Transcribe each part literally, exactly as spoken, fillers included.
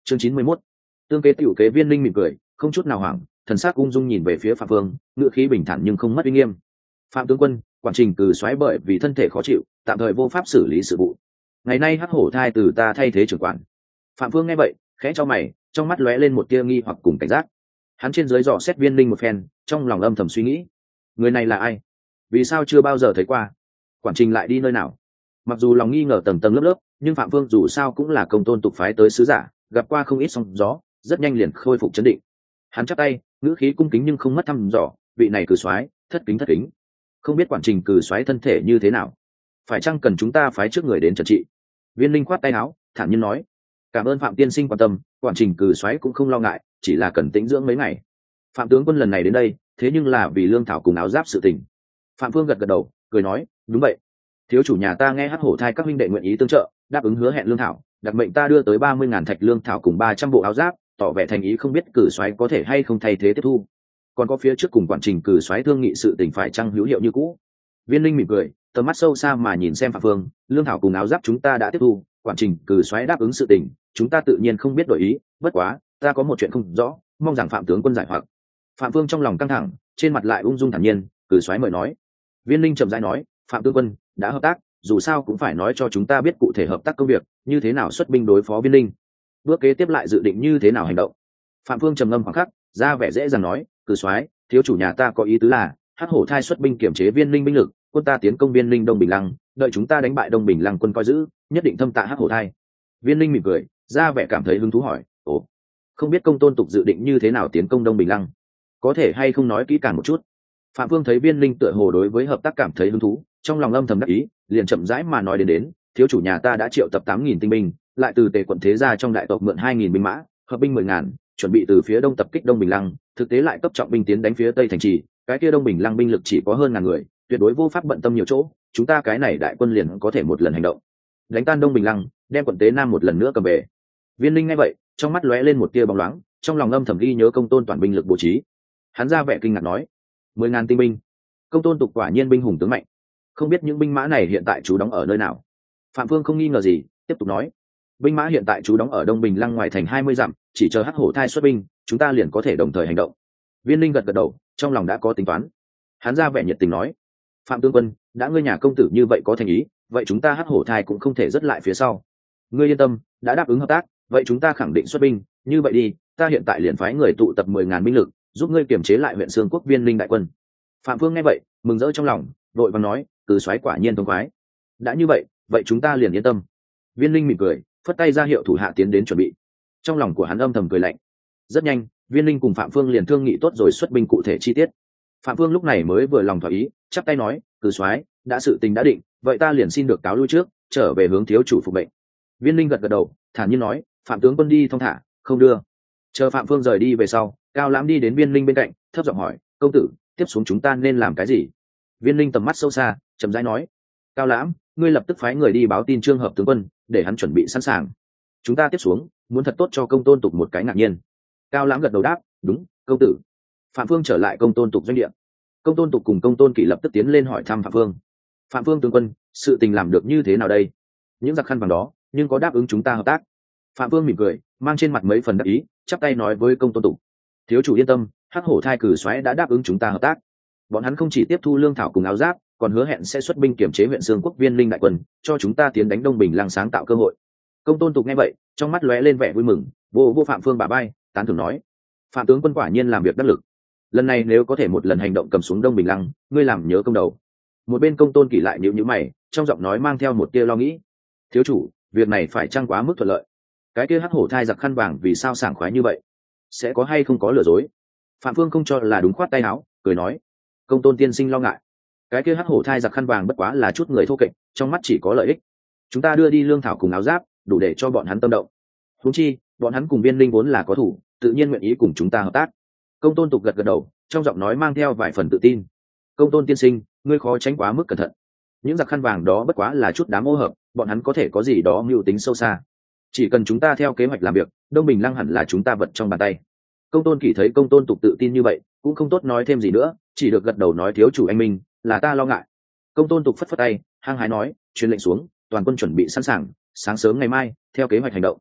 chương chín mươi mốt. Tương kế tiểu kế. Viên linh mỉm cười, không chút nào hoảng, thần sắc ung dung nhìn về phía Phạm Vương, ngữ khí bình thản nhưng không mất uy nghiêm. Phạm tướng quân, quản trình cử xoáy bởi vì thân thể khó chịu, tạm thời vô pháp xử lý sự vụ. Ngày nay hắc hổ thai từ ta thay thế trưởng quản. Phạm Vương nghe vậy, khẽ cho mày, trong mắt lóe lên một tia nghi hoặc cùng cảnh giác. Hắn trên dưới dò xét Viên linh một phen, trong lòng âm thầm suy nghĩ, người này là ai? Vì sao chưa bao giờ thấy qua? Quản trình lại đi nơi nào? Mặc dù lòng nghi ngờ tầng tầng lớp lớp, nhưng Phạm Vương dù sao cũng là công tôn tục phái tới sứ giả, gặp qua không ít sóng gió, rất nhanh liền khôi phục chấn định. Hắn chắp tay, ngữ khí cung kính nhưng không mất thăm dò, vị này cử soái, thất kính thất kính. Không biết quản trình cử soái thân thể như thế nào, phải chăng cần chúng ta phái trước người đến trần trị? Viên linh khoát tay áo, thản nhiên nói, cảm ơn Phạm tiên sinh quan tâm, quản trình cử soái cũng không lo ngại, chỉ là cần tĩnh dưỡng mấy ngày. Phạm tướng quân lần này đến đây, thế nhưng là vì lương thảo cùng áo giáp sự tình. Phạm Vương gật gật đầu, cười nói, đúng vậy. Thiếu chủ nhà ta nghe hắc hổ thai các huynh đệ nguyện ý tương trợ, đáp ứng hứa hẹn lương thảo, đặc mệnh ta đưa tới ba mươi ngàn thạch lương thảo cùng ba trăm bộ áo giáp, tỏ vẻ thành ý, không biết cử soái có thể hay không thay thế tiếp thu. Còn có phía trước cùng quản trình cử soái thương nghị sự tình phải chăng hữu hiệu như cũ. Viên linh mỉm cười, tầm mắt sâu xa mà nhìn xem Phạm Vương, lương thảo cùng áo giáp chúng ta đã tiếp thu, quản trình cử soái đáp ứng sự tình, chúng ta tự nhiên không biết đổi ý, bất quá ta có một chuyện không rõ, mong rằng Phạm tướng quân giải hoặc. Phạm Vương trong lòng căng thẳng, trên mặt lại ung dung thản nhiên, cử soái mời nói. Viên linh chậm rãi nói, Phạm tướng quân đã hợp tác, dù sao cũng phải nói cho chúng ta biết cụ thể hợp tác công việc như thế nào, xuất binh đối phó Viên linh. Bước kế tiếp lại dự định như thế nào hành động? Phạm Vương trầm ngâm khoảng khắc, ra vẻ dễ dàng nói, cử soái, thiếu chủ nhà ta có ý tứ là hắc hổ thai xuất binh kiểm chế Viên linh binh lực, quân ta tiến công Viên linh Đông Bình Lăng, đợi chúng ta đánh bại Đông Bình Lăng quân coi giữ, nhất định thâm tạ hắc hổ thai. Viên linh mỉm cười, ra vẻ cảm thấy hứng thú hỏi, ồ, không biết công tôn tục dự định như thế nào tiến công Đông Bình Lăng, có thể hay không nói kỹ càng một chút? Phạm Vương thấy Viên linh tựa hồ đối với hợp tác cảm thấy hứng thú, trong lòng âm thầm đắc ý, liền chậm rãi mà nói đến đến, thiếu chủ nhà ta đã triệu tập tám nghìn tinh binh, lại từ Tề quận thế gia trong đại tộc mượn hai nghìn binh mã, hợp binh mười ngàn, chuẩn bị từ phía đông tập kích Đông Bình Lăng, thực tế lại cấp trọng binh tiến đánh phía tây thành trì, cái kia Đông Bình Lăng binh lực chỉ có hơn ngàn người, tuyệt đối vô pháp bận tâm nhiều chỗ, chúng ta cái này đại quân liền có thể một lần hành động, đánh tan Đông Bình Lăng, đem quận Tế Nam một lần nữa cầm về. Viên linh nghe vậy, trong mắt lóe lên một tia bóng loáng, trong lòng âm thầm ghi nhớ công tôn toàn binh lực bố trí. Hắn ra vẻ kinh ngạc nói, mười ngàn tinh binh, công tôn tục quả nhiên binh hùng tướng mạnh, không biết những binh mã này hiện tại trú đóng ở nơi nào? Phạm Vương không nghi ngờ gì, tiếp tục nói, binh mã hiện tại trú đóng ở Đông Bình Lăng ngoài thành hai mươi dặm, chỉ chờ hắc hổ thai xuất binh, chúng ta liền có thể đồng thời hành động. Viên linh gật gật đầu, trong lòng đã có tính toán. Hắn ra vẻ nhiệt tình nói, Phạm tướng quân, đã ngươi nhà công tử như vậy có thành ý, vậy chúng ta hắc hổ thai cũng không thể dứt lại phía sau. Ngươi yên tâm, đã đáp ứng hợp tác, vậy chúng ta khẳng định xuất binh. Như vậy đi, ta hiện tại liền phái người tụ tập mười ngàn binh lực, giúp ngươi kiềm chế lại huyện Sương Quốc Viên linh đại quân. Phạm Vương nghe vậy, mừng rỡ trong lòng, vội vàng nói, cử soái quả nhiên thông khoái. Đã như vậy, vậy chúng ta liền yên tâm. Viên linh mỉm cười, phất tay ra hiệu thủ hạ tiến đến chuẩn bị. Trong lòng của hắn âm thầm cười lạnh. Rất nhanh, Viên linh cùng Phạm Vương liền thương nghị tốt rồi xuất binh cụ thể chi tiết. Phạm Vương lúc này mới vừa lòng thỏa ý, chắp tay nói, cử soái, đã sự tình đã định, vậy ta liền xin được cáo lui trước, trở về hướng thiếu chủ phục mệnh. Viên linh gật gật đầu, thản nhiên nói, Phạm tướng quân đi thong thả, không đưa. Chờ Phạm Vương rời đi về sau, Cao Lãm đi đến Viên linh bên cạnh, thấp giọng hỏi, công tử, tiếp xuống chúng ta nên làm cái gì? Viên linh tầm mắt sâu xa, chậm rãi nói, Cao Lãm, ngươi lập tức phái người đi báo tin Trương Hợp tướng quân, để hắn chuẩn bị sẵn sàng. Chúng ta tiếp xuống, muốn thật tốt cho công tôn tục một cái ngạc nhiên. Cao Lãm gật đầu đáp, đúng, công tử. Phạm Vương trở lại công tôn tục doanh địa. Công tôn tục cùng công tôn kỷ lập tức tiến lên hỏi thăm Phạm Vương. Phạm Vương tướng quân, sự tình làm được như thế nào đây? Những giặc khăn vàng đó, nhưng có đáp ứng chúng ta hợp tác? Phạm Vương mỉm cười, mang trên mặt mấy phần đắc ý, chắp tay nói với công tôn tục, thiếu chủ yên tâm, hắc hổ thai cử soái đã đáp ứng chúng ta hợp tác. Bọn hắn không chỉ tiếp thu lương thảo cùng áo giáp, còn hứa hẹn sẽ xuất binh kiểm chế huyện Sương Quốc Viên linh đại quân, cho chúng ta tiến đánh Đông Bình Lăng, sáng tạo cơ hội. Công tôn tục nghe vậy, trong mắt lóe lên vẻ vui mừng, vô vô Phạm Vương bả vai, tán thưởng nói, Phạm tướng quân quả nhiên làm việc đắc lực. Lần này nếu có thể một lần hành động cầm xuống Đông Bình Lăng, ngươi làm nhớ công đầu. Một bên công tôn kỷ lại nhíu nhíu mày, trong giọng nói mang theo một tia lo nghĩ, thiếu chủ, việc này phải chăng quá mức thuận lợi? Cái kia hắc hổ thai giặc khăn vàng vì sao sảng khoái như vậy? Sẽ có hay không có lừa dối? Phạm Vương không cho là đúng, khoát tay áo, cười nói, công tôn tiên sinh lo ngại, cái kia hắc hổ thai giặc khăn vàng bất quá là chút người thô kệch, trong mắt chỉ có lợi ích. Chúng ta đưa đi lương thảo cùng áo giáp, đủ để cho bọn hắn tâm động. Huống chi, bọn hắn cùng Viên linh vốn là có thủ, tự nhiên nguyện ý cùng chúng ta hợp tác. Công tôn tục gật gật đầu, trong giọng nói mang theo vài phần tự tin. Công tôn tiên sinh, ngươi khó tránh quá mức cẩn thận. Những giặc khăn vàng đó bất quá là chút đám ô hợp, bọn hắn có thể có gì đó mưu tính sâu xa. Chỉ cần chúng ta theo kế hoạch làm việc, Đông Bình Lăng hẳn là chúng ta vật trong bàn tay. Công tôn kỷ thấy công tôn tục tự tin như vậy, cũng không tốt nói thêm gì nữa, chỉ được gật đầu nói, thiếu chủ anh minh, là ta lo ngại. Công tôn tục phất phất tay, hăng hái nói, truyền lệnh xuống, toàn quân chuẩn bị sẵn sàng, sáng sớm ngày mai theo kế hoạch hành động.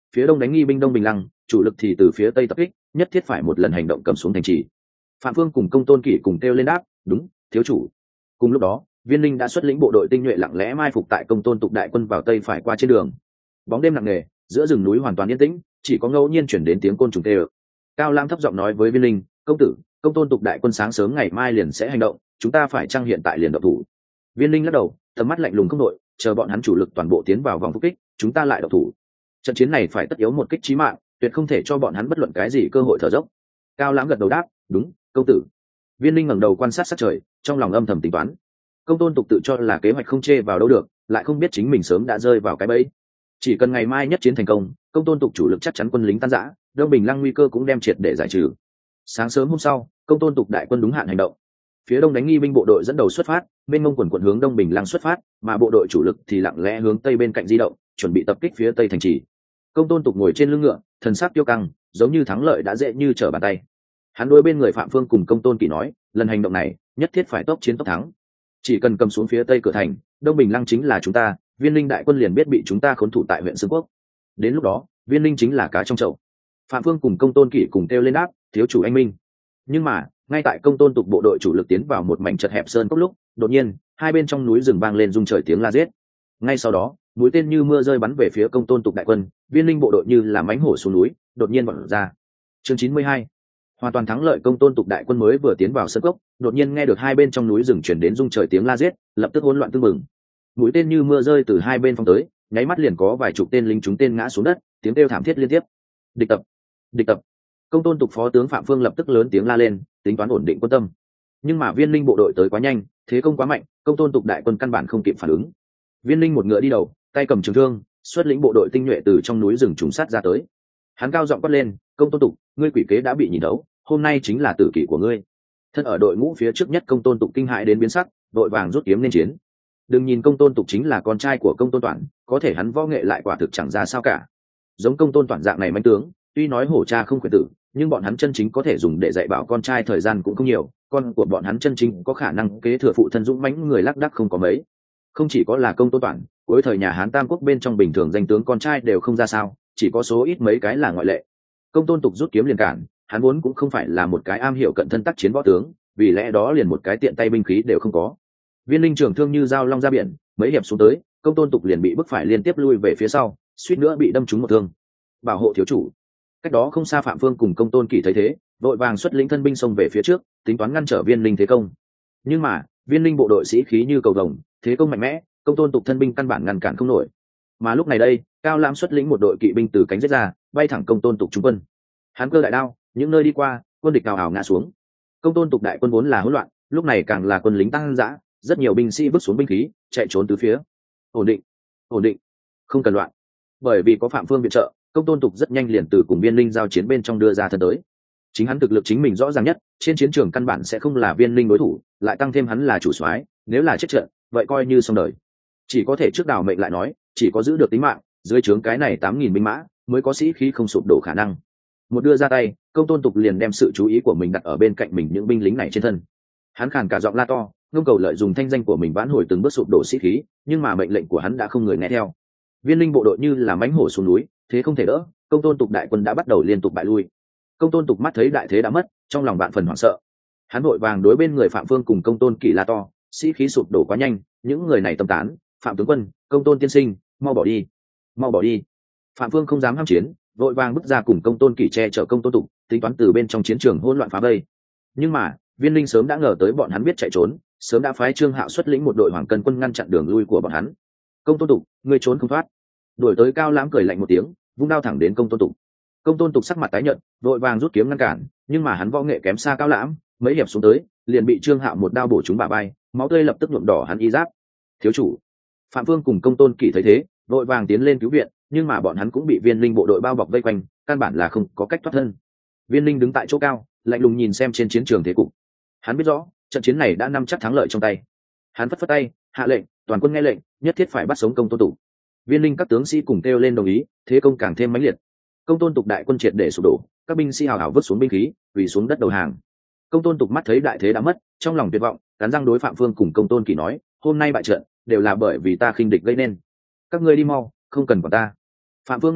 phía đông đánh nghi binh Đông Bình Lăng, chủ lực thì từ phía tây tập kích, nhất thiết phải một lần hành động cầm xuống thành trì. Phạm Phương cùng Công Tôn Kỷ cùng kêu lên đáp, đúng, thiếu chủ. Cùng lúc đó, Viên Linh đã xuất lĩnh bộ đội tinh nhuệ lặng lẽ mai phục tại Công Tôn Tục đại quân vào tây phải qua trên đường. Bóng đêm nặng nề, giữa rừng núi hoàn toàn yên tĩnh, chỉ có ngẫu nhiên chuyển đến tiếng côn trùng kêu. Cao Lam thấp giọng nói với Viên Linh, công tử, Công Tôn Tục đại quân sáng sớm ngày mai liền sẽ hành động, chúng ta phải chăng hiện tại liền động thủ? Viên Linh lắc đầu, tầm mắt lạnh lùng không đội, chờ bọn hắn chủ lực toàn bộ tiến vào vòng phục kích, chúng ta lại động thủ. Trận chiến này phải tất yếu một kích chí mạng, tuyệt không thể cho bọn hắn bất luận cái gì cơ hội thở dốc. Cao Lãm gật đầu đáp, đúng, công tử. Viên Linh ngẩng đầu quan sát sát trời, trong lòng âm thầm tính toán. Công Tôn Tục tự cho là kế hoạch không chê vào đâu được, lại không biết chính mình sớm đã rơi vào cái bẫy. Chỉ cần ngày mai nhất chiến thành công, Công Tôn Tục chủ lực chắc chắn quân lính tan rã, Đông Bình Lăng nguy cơ cũng đem triệt để giải trừ. Sáng sớm hôm sau, Công Tôn Tục đại quân đúng hạn hành động. Phía đông đánh nghi binh bộ đội dẫn đầu xuất phát, bên mông quần quận hướng Đông Bình Lăng xuất phát, mà bộ đội chủ lực thì lặng lẽ hướng tây bên cạnh di động, chuẩn bị tập kích phía tây thành trì. Công Tôn Tục ngồi trên lưng ngựa, thần sắc tiêu căng, giống như thắng lợi đã dễ như trở bàn tay. Hắn đối bên người Phạm Phương cùng Công Tôn Kỷ nói, lần hành động này nhất thiết phải tốc chiến tốc thắng. Chỉ cần cầm xuống phía tây cửa thành, Đông Bình Lăng chính là chúng ta, Viên Linh đại quân liền biết bị chúng ta khốn thủ tại huyện Sương Quốc. Đến lúc đó, Viên Linh chính là cá trong chậu. Phạm Phương cùng Công Tôn Kỷ cùng kêu lên đáp, thiếu chủ anh minh. Nhưng mà, ngay tại Công Tôn Tục bộ đội chủ lực tiến vào một mảnh chật hẹp sơn cốc lúc, đột nhiên, hai bên trong núi rừng vang lên rung trời tiếng la giết. Ngay sau đó, mũi tên như mưa rơi bắn về phía Công Tôn Tục đại quân, Viên Linh bộ đội như là mãnh hổ xuống núi, đột nhiên vọt ra. Chương chín mươi hai, hoàn toàn thắng lợi. Công Tôn Tục đại quân mới vừa tiến vào sơn cốc, đột nhiên nghe được hai bên trong núi rừng truyền đến rung trời tiếng la giết, lập tức hỗn loạn tương mừng. Mũi tên như mưa rơi từ hai bên phóng tới, nháy mắt liền có vài chục tên lính trúng tên ngã xuống đất, tiếng kêu thảm thiết liên tiếp. Địch tập, địch tập. Công Tôn Tục phó tướng Phạm Phương lập tức lớn tiếng la lên, tính toán ổn định quân tâm. Nhưng mà Viên Linh bộ đội tới quá nhanh, thế công quá mạnh, Công Tôn Tục đại quân căn bản không kịp phản ứng. Viên Linh một ngựa đi đầu, tay cầm trường thương, xuất lĩnh bộ đội tinh nhuệ từ trong núi rừng trùng sát ra tới. Hắn cao giọng quát lên, Công Tôn Tục, ngươi quỷ kế đã bị nhìn thấu, hôm nay chính là tử kỷ của ngươi. Thân ở đội ngũ phía trước nhất Công Tôn Tục kinh hãi đến biến sắc, đội vàng rút kiếm lên chiến. Đừng nhìn Công Tôn Tục chính là con trai của Công Tôn Toản, có thể hắn võ nghệ lại quả thực chẳng ra sao cả. Giống Công Tôn Toản dạng này mãnh tướng, tuy nói hổ cha không quyền tử, nhưng bọn hắn chân chính có thể dùng để dạy bảo con trai thời gian cũng không nhiều, con của bọn hắn chân chính có khả năng kế thừa phụ thân dũng mãnh người lác đác không có mấy. Không chỉ có là Công Tôn Toản, cuối thời nhà Hán Tam Quốc bên trong bình thường danh tướng con trai đều không ra sao, chỉ có số ít mấy cái là ngoại lệ. Công Tôn Tục rút kiếm liền cản, hắn vốn cũng không phải là một cái am hiểu cận thân tác chiến võ tướng, vì lẽ đó liền một cái tiện tay binh khí đều không có. Viên Linh trường thương như dao long ra biển, mấy hiệp xuống tới, Công Tôn Tục liền bị bức phải liên tiếp lui về phía sau, suýt nữa bị đâm trúng một thương. Bảo hộ thiếu chủ. Cách đó không xa Phạm Phương cùng Công Tôn Kỷ thấy thế, vội vàng xuất lĩnh thân binh xông về phía trước, tính toán ngăn trở Viên Linh thế công. Nhưng mà, Viên Linh bộ đội sĩ khí như cầu vồng, thế công mạnh mẽ, Công Tôn Tục thân binh căn bản ngăn cản không nổi. Mà lúc này đây, Cao Lãm xuất lĩnh một đội kỵ binh từ cánh giết ra, bay thẳng Công Tôn Tục trung quân. Hắn cơ đại đao, những nơi đi qua, quân địch cào ảo ngã xuống. Công Tôn Tục đại quân vốn là hỗn loạn, lúc này càng là quân lính tăng dã, rất nhiều binh sĩ vứt xuống binh khí, chạy trốn tứ phía. Ổn định, ổn định, không cần loạn. Bởi vì có Phạm Phương viện trợ, Công Tôn Tục rất nhanh liền từ cùng Viên Linh giao chiến bên trong đưa ra thân tới. Chính hắn thực lực chính mình rõ ràng nhất, trên chiến trường căn bản sẽ không là Viên Linh đối thủ, lại tăng thêm hắn là chủ soái, nếu là chết trận, vậy coi như xong đời. Chỉ có thể trước đào mệnh lại nói, chỉ có giữ được tính mạng, dưới trướng cái này tám nghìn binh mã, mới có sĩ khí không sụp đổ khả năng. Một đưa ra tay, Công Tôn Tục liền đem sự chú ý của mình đặt ở bên cạnh mình những binh lính này trên thân. Hắn khàn cả giọng la to, ngông cầu lợi dùng thanh danh của mình vãn hồi từng bước sụp đổ sĩ khí, nhưng mà mệnh lệnh của hắn đã không người nghe theo. Viên Linh bộ đội như là mãnh hổ xuống núi, thế không thể đỡ, Công Tôn Tục đại quân đã bắt đầu liên tục bại lui. Công Tôn Tục mắt thấy đại thế đã mất, trong lòng vạn phần hoảng sợ. Hắn vội vàng đối bên người Phạm Phương cùng Công Tôn Kỷ la to, sĩ khí sụp đổ quá nhanh, những người này tâm tán, Phạm tướng quân, Công Tôn tiên sinh, mau bỏ đi, mau bỏ đi. Phạm Phương không dám ham chiến, vội vàng bước ra cùng Công Tôn Kỷ che chở Công Tôn Tục, tính toán từ bên trong chiến trường hỗn loạn phá vây. Nhưng mà, Viên Linh sớm đã ngờ tới bọn hắn biết chạy trốn, sớm đã phái Trương Hạo xuất lĩnh một đội hoàng cân quân ngăn chặn đường lui của bọn hắn. Công Tôn Tục, ngươi trốn không thoát. Đuổi tới Cao Lãm cười lạnh một tiếng, vung đao thẳng đến Công Tôn Tục. Công Tôn Tục sắc mặt tái nhợt, vội vàng rút kiếm ngăn cản, nhưng mà hắn võ nghệ kém xa Cao Lãm, mấy hiệp xuống tới, liền bị Trương Hạo một đao bổ trúng bả vai, máu tươi lập tức nhuộm đỏ hắn y giáp. Thiếu chủ. Phạm Vương cùng Công Tôn Kỷ thấy thế, vội vàng tiến lên cứu viện, nhưng mà bọn hắn cũng bị Viên Linh bộ đội bao bọc vây quanh, căn bản là không có cách thoát thân. Viên Linh đứng tại chỗ cao, lạnh lùng nhìn xem trên chiến trường thế cục. Hắn biết rõ, trận chiến này đã nắm chắc thắng lợi trong tay. Hắn phất phất tay, hạ lệnh, toàn quân nghe lệnh, nhất thiết phải bắt sống Công Tôn Tục. Viên Linh các tướng sĩ cùng kêu lên đồng ý, thế công càng thêm mãnh liệt. Công Tôn Tục đại quân triệt để sụp đổ, các binh sĩ hào hào vứt xuống binh khí, quỳ xuống đất đầu hàng. Công Tôn Tục mắt thấy đại thế đã mất, trong lòng tuyệt vọng, cắn răng đối Phạm Phương cùng Công Tôn Kỷ nói, hôm nay bại trận đều là bởi vì ta khinh địch gây nên, các ngươi đi mau, không cần quản ta. Phạm Phương nghe vậy,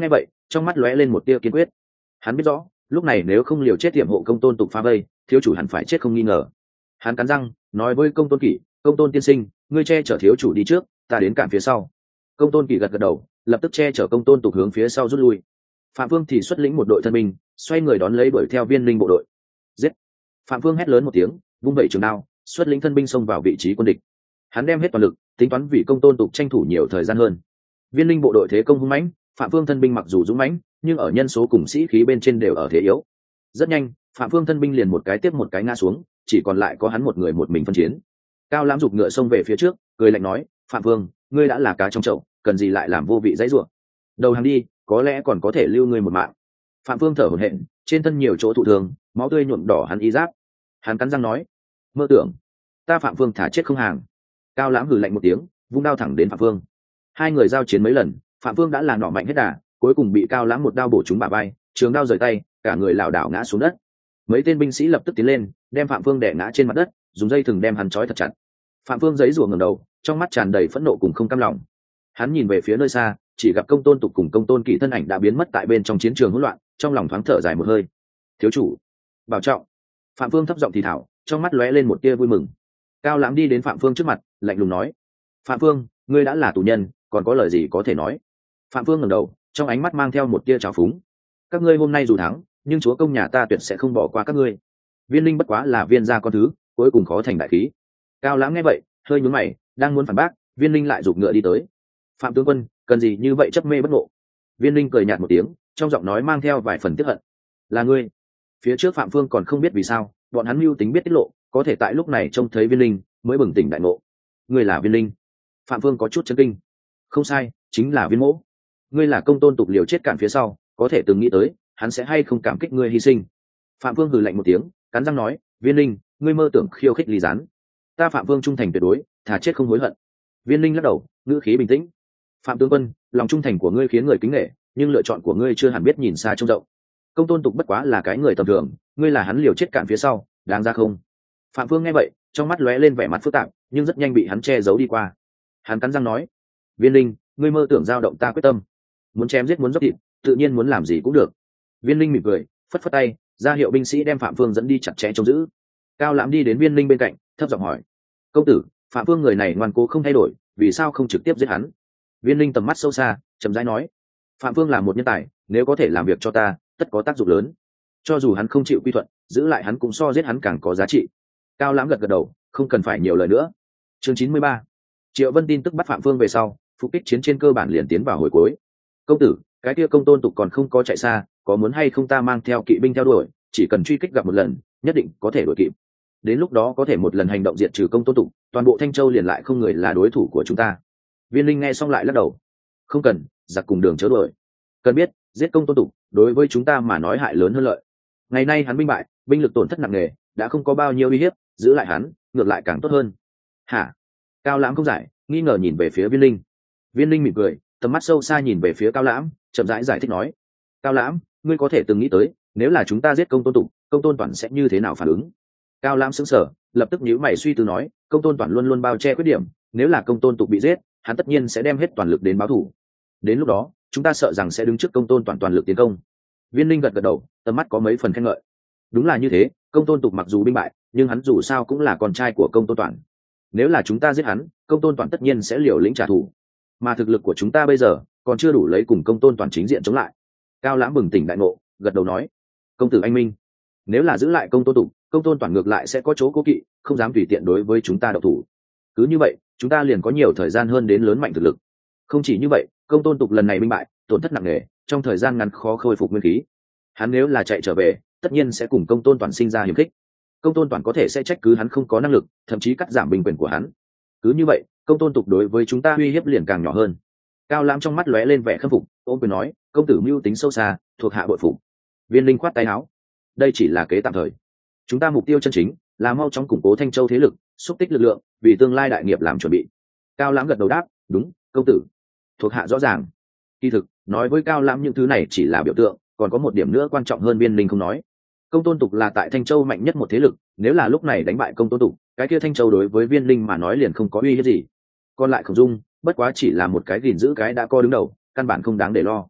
trong mắt lóe lên một tia kiên quyết. Hắn biết rõ lúc này nếu không liều chết tiệm hộ công tôn tục phá vây, thiếu chủ hẳn phải chết không nghi ngờ. Hắn cắn răng nói với công tôn kỷ, công tôn tiên sinh, ngươi che chở thiếu chủ đi trước, ta đến cản phía sau. Công tôn kỷ gật gật đầu, lập tức che chở công tôn tục hướng phía sau rút lui. Phạm Vương thì xuất lĩnh một đội thân binh, xoay người đón lấy đuổi theo viên linh bộ đội. Giết! Phạm Vương hét lớn một tiếng, vung vẩy trường đao, xuất lĩnh thân binh xông vào vị trí quân địch. Hắn đem hết toàn lực, tính toán vì công tôn tục tranh thủ nhiều thời gian hơn. Viên linh bộ đội thế công hung mãnh, Phạm Vương thân binh mặc dù dũng mãnh, nhưng ở nhân số cùng sĩ khí bên trên đều ở thế yếu. Rất nhanh, Phạm Vương thân binh liền một cái tiếp một cái ngã xuống, chỉ còn lại có hắn một người một mình phân chiến. Cao Lãm giục ngựa xông về phía trước, cười lạnh nói, Phạm Vương, ngươi đã là cá trong chậu, cần gì lại làm vô vị dãy rủa? Đầu hàng đi, có lẽ còn có thể lưu ngươi một mạng. Phạm Vương thở hổn hển, trên thân nhiều chỗ thụ thương, máu tươi nhuộm đỏ hắn y giáp. Hắn cắn răng nói, mơ tưởng, ta Phạm Vương thả chết không hàng. Cao Lãm hừ lạnh một tiếng, vung đao thẳng đến Phạm Vương. Hai người giao chiến mấy lần, Phạm Vương đã là nỏ mạnh hết đà, cuối cùng bị Cao Lãm một đao bổ trúng bả vai, trường đao rời tay, cả người lảo đảo ngã xuống đất. Mấy tên binh sĩ lập tức tiến lên, đem Phạm Vương đè ngã trên mặt đất, dùng dây thừng đem hắn trói thật chặt. Phạm Vương giấy rủa ngẩng đầu, trong mắt tràn đầy phẫn nộ cùng không cam lòng. Hắn nhìn về phía nơi xa, chỉ gặp công tôn tục cùng công tôn kỷ thân ảnh đã biến mất tại bên trong chiến trường hỗn loạn, trong lòng thoáng thở dài một hơi. Thiếu chủ, bảo trọng. Phạm Vương thấp giọng thì thào, trong mắt lóe lên một tia vui mừng. Cao Lãm đi đến Phạm Vương trước mặt, lạnh lùng nói, Phạm Vương, ngươi đã là tù nhân, còn có lời gì có thể nói? Phạm Vương ngẩng đầu, trong ánh mắt mang theo một tia trào phúng. Các ngươi hôm nay dù thắng, nhưng chúa công nhà ta tuyệt sẽ không bỏ qua các ngươi. Viên linh bất quá là viên gia con thứ, cuối cùng khó thành đại khí. Cao Lãm nghe vậy, hơi nhướng mày, đang muốn phản bác, viên linh lại giục ngựa đi tới. Phạm tướng quân, cần gì như vậy chấp mê bất ngộ? Viên linh cười nhạt một tiếng, trong giọng nói mang theo vài phần tiếc hận. Là ngươi. Phía trước Phạm Vương còn không biết vì sao, bọn hắn mưu tính biết tiết lộ, có thể tại lúc này trông thấy viên linh, mới bừng tỉnh đại ngộ. Ngươi là viên linh? Phạm Vương có chút chấn kinh. Không sai, chính là viên mỗ. Ngươi là công tôn tục liều chết cản phía sau, có thể từng nghĩ tới hắn sẽ hay không cảm kích ngươi hy sinh. Phạm Vương hừ lạnh một tiếng, cắn răng nói, viên linh, ngươi mơ tưởng khiêu khích ly gián. Ta Phạm Vương trung thành tuyệt đối, thà chết không hối hận. Viên linh lắc đầu, ngữ khí bình tĩnh. Phạm tướng quân, lòng trung thành của ngươi khiến người kính nể, nhưng lựa chọn của ngươi chưa hẳn biết nhìn xa trông rộng. Công tôn tục bất quá là cái người tầm thường, ngươi là hắn liều chết cản phía sau, đáng ra không? Phạm Vương nghe vậy, trong mắt lóe lên vẻ mặt phức tạp, nhưng rất nhanh bị hắn che giấu đi qua. Hắn cắn răng nói, viên linh, ngươi mơ tưởng dao động ta quyết tâm, muốn chém giết muốn dốc thịt, tự nhiên muốn làm gì cũng được. Viên linh mỉm cười, phất phất tay, ra hiệu binh sĩ đem Phạm Vương dẫn đi chặt chẽ trông giữ. Cao Lãm đi đến viên linh bên cạnh, thấp giọng hỏi, công tử, Phạm Vương người này ngoan cố không thay đổi, vì sao không trực tiếp giết hắn? Viên linh tầm mắt sâu xa, chậm rãi nói, Phạm Vương là một nhân tài, nếu có thể làm việc cho ta, tất có tác dụng lớn. Cho dù hắn không chịu quy thuận, giữ lại hắn cũng so giết hắn càng có giá trị. Cao Lãm gật gật đầu, không cần phải nhiều lời nữa. Chương chín mươi ba. Triệu Vân tin tức bắt Phạm Vương về sau, phục kích chiến trên cơ bản liền tiến vào hồi cuối. Công tử, cái kia công tôn tục còn không có chạy xa, có muốn hay không ta mang theo kỵ binh theo đuổi, chỉ cần truy kích gặp một lần, nhất định có thể đuổi kịp. Đến lúc đó có thể một lần hành động diệt trừ công tôn tục, toàn bộ Thanh Châu liền lại không người là đối thủ của chúng ta. Viên linh nghe xong lại lắc đầu, không cần, giặc cùng đường chớ đuổi. Cần biết, giết công tôn tục, đối với chúng ta mà nói hại lớn hơn lợi. Ngày nay hắn binh bại, binh lực tổn thất nặng nề, đã không có bao nhiêu uy hiếp, giữ lại hắn, ngược lại càng tốt hơn. Hả? Cao Lãm không giải, nghi ngờ nhìn về phía Viên linh. Viên linh mỉm cười, tầm mắt sâu xa nhìn về phía Cao Lãm, chậm rãi giải, giải thích nói, Cao Lãm, ngươi có thể từng nghĩ tới, nếu là chúng ta giết công tôn tục, công tôn toàn sẽ như thế nào phản ứng? Cao Lãm sững sờ, lập tức nhíu mày suy tư nói, công tôn toàn luôn luôn bao che khuyết điểm, nếu là công tôn tục bị giết, hắn tất nhiên sẽ đem hết toàn lực đến báo thù. Đến lúc đó, chúng ta sợ rằng sẽ đứng trước công tôn toàn toàn lực tiến công. Viên linh gật gật đầu, tầm mắt có mấy phần khen ngợi. Đúng là như thế, công tôn tục mặc dù binh bại, nhưng hắn dù sao cũng là con trai của công tôn toàn. Nếu là chúng ta giết hắn, công tôn toàn tất nhiên sẽ liều lĩnh trả thù. Mà thực lực của chúng ta bây giờ còn chưa đủ lấy cùng công tôn toàn chính diện chống lại. Cao Lãm bừng tỉnh đại ngộ, gật đầu nói, công tử anh minh, nếu là giữ lại công tôn tục, công tôn toàn ngược lại sẽ có chỗ cố kỵ, không dám tùy tiện đối với chúng ta độc thủ. Cứ như vậy, chúng ta liền có nhiều thời gian hơn đến lớn mạnh thực lực. Không chỉ như vậy, công tôn tục lần này binh bại, tổn thất nặng nề, trong thời gian ngắn khó khôi phục nguyên khí. Hắn nếu là chạy trở về, tất nhiên sẽ cùng công tôn toàn sinh ra hiềm khích. Công tôn toàn có thể sẽ trách cứ hắn không có năng lực, thậm chí cắt giảm binh quyền của hắn. Cứ như vậy, công tôn tục đối với chúng ta uy hiếp liền càng nhỏ hơn. Cao Lãm trong mắt lóe lên vẻ khâm phục, ôm quyền nói, công tử mưu tính sâu xa, thuộc hạ bội phục. Viên linh khoát tay áo, đây chỉ là kế tạm thời, chúng ta mục tiêu chân chính là mau chóng củng cố Thanh Châu thế lực, xúc tích lực lượng, vì tương lai đại nghiệp làm chuẩn bị. Cao Lãm gật đầu đáp, đúng, công tử, thuộc hạ rõ ràng. Kỳ thực, nói với Cao Lãm những thứ này chỉ là biểu tượng, còn có một điểm nữa quan trọng hơn Viên linh không nói. Công tôn tục là tại Thanh Châu mạnh nhất một thế lực, nếu là lúc này đánh bại công tôn tục, cái kia Thanh Châu đối với Viên linh mà nói liền không có uy hiếp gì. Còn lại Khổng Dung, bất quá chỉ là một cái gìn giữ cái đã co đứng đầu, căn bản không đáng để lo.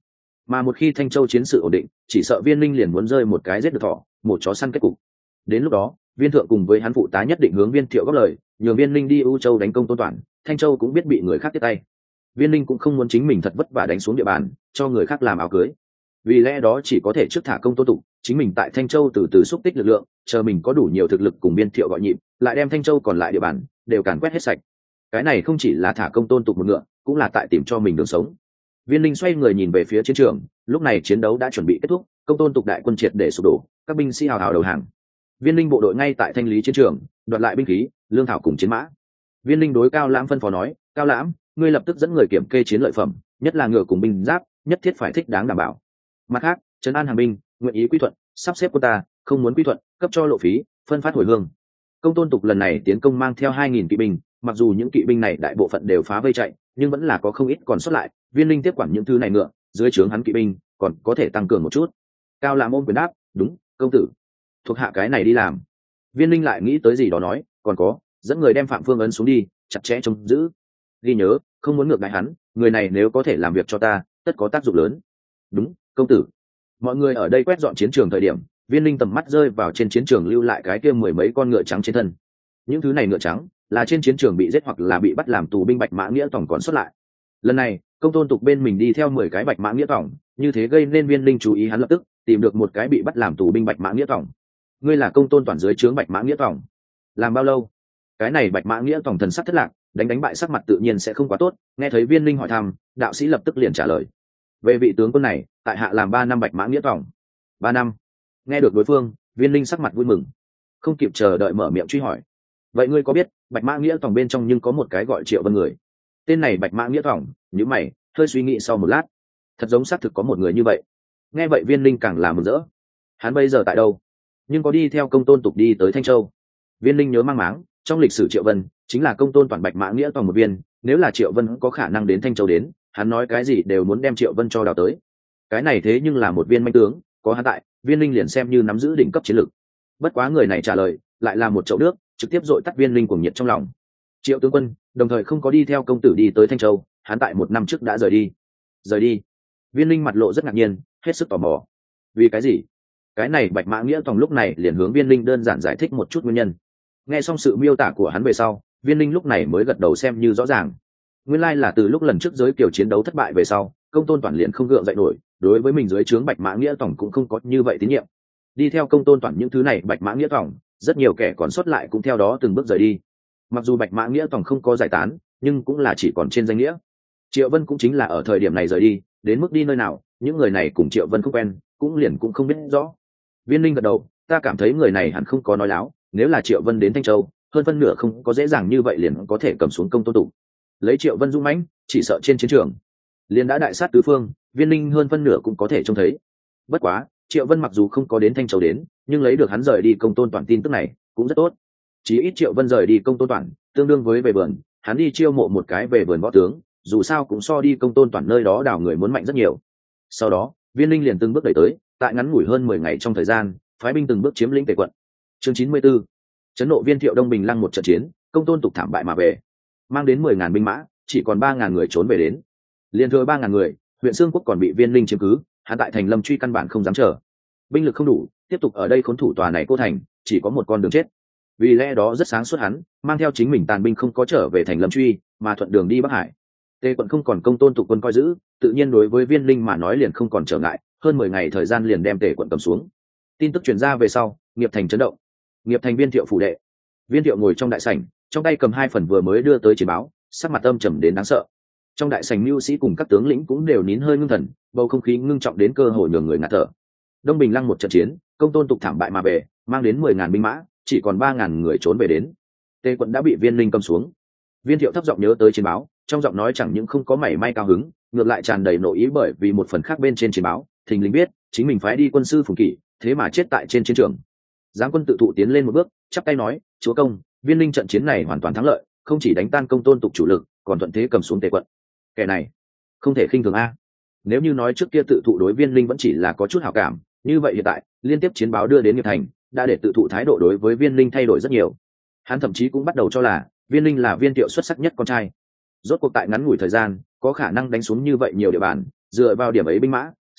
mà một khi Thanh Châu chiến sự ổn định, chỉ sợ Viên Linh liền muốn rơi một cái giết được thỏ một chó săn kết cục. Đến lúc đó Viên Thượng cùng với hắn phụ tá nhất định hướng Viên Thiệu góp lời, nhường Viên Linh đi U Châu đánh công Tôn Toản, Thanh Châu cũng biết bị người khác tiếp tay. Viên Linh cũng không muốn chính mình thật vất vả đánh xuống địa bàn cho người khác làm áo cưới, vì lẽ đó chỉ có thể trước thả công Tôn Tục, chính mình tại Thanh Châu từ từ xúc tích lực lượng, chờ mình có đủ nhiều thực lực cùng Viên Thiệu gọi nhịp, lại đem Thanh Châu còn lại địa bàn đều càn quét hết sạch. Cái này không chỉ là thả công Tôn Tục một ngựa, cũng là tại tìm cho mình đường sống. Viên Linh xoay người nhìn về phía chiến trường, lúc này chiến đấu đã chuẩn bị kết thúc, công Tôn Tục đại quân triệt để sụp đổ, các binh sĩ hào hào đầu hàng. Viên Linh bộ đội ngay tại thanh lý chiến trường, đoạt lại binh khí, lương thảo cùng chiến mã. Viên Linh đối Cao Lãm phân phó nói, Cao Lãm, ngươi lập tức dẫn người kiểm kê chiến lợi phẩm, nhất là ngựa cùng binh giáp, nhất thiết phải thích đáng đảm bảo. Mặt khác, trấn an hàng binh, nguyện ý quy thuận, sắp xếp quân ta, không muốn quy thuận, cấp cho lộ phí, phân phát hồi hương. Công Tôn Tục lần này tiến công mang theo hai nghìn kỵ binh, mặc dù những kỵ binh này đại bộ phận đều phá vây chạy, nhưng vẫn là có không ít còn sót lại. Viên Linh tiếp quản những thứ này ngựa, dưới trướng hắn kỵ binh còn có thể tăng cường một chút. Cao Lãm ôm quyền đáp, đúng, công tử, thuộc hạ cái này đi làm. Viên Linh lại nghĩ tới gì đó nói, còn có, dẫn người đem Phạm Phương Ấn xuống đi, chặt chẽ trông giữ. Ghi nhớ, không muốn ngược đãi hắn, người này nếu có thể làm việc cho ta, tất có tác dụng lớn. Đúng, công tử. Mọi người ở đây quét dọn chiến trường thời điểm, Viên Linh tầm mắt rơi vào trên chiến trường lưu lại cái kia mười mấy con ngựa trắng trên thân. Những thứ này ngựa trắng là trên chiến trường bị giết hoặc là bị bắt làm tù binh Bạch Mã Nghĩa Tòng còn xuất lại. Lần này, Công Tôn Tục bên mình đi theo mười cái Bạch Mã Nghĩa Tòng, như thế gây nên Viên Linh chú ý, hắn lập tức tìm được một cái bị bắt làm tù binh Bạch Mã Nghĩa Tòng. Ngươi là Công Tôn Toản dưới trướng Bạch Mã Nghĩa Tòng? Làm bao lâu? Cái này Bạch Mã Nghĩa Tòng thần sắc thất lạc, đánh đánh bại sắc mặt tự nhiên sẽ không quá tốt, nghe thấy Viên Linh hỏi thăm, đạo sĩ lập tức liền trả lời. Về vị tướng quân này, tại hạ làm ba năm Bạch Mã Nghĩa Tòng. Ba năm? Nghe được đối phương, Viên Linh sắc mặt vui mừng, không kịp chờ đợi mở miệng truy hỏi. Vậy ngươi có biết Bạch Mã Nghĩa Tòng bên trong nhưng có một cái gọi Triệu Vân người? Tên này Bạch Mã Nghĩa Tòng, nhíu mày, hơi suy nghĩ sau một lát, thật giống xác thực có một người như vậy. Nghe vậy Viên Linh càng là mừng rỡ. Hắn bây giờ tại đâu? Nhưng có đi theo Công Tôn Tục đi tới Thanh Châu. Viên Linh nhớ mang máng, trong lịch sử Triệu Vân chính là Công Tôn Toản Bạch Mã Nghĩa Tòng một viên, nếu là Triệu Vân có khả năng đến Thanh Châu đến, hắn nói cái gì đều muốn đem Triệu Vân cho đào tới. Cái này thế nhưng là một viên manh tướng, có hắn tại, Viên Linh liền xem như nắm giữ đỉnh cấp chiến lược. Bất quá người này trả lời lại là một chậu nước, trực tiếp dội tắt Viên Linh cuồng nhiệt trong lòng. Triệu tướng quân đồng thời không có đi theo công tử đi tới Thanh Châu, hắn tại một năm trước đã rời đi. Rời đi? Viên Linh mặt lộ rất ngạc nhiên, hết sức tò mò. Vì cái gì? Cái này Bạch Mã Nghĩa Tòng lúc này liền hướng Viên Linh đơn giản giải thích một chút nguyên nhân. Nghe xong sự miêu tả của hắn về sau, Viên Linh lúc này mới gật đầu xem như rõ ràng. Nguyên lai là từ lúc lần trước giới kiểu chiến đấu thất bại về sau, Công Tôn Toản liền không gượng dậy nổi, đối với mình dưới trướng Bạch Mã Nghĩa Tòng cũng không có như vậy tín nhiệm. Đi theo Công Tôn Toản những thứ này Bạch Mã Nghĩa Tòng, rất nhiều kẻ còn sót lại cũng theo đó từng bước rời đi. Mặc dù Bạch Mã Nghĩa Tòng không có giải tán, nhưng cũng là chỉ còn trên danh nghĩa. Triệu Vân cũng chính là ở thời điểm này rời đi, đến mức đi nơi nào, những người này cùng Triệu Vân không quen, cũng liền cũng không biết rõ. Viên Linh gật đầu, ta cảm thấy người này hẳn không có nói láo, nếu là Triệu Vân đến Thanh Châu, hơn phân nửa không có dễ dàng như vậy liền có thể cầm xuống Công Tôn Tục. Lấy Triệu Vân dũng mãnh, chỉ sợ trên chiến trường liền đã đại sát tứ phương, Viên Linh hơn phân nửa cũng có thể trông thấy. Bất quá, Triệu Vân mặc dù không có đến Thanh Châu đến, nhưng lấy được hắn rời đi Công Tôn Toản tin tức này, cũng rất tốt. Chí ít Triệu Vân rời đi Công Tôn Toản, tương đương với về vườn, hắn đi chiêu mộ một cái về vườn võ tướng, dù sao cũng so đi Công Tôn Toản nơi đó đào người muốn mạnh rất nhiều. Sau đó, Viên Linh liền từng bước đẩy tới, tại ngắn ngủi hơn mười ngày trong thời gian, phái binh từng bước chiếm lĩnh Tề quận. Chương chín mươi 'bốn. Trấn nộ Viên Thiệu Đông Bình Lăng một trận chiến, Công Tôn Tục thảm bại mà về, mang đến mười ngàn binh mã, chỉ còn ba ngàn người trốn về đến. Liên thừa ba ngàn người, huyện Xương Quốc còn bị Viên Linh chiếm cứ, hắn tại thành Lâm Truy căn bản không dám chờ. Binh lực không đủ, tiếp tục ở đây khốn thủ tòa này cô thành, chỉ có một con đường chết. Vì lẽ đó rất sáng suốt hắn mang theo chính mình tàn binh không có trở về thành Lâm Truy, mà thuận đường đi Bắc Hải. Tề quận không còn Công Tôn Tục quân coi giữ, tự nhiên đối với Viên Linh mà nói liền không còn trở ngại, hơn mười ngày thời gian liền đem Tề quận cầm xuống. Tin tức truyền ra về sau, Nghiệp Thành chấn động. Nghiệp Thành Viên Thiệu phủ đệ, Viên Thiệu ngồi trong đại sảnh, trong tay cầm hai phần vừa mới đưa tới chiến báo, sắc mặt âm trầm đến đáng sợ. Trong đại sảnh mưu sĩ cùng các tướng lĩnh cũng đều nín hơi ngưng thần, bầu không khí ngưng trọng đến cơ hội nhường người ngạt thở. Đông Bình Lăng một trận chiến, Công Tôn Tục thảm bại mà về, mang đến mười ngàn binh mã, chỉ còn ba ngàn người trốn về đến. Tề quận đã bị Viên Linh cầm xuống. Viên Thiệu thấp giọng nhớ tới chiến báo, trong giọng nói chẳng những không có mảy may cao hứng, ngược lại tràn đầy nội ý, bởi vì một phần khác bên trên chiến báo, thình lình biết chính mình phái đi quân sư Phùng Kỷ, thế mà chết tại trên chiến trường. Giáng quân tự thụ tiến lên một bước, chắp tay nói, chúa công, Viên Linh trận chiến này hoàn toàn thắng lợi, không chỉ đánh tan Công Tôn Tục chủ lực, còn thuận thế cầm xuống Tề quận. Kẻ này không thể khinh thường a. Nếu như nói trước kia tự thụ đối Viên Linh vẫn chỉ là có chút hảo cảm, như vậy hiện tại liên tiếp chiến báo đưa đến Nghiệp Thành, đã để tự thụ thái độ đối với Viên Linh thay đổi rất nhiều. Hắn thậm chí cũng bắt đầu cho là Viên Linh là Viên Thiệu xuất sắc nhất con trai. Rốt cuộc tại ngắn ngủi thời gian, có khả năng đánh xuống như vậy nhiều địa bàn, dựa vào điểm ấy binh mã,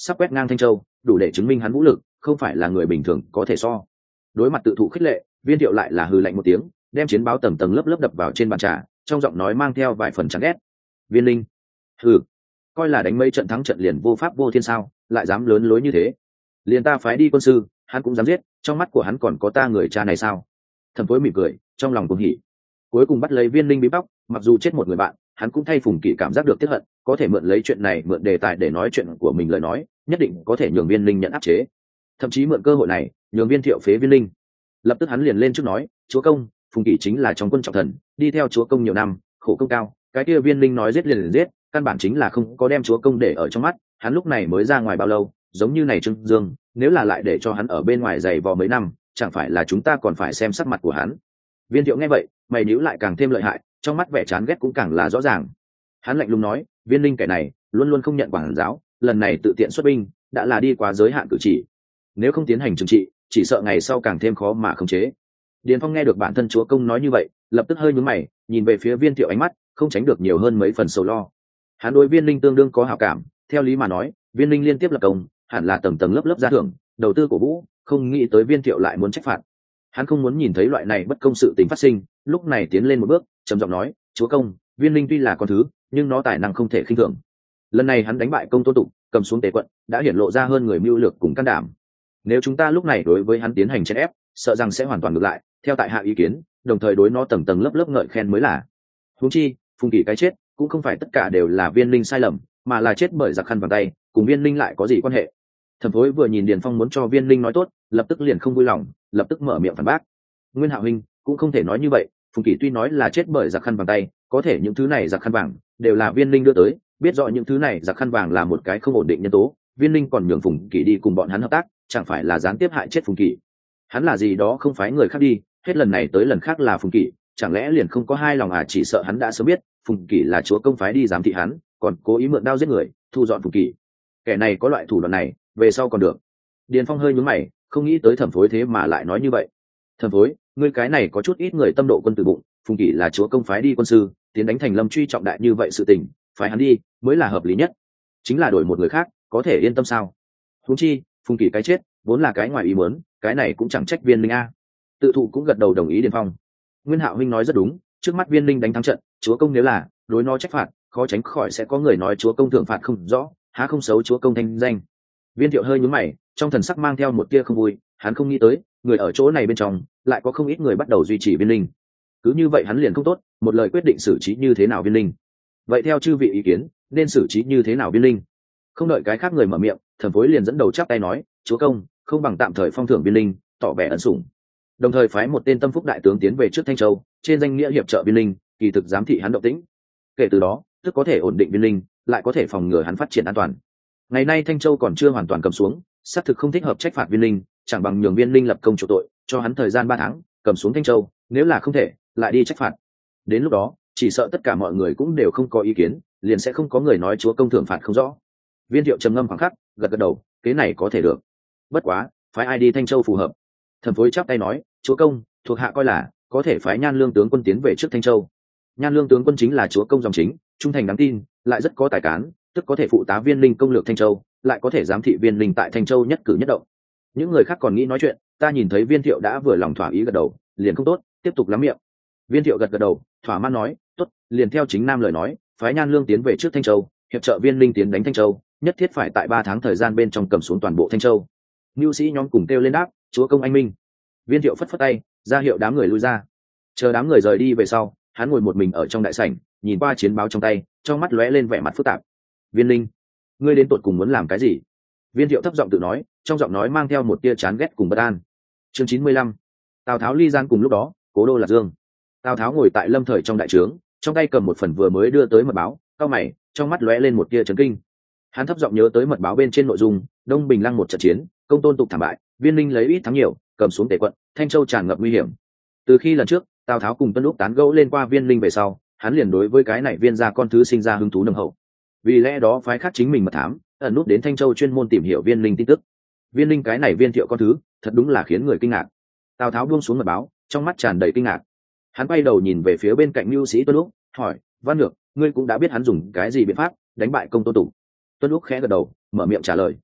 sắp quét ngang Thanh Châu, đủ để chứng minh hắn vũ lực không phải là người bình thường có thể so. Đối mặt tự thụ khích lệ, Viên Thiệu lại là hừ lạnh một tiếng, đem chiến báo tầng tầng lớp lớp đập vào trên bàn trà, trong giọng nói mang theo vài phần chán ghét. Viên Linh, hừ, coi là đánh mấy trận thắng trận liền vô pháp vô thiên sao, lại dám lớn lối như thế. Liền ta phái đi quân sư, hắn cũng dám giết, trong mắt của hắn còn có ta người cha này sao? Thẩm Phối mỉm cười, trong lòng cuồng hỉ. Cuối cùng bắt lấy Viên Linh bí bóc, mặc dù chết một người bạn, hắn cũng thay Phùng Kỷ cảm giác được tiếc hận, có thể mượn lấy chuyện này mượn đề tài để nói chuyện của mình lời nói, nhất định có thể nhường Viên Linh nhận áp chế. Thậm chí mượn cơ hội này, nhường Viên Thiệu phế Viên Linh. Lập tức hắn liền lên trước nói, chúa công, Phùng Kỷ chính là trong quân trọng thần, đi theo chúa công nhiều năm, khổ công cao, cái kia Viên Linh nói giết liền liền giết, căn bản chính là không có đem chúa công để ở trong mắt. Hắn lúc này mới ra ngoài bao lâu, giống như này Trương Dương, nếu là lại để cho hắn ở bên ngoài giày vò mấy năm, chẳng phải là chúng ta còn phải xem sắc mặt của hắn. Viên Thiệu nghe vậy, mày nhíu lại càng thêm lợi hại, trong mắt vẻ chán ghét cũng càng là rõ ràng. Hắn lạnh lùng nói, Viên Linh kẻ này luôn luôn không nhận quản giáo, lần này tự tiện xuất binh đã là đi quá giới hạn cử chỉ, nếu không tiến hành trừng trị chỉ sợ ngày sau càng thêm khó mà khống chế. Điền Phong nghe được bản thân chúa công nói như vậy, lập tức hơi nhướng mày, nhìn về phía Viên Thiệu, ánh mắt không tránh được nhiều hơn mấy phần sầu lo. Hắn đối Viên Linh tương đương có hảo cảm, theo lý mà nói Viên Linh liên tiếp lập công, hẳn là tầng tầng lớp lớp ra thưởng đầu tư cổ vũ, không nghĩ tới Viên Thiệu lại muốn trách phạt. Hắn không muốn nhìn thấy loại này bất công sự tình phát sinh, lúc này tiến lên một bước trầm giọng nói, chúa công, Viên Linh tuy là con thứ, nhưng nó tài năng không thể khinh thường. Lần này hắn đánh bại Công Tôn Tục, cầm xuống Tề quận, đã hiển lộ ra hơn người mưu lược cùng can đảm. Nếu chúng ta lúc này đối với hắn tiến hành chèn ép, sợ rằng sẽ hoàn toàn ngược lại, theo tại hạ ý kiến, đồng thời đối nó tầng tầng lớp lớp ngợi khen mới là. Huống chi, Phùng Kỷ cái chết cũng không phải tất cả đều là Viên Linh sai lầm, mà là chết bởi giặc khăn vàng tay, cùng Viên Linh lại có gì quan hệ? Thẩm Phối vừa nhìn Điền Phong muốn cho Viên Linh nói tốt, lập tức liền không vui lòng, lập tức mở miệng phản bác. Nguyên Hạo huynh cũng không thể nói như vậy, Phùng Kỷ tuy nói là chết bởi giặc khăn vàng tay, có thể những thứ này giặc khăn vàng đều là Viên Linh đưa tới, biết rõ những thứ này giặc khăn vàng là một cái không ổn định nhân tố, Viên Linh còn nhường Phùng Kỷ đi cùng bọn hắn hợp tác, chẳng phải là gián tiếp hại chết Phùng Kỷ. Hắn là gì đó không phái người khác đi, hết lần này tới lần khác là Phùng Kỷ, chẳng lẽ liền không có hai lòng à? Chỉ sợ hắn đã sớm biết Phùng Kỷ là chúa công phái đi giám thị hắn, còn cố ý mượn đao giết người, thu dọn Phùng Kỷ. Kẻ này có loại thủ đoạn này, về sau còn được. Điền Phong hơi nhướng mày, không nghĩ tới Thẩm Phối thế mà lại nói như vậy. Thẩm Phối, ngươi cái này có chút ít người tâm độ quân tử bụng, Phùng Kỷ là chúa công phái đi quân sư, tiến đánh thành Lâm truy trọng đại như vậy sự tình, phái hắn đi mới là hợp lý nhất. Chính là đổi một người khác, có thể yên tâm sao? Huống chi, Phùng Kỷ cái chết vốn là cái ngoài ý muốn, cái này cũng chẳng trách Viên Linh a. Tự thụ cũng gật đầu đồng ý Điền Phong. Nguyên Hạo huynh nói rất đúng, trước mắt Viên Linh đánh thắng trận, chúa công nếu là đối nó trách phạt, khó tránh khỏi sẽ có người nói chúa công thượng phạt không rõ, há không xấu chúa công thanh danh. Viên Thiệu hơi nhướng mày, trong thần sắc mang theo một tia không vui, hắn không nghĩ tới người ở chỗ này bên trong lại có không ít người bắt đầu duy trì Viên Linh. Cứ như vậy hắn liền không tốt, một lời quyết định xử trí như thế nào Viên Linh. Vậy theo chư vị ý kiến, nên xử trí như thế nào Viên Linh? Không đợi cái khác người mở miệng, Thẩm Phối liền dẫn đầu chắp tay nói, chúa công, không bằng tạm thời phong thưởng Viên Linh, tỏ vẻ ân sủng, đồng thời phái một tên tâm phúc đại tướng tiến về trước Thanh Châu, trên danh nghĩa hiệp trợ Viên Linh, kỳ thực giám thị hắn động tĩnh. Kể từ đó, tức có thể ổn định Viên Linh, lại có thể phòng ngừa hắn phát triển an toàn. Ngày nay Thanh Châu còn chưa hoàn toàn cầm xuống, xác thực không thích hợp trách phạt Viên Linh, chẳng bằng nhường Viên Linh lập công chủ tội, cho hắn thời gian ba tháng cầm xuống Thanh Châu, nếu là không thể, lại đi trách phạt. Đến lúc đó, chỉ sợ tất cả mọi người cũng đều không có ý kiến, liền sẽ không có người nói chúa công thưởng phạt không rõ. Viên Thiệu trầm ngâm khoảng khắc, gật gật đầu, cái này có thể được. Bất quá, phái ai đi Thanh Châu phù hợp? Thẩm Phối chắp tay nói, chúa công, thuộc hạ coi là có thể phái Nhan Lương tướng quân tiến về trước Thanh Châu. Nhan Lương tướng quân chính là chúa công dòng chính, trung thành đáng tin, lại rất có tài cán, tức có thể phụ tá Viên Linh công lược Thanh Châu, lại có thể giám thị Viên Linh tại Thanh Châu nhất cử nhất động. Những người khác còn nghĩ nói chuyện, ta nhìn thấy Viên Thiệu đã vừa lòng thỏa ý gật đầu, liền không tốt, tiếp tục lắm miệng. Viên Thiệu gật gật đầu, thỏa mãn nói, tốt, liền theo chính nam lời nói, phái Nhan Lương tiến về trước Thanh Châu, hiệp trợ Viên Linh tiến đánh Thanh Châu, nhất thiết phải tại ba tháng thời gian bên trong cầm xuống toàn bộ Thanh Châu. Nưu sĩ nhóm cùng kêu lên đáp, chúa công anh minh. Viên Thiệu phất phất tay, ra hiệu đám người lui ra. Chờ đám người rời đi về sau, hắn ngồi một mình ở trong đại sảnh, nhìn qua chiến báo trong tay, trong mắt lóe lên vẻ mặt phức tạp. Viên Linh, ngươi đến tột cùng muốn làm cái gì? Viên Thiệu thấp giọng tự nói, trong giọng nói mang theo một tia chán ghét cùng bất an. Chương chín mươi lăm. Tào Tháo ly gian cùng lúc đó, cố đô Lạc Dương. Tào Tháo ngồi tại Lâm Thời trong đại trướng, trong tay cầm một phần vừa mới đưa tới mật báo, cau mày, trong mắt lóe lên một tia chấn kinh. Hắn thấp giọng nhớ tới mật báo bên trên nội dung, Đông Bình Lăng một trận chiến, Công Tôn Tục thảm bại, Viên Linh lấy ít thắng nhiều, cầm xuống Tề quận, Thanh Châu tràn ngập nguy hiểm. Từ khi lần trước Tào Tháo cùng Tuân Lúc tán gẫu lên qua Viên Linh về sau, hắn liền đối với cái này Viên gia con thứ sinh ra hứng thú nồng hậu. Vì lẽ đó phái khác chính mình mật thám, ẩn nút đến Thanh Châu chuyên môn tìm hiểu Viên Linh tin tức. Viên Linh cái này Viên Thiệu con thứ, thật đúng là khiến người kinh ngạc. Tào Tháo buông xuống mật báo, trong mắt tràn đầy kinh ngạc. Hắn quay đầu nhìn về phía bên cạnh Nưu sĩ Tuân Lúc, hỏi, Văn Nhược, ngươi cũng đã biết hắn dùng cái gì biện pháp đánh bại Công Tôn Tục? Tuân Lúc khẽ gật đầu, mở miệng trả lời,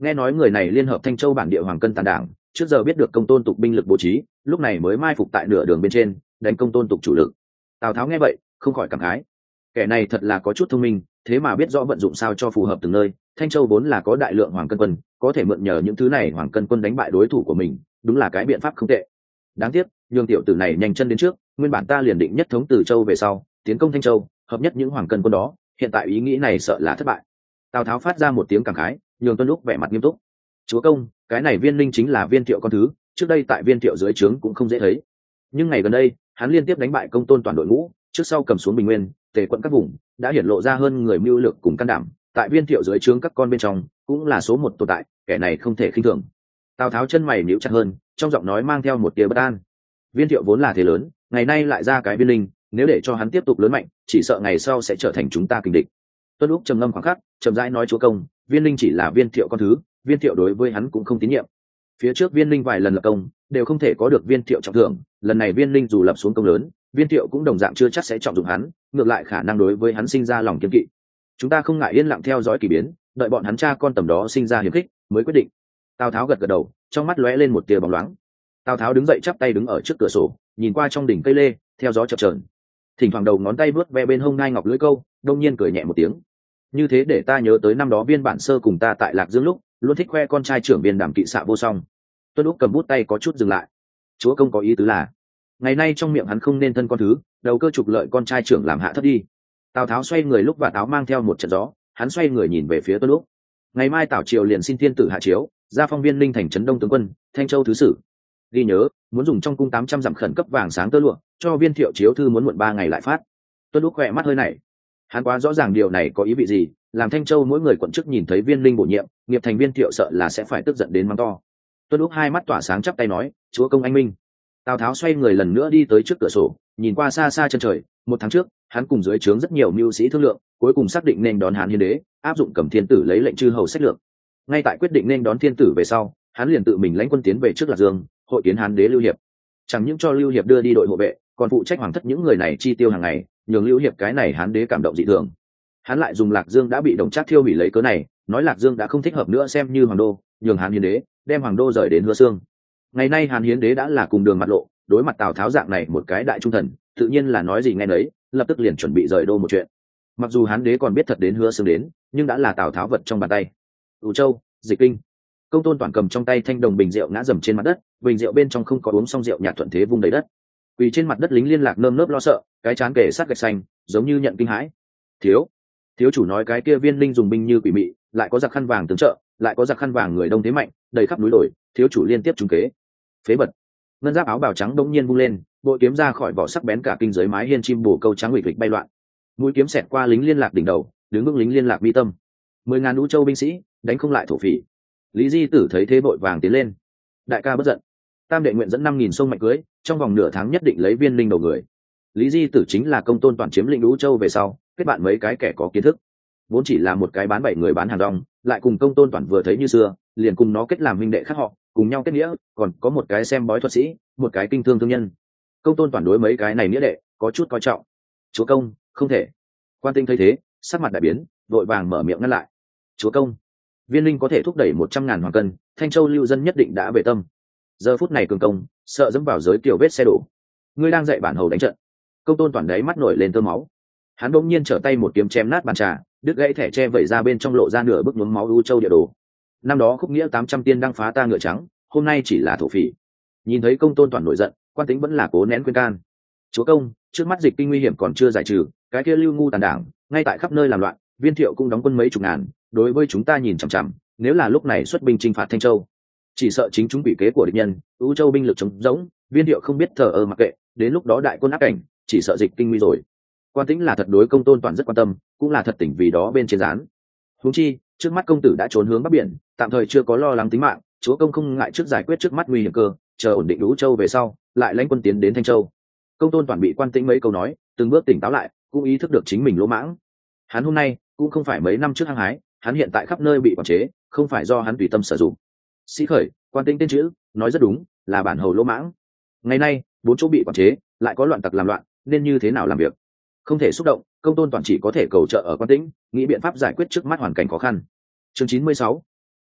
nghe nói người này liên hợp Thanh Châu bản địa hoàng cân tàn đảng, trước giờ biết được Công Tôn Tục binh lực bố trí, lúc này mới mai phục tại nửa đường bên trên, đánh Công Tôn Tục chủ lực. Tào Tháo nghe vậy không khỏi cảm khái, kẻ này thật là có chút thông minh, thế mà biết rõ vận dụng sao cho phù hợp từng nơi. Thanh Châu vốn là có đại lượng hoàng cân quân, có thể mượn nhờ những thứ này hoàng cân quân đánh bại đối thủ của mình, đúng là cái biện pháp không tệ. Đáng tiếc nhường tiểu tử này nhanh chân đến trước, nguyên bản ta liền định nhất thống Từ Châu về sau tiến công Thanh Châu, hợp nhất những hoàng cân quân đó, hiện tại ý nghĩ này sợ là thất bại. Tào Tháo phát ra một tiếng cảm khái, nhường Tuân Lúc vẻ mặt nghiêm túc. Chúa công, cái này Viên Linh chính là Viên Thiệu con thứ, trước đây tại Viên Thiệu dưới trướng cũng không dễ thấy, nhưng ngày gần đây hắn liên tiếp đánh bại Công Tôn toàn đội ngũ, trước sau cầm xuống Bình Nguyên, tề quận các vùng, đã hiển lộ ra hơn người mưu lược cùng can đảm, tại Viên Thiệu dưới trướng các con bên trong cũng là số một tồn tại, kẻ này không thể khinh thường. Tào Tháo chân mày nhíu chặt hơn, trong giọng nói mang theo một tia bất an. Viên Thiệu vốn là thế lớn, ngày nay lại ra cái Viên Linh, nếu để cho hắn tiếp tục lớn mạnh, chỉ sợ ngày sau sẽ trở thành chúng ta kình địch. Tuân Lúc trầm ngâm khoảng khắc, chậm rãi nói, chúa công, Viên Linh chỉ là Viên Thiệu con thứ, Viên Thiệu đối với hắn cũng không tín nhiệm. Phía trước Viên Linh vài lần lập công đều không thể có được Viên Thiệu trọng thưởng, lần này Viên Linh dù lập xuống công lớn, Viên Thiệu cũng đồng dạng chưa chắc sẽ trọng dụng hắn, ngược lại khả năng đối với hắn sinh ra lòng kiêng kỵ. Chúng ta không ngại yên lặng theo dõi kỳ biến, đợi bọn hắn cha con tầm đó sinh ra hiềm khích mới quyết định. Tào Tháo gật gật đầu, trong mắt lóe lên một tia bóng loáng. Tào Tháo đứng dậy chắp tay đứng ở trước cửa sổ, nhìn qua trong đỉnh cây lê, theo gió chập chờn, thỉnh thoảng đầu ngón tay vớt ve bên hông ngai ngọc lưỡi câu, đông nhiên cười nhẹ một tiếng. Như thế để ta nhớ tới năm đó Viên bản sơ cùng ta tại Lạc Dương lúc luôn thích khoe con trai trưởng Viên Đàm kỵ xạ vô song. Tuân Lúc cầm bút tay có chút dừng lại. Chúa công có ý tứ là ngày nay trong miệng hắn không nên thân con thứ, đầu cơ trục lợi con trai trưởng làm hạ thấp đi. Tào Tháo xoay người lúc và táo mang theo một trận gió, hắn xoay người nhìn về phía Tuân Lúc. Ngày mai Tào triều liền xin thiên tử hạ chiếu, ra phong Viên Linh thành trấn Đông tướng quân, Thanh Châu thứ sử. Ghi nhớ, muốn dùng trong cung tám trăm dặm khẩn cấp vàng sáng tơ lụa, cho Viên Thiệu chiếu thư muốn muộn ba ngày lại phát. Tuân Lúc khỏe mắt hơi này, hắn quá rõ ràng điều này có ý vị gì, làm Thanh Châu mỗi người quận chức nhìn thấy Viên Linh bổ nhiệm, nghiệp thành Viên Thiệu sợ là sẽ phải tức giận đến mắng to. Tuân Lúc hai mắt tỏa sáng chắp tay nói, chúa công anh minh. Tào Tháo xoay người lần nữa đi tới trước cửa sổ, nhìn qua xa xa chân trời. Một tháng trước hắn cùng dưới trướng rất nhiều mưu sĩ thương lượng, cuối cùng xác định nên đón Hán Hiến Đế, áp dụng Cẩm Thiên Tử lấy lệnh chư hầu sách lược. Ngay tại quyết định nên đón Thiên Tử về sau, hắn liền tự mình lãnh quân tiến về trước Lạc Dương, hội kiến Hán Đế Lưu Hiệp. Chẳng những cho Lưu Hiệp đưa đi đội hộ vệ, còn phụ trách hoàng thất những người này chi tiêu hàng ngày, nhường Lưu Hiệp cái này Hán Đế cảm động dị thường. Hắn lại dùng Lạc Dương đã bị Đồng Trác thiêu hủy lấy cớ này, nói Lạc Dương đã không thích hợp nữa xem như hoàng đô, nhường Hán Hiến Đế đem hoàng đô rời đến Hứa Xương. Ngày nay Hán Hiến Đế đã là cùng đường mặt lộ, đối mặt Tào Tháo dạng này một cái đại trung thần, tự nhiên là nói gì nghe nấy, lập tức liền chuẩn bị rời đô một chuyện. Mặc dù Hán Đế còn biết thật đến Hứa Xương đến, nhưng đã là Tào Tháo vật trong bàn tay. Ủ Châu, Dịch Kinh. Công Tôn toàn cầm trong tay thanh đồng bình rượu ngã dầm trên mặt đất, bình rượu bên trong không có uống xong rượu nhạt thuận thế vung đầy đất. Quỳ trên mặt đất lính liên lạc nơm nớp lo sợ, cái chán kề sát gạch xanh, giống như nhận kinh hãi. Thiếu, thiếu chủ nói cái kia Viên Linh dùng binh như quỷ mị, lại có giặc khăn vàng tướng trợ, lại có giặc khăn vàng người đông thế mạnh, đầy khắp núi đồi, thiếu chủ liên tiếp trúng kế. Phế bật. Ngân giáp áo bào trắng đống nhiên vung lên, bội kiếm ra khỏi vỏ sắc bén cả kinh giới mái hiên chim bổ câu trắng ủy vịch bay loạn. Mũi kiếm xẹt qua lính liên lạc đỉnh đầu, đứng vững lính liên lạc mi tâm. Mười ngàn Ú Châu binh sĩ đánh không lại thổ phỉ. Lý Di Tử thấy thế vội vàng tiến lên. Đại ca bất giận, tam đệ nguyện dẫn năm nghìn sông mạnh cưới, trong vòng nửa tháng nhất định lấy Viên Linh đầu người. Lý Di Tử chính là Công Tôn toàn chiếm lĩnh Ú Châu về sau kết bạn mấy cái kẻ có kiến thức, vốn chỉ là một cái bán bảy người bán hàng rong, lại cùng Công Tôn toàn vừa thấy như xưa, liền cùng nó kết làm huynh đệ khác họ, cùng nhau kết nghĩa, còn có một cái xem bói thuật sĩ, một cái kinh thương thương nhân. Công Tôn toàn đối mấy cái này nghĩa đệ có chút coi trọng. Chúa công, không thể. Quan Tinh thấy thế, sắc mặt đại biến, vội vàng mở miệng ngăn lại. Chúa công, Viên Linh có thể thúc đẩy một trăm ngàn hoàng cân, Thanh Châu lưu dân nhất định đã về tâm. Giờ phút này cường công, sợ dẫm vào giới kiểu vết xe đổ. Ngươi đang dạy bản hầu đánh trận. Công Tôn toàn đáy mắt nổi lên tơ máu. Hắn bỗng nhiên trở tay một kiếm chém nát bàn trà, đứt gãy thẻ tre vẩy ra bên trong lộ ra nửa bức nhuốm máu U Châu địa đồ. Năm đó khúc nghĩa tám trăm tiên đang phá ta ngựa trắng, hôm nay chỉ là thổ phỉ. Nhìn thấy Công Tôn toàn nổi giận, Quan Tính vẫn là cố nén khuyên can. Chúa công, trước mắt dịch kinh nguy hiểm còn chưa giải trừ, cái kia lưu ngu tàn đảng ngay tại khắp nơi làm loạn, Viên Thiệu cũng đóng quân mấy chục ngàn, đối với chúng ta nhìn chằm chằm, nếu là lúc này xuất binh chinh phạt Thanh Châu, chỉ sợ chính chúng bị kế của địch nhân, U Châu binh lực trống rỗng, Viên Thiệu không biết thờ ơ mặc kệ, đến lúc đó đại quân áp cảnh, chỉ sợ dịch kinh nguy rồi. Quan Tĩnh là thật đối Công Tôn toàn rất quan tâm, cũng là thật tỉnh vì đó bên trên gián. Huống chi, trước mắt công tử đã trốn hướng bắc biển, tạm thời chưa có lo lắng tính mạng, chúa công không ngại trước giải quyết trước mắt nguy hiểm cơ, chờ ổn định U Châu về sau, lại lãnh quân tiến đến Thanh Châu. Công Tôn toàn bị Quan Tĩnh mấy câu nói, từng bước tỉnh táo lại, cũng ý thức được chính mình lỗ mãng. Hắn hôm nay cũng không phải mấy năm trước hăng hái, hắn hiện tại khắp nơi bị quản chế, không phải do hắn tùy tâm sử dụng. Sĩ khởi, Quan Tĩnh tên chữ, nói rất đúng, là bản hầu lỗ mãng. Ngày nay, bốn chỗ bị quản chế, lại có loạn tặc làm loạn, nên như thế nào làm việc? Không thể xúc động, Công Tôn toàn chỉ có thể cầu trợ ở Quan Tĩnh, nghĩ biện pháp giải quyết trước mắt hoàn cảnh khó khăn. Chương chín mươi sáu,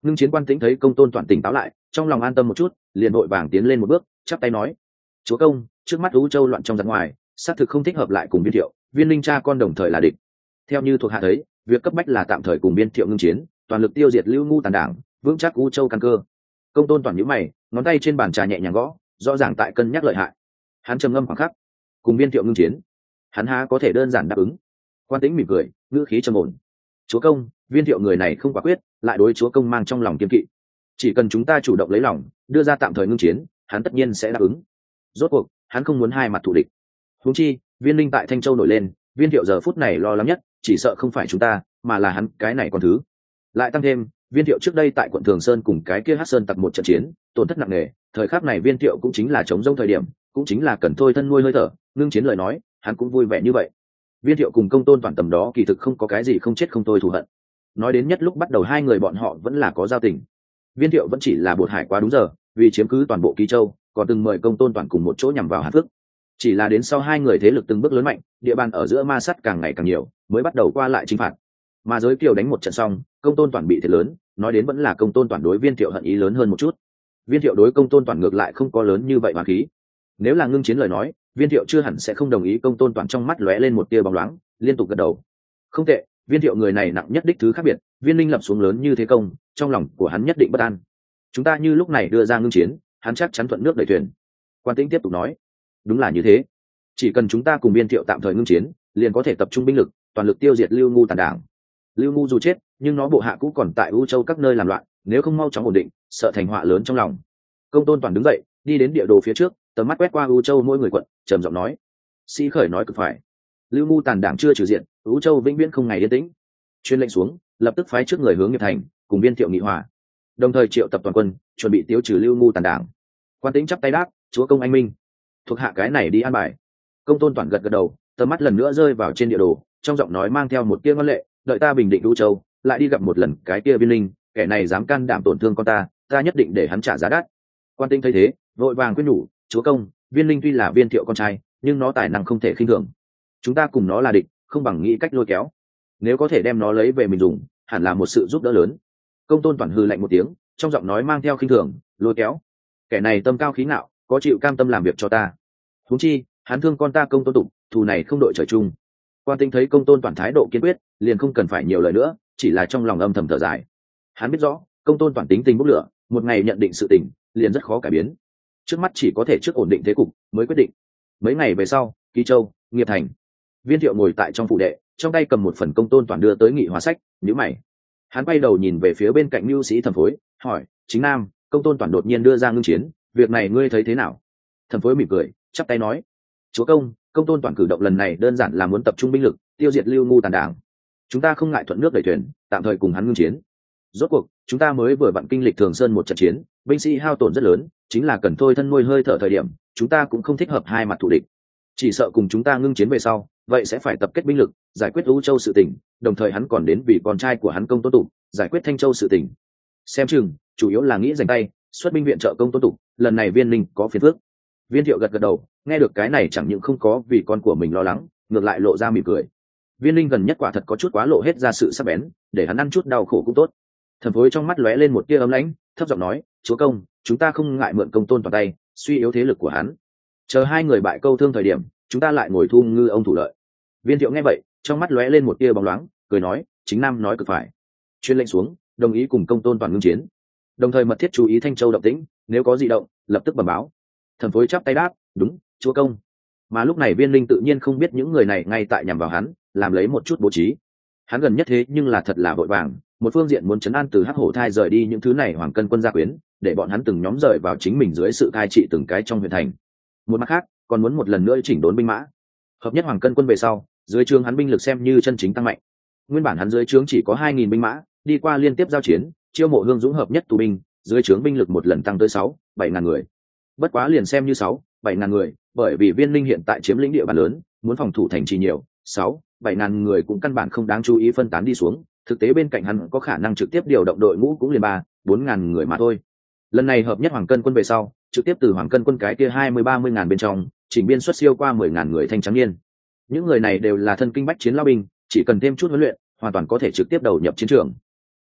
Ngưng chiến quan tĩnh thấy công tôn toàn tỉnh táo lại, trong lòng an tâm một chút, liền vội vàng tiến lên một bước, chắp tay nói: chúa công, trước mắt U Châu loạn trong giặc ngoài, xác thực không thích hợp lại cùng Viên Thiệu, Viên Linh cha con đồng thời là địch. Theo như thuộc hạ thấy, việc cấp bách là tạm thời cùng Viên Thiệu ngưng chiến, toàn lực tiêu diệt Lưu Ngu tàn đảng, vững chắc U Châu căn cơ. Công tôn toàn nhíu mày, ngón tay trên bàn trà nhẹ nhàng gõ, rõ ràng tại cân nhắc lợi hại. Hắn trầm ngâm khoảng khắc, cùng Viên Thiệu ngưng chiến, hắn há có thể đơn giản đáp ứng. Quan Tĩnh mỉm cười, ngữ khí trầm ổn: chúa công, Viên Thiệu người này không quả quyết, lại đối chúa công mang trong lòng kiên kỵ, chỉ cần chúng ta chủ động lấy lòng, đưa ra tạm thời ngưng chiến, hắn tất nhiên sẽ đáp ứng. Rốt cuộc hắn không muốn hai mặt thù địch. Huống chi Viên Linh tại Thanh Châu nổi lên, Viên Thiệu giờ phút này lo lắng nhất chỉ sợ không phải chúng ta, mà là hắn cái này còn thứ. Lại tăng thêm Viên Thiệu trước đây tại quận Thường Sơn cùng cái kia Hắc Sơn tặc một trận chiến, tổn thất nặng nề, thời khắc này Viên Thiệu cũng chính là chống rông thời điểm, cũng chính là cần thôi thân nuôi hơi thở, ngưng chiến lời nói, hắn cũng vui vẻ như vậy. Viên Thiệu cùng công tôn toàn tầm đó kỳ thực không có cái gì không chết không thôi thù hận. Nói đến nhất lúc bắt đầu hai người bọn họ vẫn là có giao tình. Viên Thiệu vẫn chỉ là bột hải quá đúng giờ, vì chiếm cứ toàn bộ Ký Châu, còn từng mời công tôn toàn cùng một chỗ nhằm vào Hàn Phước. Chỉ là đến sau hai người thế lực từng bước lớn mạnh, địa bàn ở giữa ma sát càng ngày càng nhiều, mới bắt đầu qua lại chinh phạt. Mà giới Kiều đánh một trận xong, công tôn toàn bị thiệt lớn, nói đến vẫn là công tôn toàn đối Viên Thiệu hận ý lớn hơn một chút. Viên Thiệu đối công tôn toàn ngược lại không có lớn như vậy mà khí. Nếu là ngưng chiến lời nói, Viên Thiệu chưa hẳn sẽ không đồng ý. Công tôn toàn trong mắt lóe lên một tia bóng loáng, liên tục gật đầu. Không tệ, Viên Thiệu người này nặng nhất đích thứ khác biệt, Viên Linh lập xuống lớn như thế công, trong lòng của hắn nhất định bất an. Chúng ta như lúc này đưa ra ngưng chiến, hắn chắc chắn thuận nước đẩy thuyền. Quan Tĩnh tiếp tục nói: đúng là như thế, chỉ cần chúng ta cùng Viên Thiệu tạm thời ngưng chiến, liền có thể tập trung binh lực, toàn lực tiêu diệt Lưu Ngu tàn đảng. Lưu Ngu dù chết, nhưng nó bộ hạ cũ còn tại U Châu các nơi làm loạn, nếu không mau chóng ổn định, sợ thành họa lớn trong lòng. Công tôn toàn đứng dậy, đi đến địa đồ phía trước, tầm mắt quét qua U Châu mỗi người quận, trầm giọng nói: sĩ khởi nói cực phải, Lưu Ngu tàn đảng chưa trừ diện, U Châu vĩnh viễn không ngày yên tĩnh. Chuyên lệnh xuống, lập tức phái trước người hướng Nghiệp Thành, cùng Viên Thiệu nghị hòa, đồng thời triệu tập toàn quân, chuẩn bị tiêu trừ Lưu Ngu tàn đảng. Quan Tĩnh chắp tay đáp: chúa công anh minh, thuộc hạ cái này đi an bài. Công tôn toàn gật gật đầu, tầm mắt lần nữa rơi vào trên địa đồ, trong giọng nói mang theo một tia ngân lệ: đợi ta bình định U Châu, lại đi gặp một lần cái kia Viên Linh, kẻ này dám can đảm tổn thương con ta, ta nhất định để hắn trả giá đắt. Quan Tĩnh thấy thế, vội vàng khuyên nhủ: chúa công, Viên Linh tuy là Viên Thiệu con trai, nhưng nó tài năng không thể khinh thường, chúng ta cùng nó là địch, không bằng nghĩ cách lôi kéo, nếu có thể đem nó lấy về mình dùng, hẳn là một sự giúp đỡ lớn. Công tôn toàn hừ lạnh một tiếng, trong giọng nói mang theo khinh thường: lôi kéo? Kẻ này tâm cao khí ngạo, có chịu cam tâm làm việc cho ta? Huống chi hắn thương con ta Công tôn tục, thù này không đội trời chung. Quan Tĩnh thấy công tôn toàn thái độ kiên quyết, liền không cần phải nhiều lời nữa, chỉ là trong lòng âm thầm thở dài. Hắn biết rõ công tôn toàn tính tình bốc lửa, một ngày nhận định sự tình liền rất khó cải biến, trước mắt chỉ có thể trước ổn định thế cục mới quyết định. Mấy ngày về sau, Ký Châu, Nghiệp Thành, Viên Thiệu ngồi tại trong phủ đệ, trong tay cầm một phần công tôn toàn đưa tới nghị hòa sách, nhíu mày. Hắn quay đầu nhìn về phía bên cạnh mưu sĩ Thẩm Phối, hỏi: chính nam, công tôn toàn đột nhiên đưa ra ngưng chiến, việc này ngươi thấy thế nào? Thẩm Phối mỉm cười, chắp tay nói: chúa công, công tôn toàn cử động lần này đơn giản là muốn tập trung binh lực, tiêu diệt Lưu Ngu tàn đảng. Chúng ta không ngại thuận nước đẩy thuyền, tạm thời cùng hắn ngưng chiến. Rốt cuộc chúng ta mới vừa vặn kinh lịch Thường Sơn một trận chiến, binh sĩ hao tổn rất lớn, chính là cần thôi thân nuôi hơi thở thời điểm, chúng ta cũng không thích hợp hai mặt thù địch. Chỉ sợ cùng chúng ta ngưng chiến về sau, vậy sẽ phải tập kết binh lực, giải quyết U Châu sự tình, đồng thời hắn còn đến vì con trai của hắn Công tôn tục, giải quyết Thanh Châu sự tình. Xem chừng chủ yếu là nghĩ dành tay xuất binh viện trợ Công tôn tục, lần này Viên Linh có phiền phức. Viên Thiệu gật gật đầu, nghe được cái này chẳng những không có vì con của mình lo lắng, ngược lại lộ ra mỉm cười. Viên Linh gần nhất quả thật có chút quá lộ hết ra sự sắc bén, để hắn ăn chút đau khổ cũng tốt. Thẩm Phối trong mắt lóe lên một tia ấm lãnh, thấp giọng nói: chúa công, chúng ta không ngại mượn công tôn toàn tay, suy yếu thế lực của hắn, chờ hai người bại câu thương thời điểm, chúng ta lại ngồi thu ngư ông thủ lợi. Viên Thiệu nghe vậy, trong mắt lóe lên một tia bóng loáng, cười nói: chính nam nói cực phải. Chuyên lệnh xuống, đồng ý cùng công tôn toàn ngưng chiến, đồng thời mật thiết chú ý Thanh Châu động tĩnh, nếu có dị động lập tức bẩm báo. Thẩm Phối chắp tay đáp: đúng, chúa công. Mà lúc này Viên Linh tự nhiên không biết những người này ngay tại nhằm vào hắn, làm lấy một chút bố trí. Hắn gần nhất thế nhưng là thật là vội vàng, một phương diện muốn trấn an từ Hắc Hổ thai rời đi những thứ này Hoàng Cân quân gia quyến, để bọn hắn từng nhóm rời vào chính mình dưới sự cai trị từng cái trong huyện thành. Một mặt khác, còn muốn một lần nữa chỉnh đốn binh mã, hợp nhất Hoàng Cân quân về sau, dưới trướng hắn binh lực xem như chân chính tăng mạnh. Nguyên bản hắn dưới trướng chỉ có hai nghìn binh mã, đi qua liên tiếp giao chiến, chiêu mộ hương dũng hợp nhất tù binh, dưới trướng binh lực một lần tăng tới sáu, bảy ngàn người. Bất quá liền xem như sáu, bảy ngàn người, bởi vì Viên Linh hiện tại chiếm lĩnh địa bàn lớn, muốn phòng thủ thành trì nhiều, sáu, bảy ngàn người cũng căn bản không đáng chú ý phân tán đi xuống, thực tế bên cạnh hắn có khả năng trực tiếp điều động đội ngũ cũng liền ba, bốn ngàn người mà thôi. Lần này hợp nhất Hoàng Cân quân về sau, trực tiếp từ Hoàng Cân quân cái kia hai mươi ba mươi ngàn bên trong, chỉnh biên xuất siêu qua mười ngàn người thanh trắng niên. Những người này đều là thân kinh bách chiến lao binh, chỉ cần thêm chút huấn luyện, hoàn toàn có thể trực tiếp đầu nhập chiến trường.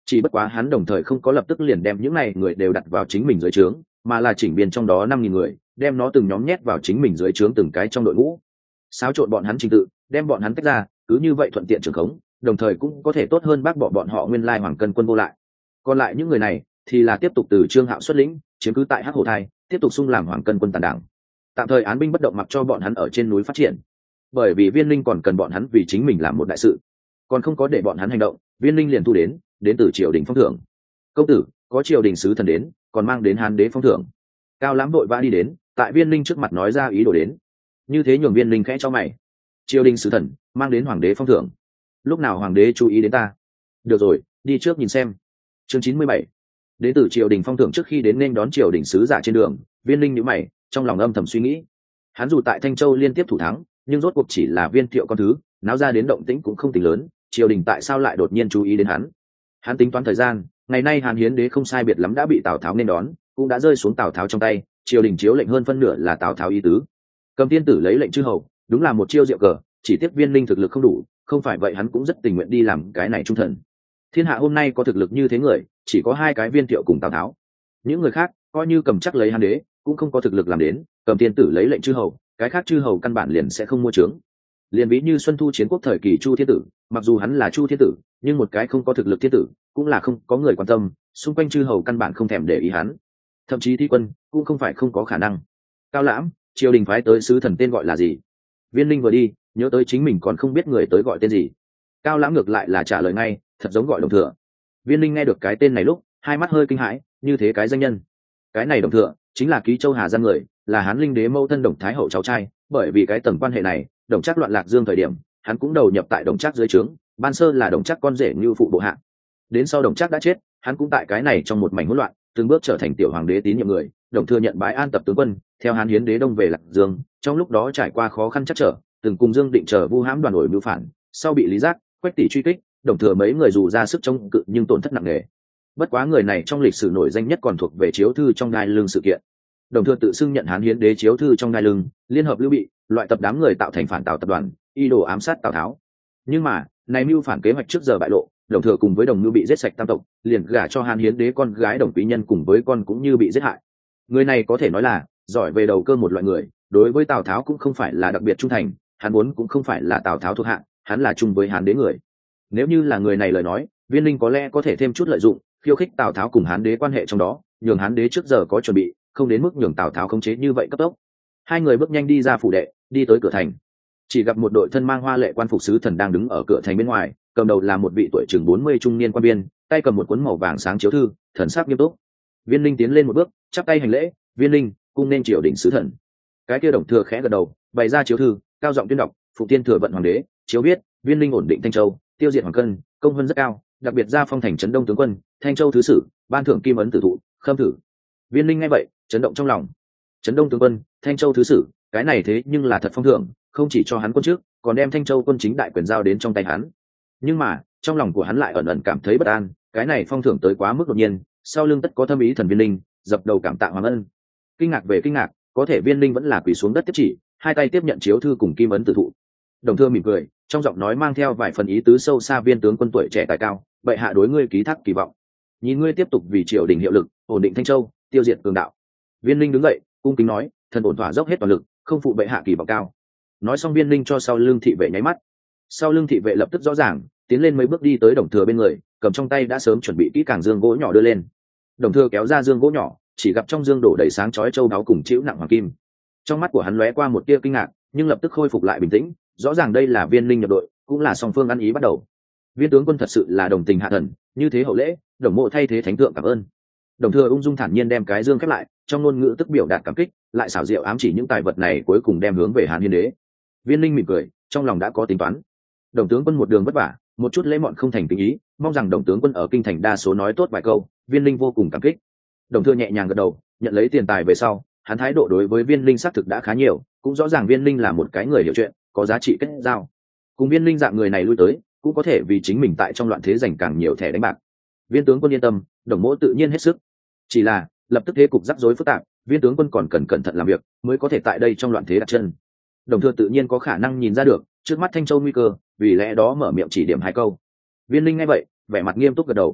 Chỉ bất quá hắn đồng thời không có lập tức liền đem những này người đều đặt vào chính mình dưới trướng, mà là chỉnh biên trong đó năm nghìn người, đem nó từng nhóm nhét vào chính mình dưới trướng từng cái trong đội ngũ, xáo trộn bọn hắn trình tự, đem bọn hắn tách ra, cứ như vậy thuận tiện trưởng khống, đồng thời cũng có thể tốt hơn bác bỏ bọn họ nguyên lai hoàng cân quân vô lại. Còn lại những người này thì là tiếp tục từ Trương Hạo xuất lĩnh, chiếm cứ tại Hắc Hổ Thai, tiếp tục xung làm hoàng cân quân tàn đảng. Tạm thời án binh bất động mặc cho bọn hắn ở trên núi phát triển, bởi vì Viên Linh còn cần bọn hắn vì chính mình làm một đại sự, còn không có để bọn hắn hành động, Viên Linh liền thu đến đến từ triều đình phong thưởng. Công tử, có triều đình sứ thần đến, còn mang đến Hán đế phong thưởng. Cao Lãm vội vã đi đến, tại Viên Linh trước mặt nói ra ý đồ đến. Như thế nhường Viên Linh khẽ cho mày. Triều đình sứ thần mang đến hoàng đế phong thưởng, lúc nào hoàng đế chú ý đến ta? Được rồi, đi trước nhìn xem. Chương chín mươi bảy. Đến từ triều đình phong thưởng. Trước khi đến nên đón triều đình sứ giả trên đường, Viên Linh nhíu mày, trong lòng âm thầm suy nghĩ. Hắn dù tại Thanh Châu liên tiếp thủ thắng, nhưng rốt cuộc chỉ là Viên Thiệu con thứ, náo ra đến động tĩnh cũng không tính lớn, triều đình tại sao lại đột nhiên chú ý đến hắn? Hắn tính toán thời gian, ngày nay Hàn Hiến đế không sai biệt lắm đã bị Tào Tháo nên đón, cũng đã rơi xuống Tào Tháo trong tay, triều đình chiếu lệnh hơn phân nửa là Tào Tháo ý tứ. Cầm tiên tử lấy lệnh chư hầu, đúng là một chiêu diệu cờ, chỉ tiếc Viên Linh thực lực không đủ, không phải vậy hắn cũng rất tình nguyện đi làm cái này trung thần. Thiên hạ hôm nay có thực lực như thế người, chỉ có hai cái Viên Thiệu cùng Tào Tháo. Những người khác, coi như cầm chắc lấy Hàn đế, cũng không có thực lực làm đến, cầm tiên tử lấy lệnh chư hầu, cái khác chư hầu căn bản liền sẽ không mua trướng. Liền ví như Xuân Thu chiến quốc thời kỳ Chu Thiên Tử, mặc dù hắn là Chu Thiên Tử, nhưng một cái không có thực lực thiên tử, cũng là không có người quan tâm, xung quanh chư hầu căn bản không thèm để ý hắn. Thậm chí thi quân cũng không phải không có khả năng. Cao Lãm, triều đình phái tới sứ thần tên gọi là gì? Viên Linh vừa đi, nhớ tới chính mình còn không biết người tới gọi tên gì. Cao Lãm ngược lại là trả lời ngay, thật giống gọi Đồng Thừa. Viên Linh nghe được cái tên này lúc, hai mắt hơi kinh hãi, như thế cái danh nhân. Cái này Đồng Thừa chính là Ký Châu Hà Giang người, là Hán Linh đế mẫu thân Đồng Thái hậu cháu trai, bởi vì cái tầng quan hệ này, Đồng Trác loạn lạc Dương thời điểm, hắn cũng đầu nhập tại Đồng Trác dưới trướng, ban sơ là Đồng Trác con rể Ngưu phụ bộ hạ. Đến sau Đồng Trác đã chết, hắn cũng tại cái này trong một mảnh hỗn loạn, từng bước trở thành tiểu hoàng đế tín nhiệm người. Đồng Thừa nhận bái an tập tướng quân, theo Hán Hiến đế đông về Lạc Dương, trong lúc đó trải qua khó khăn chắc trở, từng cùng Dương Định chờ vu hãm đoàn nổi mưu phản, sau bị Lý Giác, Quách Tỷ truy kích, Đồng Thừa mấy người dù ra sức chống cự nhưng tổn thất nặng nề. Bất quá người này trong lịch sử nổi danh nhất còn thuộc về chiếu thư trong đai lưng sự kiện. Đồng Thừa tự xưng nhận Hán Hiến đế chiếu thư trong đai lưng, liên hợp Lưu Bị, loại tập đám người tạo thành phản Tào tập đoàn, y đồ ám sát Tào Tháo. Nhưng mà, này mưu phản kế hoạch trước giờ bại lộ, Đồng Thừa cùng với Đồng Lưu bị giết sạch tam tộc, liền gả cho Hán Hiến đế con gái Đồng Quý Nhân cùng với con cũng như bị giết hại. Người này có thể nói là giỏi về đầu cơ một loại người, đối với Tào Tháo cũng không phải là đặc biệt trung thành, hắn muốn cũng không phải là Tào Tháo thuộc hạ, hắn là chung với Hán đế người. Nếu như là người này lời nói, Viên Linh có lẽ có thể thêm chút lợi dụng, khiêu khích Tào Tháo cùng Hán đế quan hệ trong đó, nhường Hán đế trước giờ có chuẩn bị, không đến mức nhường Tào Tháo khống chế như vậy cấp tốc. Hai người bước nhanh đi ra phủ đệ, đi tới cửa thành, chỉ gặp một đội thân mang hoa lệ quan phục sứ thần đang đứng ở cửa thành bên ngoài, cầm đầu là một vị tuổi chừng bốn mươi trung niên quan viên, tay cầm một cuốn màu vàng sáng chiếu thư, thần sắc nghiêm túc. Viên Linh tiến lên một bước, chắp tay hành lễ, "Viên Linh, cung nên triều đình sứ thần." Cái kia Đồng Thừa khẽ gật đầu, bày ra chiếu thư, cao giọng tuyên đọc, "Phụ tiên thừa vận hoàng đế, chiếu biết, Viên Linh ổn định Thanh Châu, tiêu diệt Hoàng Cân, công vân rất cao, đặc biệt ra phong thành trấn Đông tướng quân, Thanh Châu thứ sử, ban thưởng kim ấn tử thụ, khâm thử." Viên Linh nghe vậy, chấn động trong lòng. Trấn Đông tướng quân, Thanh Châu thứ sử, cái này thế nhưng là thật phong thưởng, không chỉ cho hắn quân trước, còn đem Thanh Châu quân chính đại quyền giao đến trong tay hắn. Nhưng mà, trong lòng của hắn lại ẩn ẩn cảm thấy bất an, cái này phong thưởng tới quá mức đột nhiên, sau lưng tất có thâm ý thần. Viên Linh dập đầu cảm tạ hoàng ân. Kinh ngạc về kinh ngạc, có thể Viên Linh vẫn là quỳ xuống đất tiếp chỉ, hai tay tiếp nhận chiếu thư cùng kim ấn tử thụ. Đồng Thừa mỉm cười, trong giọng nói mang theo vài phần ý tứ sâu xa, "Viên tướng quân tuổi trẻ tài cao, bệ hạ đối ngươi ký thác kỳ vọng, nhìn ngươi tiếp tục vì triều đình hiệu lực, ổn định Thanh Châu, tiêu diệt cường đạo." Viên Linh đứng dậy, cung kính nói, "Thần ổn thỏa dốc hết toàn lực, không phụ bệ hạ kỳ vọng cao." Nói xong Viên Linh cho sau lưng thị vệ nháy mắt. Sau lưng thị vệ lập tức rõ ràng, tiến lên mấy bước đi tới Đồng Thừa bên người, cầm trong tay đã sớm chuẩn bị kỹ càng dương gỗ nhỏ đưa lên. Đồng Thừa kéo ra dương gỗ nhỏ, chỉ gặp trong dương đổ đầy sáng chói châu đáo cùng chĩu nặng hoàng kim. Trong mắt của hắn lóe qua một tia kinh ngạc, nhưng lập tức khôi phục lại bình tĩnh, rõ ràng đây là Viên Linh nhập đội, cũng là song phương ăn ý bắt đầu. Viên tướng quân thật sự là đồng tình hạ thần, như thế hậu lễ, Đồng mộ thay thế thánh thượng cảm ơn. Đồng Thừa ung dung thản nhiên đem cái dương khép lại, trong ngôn ngữ tức biểu đạt cảm kích, lại xảo diệu ám chỉ những tài vật này cuối cùng đem hướng về Hán Hiến đế. Viên Linh mỉm cười, trong lòng đã có tính toán. Đồng tướng quân một đường vất vả, một chút lễ mọn không thành tình ý, mong rằng Đồng tướng quân ở kinh thành đa số nói tốt vài câu. Viên Linh vô cùng cảm kích. Đồng Thừa nhẹ nhàng gật đầu, nhận lấy tiền tài về sau, hắn thái độ đối với Viên Linh xác thực đã khá nhiều, cũng rõ ràng Viên Linh là một cái người hiểu chuyện, có giá trị kết giao. Cùng Viên Linh dạng người này lui tới, cũng có thể vì chính mình tại trong loạn thế giành càng nhiều thẻ đánh bạc. Viên tướng quân yên tâm, Đồng mỗ tự nhiên hết sức. Chỉ là lập tức thế cục rắc rối phức tạp, Viên tướng quân còn cần cẩn thận làm việc, mới có thể tại đây trong loạn thế đặt chân. Đồng Thừa tự nhiên có khả năng nhìn ra được trước mắt Thanh Châu nguy cơ, vì lẽ đó mở miệng chỉ điểm hai câu. Viên Linh nghe vậy, vẻ mặt nghiêm túc gật đầu.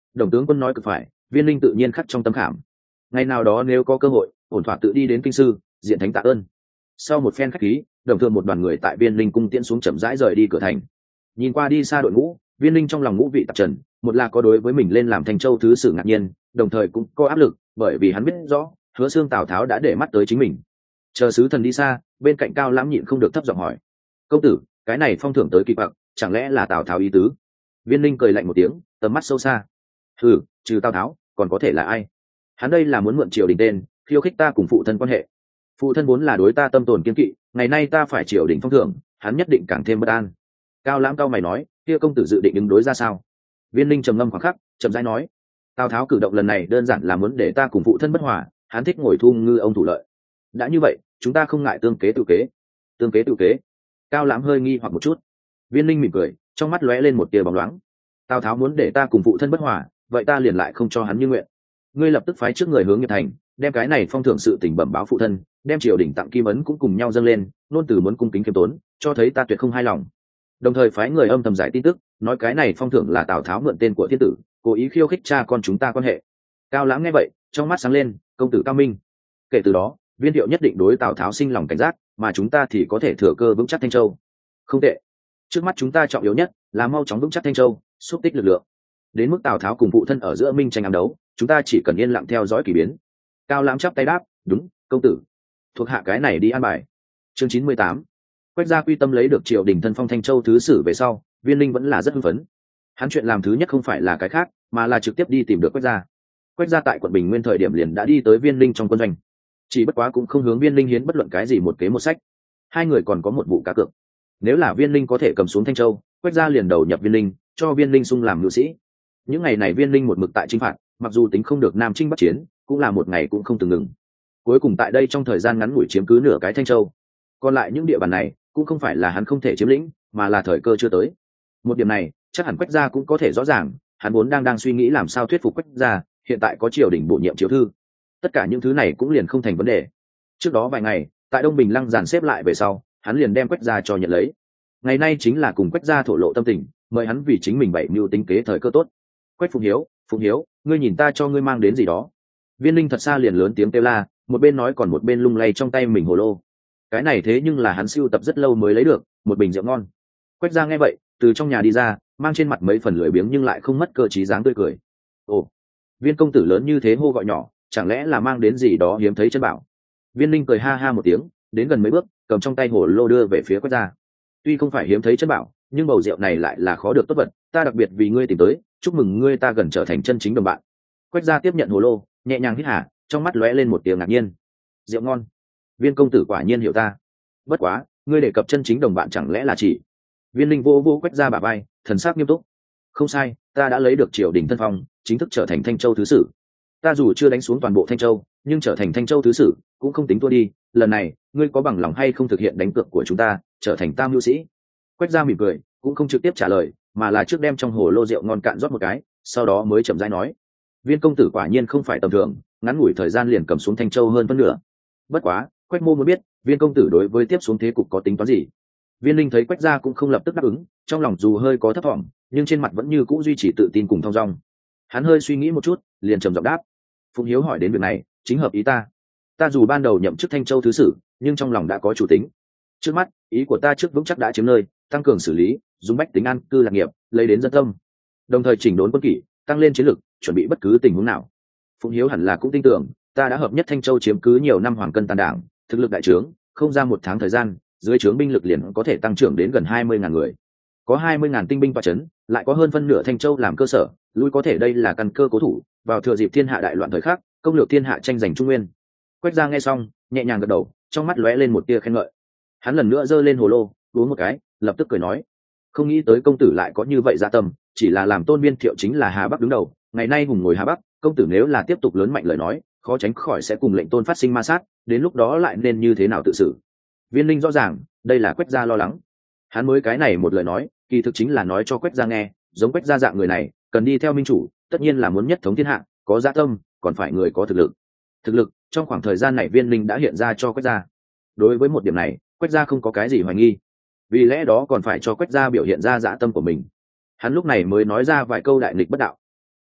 Đồng tướng quân nói cực phải, Viên Linh tự nhiên khắc trong tâm khảm. Ngày nào đó nếu có cơ hội, ổn thỏa tự đi đến kinh sư diện thánh tạ ơn. Sau một phen khách khí, đồng thường một đoàn người tại Viên Linh cung tiễn xuống, chậm rãi rời đi cửa thành. Nhìn qua đi xa đội ngũ, Viên Linh trong lòng ngũ vị tạp trần, một là có đối với mình lên làm Thanh Châu thứ sử ngạc nhiên, đồng thời cũng có áp lực, bởi vì hắn biết rõ Hứa Xương Tào Tháo đã để mắt tới chính mình. Chờ sứ thần đi xa, bên cạnh Cao Lãm nhịn không được thấp giọng hỏi: công tử, cái này phong thưởng tới kỳ bậc, chẳng lẽ là Tào Tháo ý tứ? Viên Linh cười lạnh một tiếng, tầm mắt sâu xa: ừ, trừ Tào Tháo còn có thể là ai? Hắn đây là muốn mượn triều đình tên khiêu khích ta cùng phụ thân quan hệ. Phụ thân vốn là đối ta tâm tồn kiên kỵ, ngày nay ta phải triều đình phong thưởng, hắn nhất định càng thêm bất an. Cao Lãm cao mày nói: kia công tử dự định ứng đối ra sao? Viên Linh trầm ngâm khoảng khắc, chậm rãi nói: Tào Tháo cử động lần này đơn giản là muốn để ta cùng phụ thân bất hòa, hắn thích ngồi thu ngư ông thủ lợi. Đã như vậy, chúng ta không ngại tương kế tự kế. Tương kế tự kế? Cao Lãm hơi nghi hoặc một chút. Viên Linh mỉm cười, trong mắt lóe lên một tia bóng loáng. Tào Tháo muốn để ta cùng phụ thân bất hòa, vậy ta liền lại không cho hắn như nguyện. Ngươi lập tức phái trước người hướng nghiệp thành, đem cái này phong thưởng sự tình bẩm báo phụ thân, đem triều đình tặng kim ấn cũng cùng nhau dâng lên, nôn từ muốn cung kính khiêm tốn, cho thấy ta tuyệt không hài lòng. Đồng thời phái người âm thầm giải tin tức, nói cái này phong thưởng là Tào Tháo mượn tên của thiên tử, cố ý khiêu khích cha con chúng ta quan hệ. Cao Lãm nghe vậy, trong mắt sáng lên: công tử cao minh. Kể từ đó, Viên Thiệu nhất định đối Tào Tháo sinh lòng cảnh giác, mà chúng ta thì có thể thừa cơ vững chắc Thanh Châu. Không tệ. Trước mắt chúng ta trọng yếu nhất là mau chóng vững chắc Thanh Châu, xúc tích lực lượng. Đến mức Tào Tháo cùng phụ thân ở giữa minh tranh ám đấu, chúng ta chỉ cần yên lặng theo dõi kỳ biến. Cao Lãm chắp tay đáp: đúng, công tử. Thuộc hạ cái này đi an bài. Chương chín mươi tám. Quách gia quy tâm lấy được triều đình thân phong Thanh Châu thứ sử về sau, Viên Linh vẫn là rất hưng phấn. Hắn chuyện làm thứ nhất không phải là cái khác, mà là trực tiếp đi tìm được Quách gia. Quách gia tại quận Bình Nguyên thời điểm liền đã đi tới Viên Linh trong quân doanh, chỉ bất quá cũng không hướng Viên Linh hiến bất luận cái gì một kế một sách. Hai người còn có một vụ cá cược. Nếu là Viên Linh có thể cầm xuống Thanh Châu, Quách gia liền đầu nhập Viên Linh, cho Viên Linh sung làm nhu sĩ. Những ngày này Viên Linh một mực tại chinh phạt, mặc dù tính không được Nam Chinh Bắc Chiến, cũng là một ngày cũng không từng ngừng. Cuối cùng tại đây trong thời gian ngắn ngủi chiếm cứ nửa cái Thanh Châu. Còn lại những địa bàn này cũng không phải là hắn không thể chiếm lĩnh, mà là thời cơ chưa tới. Một điểm này chắc hẳn Quách gia cũng có thể rõ ràng, hắn vốn đang đang suy nghĩ làm sao thuyết phục Quách gia, hiện tại có triều đình bổ nhiệm chiếu thư, tất cả những thứ này cũng liền không thành vấn đề. Trước đó vài ngày tại Đông Bình Lăng dàn xếp lại về sau, hắn liền đem Quách gia cho nhận lấy. Ngày nay chính là cùng Quách gia thổ lộ tâm tình, mời hắn vì chính mình bảy mưu tính kế thời cơ tốt. Quách Phụng Hiếu, Phụng Hiếu, ngươi nhìn ta cho ngươi mang đến gì đó. Viên Linh thật xa liền lớn tiếng kêu la, một bên nói còn một bên lung lay trong tay mình hồ lô. Cái này thế nhưng là hắn sưu tập rất lâu mới lấy được, một bình rượu ngon. Quách gia nghe vậy, từ trong nhà đi ra, mang trên mặt mấy phần lười biếng nhưng lại không mất cơ trí dáng tươi cười. Ồ, Viên công tử lớn như thế hô gọi nhỏ, chẳng lẽ là mang đến gì đó hiếm thấy chân bảo? Viên Linh cười ha ha một tiếng, đến gần mấy bước, cầm trong tay hồ lô đưa về phía Quách gia. Tuy không phải hiếm thấy chân bảo, nhưng bầu rượu này lại là khó được tốt vật, ta đặc biệt vì ngươi tìm tới, chúc mừng ngươi ta gần trở thành chân chính đồng bạn. Quách gia tiếp nhận hồ lô, nhẹ nhàng hít hà, trong mắt lóe lên một tia ngạc nhiên. Rượu ngon, Viên công tử quả nhiên hiểu ta. Bất quá, ngươi đề cập chân chính đồng bạn chẳng lẽ là chỉ? Viên Linh vô vô Quách gia bả vai, thần sắc nghiêm túc. Không sai, ta đã lấy được triều đình thân phong, chính thức trở thành Thanh Châu thứ sử. Ta dù chưa đánh xuống toàn bộ Thanh Châu, nhưng trở thành Thanh Châu thứ sử cũng không tính thua đi. Lần này, ngươi có bằng lòng hay không thực hiện đánh cược của chúng ta, trở thành tam mưu sĩ? Quách gia mỉm cười, cũng không trực tiếp trả lời, mà là trước đem trong hồ lô rượu ngon cạn rót một cái, sau đó mới chậm rãi nói: Viên công tử quả nhiên không phải tầm thường, ngắn ngủi thời gian liền cầm xuống Thanh Châu hơn phân nửa. Bất quá, Quách mô muốn biết, Viên công tử đối với tiếp xuống thế cục có tính toán gì? Viên Linh thấy Quách gia cũng không lập tức đáp ứng, trong lòng dù hơi có thất vọng, nhưng trên mặt vẫn như cũ duy trì tự tin cùng thong dong. Hắn hơi suy nghĩ một chút, liền trầm giọng đáp: Phụng Hiếu hỏi đến việc này, chính hợp ý ta. Ta dù ban đầu nhậm chức Thanh Châu thứ sử, nhưng trong lòng đã có chủ tính. Trước mắt, ý của ta trước vững chắc đã chiếm nơi, tăng cường xử lý, dùng bách tính an cư lạc nghiệp, lấy đến dân tâm. Đồng thời chỉnh đốn quân kỷ, tăng lên chiến lực, chuẩn bị bất cứ tình huống nào. Phụng Hiếu hẳn là cũng tin tưởng, ta đã hợp nhất Thanh Châu chiếm cứ nhiều năm hoàng cân tàn đảng, thực lực đại trướng, không ra một tháng thời gian, dưới trướng binh lực liền có thể tăng trưởng đến gần hai mươi ngàn người. Có hai mươi ngàn tinh binh tọa chấn, lại có hơn phân nửa Thanh Châu làm cơ sở, lui có thể đây là căn cơ cố thủ, vào thừa dịp thiên hạ đại loạn thời khắc, công lược thiên hạ tranh giành trung nguyên. Quách gia nghe xong, nhẹ nhàng gật đầu, trong mắt lóe lên một tia khen ngợi. Hắn lần nữa giơ lên hồ lô, uống một cái, lập tức cười nói: Không nghĩ tới công tử lại có như vậy dạ tâm, chỉ là làm tôn Viên Thiệu chính là Hà Bắc đứng đầu, ngày nay hùng ngồi Hà Bắc, công tử nếu là tiếp tục lớn mạnh lời nói, khó tránh khỏi sẽ cùng lệnh tôn phát sinh ma sát, đến lúc đó lại nên như thế nào tự xử? Viên Linh rõ ràng, đây là Quách gia lo lắng. Hắn mới cái này một lời nói, kỳ thực chính là nói cho Quách gia nghe, giống Quách gia dạng người này, cần đi theo minh chủ, tất nhiên là muốn nhất thống thiên hạ, có dạ tâm, còn phải người có thực lực. Thực lực, trong khoảng thời gian này Viên Linh đã hiện ra cho Quách gia. Đối với một điểm này, Quách gia không có cái gì hoài nghi. Vì lẽ đó còn phải cho Quách gia biểu hiện ra dạ tâm của mình. Hắn lúc này mới nói ra vài câu đại nghịch bất đạo.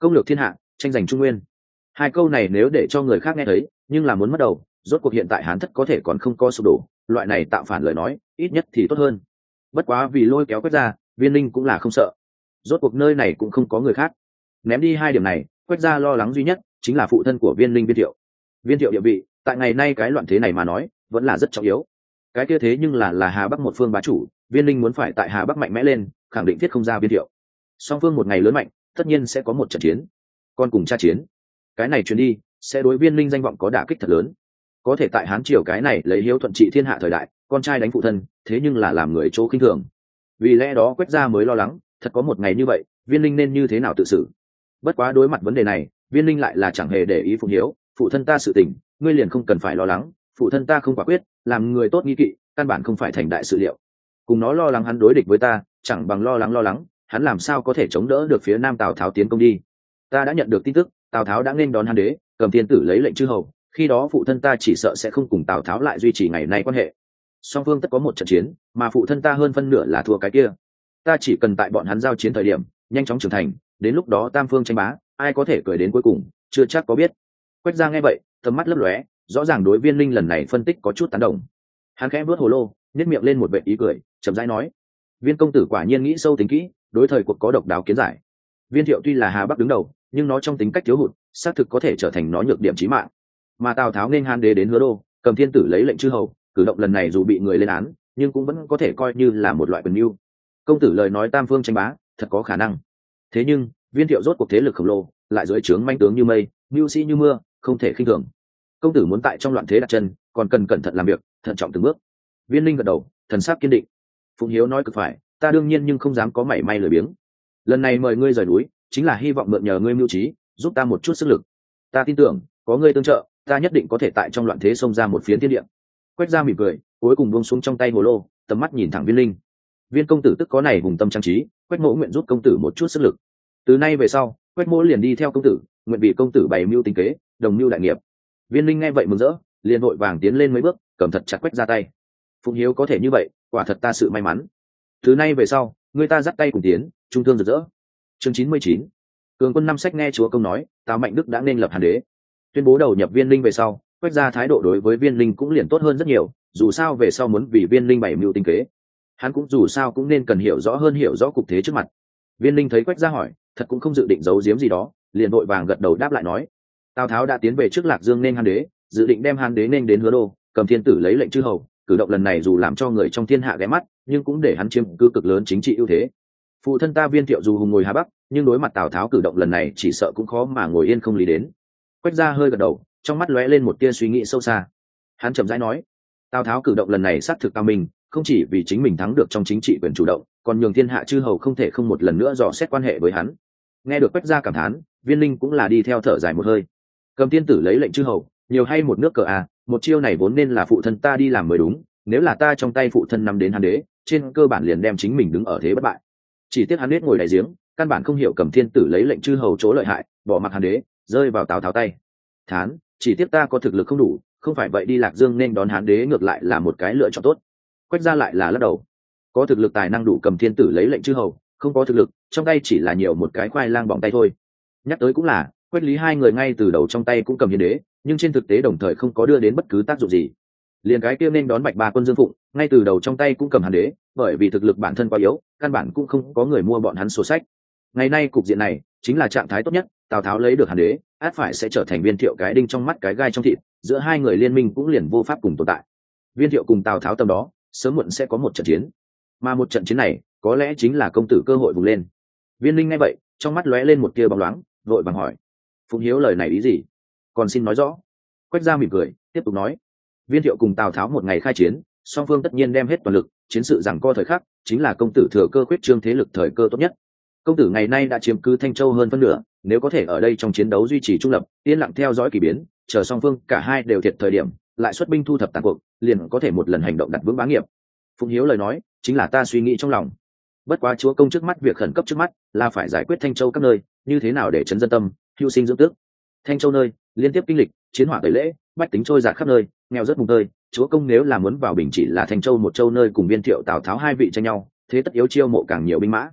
công lược thiên hạ, tranh giành trung nguyên. Hai câu này nếu để cho người khác nghe thấy, nhưng là muốn mất đầu, rốt cuộc hiện tại Hán Thất có thể còn không có sụp đổ, loại này tạo phản lời nói, ít nhất thì tốt hơn. Bất quá vì lôi kéo Quách gia, Viên Linh cũng là không sợ. Rốt cuộc nơi này cũng không có người khác. Ném đi hai điểm này, Quách gia lo lắng duy nhất chính là phụ thân của Viên Linh Viên Thiệu. Viên Thiệu địa vị, tại ngày nay cái loạn thế này mà nói, vẫn là rất trọng yếu. Cái kia thế nhưng là là Hà Bắc một phương bá chủ, Viên Linh muốn phải tại Hà Bắc mạnh mẽ lên, khẳng định thiết không ra Viên Thiệu. Song phương một ngày lớn mạnh, tất nhiên sẽ có một trận chiến. Còn cùng cha chiến, cái này truyền đi, sẽ đối Viên Linh danh vọng có đả kích thật lớn. Có thể tại Hán triều cái này lấy hiếu thuận trị thiên hạ thời đại, con trai đánh phụ thân, thế nhưng là làm người chỗ khinh thường. Vì lẽ đó Quách gia mới lo lắng, thật có một ngày như vậy, Viên Linh nên như thế nào tự xử. Bất quá đối mặt vấn đề này, Viên Linh lại là chẳng hề để ý Phụng Hiếu, phụ thân ta sự tình, ngươi liền không cần phải lo lắng, phụ thân ta không quả quyết, làm người tốt nghi kỵ, căn bản không phải thành đại sự liệu. Cùng nó lo lắng hắn đối địch với ta, chẳng bằng lo lắng lo lắng, hắn làm sao có thể chống đỡ được phía Nam Tào Tháo tiến công đi. Ta đã nhận được tin tức, Tào Tháo đã nên đón Hán đế, cầm thiên tử lấy lệnh chư hầu, khi đó phụ thân ta chỉ sợ sẽ không cùng Tào Tháo lại duy trì ngày nay quan hệ. Song phương tất có một trận chiến, mà phụ thân ta hơn phân nửa là thua cái kia. Ta chỉ cần tại bọn hắn giao chiến thời điểm, nhanh chóng trưởng thành, đến lúc đó tam phương tranh bá, ai có thể cười đến cuối cùng, chưa chắc có biết. Quách gia nghe vậy, tầm mắt lấp lóe, rõ ràng đối Viên Linh lần này phân tích có chút tán đồng. Hắn khẽ vuốt hồ lô, nhếch miệng lên một vệt ý cười, chậm rãi nói: Viên công tử quả nhiên nghĩ sâu tính kỹ, đối thời cuộc có độc đáo kiến giải. Viên Thiệu tuy là Hà Bắc đứng đầu, nhưng nó trong tính cách thiếu hụt, xác thực có thể trở thành nó nhược điểm chí mạng. Mà Tào Tháo nên Hán đế đến Hứa Đô, cầm thiên tử lấy lệnh chư hầu, cử động lần này dù bị người lên án, nhưng cũng vẫn có thể coi như là một loại quyền mưu. Công tử lời nói tam phương tranh bá, thật có khả năng. Thế nhưng, Viên Thiệu rốt cuộc thế lực khổng lồ, lại dưới trướng manh tướng như mây, mưu sĩ như mưa, không thể khinh thường. Công tử muốn tại trong loạn thế đặt chân, còn cần cẩn thận làm việc, thận trọng từng bước. Viên Linh gật đầu, thần sắc kiên định. Phụng Hiếu nói cực phải, ta đương nhiên nhưng không dám có mảy may lười biếng. Lần này mời ngươi rời núi, chính là hy vọng mượn nhờ ngươi mưu trí, giúp ta một chút sức lực. Ta tin tưởng, có ngươi tương trợ, ta nhất định có thể tại trong loạn thế xông ra một phiến thiên địa. Quách gia mỉm cười, cuối cùng buông xuống trong tay hồ lô, tầm mắt nhìn thẳng Viên Linh. Viên công tử tức có này vùng tâm trang trí, Quách mỗ nguyện giúp công tử một chút sức lực. Từ nay về sau, Quách mỗ liền đi theo công tử, nguyện vì công tử bày mưu tính kế, đồng mưu đại nghiệp. Viên Linh nghe vậy mừng rỡ, liền vội vàng tiến lên mấy bước, cầm thật chặt Quách gia tay. Phụng Hiếu có thể như vậy, quả thật ta sự may mắn. Từ nay về sau, người ta dắt tay cùng tiến, trung thương rực rỡ. Chương chín mươi chín. Cường quân năm sách nghe chúa công nói, Tào Mạnh Đức đã nên lập Hán đế. Tuyên bố đầu nhập Viên Linh về sau, Quách gia thái độ đối với Viên Linh cũng liền tốt hơn rất nhiều, dù sao về sau muốn vì Viên Linh bày mưu tính kế, hắn cũng dù sao cũng nên cần hiểu rõ hơn hiểu rõ cục thế trước mặt. Viên Linh thấy Quách gia hỏi, thật cũng không dự định giấu giếm gì đó, liền vội vàng gật đầu đáp lại nói: Tào Tháo đã tiến về trước Lạc Dương nên Hán đế, dự định đem Hán đế nên đến Hứa Đô, cầm thiên tử lấy lệnh chư hầu, cử động lần này dù làm cho người trong thiên hạ ghé mắt, nhưng cũng để hắn chiếm cứ cực lớn chính trị ưu thế. Phụ thân ta Viên Thiệu dù hùng ngồi Hà Bắc, nhưng đối mặt Tào Tháo cử động lần này chỉ sợ cũng khó mà ngồi yên không lý đến. Quách gia hơi gật đầu, trong mắt lóe lên một tia suy nghĩ sâu xa. Hắn chậm rãi nói: Tào Tháo cử động lần này xác thực cao minh, không chỉ vì chính mình thắng được trong chính trị quyền chủ động, còn nhường thiên hạ chư hầu không thể không một lần nữa dò xét quan hệ với hắn. Nghe được Quách gia cảm thán, Viên Linh cũng là đi theo thở dài một hơi. Cầm thiên tử lấy lệnh chư hầu, nhiều hay một nước cờ à, một chiêu này vốn nên là phụ thân ta đi làm mới đúng, nếu là ta trong tay phụ thân nắm đến Hán đế, trên cơ bản liền đem chính mình đứng ở thế bất bại. Chỉ tiếc hắn biết ngồi đại giếng, căn bản không hiểu cầm thiên tử lấy lệnh chư hầu chỗ lợi hại, bỏ mặc Hán đế, rơi vào Tào Tháo tay. Thán, chỉ tiếc ta có thực lực không đủ, không phải vậy đi Lạc Dương nên đón Hán đế ngược lại là một cái lựa chọn tốt. Quách gia lại là lắc đầu. Có thực lực tài năng đủ cầm thiên tử lấy lệnh chư hầu, không có thực lực, trong tay chỉ là nhiều một cái khoai lang bỏng tay thôi. Nhắc tới cũng là, Quách Lý hai người ngay từ đầu trong tay cũng cầm hiến đế, nhưng trên thực tế đồng thời không có đưa đến bất cứ tác dụng gì. Liền cái kia nên đón Bạch Ba quân Dương Phụng, ngay từ đầu trong tay cũng cầm Hán đế, bởi vì thực lực bản thân quá yếu, căn bản cũng không có người mua bọn hắn sổ sách. Ngày nay cục diện này chính là trạng thái tốt nhất, Tào Tháo lấy được Hán đế, át phải sẽ trở thành Viên Thiệu cái đinh trong mắt cái gai trong thịt, giữa hai người liên minh cũng liền vô pháp cùng tồn tại. Viên Thiệu cùng Tào Tháo tầm đó, sớm muộn sẽ có một trận chiến, mà một trận chiến này có lẽ chính là công tử cơ hội vùng lên. Viên Linh nghe vậy, trong mắt lóe lên một tia bóng loáng, vội vàng hỏi: Phụng Hiếu lời này ý gì? Còn xin nói rõ. Quách gia mỉm cười, tiếp tục nói: Viên Thiệu cùng Tào Tháo một ngày khai chiến, song phương tất nhiên đem hết toàn lực, chiến sự giằng co thời khắc, chính là công tử thừa cơ khuyết trương thế lực thời cơ tốt nhất. Công tử ngày nay đã chiếm cứ Thanh Châu hơn phân nửa, nếu có thể ở đây trong chiến đấu duy trì trung lập, yên lặng theo dõi kỳ biến, chờ song phương cả hai đều thiệt thời điểm, lại xuất binh thu thập tàn cuộc, liền có thể một lần hành động đặt vững bá nghiệp. Phụng Hiếu lời nói, chính là ta suy nghĩ trong lòng. Bất quá chúa công trước mắt việc khẩn cấp trước mắt là phải giải quyết Thanh Châu các nơi, như thế nào để chấn dân tâm, hưu sinh dưỡng tước. Thanh Châu nơi liên tiếp kinh lịch chiến hỏa tẩy lễ, bách tính trôi dạt khắp nơi, nghèo rất vùng tơi. Chúa công nếu là muốn vào bình chỉ là Thanh Châu một châu nơi cùng Viên Thiệu Tào Tháo hai vị tranh nhau, thế tất yếu chiêu mộ càng nhiều binh mã.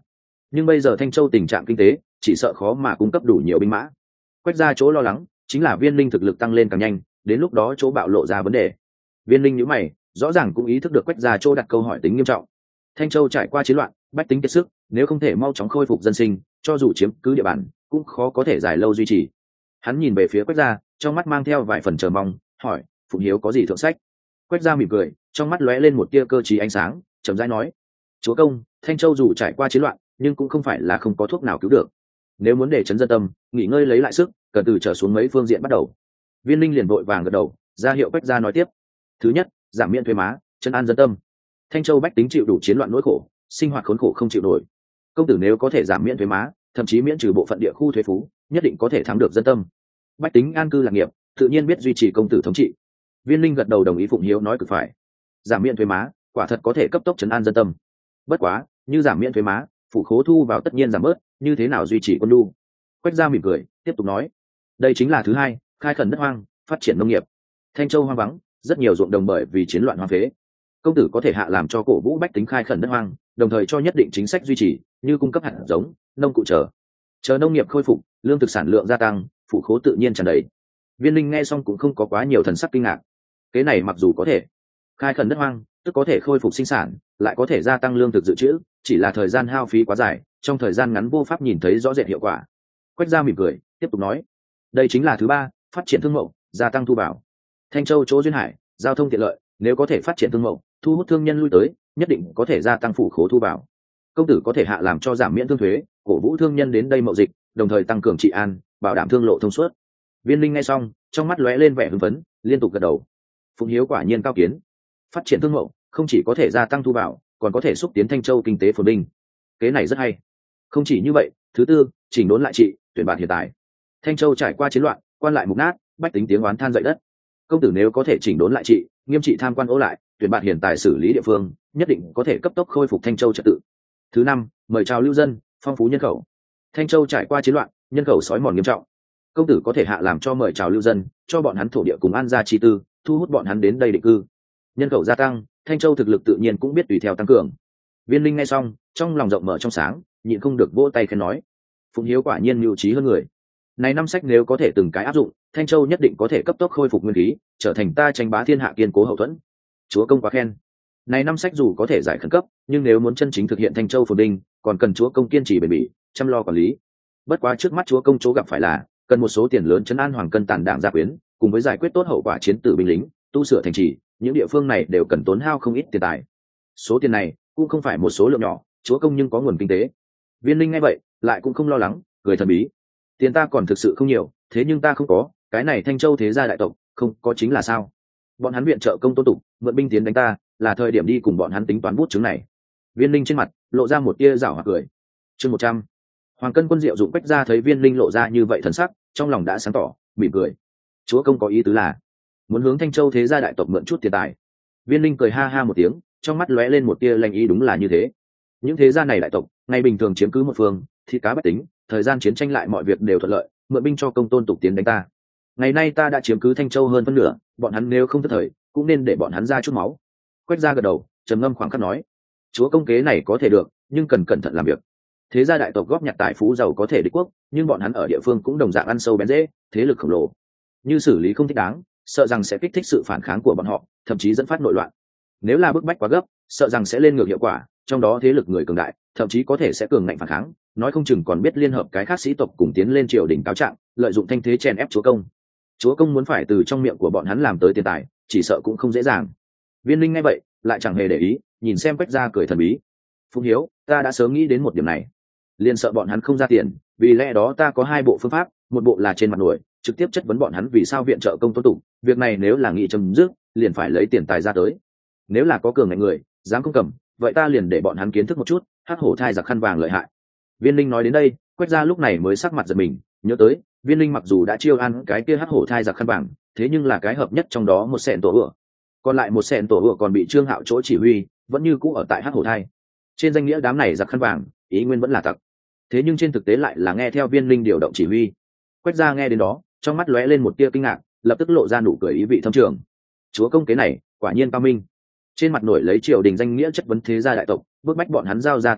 nhưng bây giờ Thanh Châu tình trạng kinh tế chỉ sợ khó mà cung cấp đủ nhiều binh mã. Quách gia chỗ lo lắng chính là Viên Linh thực lực tăng lên càng nhanh, đến lúc đó chỗ bạo lộ ra vấn đề. Viên Linh nhíu mày, rõ ràng cũng ý thức được Quách gia chỗ đặt câu hỏi tính nghiêm trọng. Thanh Châu trải qua chiến loạn, bách tính kiệt sức, nếu không thể mau chóng khôi phục dân sinh, cho dù chiếm cứ địa bàn, cũng khó có thể dài lâu duy trì. Hắn nhìn về phía Quách gia, trong mắt mang theo vài phần chờ mong, hỏi: "Phụng Hiếu có gì thượng sách?" Quách gia mỉm cười, trong mắt lóe lên một tia cơ trí ánh sáng, chậm rãi nói: "Chúa công, Thanh Châu dù trải qua chiến loạn, nhưng cũng không phải là không có thuốc nào cứu được. Nếu muốn để chấn dân tâm, nghỉ ngơi lấy lại sức, cần từ trở xuống mấy phương diện bắt đầu." Viên Linh liền vội vàng gật đầu, ra hiệu Quách gia nói tiếp: "Thứ nhất, giảm miễn thuế má, trấn an dân tâm. Thanh Châu bách tính chịu đủ chiến loạn nỗi khổ, sinh hoạt khốn khổ không chịu nổi. Công tử nếu có thể giảm miễn thuế má, thậm chí miễn trừ bộ phận địa khu thuế phú, nhất định có thể thắng được dân tâm. Bách tính an cư lạc nghiệp, tự nhiên biết duy trì công tử thống trị." Viên Linh gật đầu đồng ý Phụng Hiếu nói cực phải. Giảm miễn thuế má, quả thật có thể cấp tốc trấn an dân tâm. Bất quá, như giảm miễn thuế má, phủ khố thu vào tất nhiên giảm bớt, như thế nào duy trì quân đu? Quách gia mỉm cười, tiếp tục nói: "Đây chính là thứ hai, khai khẩn đất hoang, phát triển nông nghiệp. Thanh Châu hoang vắng, rất nhiều ruộng đồng bởi vì chiến loạn hoang phế. Công tử có thể hạ làm cho cổ vũ bách tính khai khẩn đất hoang, đồng thời cho nhất định chính sách duy trì, như cung cấp hạt giống, nông cụ chờ. Chờ nông nghiệp khôi phục, lương thực sản lượng gia tăng, phủ khố tự nhiên tràn đầy." Viên Linh nghe xong cũng không có quá nhiều thần sắc kinh ngạc. Cái này mặc dù có thể khai khẩn đất hoang, tức có thể khôi phục sinh sản, lại có thể gia tăng lương thực dự trữ, chỉ là thời gian hao phí quá dài, trong thời gian ngắn vô pháp nhìn thấy rõ rệt hiệu quả. Quách gia mỉm cười, tiếp tục nói: "Đây chính là thứ ba, phát triển thương mậu, gia tăng thu vào. Thanh Châu chỗ duyên hải, giao thông tiện lợi, nếu có thể phát triển thương mậu, thu hút thương nhân lui tới, nhất định có thể gia tăng phủ khố thu vào. Công tử có thể hạ làm cho giảm miễn thương thuế, cổ vũ thương nhân đến đây mậu dịch, đồng thời tăng cường trị an, bảo đảm thương lộ thông suốt." Viên Linh nghe xong, trong mắt lóe lên vẻ hưng phấn, liên tục gật đầu. Phụng Hiếu quả nhiên cao kiến. Phát triển thương mậu không chỉ có thể gia tăng thu vào, còn có thể xúc tiến Thanh Châu kinh tế phồn vinh. Kế này rất hay. Không chỉ như vậy, thứ tư, chỉnh đốn lại trị, tuyển bạn hiện tại. Thanh Châu trải qua chiến loạn, quan lại mục nát, bách tính tiếng oán than dậy đất. Công tử nếu có thể chỉnh đốn lại trị, nghiêm trị tham quan ố lại, tuyển bạn hiện tại xử lý địa phương, nhất định có thể cấp tốc khôi phục Thanh Châu trật tự. Thứ năm, mời chào lưu dân, phong phú nhân khẩu. Thanh Châu trải qua chiến loạn, nhân khẩu sói mòn nghiêm trọng. Công tử có thể hạ làm cho mời chào lưu dân, cho bọn hắn thổ địa cùng an gia chi tư, thu hút bọn hắn đến đây định cư. Nhân khẩu gia tăng, Thanh Châu thực lực tự nhiên cũng biết tùy theo tăng cường. Viên Linh nghe xong, trong lòng rộng mở trong sáng, nhịn không được vỗ tay khen nói: "Phụng Hiếu quả nhiên mưu trí hơn người. Này năm sách nếu có thể từng cái áp dụng, Thanh Châu nhất định có thể cấp tốc khôi phục nguyên khí, trở thành ta tranh bá thiên hạ kiên cố hậu thuẫn." Chúa công quá khen. Này năm sách dù có thể giải khẩn cấp, nhưng nếu muốn chân chính thực hiện Thanh Châu phồn vinh, còn cần chúa công kiên trì bền bỉ, chăm lo quản lý. Bất quá trước mắt chúa công chỗ gặp phải là cần một số tiền lớn trấn an hoàng cân tàn đảng gia quyến, cùng với giải quyết tốt hậu quả chiến tử binh lính, tu sửa thành trì, những địa phương này đều cần tốn hao không ít tiền tài. Số tiền này cũng không phải một số lượng nhỏ, chúa công nhưng có nguồn kinh tế. Viên Linh nghe vậy, lại cũng không lo lắng, cười thần bí: "Tiền ta còn thực sự không nhiều, thế nhưng ta không có, cái này Thanh Châu thế gia đại tộc, không có chính là sao? Bọn hắn viện trợ công tôn tục, mượn binh tiến đánh ta, là thời điểm đi cùng bọn hắn tính toán bút chứng này." Viên Linh trên mặt lộ ra một tia giảo hoạt cười. Chương một trăm. Hoàng Cân Quân Diệu dụng Quách gia thấy Viên Linh lộ ra như vậy thần sắc, trong lòng đã sáng tỏ, mỉm cười: "Chúa công có ý tứ là muốn hướng Thanh Châu thế gia đại tộc mượn chút tiền tài?" Viên Linh cười ha ha một tiếng, trong mắt lóe lên một tia lanh ý. Đúng là như thế. Những thế gia này đại tộc, ngày bình thường chiếm cứ một phương, thịt cá bách tính, thời gian chiến tranh lại mọi việc đều thuận lợi, mượn binh cho công tôn tục tiến đánh ta. Ngày nay ta đã chiếm cứ Thanh Châu hơn phân nửa, bọn hắn nếu không thất thời, cũng nên để bọn hắn ra chút máu. Quách gia gật đầu, trầm ngâm khoảng khắc nói: "Chúa công kế này có thể được, nhưng cần cẩn thận làm việc. Thế gia đại tộc góp nhặt tài phú giàu có thể địch quốc, nhưng bọn hắn ở địa phương cũng đồng dạng ăn sâu bén rễ, thế lực khổng lồ. Như xử lý không thích đáng, sợ rằng sẽ kích thích sự phản kháng của bọn họ, thậm chí dẫn phát nội loạn. Nếu là bức bách quá gấp, sợ rằng sẽ lên ngược hiệu quả, trong đó thế lực người cường đại, thậm chí có thể sẽ cường ngạnh phản kháng, nói không chừng còn biết liên hợp cái khác sĩ tộc cùng tiến lên triều đình cáo trạng, lợi dụng thanh thế chèn ép chúa công. Chúa công muốn phải từ trong miệng của bọn hắn làm tới tiền tài, chỉ sợ cũng không dễ dàng." Viên Linh nghe vậy, lại chẳng hề để ý, nhìn xem Quách gia cười thần bí: "Phụng Hiếu, ta đã sớm nghĩ đến một điểm này, liền sợ bọn hắn không ra tiền, vì lẽ đó ta có hai bộ phương pháp, một bộ là trên mặt nổi, trực tiếp chất vấn bọn hắn vì sao viện trợ công tôn tục, việc này nếu là nghị chấm dứt, liền phải lấy tiền tài ra tới. Nếu là có cường ngạnh người dám không cầm, vậy ta liền để bọn hắn kiến thức một chút hắc hổ thai giặc khăn vàng lợi hại." Viên Linh nói đến đây, Quách gia lúc này mới sắc mặt giật mình, nhớ tới Viên Linh mặc dù đã chiêu ăn cái kia hắc hổ thai giặc khăn vàng, thế nhưng là cái hợp nhất trong đó một sẹn tổ ựa, còn lại một sẹn tổ ựa còn bị Trương Hạo chỗ chỉ huy, vẫn như cũ ở tại hắc hổ thai. Trên danh nghĩa đám này giặc khăn vàng, ý nguyên vẫn là tặc, thế nhưng trên thực tế lại là nghe theo Viên Linh điều động chỉ huy. Quách gia nghe đến đó, trong mắt lóe lên một tia kinh ngạc, lập tức lộ ra nụ cười ý vị thâm trường: "Chúa công kế này quả nhiên cao minh." Trên mặt nổi lấy triều đình danh nghĩa chất vấn thế gia đại tộc, bức bách bọn hắn giao ra tiền tài,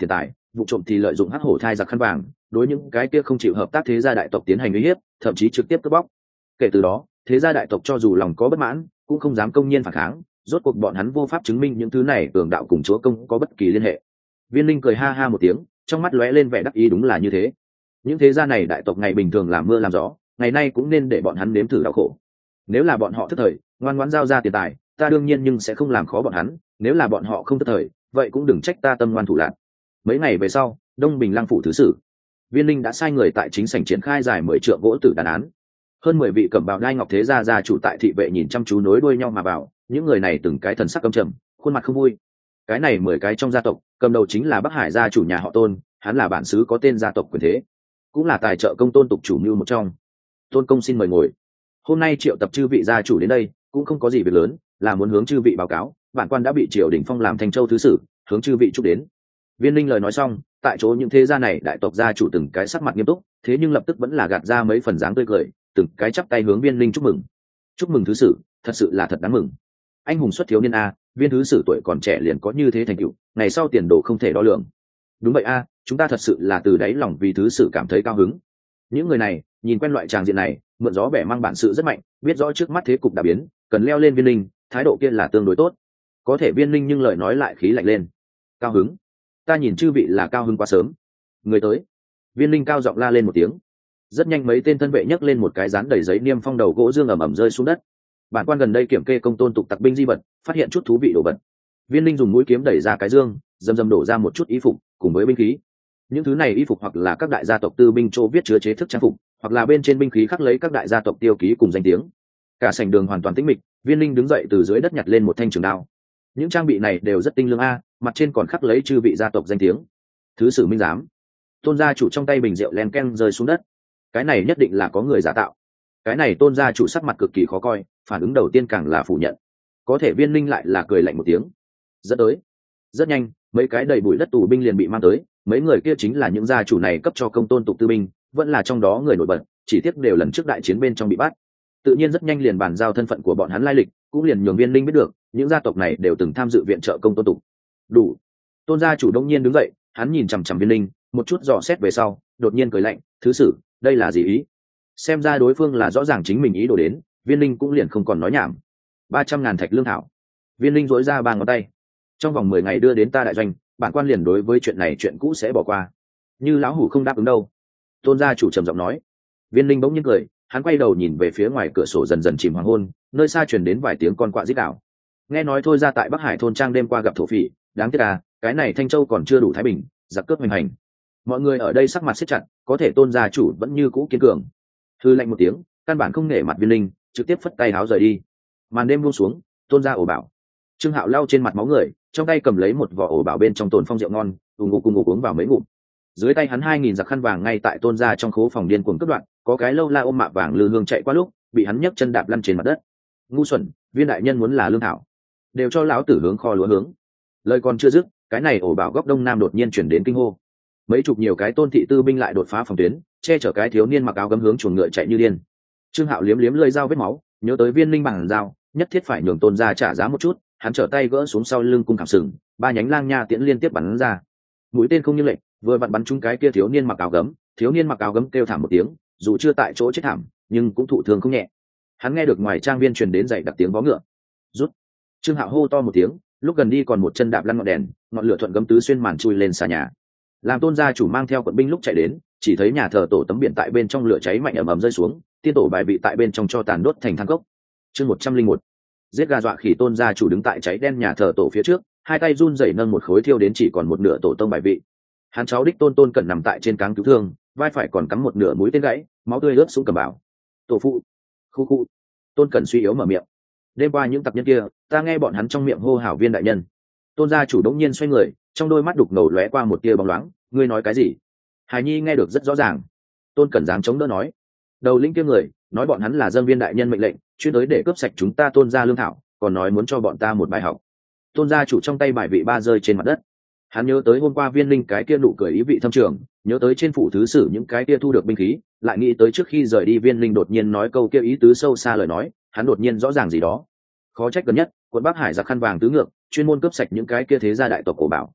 vụ trộm thì lợi dụng hắc hổ thai giặc khăn vàng đối những cái kia không chịu hợp tác thế gia đại tộc tiến hành uy hiếp, thậm chí trực tiếp cướp bóc. Kể từ đó thế gia đại tộc cho dù lòng có bất mãn cũng không dám công nhiên phản kháng, rốt cuộc bọn hắn vô pháp chứng minh những thứ này cường đạo cùng chúa công có bất kỳ liên hệ. Viên Linh cười ha ha một tiếng, trong mắt lóe lên vẻ đắc ý, đúng là như thế. Những thế gia này đại tộc ngày bình thường làm mưa làm gió, ngày nay cũng nên để bọn hắn nếm thử đau khổ. Nếu là bọn họ thức thời ngoan ngoãn giao ra tiền tài, ta đương nhiên nhưng sẽ không làm khó bọn hắn, nếu là bọn họ không thức thời vậy cũng đừng trách ta tâm ngoan thủ lạn. Mấy ngày về sau, Đông Bình Lăng phủ thứ sử Viên Linh đã sai người tại chính sảnh triển khai giải mười trượng gỗ tử đàn án. Hơn mười vị cẩm bào đai ngọc thế gia gia chủ tại thị vệ nhìn chăm chú nối đuôi nhau mà vào, những người này từng cái thần sắc căm trầm, khuôn mặt không vui. Cái này mười cái trong gia tộc, cầm đầu chính là Bắc Hải gia chủ nhà họ Tôn, hắn là bản xứ có tên gia tộc quyền thế, cũng là tài trợ công Tôn tục chủ mưu một trong. Tôn công xin mời ngồi. Hôm nay triệu tập chư vị gia chủ đến đây, cũng không có gì việc lớn, là muốn hướng chư vị báo cáo, bản quan đã bị triều đình phong làm Thanh Châu thứ sử, hướng chư vị chúc đến. Viên Linh lời nói xong, tại chỗ những thế gia này đại tộc gia chủ từng cái sắc mặt nghiêm túc, thế nhưng lập tức vẫn là gạt ra mấy phần dáng tươi cười, từng cái chắp tay hướng Viên Linh chúc mừng. Chúc mừng thứ sử, thật sự là thật đáng mừng. Anh hùng xuất thiếu niên a, Viên thứ sử tuổi còn trẻ liền có như thế thành tựu, ngày sau tiền đồ không thể đo lường. Đúng vậy a, chúng ta thật sự là từ đáy lòng vì thứ sử cảm thấy cao hứng. Những người này nhìn quen loại tràng diện này, mượn gió bẻ mang bản sự rất mạnh, biết rõ trước mắt thế cục đã biến, cần leo lên Viên Linh, thái độ kia là tương đối tốt. Có thể Viên Linh nhưng lời nói lại khí lạnh lên. Cao hứng? Ta nhìn chư vị là cao hứng quá sớm. Người tới. Viên Linh cao giọng la lên một tiếng. Rất nhanh mấy tên thân vệ nhấc lên một cái dán đầy giấy niêm phong đầu gỗ dương ẩm ẩm rơi xuống đất. Bản quan gần đây kiểm kê công tôn tục tặc binh di vật, phát hiện chút thú vị đồ vật. Viên Linh dùng mũi kiếm đẩy ra cái dương, dầm dầm đổ ra một chút y phục cùng với binh khí. Những thứ này y phục hoặc là các đại gia tộc tư binh chỗ viết chứa chế thức trang phục, hoặc là bên trên binh khí khắc lấy các đại gia tộc tiêu ký cùng danh tiếng. Cả sảnh đường hoàn toàn tĩnh mịch, Viên Linh đứng dậy từ dưới đất nhặt lên một thanh trường đao. Những trang bị này đều rất tinh lương a, mặt trên còn khắc lấy chư vị gia tộc danh tiếng. Thứ sử minh giám. Tôn gia chủ trong tay bình rượu len ken rơi xuống đất. Cái này nhất định là có người giả tạo. Cái này Tôn gia chủ sắc mặt cực kỳ khó coi, phản ứng đầu tiên càng là phủ nhận. Có thể Viên Linh lại là cười lạnh một tiếng. Rất tới. Rất nhanh, mấy cái đầy bụi đất tù binh liền bị mang tới, mấy người kia chính là những gia chủ này cấp cho công tôn tục tư binh, vẫn là trong đó người nổi bật, chỉ tiếc đều lần trước đại chiến bên trong bị bắt. Tự nhiên rất nhanh liền bàn giao thân phận của bọn hắn lai lịch, cũng liền nhường Viên Linh biết được, những gia tộc này đều từng tham dự viện trợ công tôn tục. Đủ. Tôn gia chủ đông nhiên đứng dậy, hắn nhìn chằm chằm Viên Linh, một chút dò xét về sau, đột nhiên cười lạnh, thứ sử, đây là gì ý? Xem ra đối phương là rõ ràng chính mình ý đồ đến, Viên Linh cũng liền không còn nói nhảm. Ba trăm ngàn thạch lương thảo. Viên Linh dỗi ra ba ngón tay. Trong vòng mười ngày đưa đến ta đại doanh, bản quan liền đối với chuyện này chuyện cũ sẽ bỏ qua. Như lão hủ không đáp ứng đâu. Tôn gia chủ trầm giọng nói. Viên Linh bỗng nhiên cười, hắn quay đầu nhìn về phía ngoài cửa sổ dần dần chìm hoàng hôn, nơi xa truyền đến vài tiếng con quạ rít gào. Nghe nói thôi ra tại Bắc Hải thôn trang đêm qua gặp thổ phỉ, đáng tiếc à, cái này Thanh Châu còn chưa đủ thái bình, giặc cướp hoành hành. Mọi người ở đây sắc mặt siết chặt, có thể Tôn gia chủ vẫn như cũ kiên cường. Hư lạnh một tiếng, căn bản không nể mặt Viên Linh, trực tiếp phất tay háo rời đi. Màn đêm buông xuống, Tôn gia ổ bảo. Trương Hạo lau trên mặt máu người, trong tay cầm lấy một vỏ ổ bảo bên trong tồn phong rượu ngon, ù ngụ cùng ngụ uống vào mấy ngụm. Dưới tay hắn hai nghìn giặc khăn vàng ngay tại Tôn gia trong khố phòng điên cuồng cướp đoạn, có cái lâu la ôm mạ vàng lư hương chạy qua lúc, bị hắn nhấc chân đạp lăn trên mặt đất. Ngu xuẩn, Viên đại nhân muốn là lương thảo, đều cho lão tử hướng kho lúa hướng. Lời còn chưa dứt, cái này ổ bảo góc đông nam đột nhiên chuyển đến kinh hô. Mấy chục nhiều cái Tôn thị tư binh lại đột phá phòng tuyến, che chở cái thiếu niên mặc áo gấm hướng chuồng ngựa chạy như điên. Trương Hạo liếm liếm lưỡi dao vết máu, nhớ tới Viên Linh bằng dao, nhất thiết phải nhường Tôn gia trả giá một chút. Hắn trở tay gỡ xuống sau lưng cung khảm sừng, ba nhánh lang nha tiễn liên tiếp bắn ra. Mũi tên không như lệnh, vừa vặn bắn trúng cái kia thiếu niên mặc áo gấm, thiếu niên mặc áo gấm kêu thảm một tiếng, dù chưa tại chỗ chết thảm, nhưng cũng thụ thương không nhẹ. Hắn nghe được ngoài trang viên truyền đến dậy đặc tiếng vó ngựa. Rút. Trương Hạo hô to một tiếng, lúc gần đi còn một chân đạp lăn ngọn đèn, ngọn lửa thuận gấm tứ xuyên màn chui lên xà nhà. Làm Tôn gia chủ mang theo quận binh lúc chạy đến, chỉ thấy nhà thờ tổ tấm biển tại bên trong lửa cháy mạnh ầm ầm rơi xuống, tiên tổ bài vị tại bên trong cho tàn đốt thành than cốc. Chương một trăm linh một. Giết gà dọa khỉ. Tôn gia chủ đứng tại cháy đen nhà thờ tổ phía trước, hai tay run rẩy nâng một khối thiêu đến chỉ còn một nửa tổ tông bài vị. Hắn cháu đích Tôn Tôn Cẩn nằm tại trên cáng cứu thương, vai phải còn cắm một nửa mũi tên gãy, máu tươi ướt xuống cầm bảo. Tổ phụ. Khu khu. Tôn Cẩn suy yếu mở miệng. Đêm qua những tặc nhân kia, ta nghe bọn hắn trong miệng hô hào Viên đại nhân. Tôn gia chủ đống nhiên xoay người, trong đôi mắt đục ngầu lóe qua một tia bóng loáng. Ngươi nói cái gì? Hải Nhi nghe được rất rõ ràng. Tôn Cẩn dáng chống đỡ nói. Đầu lĩnh kia người nói bọn hắn là dâng Viên đại nhân mệnh lệnh, chuyên tới để cướp sạch chúng ta Tôn gia lương thảo, còn nói muốn cho bọn ta một bài học. Tôn gia chủ trong tay bài vị ba rơi trên mặt đất. Hắn nhớ tới hôm qua Viên Linh cái kia nụ cười ý vị thâm trường, nhớ tới trên phủ thứ sử những cái kia thu được binh khí, lại nghĩ tới trước khi rời đi Viên Linh đột nhiên nói câu kia ý tứ sâu xa lời nói, hắn đột nhiên rõ ràng gì đó. Khó trách gần nhất quận Bắc Hải giặc khăn vàng tứ ngược, chuyên môn cướp sạch những cái kia thế gia đại tộc cổ bảo.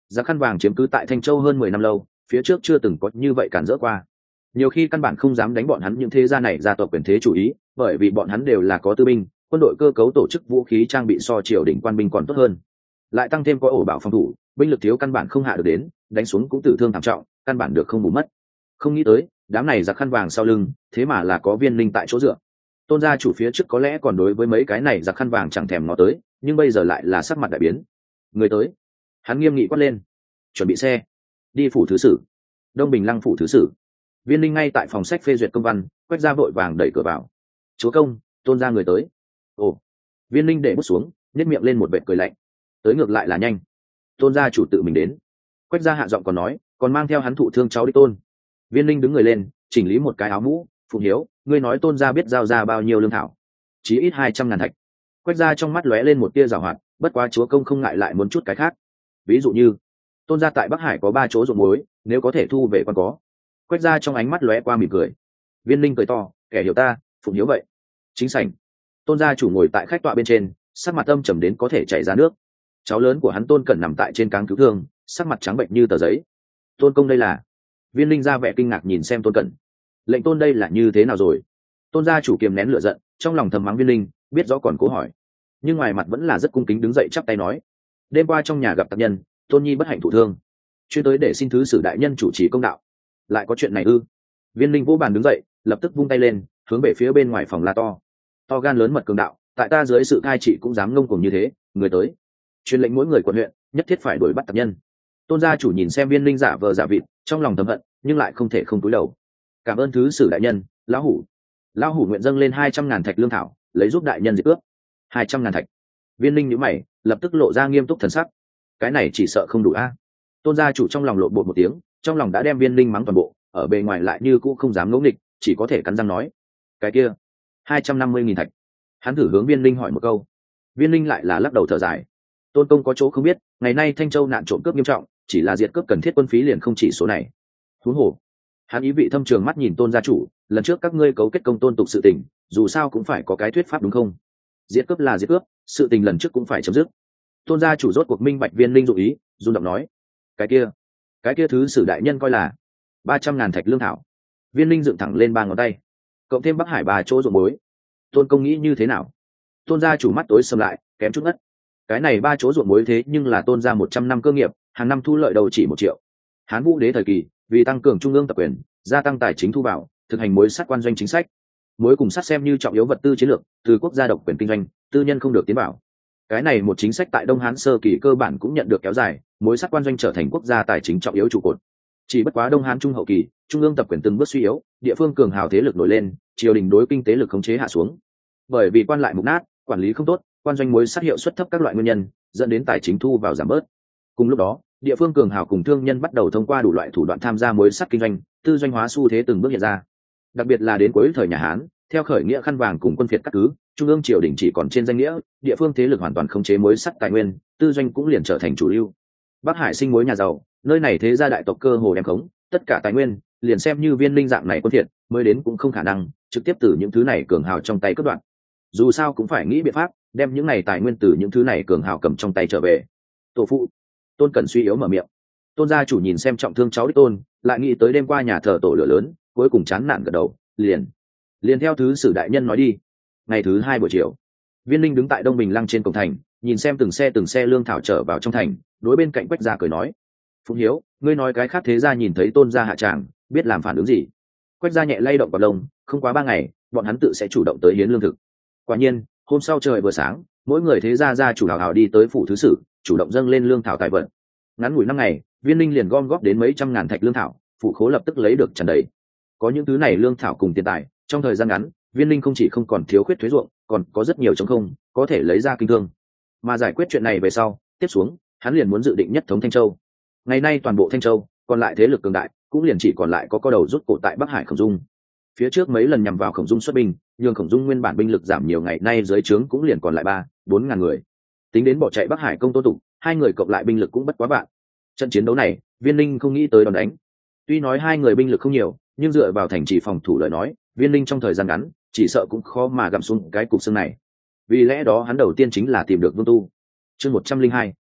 Giặc khăn vàng chiếm cứ tại Thanh Châu hơn mười năm lâu, phía trước chưa từng có như vậy cản rỡ qua. Nhiều khi căn bản không dám đánh bọn hắn những thế gia này gia tộc quyền thế chủ ý, bởi vì bọn hắn đều là có tư binh, quân đội cơ cấu tổ chức vũ khí trang bị so triều đình quan binh còn tốt hơn. Lại tăng thêm có ổ bảo phòng thủ, binh lực thiếu căn bản không hạ được đến, đánh xuống cũng tử thương thảm trọng, căn bản được không bù mất. Không nghĩ tới, đám này giặc khăn vàng sau lưng, thế mà là có Viên Linh tại chỗ dựa. Tôn gia chủ phía trước có lẽ còn đối với mấy cái này giặc khăn vàng chẳng thèm ngó tới, nhưng bây giờ lại là sắc mặt đại biến. Người tới, hắn nghiêm nghị quát lên, chuẩn bị xe, đi phủ thứ sử. Đông Bình Lăng phủ thứ sử. Viên Linh ngay tại phòng sách phê duyệt công văn, Quách gia vội vàng đẩy cửa vào. Chúa công, Tôn gia người tới. Ồ. Viên Linh để bút xuống, nhếch miệng lên một vệt cười lạnh. Tới ngược lại là nhanh. Tôn gia chủ tự mình đến. Quách gia hạ giọng còn nói, còn mang theo hắn thụ thương cháu đích Tôn. Viên Linh đứng người lên, chỉnh lý một cái áo mũ. Phụng Hiếu, ngươi nói Tôn gia biết giao ra bao nhiêu lương thảo? Chí ít hai trăm ngàn thạch. Quách gia trong mắt lóe lên một tia giảo hoạt, bất quá chúa công không ngại lại muốn chút cái khác. Ví dụ như, Tôn gia tại Bắc Hải có ba chỗ ruộng muối, nếu có thể thu về còn có. Quách gia trong ánh mắt lóe qua mỉm cười. Viên Linh cười to, kẻ hiểu ta, Phụng Hiếu vậy. Chính sảnh. Tôn gia chủ ngồi tại khách tọa bên trên, sắc mặt âm trầm đến có thể chảy ra nước. Cháu lớn của hắn Tôn Cẩn nằm tại trên cáng cứu thương, sắc mặt trắng bệnh như tờ giấy. Tôn công đây là? Viên Linh ra vẻ kinh ngạc nhìn xem Tôn Cẩn. Lệnh Tôn đây là như thế nào rồi? Tôn gia chủ kiềm nén lửa giận, trong lòng thầm mắng Viên Linh, biết rõ còn cố hỏi, nhưng ngoài mặt vẫn là rất cung kính đứng dậy chắp tay nói: đêm qua trong nhà gặp tặc nhân, Tôn nhi bất hạnh thụ thương, chuyên tới để xin thứ sử đại nhân chủ trì công đạo. Lại có chuyện này ư? Viên Linh vỗ bàn đứng dậy, lập tức vung tay lên, hướng về phía bên ngoài phòng la to: to gan lớn mật cường đạo, tại ta dưới sự cai trị cũng dám ngông cuồng như thế, người tới, truyền lệnh mỗi người quận huyện nhất thiết phải đuổi bắt tặc nhân. Tôn gia chủ nhìn xem Viên Linh giả vờ giả vịt, trong lòng thầm hận, nhưng lại không thể không cúi đầu. Cảm ơn thứ sử đại nhân, lão hủ. Lão hủ nguyện dâng lên hai trăm ngàn thạch lương thảo, lấy giúp đại nhân diệt cướp. Hai trăm ngàn thạch. Viên Linh nhíu mày, lập tức lộ ra nghiêm túc thần sắc. Cái này chỉ sợ không đủ a. Tôn gia chủ trong lòng lộn bột một tiếng, trong lòng đã đem Viên Linh mắng toàn bộ, ở bề ngoài lại như cũ không dám ngỗ nghịch, chỉ có thể cắn răng nói: cái kia, hai trăm năm mươi nghìn thạch. Hắn thử hướng Viên Linh hỏi một câu. Viên Linh lại là lắc đầu thở dài. Tôn công có chỗ không biết, ngày nay Thanh Châu nạn trộm cướp nghiêm trọng, chỉ là diệt cướp cần thiết quân phí liền không chỉ số này. Huống hồ, hắn ý vị thâm trường mắt nhìn Tôn gia chủ, lần trước các ngươi cấu kết công tôn tục sự tình, dù sao cũng phải có cái thuyết pháp đúng không? Diệt cướp là diệt cướp, sự tình lần trước cũng phải chấm dứt. Tôn gia chủ rốt cuộc minh bạch Viên Linh dụ ý, run giọng nói: cái kia, cái kia thứ sử đại nhân coi là ba trăm ngàn thạch lương thảo. Viên Linh dựng thẳng lên ba ngón tay, cộng thêm Bắc Hải ba chỗ ruộng muối. Tôn công nghĩ như thế nào? Tôn gia chủ mắt tối sầm lại, kém chút ngất. Cái này ba chỗ ruộng muối thế nhưng là Tôn gia một trăm năm cơ nghiệp, hàng năm thu lợi đầu chỉ một triệu. Hán Vũ đế thời kỳ, vì tăng cường trung ương tập quyền, gia tăng tài chính thu vào, thực hành muối sắt quan doanh chính sách. Muối cùng sắt xem như trọng yếu vật tư chiến lược, từ quốc gia độc quyền kinh doanh, tư nhân không được tiến vào. Cái này một chính sách tại Đông Hán sơ kỳ cơ bản cũng nhận được kéo dài, muối sắt quan doanh trở thành quốc gia tài chính trọng yếu trụ cột. Chỉ bất quá Đông Hán trung hậu kỳ, trung ương tập quyền từng bước suy yếu, địa phương cường hào thế lực nổi lên, triều đình đối kinh tế lực khống chế hạ xuống. Bởi vì quan lại mục nát, quản lý không tốt, quan doanh muối sắt hiệu suất thấp các loại nguyên nhân, dẫn đến tài chính thu vào giảm bớt. Cùng lúc đó, địa phương cường hào cùng thương nhân bắt đầu thông qua đủ loại thủ đoạn tham gia muối sắt kinh doanh, tư doanh hóa xu thế từng bước hiện ra. Đặc biệt là đến cuối thời nhà Hán, theo khởi nghĩa khăn vàng cùng quân phiệt cắt cứ, trung ương triều đình chỉ còn trên danh nghĩa, địa phương thế lực hoàn toàn khống chế muối sắt tài nguyên, tư doanh cũng liền trở thành chủ lưu. Bắc Hải sinh muối nhà giàu, nơi này thế gia đại tộc cơ hồ đem khống tất cả tài nguyên, liền xem như Viên Linh dạng này quân phiệt mới đến cũng không khả năng trực tiếp từ những thứ này cường hào trong tay cướp đoạt. Dù sao cũng phải nghĩ biện pháp đem những này tài nguyên từ những thứ này cường hào cầm trong tay trở về. Tổ phụ. Tôn Cẩn suy yếu mở miệng. Tôn gia chủ nhìn xem trọng thương cháu đích Tôn, lại nghĩ tới đêm qua nhà thờ tổ lửa lớn, cuối cùng chán nản gật đầu, liền liền theo thứ sử đại nhân nói đi. Ngày thứ hai buổi chiều, Viên Linh đứng tại Đông Bình Lăng trên cổng thành, nhìn xem từng xe từng xe lương thảo trở vào trong thành, đối bên cạnh Quách gia cười nói: Phụng Hiếu, ngươi nói cái khác thế gia nhìn thấy Tôn gia hạ tràng, biết làm phản ứng gì? Quách gia nhẹ lay động vào lông, không quá ba ngày, bọn hắn tự sẽ chủ động tới hiến lương thực. Quả nhiên, hôm sau trời vừa sáng, mỗi người thế gia gia chủ hào hào đi tới phủ thứ sử, chủ động dâng lên lương thảo tài vật. Ngắn ngủi năm ngày, Viên Linh liền gom góp đến mấy trăm ngàn thạch lương thảo, phủ khố lập tức lấy được tràn đầy. Có những thứ này lương thảo cùng tiền tài, trong thời gian ngắn, Viên Linh không chỉ không còn thiếu khuyết thuế ruộng, còn có rất nhiều trống không, có thể lấy ra kinh thương. Mà giải quyết chuyện này về sau, tiếp xuống, hắn liền muốn dự định nhất thống Thanh Châu. Ngày nay toàn bộ Thanh Châu, còn lại thế lực cường đại, cũng liền chỉ còn lại có co đầu rút cổ tại Bắc Hải Khổng Dung. Phía trước mấy lần nhằm vào Khổng Dung xuất binh, nhưng Khổng Dung nguyên bản binh lực giảm nhiều, ngày nay dưới trướng cũng liền còn lại ba, bốn ngàn người. Tính đến bỏ chạy Bắc Hải công Tô Tục, hai người cộng lại binh lực cũng bất quá vạn. Trận chiến đấu này, Viên Linh không nghĩ tới đòn đánh. Tuy nói hai người binh lực không nhiều, nhưng dựa vào thành trì phòng thủ lời nói, Viên Linh trong thời gian ngắn, chỉ sợ cũng khó mà gặm xuống cái cục xương này. Vì lẽ đó hắn đầu tiên chính là tìm được Vương Tu. Chương một trăm linh hai,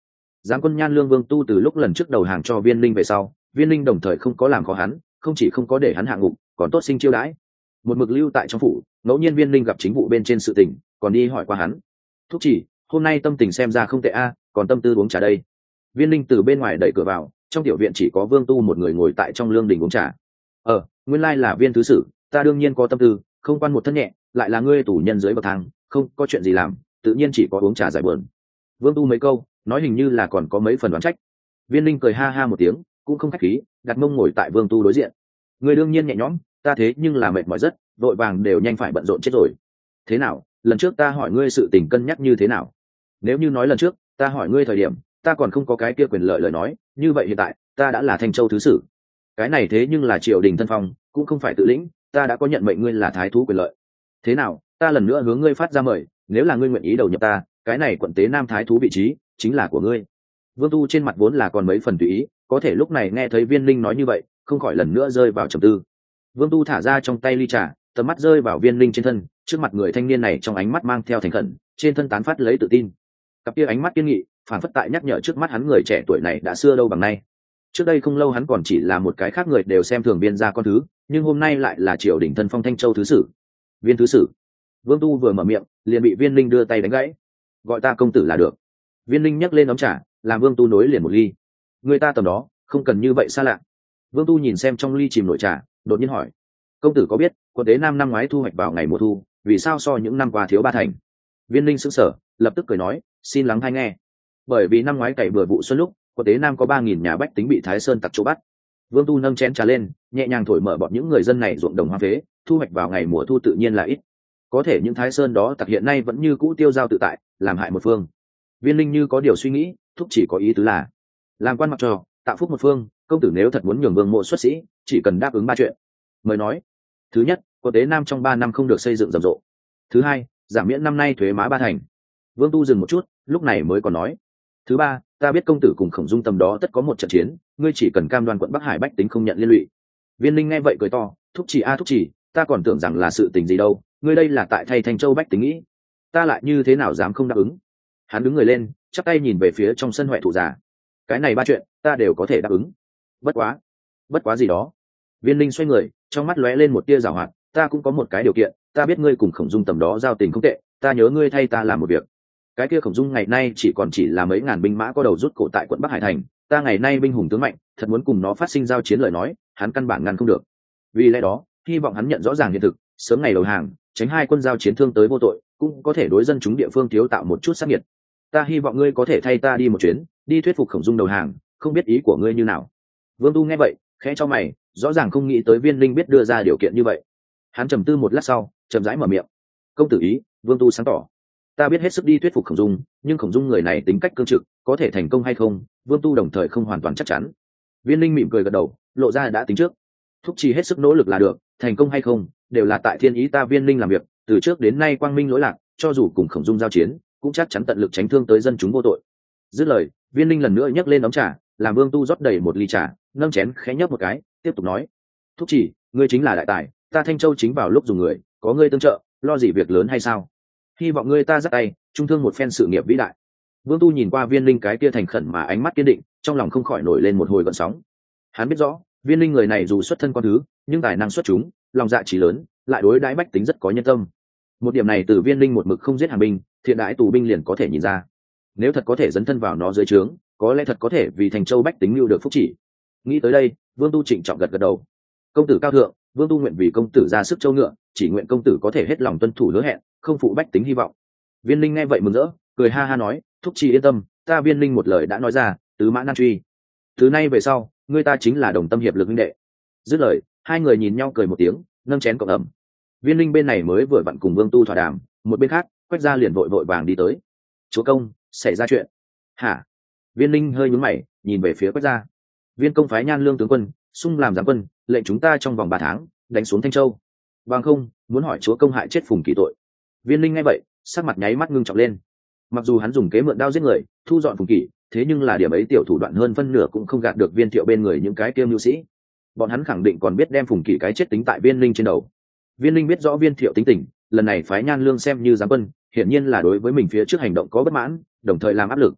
giáng quân Nhan Lương Vương Tu từ lúc lần trước đầu hàng cho Viên Linh về sau, Viên Linh đồng thời không có làm khó hắn, không chỉ không có để hắn hạ ngục, còn tốt sinh chiêu đãi. Một mực lưu tại trong phủ, ngẫu nhiên Viên Linh gặp chính vụ bên trên sự tình, còn đi hỏi qua hắn. Thúc chỉ, hôm nay tâm tình xem ra không tệ a, còn tâm tư uống trà đây. Viên Linh từ bên ngoài đẩy cửa vào, trong tiểu viện chỉ có Vương Tu một người ngồi tại trong lương đình uống trà. Ờ, nguyên lai là Viên thứ sử, ta đương nhiên có tâm tư, không quan một thân nhẹ, lại là ngươi tù nhân dưới bậc thang, không có chuyện gì làm, tự nhiên chỉ có uống trà giải buồn. Vương Tu mấy câu, nói hình như là còn có mấy phần đoán trách. Viên Linh cười ha ha một tiếng, cũng không khách khí, đặt mông ngồi tại Vương Tu đối diện. Ngươi đương nhiên nhẹ nhõm, ta thế nhưng là mệt mỏi rất, vội vàng đều nhanh phải bận rộn chết rồi. Thế nào, lần trước ta hỏi ngươi sự tình cân nhắc như thế nào? Nếu như nói lần trước ta hỏi ngươi thời điểm ta còn không có cái kia quyền lợi lời nói, như vậy hiện tại ta đã là Thanh Châu thứ sử, cái này thế nhưng là triều đình thân phong, cũng không phải tự lĩnh, ta đã có nhận mệnh ngươi là thái thú quyền lợi. Thế nào, ta lần nữa hướng ngươi phát ra mời, nếu là ngươi nguyện ý đầu nhập ta, cái này quận tế nam thái thú vị trí chính là của ngươi. Vương Tu trên mặt vốn là còn mấy phần tùy ý, có thể lúc này nghe thấy Viên Linh nói như vậy, không khỏi lần nữa rơi vào trầm tư. Vương Tu thả ra trong tay ly trà, tầm mắt rơi vào Viên Linh trên thân, trước mặt người thanh niên này trong ánh mắt mang theo thành khẩn, trên thân tán phát lấy tự tin. Cặp kia ánh mắt kiên nghị, phản phất tại nhắc nhở trước mắt hắn người trẻ tuổi này đã xưa đâu bằng nay. Trước đây không lâu hắn còn chỉ là một cái khác người đều xem thường Viên gia con thứ, nhưng hôm nay lại là triều đình thân phong Thanh Châu thứ sử. Viên thứ sử. Vương Tu vừa mở miệng, liền bị Viên Linh đưa tay đánh gãy. Gọi ta công tử là được. Viên Linh nhấc lên ấm trà, làm Vương Tu nối liền một ly. Người ta tầm đó, không cần như vậy xa lạ. Vương Tu nhìn xem trong ly chìm nổi trà, đột nhiên hỏi: công tử có biết quận tế nam năm ngoái thu hoạch vào ngày mùa thu vì sao so những năm qua thiếu ba thành? Viên Linh sững sờ, lập tức cười nói: xin lắng hay nghe. Bởi vì năm ngoái cày bừa vụ xuân lúc quận tế nam có ba nghìn nhà bách tính bị Thái Sơn tặc chỗ bắt. Vương Tu nâng chén trà lên, nhẹ nhàng thổi mở bọt những người dân này ruộng đồng hoang phế, thu hoạch vào ngày mùa thu tự nhiên là ít, có thể những Thái Sơn đó tặc hiện nay vẫn như cũ tiêu dao tự tại, làm hại một phương. Viên Linh như có điều suy nghĩ, thúc chỉ có ý tứ là làm quan mặc trò, tạo phúc một phương. Công tử nếu thật muốn nhường Vương mộ xuất sĩ, chỉ cần đáp ứng ba chuyện. Mời nói. Thứ nhất, quận tế nam trong ba năm không được xây dựng rầm rộ. Thứ hai, giảm miễn năm nay thuế má ba thành. Vương Tu dừng một chút, lúc này mới còn nói: thứ ba, ta biết công tử cùng Khổng Dung tầm đó tất có một trận chiến, ngươi chỉ cần cam đoan quận Bắc Hải bách tính không nhận liên lụy. Viên Linh nghe vậy cười to: thúc chỉ a thúc chỉ, ta còn tưởng rằng là sự tình gì đâu, ngươi đây là tại thay Thanh Châu bách tính nghĩ, ta lại như thế nào dám không đáp ứng. Hắn đứng người lên, chắp tay nhìn về phía trong sân huệ thủ già: cái này ba chuyện ta đều có thể đáp ứng. Bất quá. Bất quá gì đó? Viên Linh xoay người, trong mắt lóe lên một tia giảo hoạt: ta cũng có một cái điều kiện, ta biết ngươi cùng Khổng Dung tầm đó giao tình không tệ, ta nhớ ngươi thay ta làm một việc. Cái kia Khổng Dung ngày nay chỉ còn chỉ là mấy ngàn binh mã có đầu rút cổ tại quận Bắc Hải thành, ta ngày nay binh hùng tướng mạnh, thật muốn cùng nó phát sinh giao chiến lời nói, hắn căn bản ngăn không được. Vì lẽ đó, hy vọng hắn nhận rõ ràng hiện thực, sớm ngày đầu hàng, tránh hai quân giao chiến thương tới vô tội, cũng có thể đối dân chúng địa phương thiếu tạo một chút sát nhiệt. Ta hy vọng ngươi có thể thay ta đi một chuyến, đi thuyết phục Khổng Dung đầu hàng, không biết ý của ngươi như nào. Vương Tu nghe vậy, khẽ cho mày, rõ ràng không nghĩ tới Viên Linh biết đưa ra điều kiện như vậy. Hắn trầm tư một lát sau, chậm rãi mở miệng: công tử ý. Vương Tu sáng tỏ: ta biết hết sức đi thuyết phục Khổng Dung, nhưng Khổng Dung người này tính cách cương trực, có thể thành công hay không, Vương Tu đồng thời không hoàn toàn chắc chắn. Viên Linh mỉm cười gật đầu, lộ ra đã tính trước. Thúc chỉ hết sức nỗ lực là được, thành công hay không đều là tại thiên ý ta. Viên Linh làm việc từ trước đến nay quang minh lỗi lạc, cho dù cùng Khổng Dung giao chiến, cũng chắc chắn tận lực tránh thương tới dân chúng vô tội. Dứt lời, Viên Linh lần nữa nhấc lên ấm trà, làm Vương Tu rót đầy một ly trà, nâng chén khẽ nhấp một cái, tiếp tục nói: thúc chỉ, ngươi chính là đại tài, ta Thanh Châu chính vào lúc dùng người, có ngươi tương trợ, lo gì việc lớn hay sao? Hy vọng ngươi ta dắt tay, trung thương một phen sự nghiệp vĩ đại. Vương Tu nhìn qua Viên Linh cái kia thành khẩn mà ánh mắt kiên định, trong lòng không khỏi nổi lên một hồi gợn sóng. Hắn biết rõ, Viên Linh người này dù xuất thân con thứ, nhưng tài năng xuất chúng, lòng dạ trí lớn, lại đối đãi bách tính rất có nhân tâm. Một điểm này từ Viên Linh một mực không giết hàng binh, thiện đãi tù binh liền có thể nhìn ra. Nếu thật có thể dấn thân vào nó dưới trướng, có lẽ thật có thể vì Thành Châu bách tính lưu được phúc chỉ. Nghĩ tới đây, Vương Tu trịnh trọng gật gật đầu: công tử cao thượng, Vương Tu nguyện vì công tử ra sức châu ngựa, chỉ nguyện công tử có thể hết lòng tuân thủ hứa hẹn, không phụ bách tính hy vọng. Viên Linh nghe vậy mừng rỡ, cười ha ha nói: thúc chi yên tâm, ta Viên Linh một lời đã nói ra, tứ mã nan truy. Từ nay về sau, ngươi ta chính là đồng tâm hiệp lực huynh đệ. Dứt lời, hai người nhìn nhau cười một tiếng, nâng chén cộng ẩm. Viên Linh bên này mới vừa vặn cùng Vương Tu thỏa đàm, một bên khác, Quách gia liền vội vội vàng đi tới. Chúa công, xảy ra chuyện. Hả? Viên Linh hơi nhún mày, nhìn về phía Quách gia. Viên công phái Nhan Lương tướng quân xung làm giám quân, lệnh chúng ta trong vòng ba tháng đánh xuống Thanh Châu. Bằng không, muốn hỏi chúa công hại chết Phùng Kỳ tội. Viên Linh nghe vậy, sắc mặt nháy mắt ngưng trọng lên. Mặc dù hắn dùng kế mượn đao giết người, thu dọn Phùng Kỳ, thế nhưng là điểm ấy tiểu thủ đoạn hơn phân nửa cũng không gạt được Viên Thiệu bên người những cái kiêm nhu sĩ. Bọn hắn khẳng định còn biết đem Phùng Kỳ cái chết tính tại Viên Linh trên đầu. Viên Linh biết rõ Viên Thiệu tính tình, lần này phái Nhan Lương xem như giám quân, hiển nhiên là đối với mình phía trước hành động có bất mãn, đồng thời làm áp lực.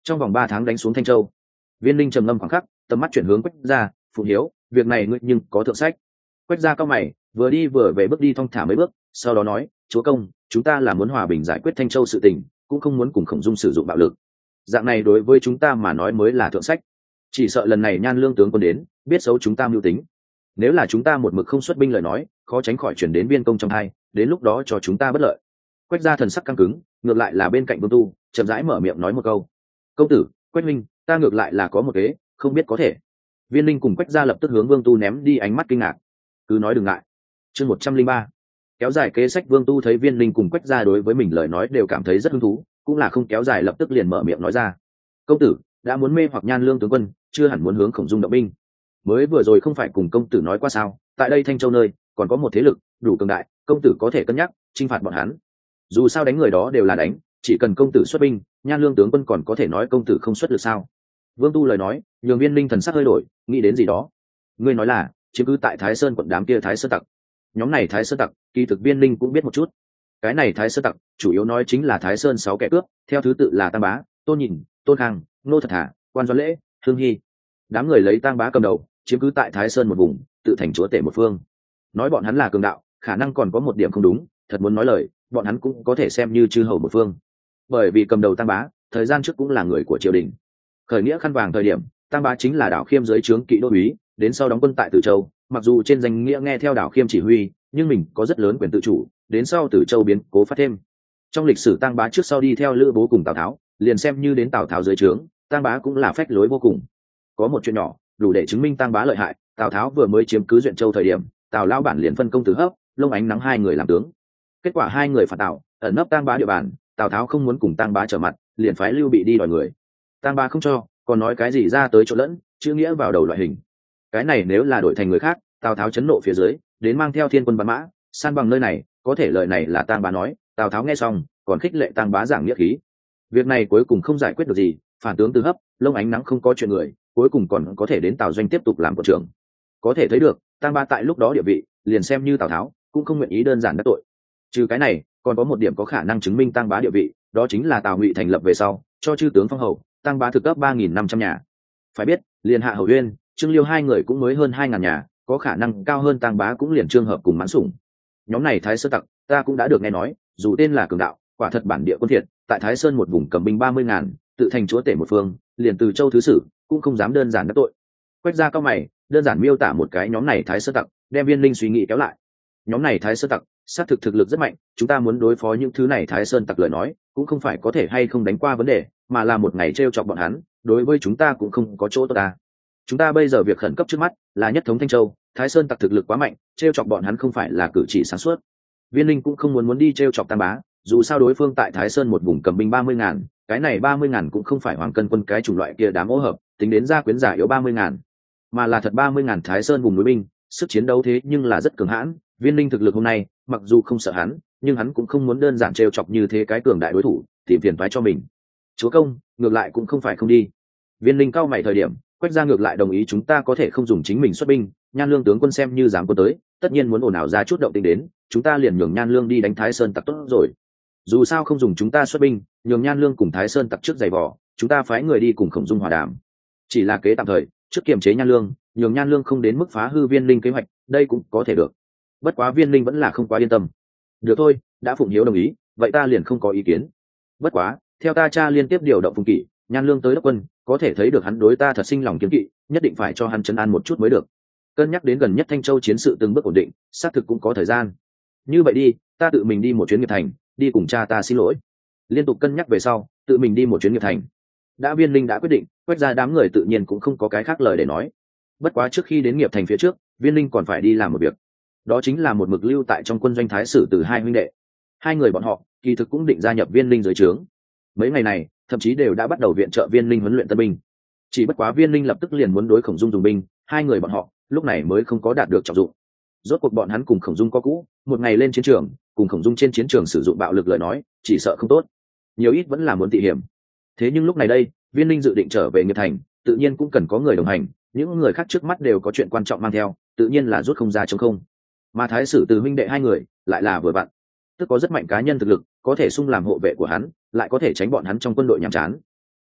trong vòng ba tháng đánh xuống Thanh Châu. Viên Linh trầm ngâm khoảng khắc, tầm mắt chuyển hướng Quách Gia, phụ hiếu, việc này ngươi nhưng có thượng sách. Quách Gia cao mày, vừa đi vừa về bước đi thong thả mấy bước, sau đó nói, chúa công, chúng ta là muốn hòa bình giải quyết Thanh Châu sự tình, cũng không muốn cùng Khổng Dung sử dụng bạo lực. Dạng này đối với chúng ta mà nói mới là thượng sách. Chỉ sợ lần này Nhan Lương tướng quân đến, biết xấu chúng ta mưu tính. Nếu là chúng ta một mực không xuất binh lời nói, khó tránh khỏi chuyển đến Viên công trong hai, đến lúc đó cho chúng ta bất lợi. Quách Gia thần sắc căng cứng, ngược lại là bên cạnh Vương Tu, chậm rãi mở miệng nói một câu, công tử, Quách minh, ta ngược lại là có một kế, không biết có thể. Viên Linh cùng Quách Gia lập tức hướng Vương Tu ném đi ánh mắt kinh ngạc. Cứ nói đừng ngại. Chương một trăm linh ba, kéo dài kế sách. Vương Tu thấy Viên Linh cùng Quách Gia đối với mình lời nói đều cảm thấy rất hứng thú, cũng là không kéo dài, lập tức liền mở miệng nói ra, công tử đã muốn mê hoặc Nhan Lương tướng quân, chưa hẳn muốn hướng Khổng Dung động binh. Mới vừa rồi không phải cùng công tử nói qua sao, tại đây Thanh Châu nơi còn có một thế lực đủ cường đại, công tử có thể cân nhắc chinh phạt bọn hắn. Dù sao đánh người đó đều là đánh, chỉ cần công tử xuất binh, Nhan Lương tướng quân còn có thể nói công tử không xuất được sao? Vương Tu lời nói nhường Viên Linh thần sắc hơi đổi, nghĩ đến gì đó. Ngươi nói là chiếm cứ tại Thái Sơn quận đám kia Thái Sơn tặc. Nhóm này Thái Sơn tặc, kỳ thực Viên Linh cũng biết một chút. Cái này Thái Sơn tặc chủ yếu nói chính là Thái Sơn sáu kẻ cướp, theo thứ tự là Tam Bá, Tôn Nhìn, Tôn Khang, Nô Thật Thà, Quan Doãn Lễ, Hương Hy. Đám người lấy Tam Bá cầm đầu, chiếm cứ tại Thái Sơn một vùng, tự thành chúa tể một phương. Nói bọn hắn là cường đạo, khả năng còn có một điểm không đúng, thật muốn nói lời, bọn hắn cũng có thể xem như chư hầu một phương. Bởi vì cầm đầu Tam Bá, thời gian trước cũng là người của triều đình. Khởi nghĩa khăn vàng thời điểm, Tam Bá chính là Đảo Khiêm dưới trướng kỵ đô úy, đến sau đóng quân tại Tử Châu, mặc dù trên danh nghĩa nghe theo Đảo Khiêm chỉ huy, nhưng mình có rất lớn quyền tự chủ, đến sau Tử Châu biến cố phát thêm. Trong lịch sử Tam Bá trước sau đi theo Lữ Bố cùng Tào Tháo, liền xem như đến Tào Tháo dưới trướng, Tam Bá cũng là phách lối vô cùng. Có một chuyện nhỏ đủ để chứng minh Tam Bá lợi hại. Tào Tháo vừa mới chiếm cứ Duyện Châu thời điểm, Tào lão bản liền phân công Từ Hấp, Lông Ánh Nắng hai người làm tướng. Kết quả hai người phạt Tào, ẩn nấp Tam Bá địa bàn, Tào Tháo không muốn cùng Tam Bá trở mặt, liền phái Lưu Bị đi đòi người. Tam Bá không cho, còn nói cái gì ra tới chỗ lẫn, chữ nghĩa vào đầu loại hình. Cái này nếu là đổi thành người khác, Tào Tháo chấn nộ phía dưới, đến mang theo thiên quân bắn mã, san bằng nơi này, có thể lời này là Tam Bá nói, Tào Tháo nghe xong, còn khích lệ Tam Bá giảng nghĩa khí. Việc này cuối cùng không giải quyết được gì, phản tướng Từ Hấp, Lông Ánh Nắng không có chuyện người, cuối cùng còn có thể đến Tào Doanh tiếp tục làm quận trưởng. Có thể thấy được, Tam Bá tại lúc đó địa vị, liền xem như Tào Tháo cũng không nguyện ý đơn giản đắc tội. Trừ cái này, còn có một điểm có khả năng chứng minh Tam Bá địa vị, đó chính là Tào Ngụy thành lập về sau, cho chư tướng phong hầu, Tam Bá thực cấp ba nghìn năm trăm nhà. Phải biết, liền Hạ Hầu Uyên, Trương Liêu hai người cũng mới hơn hai ngàn nhà, có khả năng cao hơn Tam Bá cũng liền Trương Hợp cùng Mãn Sủng. Nhóm này Thái Sơn tặc, ta cũng đã được nghe nói, dù tên là cường đạo, quả thật bản địa quân thiệt, tại Thái Sơn một vùng cầm binh ba mươi ngàn, tự thành chúa tể một phương, liền Từ Châu thứ sử cũng không dám đơn giản đắc tội. Quách Gia cao mày, đơn giản miêu tả một cái nhóm này Thái Sơn tặc, đem Viên Linh suy nghĩ kéo lại. Nhóm này Thái Sơn tặc xác thực thực lực rất mạnh, chúng ta muốn đối phó những thứ này Thái Sơn tặc lời nói, cũng không phải có thể hay không đánh qua vấn đề, mà là một ngày trêu chọc bọn hắn, đối với chúng ta cũng không có chỗ tốt ta. Chúng ta bây giờ việc khẩn cấp trước mắt là nhất thống Thanh Châu, Thái Sơn tặc thực lực quá mạnh, trêu chọc bọn hắn không phải là cử chỉ sáng suốt. Viên Linh cũng không muốn muốn đi trêu chọc Tam Bá, dù sao đối phương tại Thái Sơn một vùng cầm binh ba mươi ngàn, cái này ba mươi ngàn cũng không phải Hoàng Cân quân cái chủng loại kia đám ô hợp, tính đến gia quyến giả yếu ba mươi ngàn, mà là thật ba mươi ngàn Thái Sơn vùng núi binh, sức chiến đấu thế nhưng là rất cường hãn. Viên Linh thực lực hôm nay, mặc dù không sợ hắn, nhưng hắn cũng không muốn đơn giản trêu chọc như thế cái cường đại đối thủ, tìm phiền toái cho mình. Chúa công, ngược lại cũng không phải không đi. Viên Linh cao mày thời điểm, Quách Gia ngược lại đồng ý chúng ta có thể không dùng chính mình xuất binh, Nhan Lương tướng quân xem như dám quân tới, tất nhiên muốn ồn ào ra chút động tĩnh đến, chúng ta liền nhường Nhan Lương đi đánh Thái Sơn tặc tốt rồi. Dù sao không dùng chúng ta xuất binh, nhường Nhan Lương cùng Thái Sơn tặc trước giày vò, chúng ta phái người đi cùng Khổng Dung hòa đàm. Chỉ là kế tạm thời, trước kiềm chế Nhan Lương, nhường Nhan Lương không đến mức phá hư Viên Linh kế hoạch, đây cũng có thể được. Bất quá Viên Linh vẫn là không quá yên tâm. Được thôi, đã Phụng Hiếu đồng ý, vậy ta liền không có ý kiến. Bất quá, theo ta cha liên tiếp điều động Phùng Kỵ, Nhan Lương tới đốc quân, có thể thấy được hắn đối ta thật sinh lòng kiêng kỵ, nhất định phải cho hắn trấn an một chút mới được. Cân nhắc đến gần nhất Thanh Châu chiến sự từng bước ổn định, xác thực cũng có thời gian. Như vậy đi, ta tự mình đi một chuyến Nghiệp Thành, đi cùng cha ta xin lỗi. Liên tục cân nhắc về sau, tự mình đi một chuyến Nghiệp Thành. Đã Viên Linh đã quyết định, Quách Gia đám người tự nhiên cũng không có cái khác lời để nói. Bất quá trước khi đến Nghiệp Thành phía trước, Viên Linh còn phải đi làm một việc. Đó chính là một mực lưu tại trong quân doanh Thái Sử Từ hai huynh đệ. Hai người bọn họ, kỳ thực cũng định gia nhập Viên Linh dưới trướng. Mấy ngày này, thậm chí đều đã bắt đầu viện trợ Viên Linh huấn luyện tân binh. Chỉ bất quá Viên Linh lập tức liền muốn đối Khổng Dung dùng binh, hai người bọn họ lúc này mới không có đạt được trọng dụng. Rốt cuộc bọn hắn cùng Khổng Dung có cũ, một ngày lên chiến trường, cùng Khổng Dung trên chiến trường sử dụng bạo lực lời nói, chỉ sợ không tốt. Nhiều ít vẫn là muốn tị hiểm. Thế nhưng lúc này đây, Viên Linh dự định trở về Nghiệp Thành, tự nhiên cũng cần có người đồng hành, những người khác trước mắt đều có chuyện quan trọng mang theo, tự nhiên là rút không ra trống không. Mà Thái Sử Từ huynh đệ hai người, lại là vừa vặn, tức có rất mạnh cá nhân thực lực, có thể xung làm hộ vệ của hắn, lại có thể tránh bọn hắn trong quân đội nhàm chán.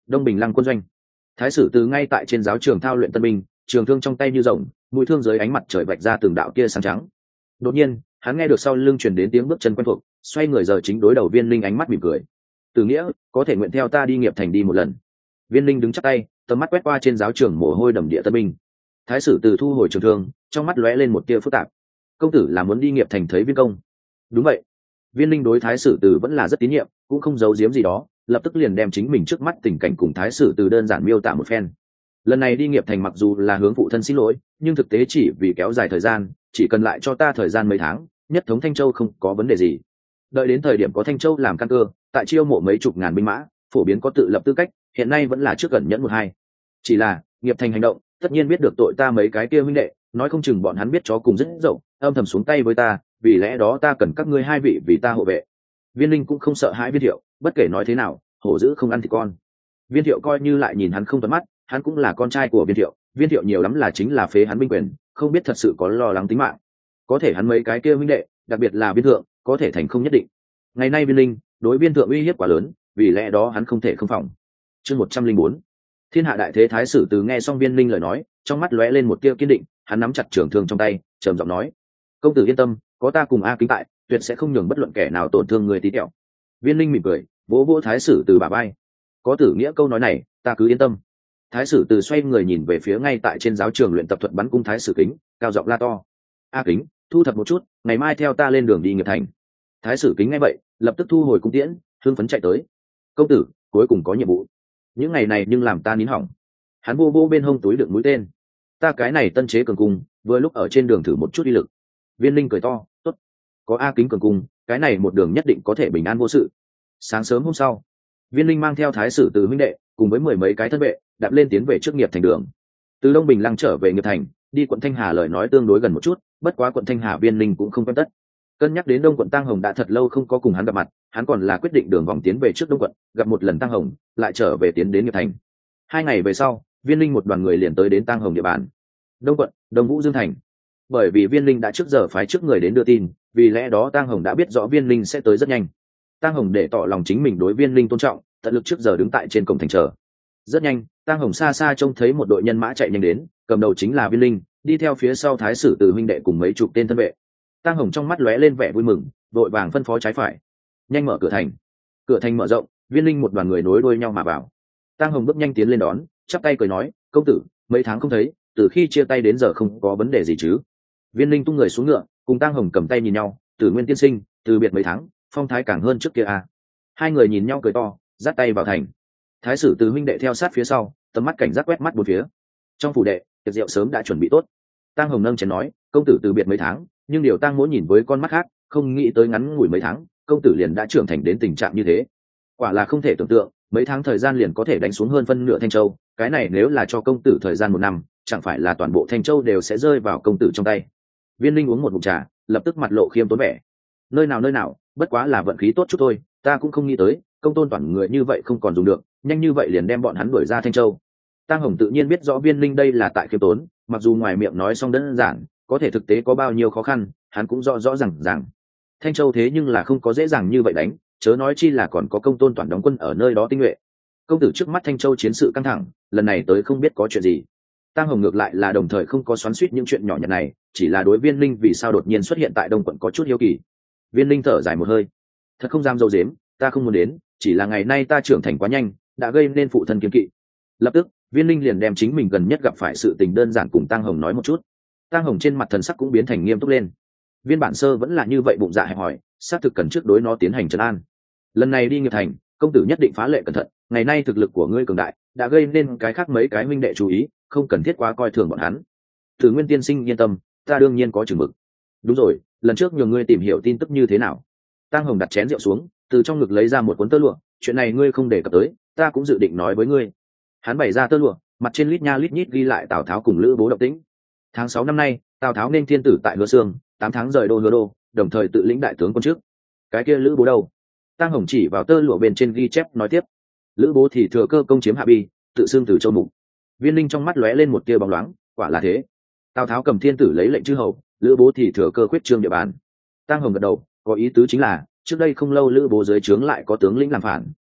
Đông Bình Lăng quân doanh. Thái sử từ ngay tại trên giáo trường thao luyện tân binh, trường thương trong tay như rồng, mũi thương dưới ánh mặt trời vạch ra từng đạo tia sáng trắng. Đột nhiên, hắn nghe được sau lưng truyền đến tiếng bước chân quen thuộc, xoay người giờ chính đối đầu Viên Linh ánh mắt mỉm cười. Từ Nghĩa, có thể nguyện theo ta đi nghiệp thành đi một lần. Viên Linh đứng chắp tay, tầm mắt quét qua trên giáo trường mồ hôi đầm địa tân binh. Thái sử từ thu hồi trường thương, trong mắt lóe lên một tia phức tạp. Công tử là muốn đi nghiệp thành thấy Viên công? Đúng vậy. Viên Linh đối Thái sử từ vẫn là rất tín nhiệm, cũng không giấu giếm gì đó, lập tức liền đem chính mình trước mắt tình cảnh cùng Thái sử từ đơn giản miêu tả một phen. Lần này đi nghiệp thành mặc dù là hướng phụ thân xin lỗi, nhưng thực tế chỉ vì kéo dài thời gian, chỉ cần lại cho ta thời gian mấy tháng, nhất thống Thanh Châu không có vấn đề gì. Đợi đến thời điểm có Thanh Châu làm căn cơ, tại chiêu mộ mấy chục ngàn binh mã, phổ biến có tự lập tư cách, hiện nay vẫn là trước gần nhẫn một hai. Chỉ là nghiệp thành hành động, tất nhiên biết được tội ta mấy cái kia huynh đệ, nói không chừng bọn hắn biết chó cùng rất rộng, âm thầm xuống tay với ta, vì lẽ đó ta cần các ngươi hai vị vì ta hộ vệ. Viên Linh cũng không sợ hãi Viên Thiệu, bất kể nói thế nào, hổ dữ không ăn thịt con. Viên Thiệu coi như lại nhìn hắn không thuận mắt, hắn cũng là con trai của Viên Thiệu, Viên Thiệu nhiều lắm là chính là phế hắn binh quyền, không biết thật sự có lo lắng tính mạng. Có thể hắn mấy cái kia huynh đệ, đặc biệt là Viên Thượng, có thể thành không nhất định. Ngày nay Viên Linh đối Viên Thượng uy hiếp quá lớn, vì lẽ đó hắn không thể không phòng. Chương một trăm linh bốn, Thiên hạ đại thế. Thái sử từ nghe xong Viên Linh lời nói, trong mắt lóe lên một tia kiên định, hắn nắm chặt trường thương trong tay, trầm giọng nói: "Công tử yên tâm, có ta cùng A Kính tại, tuyệt sẽ không nhường bất luận kẻ nào tổn thương người tí tẹo." Viên Linh mỉm cười, vỗ vỗ Thái sử từ bả vai: "Có Tử Nghĩa câu nói này, ta cứ yên tâm." Thái sử từ xoay người nhìn về phía ngay tại trên giáo trường luyện tập thuật bắn cung Thái sử Kính, cao giọng la to: "A Kính, thu thập một chút, ngày mai theo ta lên đường đi nghiệp thành." Thái sử Kính nghe vậy, lập tức thu hồi cung tiễn, hưng phấn chạy tới: "Công tử, cuối cùng có nhiệm vụ. Những ngày này nhưng làm ta nín hỏng." Hắn vô vô bên hông túi đựng mũi tên: "Ta cái này tân chế cường cung, vừa lúc ở trên đường thử một chút uy lực." Viên Linh cười to: "Tốt, có A Kính cường cung, cái này một đường nhất định có thể bình an vô sự." Sáng sớm hôm sau, Viên Linh mang theo Thái sử từ huynh đệ cùng với mười mấy cái thân vệ đạp lên tiến về trước nghiệp thành đường. Từ Đông Bình Lăng trở về nghiệp thành, đi quận Thanh Hà lời nói tương đối gần một chút, bất quá quận Thanh Hà Viên Linh cũng không quen tất. Cân nhắc đến Đông quận Tăng Hồng đã thật lâu không có cùng hắn gặp mặt, hắn còn là quyết định đường vòng tiến về trước Đông quận, gặp một lần Tăng Hồng, lại trở về tiến đến nghiệp thành. Hai ngày về sau, Viên Linh một đoàn người liền tới đến Tăng Hồng địa bàn. Đông quận, Đông Vũ Dương thành. Bởi vì Viên Linh đã trước giờ phái trước người đến đưa tin, vì lẽ đó Tăng Hồng đã biết rõ Viên Linh sẽ tới rất nhanh. Tăng Hồng để tỏ lòng chính mình đối Viên Linh tôn trọng, tận lực trước giờ đứng tại trên cổng thành chờ. Rất nhanh, Tăng Hồng xa xa trông thấy một đội nhân mã chạy nhanh đến, cầm đầu chính là Viên Linh, đi theo phía sau Thái sử từ huynh đệ cùng mấy chục tên thân vệ. Tăng Hồng trong mắt lóe lên vẻ vui mừng, vội vàng phân phó trái phải: "Nhanh mở cửa thành." Cửa thành mở rộng, Viên Linh một đoàn người nối đuôi nhau mà vào. Tăng Hồng bước nhanh tiến lên đón, chắp tay cười nói: "Công tử, mấy tháng không thấy, từ khi chia tay đến giờ không có vấn đề gì chứ?" Viên Linh tung người xuống ngựa, cùng Tăng Hồng cầm tay nhìn nhau: "Tử Nguyên tiên sinh, từ biệt mấy tháng, phong thái càng hơn trước kia à?" Hai người nhìn nhau cười to, dắt tay vào thành. Thái sử từ huynh đệ theo sát phía sau, tầm mắt cảnh giác quét mắt bốn phía. Trong phủ đệ, tiệc rượu sớm đã chuẩn bị tốt. Tăng Hồng nâng chén nói: "Công tử từ biệt mấy tháng, nhưng điều Tăng muốn nhìn với con mắt khác, không nghĩ tới ngắn ngủi mấy tháng, công tử liền đã trưởng thành đến tình trạng như thế. Quả là không thể tưởng tượng, mấy tháng thời gian liền có thể đánh xuống hơn phân nửa Thanh Châu, cái này nếu là cho công tử thời gian một năm, chẳng phải là toàn bộ Thanh Châu đều sẽ rơi vào công tử trong tay." Viên Linh uống một ngụm trà, lập tức mặt lộ khiêm tốn vẻ: "Nơi nào nơi nào, bất quá là vận khí tốt chút thôi, ta cũng không nghĩ tới, công tôn toàn người như vậy không còn dùng được, nhanh như vậy liền đem bọn hắn đuổi ra Thanh Châu." Tăng Hồng tự nhiên biết rõ Viên Linh đây là tại khiêm tốn, mặc dù ngoài miệng nói xong đơn giản, có thể thực tế có bao nhiêu khó khăn, hắn cũng rõ rõ ràng ràng. Thanh Châu thế nhưng là không có dễ dàng như vậy đánh, chớ nói chi là còn có công tôn toàn đóng quân ở nơi đó tinh nhuệ. Công tử trước mắt Thanh Châu chiến sự căng thẳng, lần này tới không biết có chuyện gì. Tăng Hồng ngược lại là đồng thời không có xoắn xuýt những chuyện nhỏ nhặt này, chỉ là đối Viên Linh vì sao đột nhiên xuất hiện tại Đông quận có chút hiếu kỳ. Viên Linh thở dài một hơi: "Thật không dám dâu dếm, ta không muốn đến, chỉ là ngày nay ta trưởng thành quá nhanh, đã gây nên phụ thân kiêng kỵ." Lập tức, Viên Linh liền đem chính mình gần nhất gặp phải sự tình đơn giản cùng Tăng Hồng nói một chút. Tăng Hồng trên mặt thần sắc cũng biến thành nghiêm túc lên. Viên bản sơ vẫn là như vậy bụng dạ hẹp hòi, xác thực cần trước đối nó tiến hành trấn an. Lần này đi nghiệp thành, công tử nhất định phá lệ cẩn thận, ngày nay thực lực của ngươi cường đại, đã gây nên cái khác mấy cái huynh đệ chú ý, không cần thiết quá coi thường bọn hắn. Tử Nguyên tiên sinh yên tâm, ta đương nhiên có chừng mực. Đúng rồi, lần trước nhờ ngươi tìm hiểu tin tức như thế nào? Tăng Hồng đặt chén rượu xuống, từ trong ngực lấy ra một cuốn tơ lụa: "Chuyện này ngươi không đề cập tới, ta cũng dự định nói với ngươi." Hắn bày ra tơ lụa, mặt trên lít nha lít nhít ghi lại Tào Tháo cùng Lữ Bố động tĩnh. Tháng sáu năm nay, Tào Tháo nên thiên tử tại Hứa Xương, tám tháng rời đô Hứa Đô, đồng thời tự lĩnh đại tướng quân trước. Cái kia Lữ Bố đâu? Tăng Hồng chỉ vào tơ lụa bên trên ghi chép nói tiếp: "Lữ Bố thì thừa cơ công chiếm Hạ Bi, tự xưng từ Châu Mục." Viên Linh trong mắt lóe lên một tia bóng loáng, quả là thế. Tào Tháo cầm thiên tử lấy lệnh chư hầu, Lữ Bố thì thừa cơ khuyết trương địa bàn. Tăng Hồng gật đầu, có ý tứ chính là trước đây không lâu Lữ Bố dưới trướng lại có tướng lĩnh làm phản,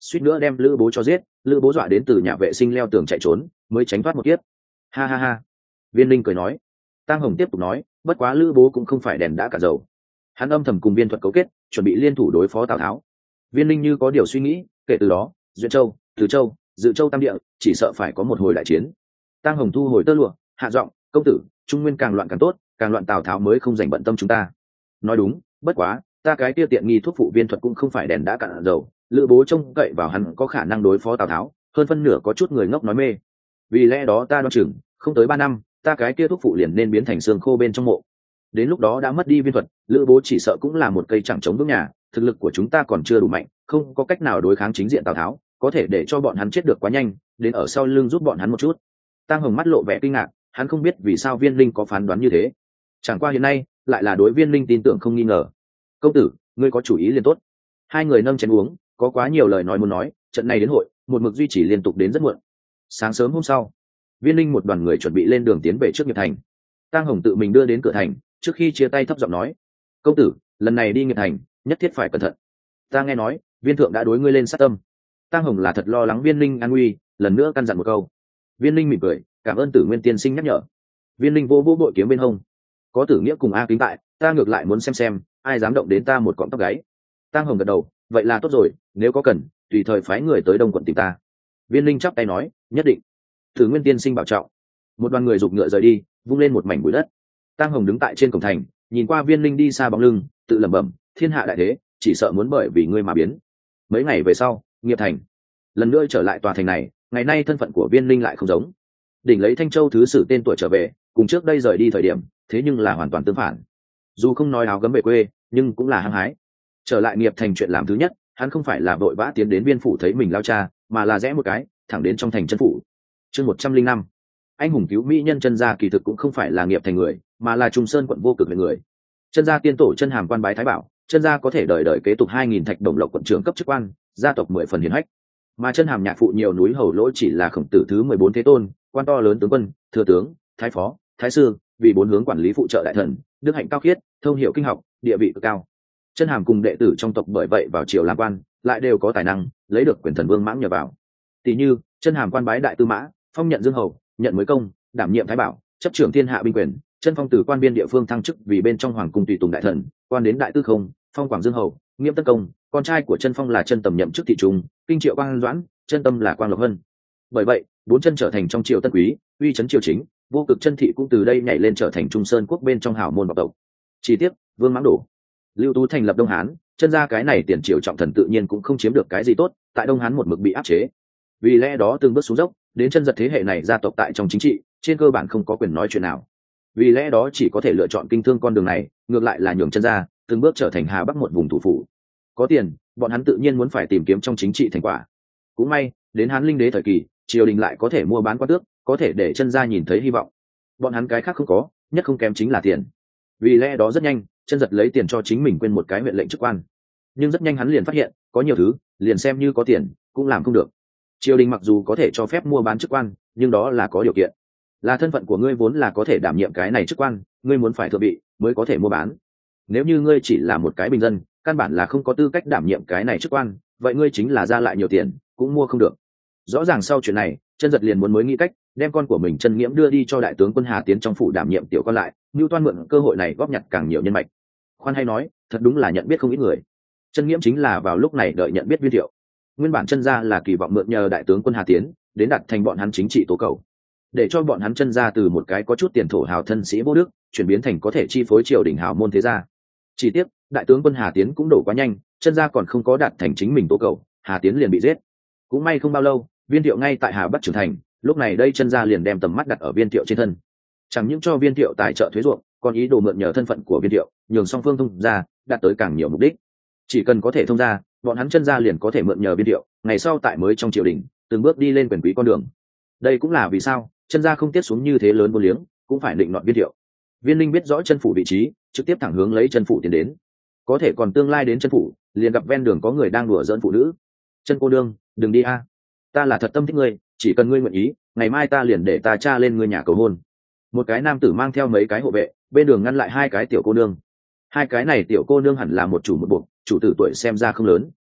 suýt nữa đem lữ bố cho giết. Lữ bố dọa đến từ nhà vệ sinh leo tường chạy trốn mới tránh thoát một kiếp. Ha ha ha, Viên Linh cười nói. Tang Hồng tiếp tục nói, bất quá lữ bố cũng không phải đèn đã cả dầu, hắn âm thầm cùng Viên Thuật cấu kết, chuẩn bị liên thủ đối phó Tào Tháo. Viên Linh như có điều suy nghĩ, kể từ đó Duyện Châu, Từ Châu, Dự Châu tam địa chỉ sợ phải có một hồi đại chiến. Tang Hồng thu hồi tơ lụa, hạ giọng, công tử, trung nguyên càng loạn càng tốt, càng loạn Tào Tháo mới không dành bận tâm chúng ta. Nói đúng, bất quá ta cái kia tiện nghi thuốc phụ Viên Thuật cũng không phải đèn đã cạn dầu, lữ bố trông cậy vào hắn có khả năng đối phó Tào Tháo, hơn phân nửa có chút người ngốc nói mê. Vì lẽ đó ta đoán chừng không tới ba năm, ta cái kia thuốc phụ liền nên biến thành xương khô bên trong mộ. Đến lúc đó đã mất đi Viên Thuật, lữ bố chỉ sợ cũng là một cây chẳng chống vững nhà. Thực lực của chúng ta còn chưa đủ mạnh, không có cách nào đối kháng chính diện Tào Tháo, có thể để cho bọn hắn chết được quá nhanh, đến ở sau lưng giúp bọn hắn một chút. Tang Hồng mắt lộ vẻ kinh ngạc, hắn không biết vì sao Viên Linh có phán đoán như thế, chẳng qua hiện nay lại là đối Viên Linh tin tưởng không nghi ngờ. Công tử, ngươi có chủ ý liền tốt. Hai người nâng chén uống, có quá nhiều lời nói muốn nói, trận này đến hội một mực duy trì liên tục đến rất muộn. Sáng sớm hôm sau, Viên Linh một đoàn người chuẩn bị lên đường tiến về trước Nghiệp Thành. Tang Hồng tự mình đưa đến cửa thành, trước khi chia tay thấp giọng nói, công tử, lần này đi Nghiệp Thành nhất thiết phải cẩn thận. Ta nghe nói Viên thượng đã đối ngươi lên sát tâm. Tang Hồng là thật lo lắng Viên Linh an nguy, lần nữa căn dặn một câu. Viên Linh mỉm cười, cảm ơn Tử Nguyên tiên sinh nhắc nhở. Viên Linh vô vô bội kiếm bên hông, có Tử Nghĩa cùng A Kính tại, ta ngược lại muốn xem xem ai dám động đến ta một cọng tóc gáy. Tang Hồng gật đầu, vậy là tốt rồi, nếu có cần tùy thời phái người tới Đông quận tìm ta. Viên Linh chắp tay nói, nhất định. Tử Nguyên tiên sinh bảo trọng. Một đoàn người giục ngựa rời đi, vung lên một mảnh bụi đất. Tang Hồng đứng tại trên cổng thành, nhìn qua Viên Linh đi xa bóng lưng, tự lẩm bẩm, thiên hạ đại thế chỉ sợ muốn bởi vì ngươi mà biến. Mấy ngày về sau, Nghiệp Thành lần nữa trở lại tòa thành này, ngày nay thân phận của Viên Linh lại không giống. Đỉnh lấy Thanh Châu thứ sử tên tuổi trở về, cùng trước đây rời đi thời điểm, thế nhưng là hoàn toàn tương phản. Dù không nói áo gấm về quê, nhưng cũng là hăng hái. Trở lại Nghiệp Thành chuyện làm thứ nhất, hắn không phải là vội vã tiến đến Viên phủ thấy mình lao cha, mà là rẽ một cái thẳng đến trong thành chân phủ. Chương một trăm linh năm, anh hùng cứu mỹ nhân chân gia kỳ thực cũng không phải là Nghiệp Thành người, mà là Trung Sơn quận Vô Cực người. Chân gia tiên tổ Chân Hàm quan bái thái bảo, chân gia có thể đời đời kế tục hai nghìn thạch đồng lộc quận trưởng cấp chức quan, gia tộc mười phần hiển hách. Mà Chân Hàm nhạc phụ nhiều núi hầu lỗ chỉ là khổng tử thứ mười bốn thế tôn, quan to lớn tướng quân, thừa tướng, thái phó, thái sư, vì bốn hướng quản lý phụ trợ đại thần, đức hạnh cao khiết, thông hiểu kinh học, địa vị cực cao. Chân Hàm cùng đệ tử trong tộc bởi vậy vào triều làm quan, lại đều có tài năng, lấy được quyền thần vương mãng nhờ vào. Tỷ như Chân Hàm quan bái đại tư mã, phong nhận dương hầu, nhận mới công, đảm nhiệm thái bảo, chấp trưởng thiên hạ binh quyền. Chân Phong từ quan biên địa phương thăng chức vì bên trong hoàng cung tùy tùng đại thần, quan đến đại tư không, phong quảng dương hầu, nghiêm tân công. Con trai của Chân Phong là Chân Tầm nhậm chức thị trung, kinh triệu quang doãn, Chân Tâm là quang lộc hân. Bởi vậy bốn chân trở thành trong triều tân quý, uy chấn triều chính. Vô Cực chân thị cũng từ đây nhảy lên trở thành Trung Sơn quốc bên trong hào môn bọc tộc. Chi tiết, vương mãng đổ, Lưu Tú thành lập Đông Hán, chân ra cái này tiền triều trọng thần tự nhiên cũng không chiếm được cái gì tốt, tại Đông Hán một mực bị áp chế. Vì lẽ đó từng bước xuống dốc, đến chân giật thế hệ này gia tộc tại trong chính trị trên cơ bản không có quyền nói chuyện nào. Vì lẽ đó chỉ có thể lựa chọn kinh thương con đường này, ngược lại là nhường chân ra từng bước trở thành Hà Bắc một vùng thủ phủ. Có tiền, bọn hắn tự nhiên muốn phải tìm kiếm trong chính trị thành quả. Cũng may, đến Hán Linh đế thời kỳ, triều đình lại có thể mua bán quan tước, có thể để chân ra nhìn thấy hy vọng. Bọn hắn cái khác không có, nhất không kém chính là tiền. Vì lẽ đó rất nhanh, chân giật lấy tiền cho chính mình quên một cái huyện lệnh chức quan. Nhưng rất nhanh hắn liền phát hiện, có nhiều thứ liền xem như có tiền cũng làm không được. Triều đình mặc dù có thể cho phép mua bán chức quan, nhưng đó là có điều kiện, là thân phận của ngươi vốn là có thể đảm nhiệm cái này chức quan, ngươi muốn phải thượng vị mới có thể mua bán. Nếu như ngươi chỉ là một cái bình dân, căn bản là không có tư cách đảm nhiệm cái này chức quan, vậy ngươi chính là ra lại nhiều tiền cũng mua không được. Rõ ràng sau chuyện này, chân giật liền muốn mới nghĩ cách đem con của mình Chân Nghiễm đưa đi cho đại tướng quân Hà Tiến trong phủ đảm nhiệm tiểu quan lại, Nưu Toan mượn cơ hội này góp nhặt càng nhiều nhân mạch. Khoan hay nói, thật đúng là nhận biết không ít người. Chân Nghiễm chính là vào lúc này đợi nhận biết Viên Thiệu. Nguyên bản chân gia là kỳ vọng mượn nhờ đại tướng quân Hà Tiến đến đặt thành bọn hắn chính trị tố cầu, để cho bọn hắn chân gia từ một cái có chút tiền thổ hào thân sĩ vô đức chuyển biến thành có thể chi phối triều đình hào môn thế gia. Chỉ tiếc đại tướng quân Hà Tiến cũng đổ quá nhanh, chân gia còn không có đạt thành chính mình tố cầu, Hà Tiến liền bị giết. Cũng may không bao lâu, Viên Thiệu ngay tại Hà Bắc trưởng thành, lúc này đây chân gia liền đem tầm mắt đặt ở Viên Thiệu trên thân, chẳng những cho Viên Thiệu tài trợ thuế ruộng, còn ý đồ mượn nhờ thân phận của Viên Thiệu nhường song phương thông gia đạt tới càng nhiều mục đích. Chỉ cần có thể thông gia, bọn hắn chân gia liền có thể mượn nhờ Viên Thiệu ngày sau tại mới trong triều đình từng bước đi lên quyền quý con đường. Đây cũng là vì sao chân gia không tiết xuống như thế lớn vô liếng, cũng phải định nọt Viên Thiệu. Viên Linh biết rõ chân phủ vị trí, trực tiếp thẳng hướng lấy chân phủ tiến đến. Có thể còn tương lai đến chân phủ, liền gặp ven đường có người đang đùa giỡn phụ nữ. Chân cô đương, đừng đi a, ta là thật tâm thích ngươi, chỉ cần ngươi nguyện ý, ngày mai ta liền để ta cha lên ngươi nhà cầu hôn. Một cái nam tử mang theo mấy cái hộ vệ, bên đường ngăn lại hai cái tiểu cô nương. Hai cái này tiểu cô nương hẳn là một chủ một buộc, chủ tử tuổi xem ra không lớn,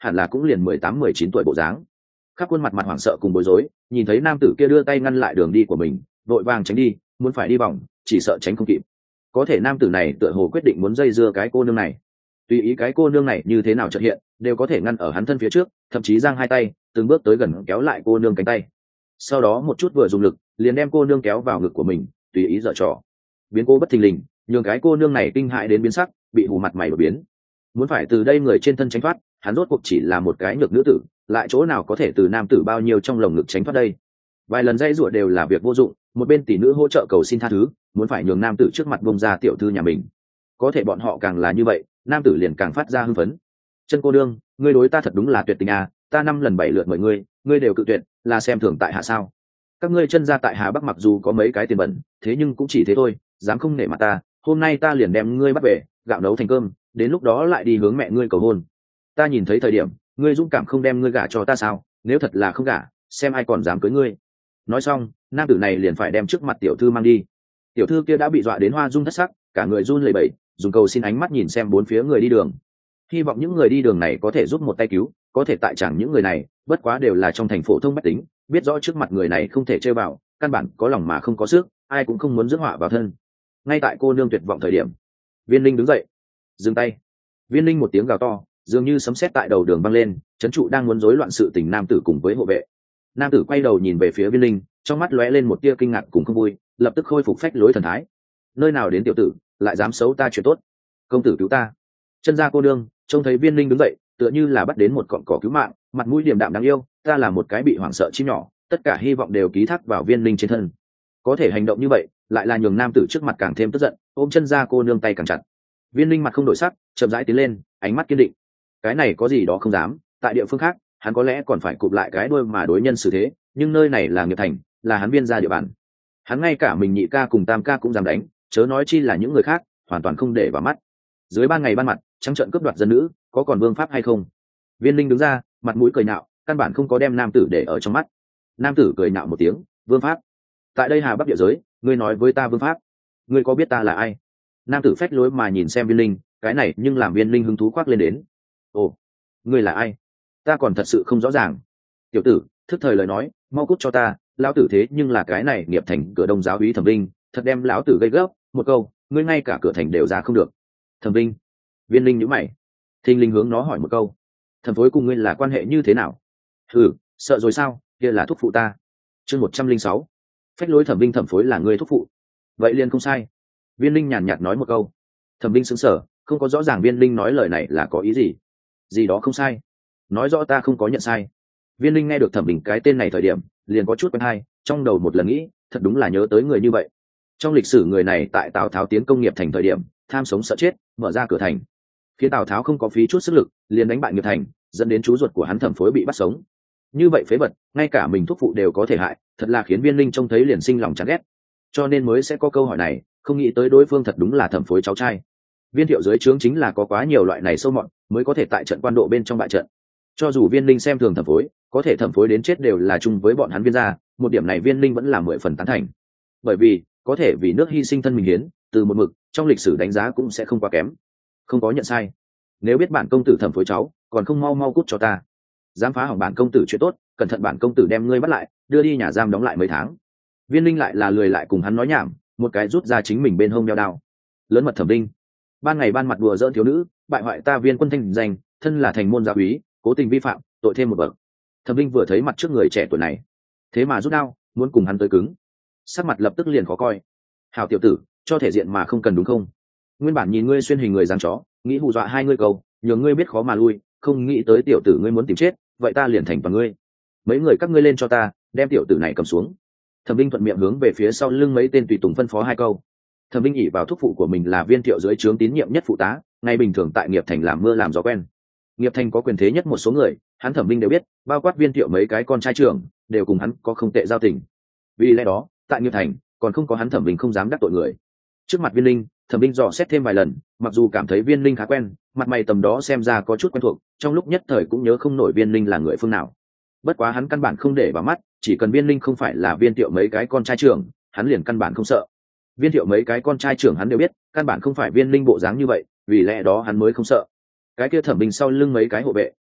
hẳn là cũng liền mười tám mười chín tuổi bộ dáng. Khắp khuôn mặt mặt hoảng sợ cùng bối rối, nhìn thấy nam tử kia đưa tay ngăn lại đường đi của mình, vội vàng tránh đi, muốn phải đi vòng, chỉ sợ tránh không kịp. Có thể nam tử này tựa hồ quyết định muốn dây dưa cái cô nương này. Tùy ý cái cô nương này như thế nào chợt hiện, đều có thể ngăn ở hắn thân phía trước, thậm chí giang hai tay, từng bước tới gần kéo lại cô nương cánh tay. Sau đó một chút vừa dùng lực, liền đem cô nương kéo vào ngực của mình, tùy ý giở trò. Biến cố bất thình lình, nhường cái cô nương này kinh hãi đến biến sắc, bị hù mặt mày đổi biến. Muốn phải từ đây người trên thân tránh thoát, hắn rốt cuộc chỉ là một cái nhược nữ tử, lại chỗ nào có thể từ nam tử bao nhiêu trong lồng ngực tránh thoát đây. Vài lần dây rủa đều là việc vô dụng, một bên tỷ nữ hỗ trợ cầu xin tha thứ, muốn phải nhường nam tử trước mặt bông ra tiểu thư nhà mình. Có thể bọn họ càng là như vậy, nam tử liền càng phát ra hưng phấn. Chân cô đương, ngươi đối ta thật đúng là tuyệt tình à, ta năm lần bảy lượt mời ngươi, ngươi đều cự tuyệt, là xem thường tại hạ sao? Các ngươi chân ra tại Hà Bắc mặc dù có mấy cái tiền bẩn, thế nhưng cũng chỉ thế thôi, dám không nể mặt ta, hôm nay ta liền đem ngươi bắt về, gạo nấu thành cơm, đến lúc đó lại đi hướng mẹ ngươi cầu hôn. Ta nhìn thấy thời điểm, ngươi dũng cảm không đem ngươi gả cho ta sao? Nếu thật là không gả, xem ai còn dám cưới ngươi. Nói xong, nam tử này liền phải đem trước mặt tiểu thư mang đi. Tiểu thư kia đã bị dọa đến hoa rung thất sắc, cả người run lẩy bẩy, dùng cầu xin ánh mắt nhìn xem bốn phía người đi đường, hy vọng những người đi đường này có thể giúp một tay cứu. Có thể tại chẳng những người này bất quá đều là trong thành phổ thông bách tính, biết rõ trước mặt người này không thể chơi vào, căn bản có lòng mà không có sức, ai cũng không muốn rước họa vào thân. Ngay tại cô nương tuyệt vọng thời điểm, Viên Linh đứng dậy, dừng tay. Viên Linh một tiếng gào to, dường như sấm sét tại đầu đường vang lên, trấn trụ đang muốn rối loạn sự tình nam tử cùng với hộ vệ. Nam tử quay đầu nhìn về phía Viên Linh, trong mắt lóe lên một tia kinh ngạc cùng không vui, lập tức khôi phục phách lối thần thái. Nơi nào đến tiểu tử, lại dám xấu ta chuyện tốt? Công tử cứu ta! Chân ra cô nương trông thấy Viên Linh đứng dậy, tựa như là bắt đến một cọng cỏ cứu mạng, mặt mũi điềm đạm đáng yêu. Ta là một cái bị hoảng sợ chim nhỏ, tất cả hy vọng đều ký thác vào Viên Linh trên thân. Có thể hành động như vậy, lại là nhường nam tử trước mặt càng thêm tức giận, ôm chân ra cô nương tay càng chặt. Viên Linh mặt không đổi sắc, chậm rãi tiến lên, ánh mắt kiên định. Cái này có gì đó không dám, tại địa phương khác, hắn có lẽ còn phải cụp lại cái đuôi mà đối nhân xử thế, nhưng nơi này là Nghiệp Thành, là hắn Viên gia địa bàn. Hắn ngay cả mình nhị ca cùng tam ca cũng dám đánh, chớ nói chi là những người khác, hoàn toàn không để vào mắt. Dưới ban ngày ban mặt, trắng trợn cướp đoạt dân nữ, có còn vương pháp hay không? Viên Linh đứng ra, mặt mũi cười nhạo, căn bản không có đem nam tử để ở trong mắt. Nam tử cười nhạo một tiếng, vương pháp? Tại đây Hà Bắc địa giới, ngươi nói với ta vương pháp? Ngươi có biết ta là ai? Nam tử phách lối mà nhìn xem Viên Linh, cái này nhưng làm Viên Linh hứng thú khoác lên đến. Ồ, ngươi là ai? Ta còn thật sự không rõ ràng. Tiểu tử, thức thời lời nói, mau cút cho ta, lão tử thế nhưng là cái này Nghiệp Thành cửa đông giáo úy Thẩm Vinh, thật đem lão tử gây gớm, một câu, ngươi ngay cả cửa thành đều ra không được. Thẩm Vinh? Viên Linh nhíu mày, thình lình hướng nó hỏi một câu, thẩm phối cùng ngươi là quan hệ như thế nào? Ừ, sợ rồi sao, kia là thúc phụ ta. Chương một trăm linh sáu, phách lối Thẩm Vinh thẩm phối là ngươi thúc phụ, vậy liền không sai. Viên Linh nhàn nhạt nói một câu. Thẩm Vinh sững sờ, không có rõ ràng Viên Linh nói lời này là có ý gì. Gì đó không sai, nói rõ ta không có nhận sai. Viên Linh nghe được Thẩm Vinh cái tên này thời điểm, liền có chút quen hay, trong đầu một lần nghĩ, thật đúng là nhớ tới người như vậy. Trong lịch sử người này tại Tào Tháo tiến công Nghiệp Thành thời điểm, tham sống sợ chết, mở ra cửa thành, khiến Tào Tháo không có phí chút sức lực, liền đánh bại Nghiệp Thành, dẫn đến chú ruột của hắn Thẩm Phối bị bắt sống. Như vậy phế vật, ngay cả mình thúc phụ đều có thể hại, thật là khiến Viên Linh trông thấy liền sinh lòng chán ghét. Cho nên mới sẽ có câu hỏi này, không nghĩ tới đối phương thật đúng là Thẩm Phối cháu trai. Viên Thiệu dưới trướng chính là có quá nhiều loại này sâu mọt, mới có thể tại trận quan độ bên trong bại trận. Cho dù Viên Linh xem thường Thẩm Phối, có thể Thẩm Phối đến chết đều là chung với bọn hắn Viên gia, một điểm này Viên Linh vẫn là mười phần tán thành. Bởi vì có thể vì nước hy sinh thân mình hiến, từ một mực trong lịch sử đánh giá cũng sẽ không quá kém. Không có nhận sai. Nếu biết bản công tử Thẩm Phối cháu, còn không mau mau cút cho ta. Dám phá hỏng bản công tử chuyện tốt, cẩn thận bản công tử đem ngươi bắt lại, đưa đi nhà giam đóng lại mấy tháng. Viên Linh lại là lười lại cùng hắn nói nhảm, một cái rút ra chính mình bên hông đeo đao. Lớn mật Thẩm Vinh, ban ngày ban mặt đùa giỡn thiếu nữ, bại hoại ta Viên quân thanh danh, thân là thành môn gia úy, cố tình vi phạm, tội thêm một bậc. Thẩm Vinh vừa thấy mặt trước người trẻ tuổi này, thế mà rút đao, muốn cùng hắn tới cứng, sắc mặt lập tức liền khó coi. Hảo tiểu tử, cho thể diện mà không cần đúng không? Nguyên bản nhìn ngươi xuyên hình người dáng chó, nghĩ hù dọa hai ngươi cầu, nhường ngươi biết khó mà lui, không nghĩ tới tiểu tử ngươi muốn tìm chết, vậy ta liền thành toàn ngươi. Mấy người các ngươi lên cho ta, đem tiểu tử này cầm xuống. Thẩm Vinh thuận miệng hướng về phía sau lưng mấy tên tùy tùng phân phó hai câu. Thẩm Vinh ỷ vào thúc phụ của mình là Viên Thiệu dưới trướng tín nhiệm nhất phụ tá, ngày bình thường tại Nghiệp Thành làm mưa làm gió quen. Nghiệp Thành có quyền thế nhất một số người, hắn Thẩm Vinh đều biết, bao quát Viên Thiệu mấy cái con trai trưởng, đều cùng hắn có không tệ giao tình. Vì lẽ đó, tại Nghiệp Thành, còn không có hắn Thẩm Vinh không dám đắc tội người. Trước mặt Viên Linh, Thẩm Vinh dò xét thêm vài lần, mặc dù cảm thấy Viên Linh khá quen, mặt mày tầm đó xem ra có chút quen thuộc, trong lúc nhất thời cũng nhớ không nổi Viên Linh là người phương nào. Bất quá hắn căn bản không để vào mắt, chỉ cần Viên Linh không phải là Viên Thiệu mấy cái con trai trưởng, hắn liền căn bản không sợ. Viên Thiệu mấy cái con trai trưởng hắn đều biết, căn bản không phải Viên Linh bộ dáng như vậy, vì lẽ đó hắn mới không sợ. Cái kia Thẩm Vinh sau lưng mấy cái hộ vệ,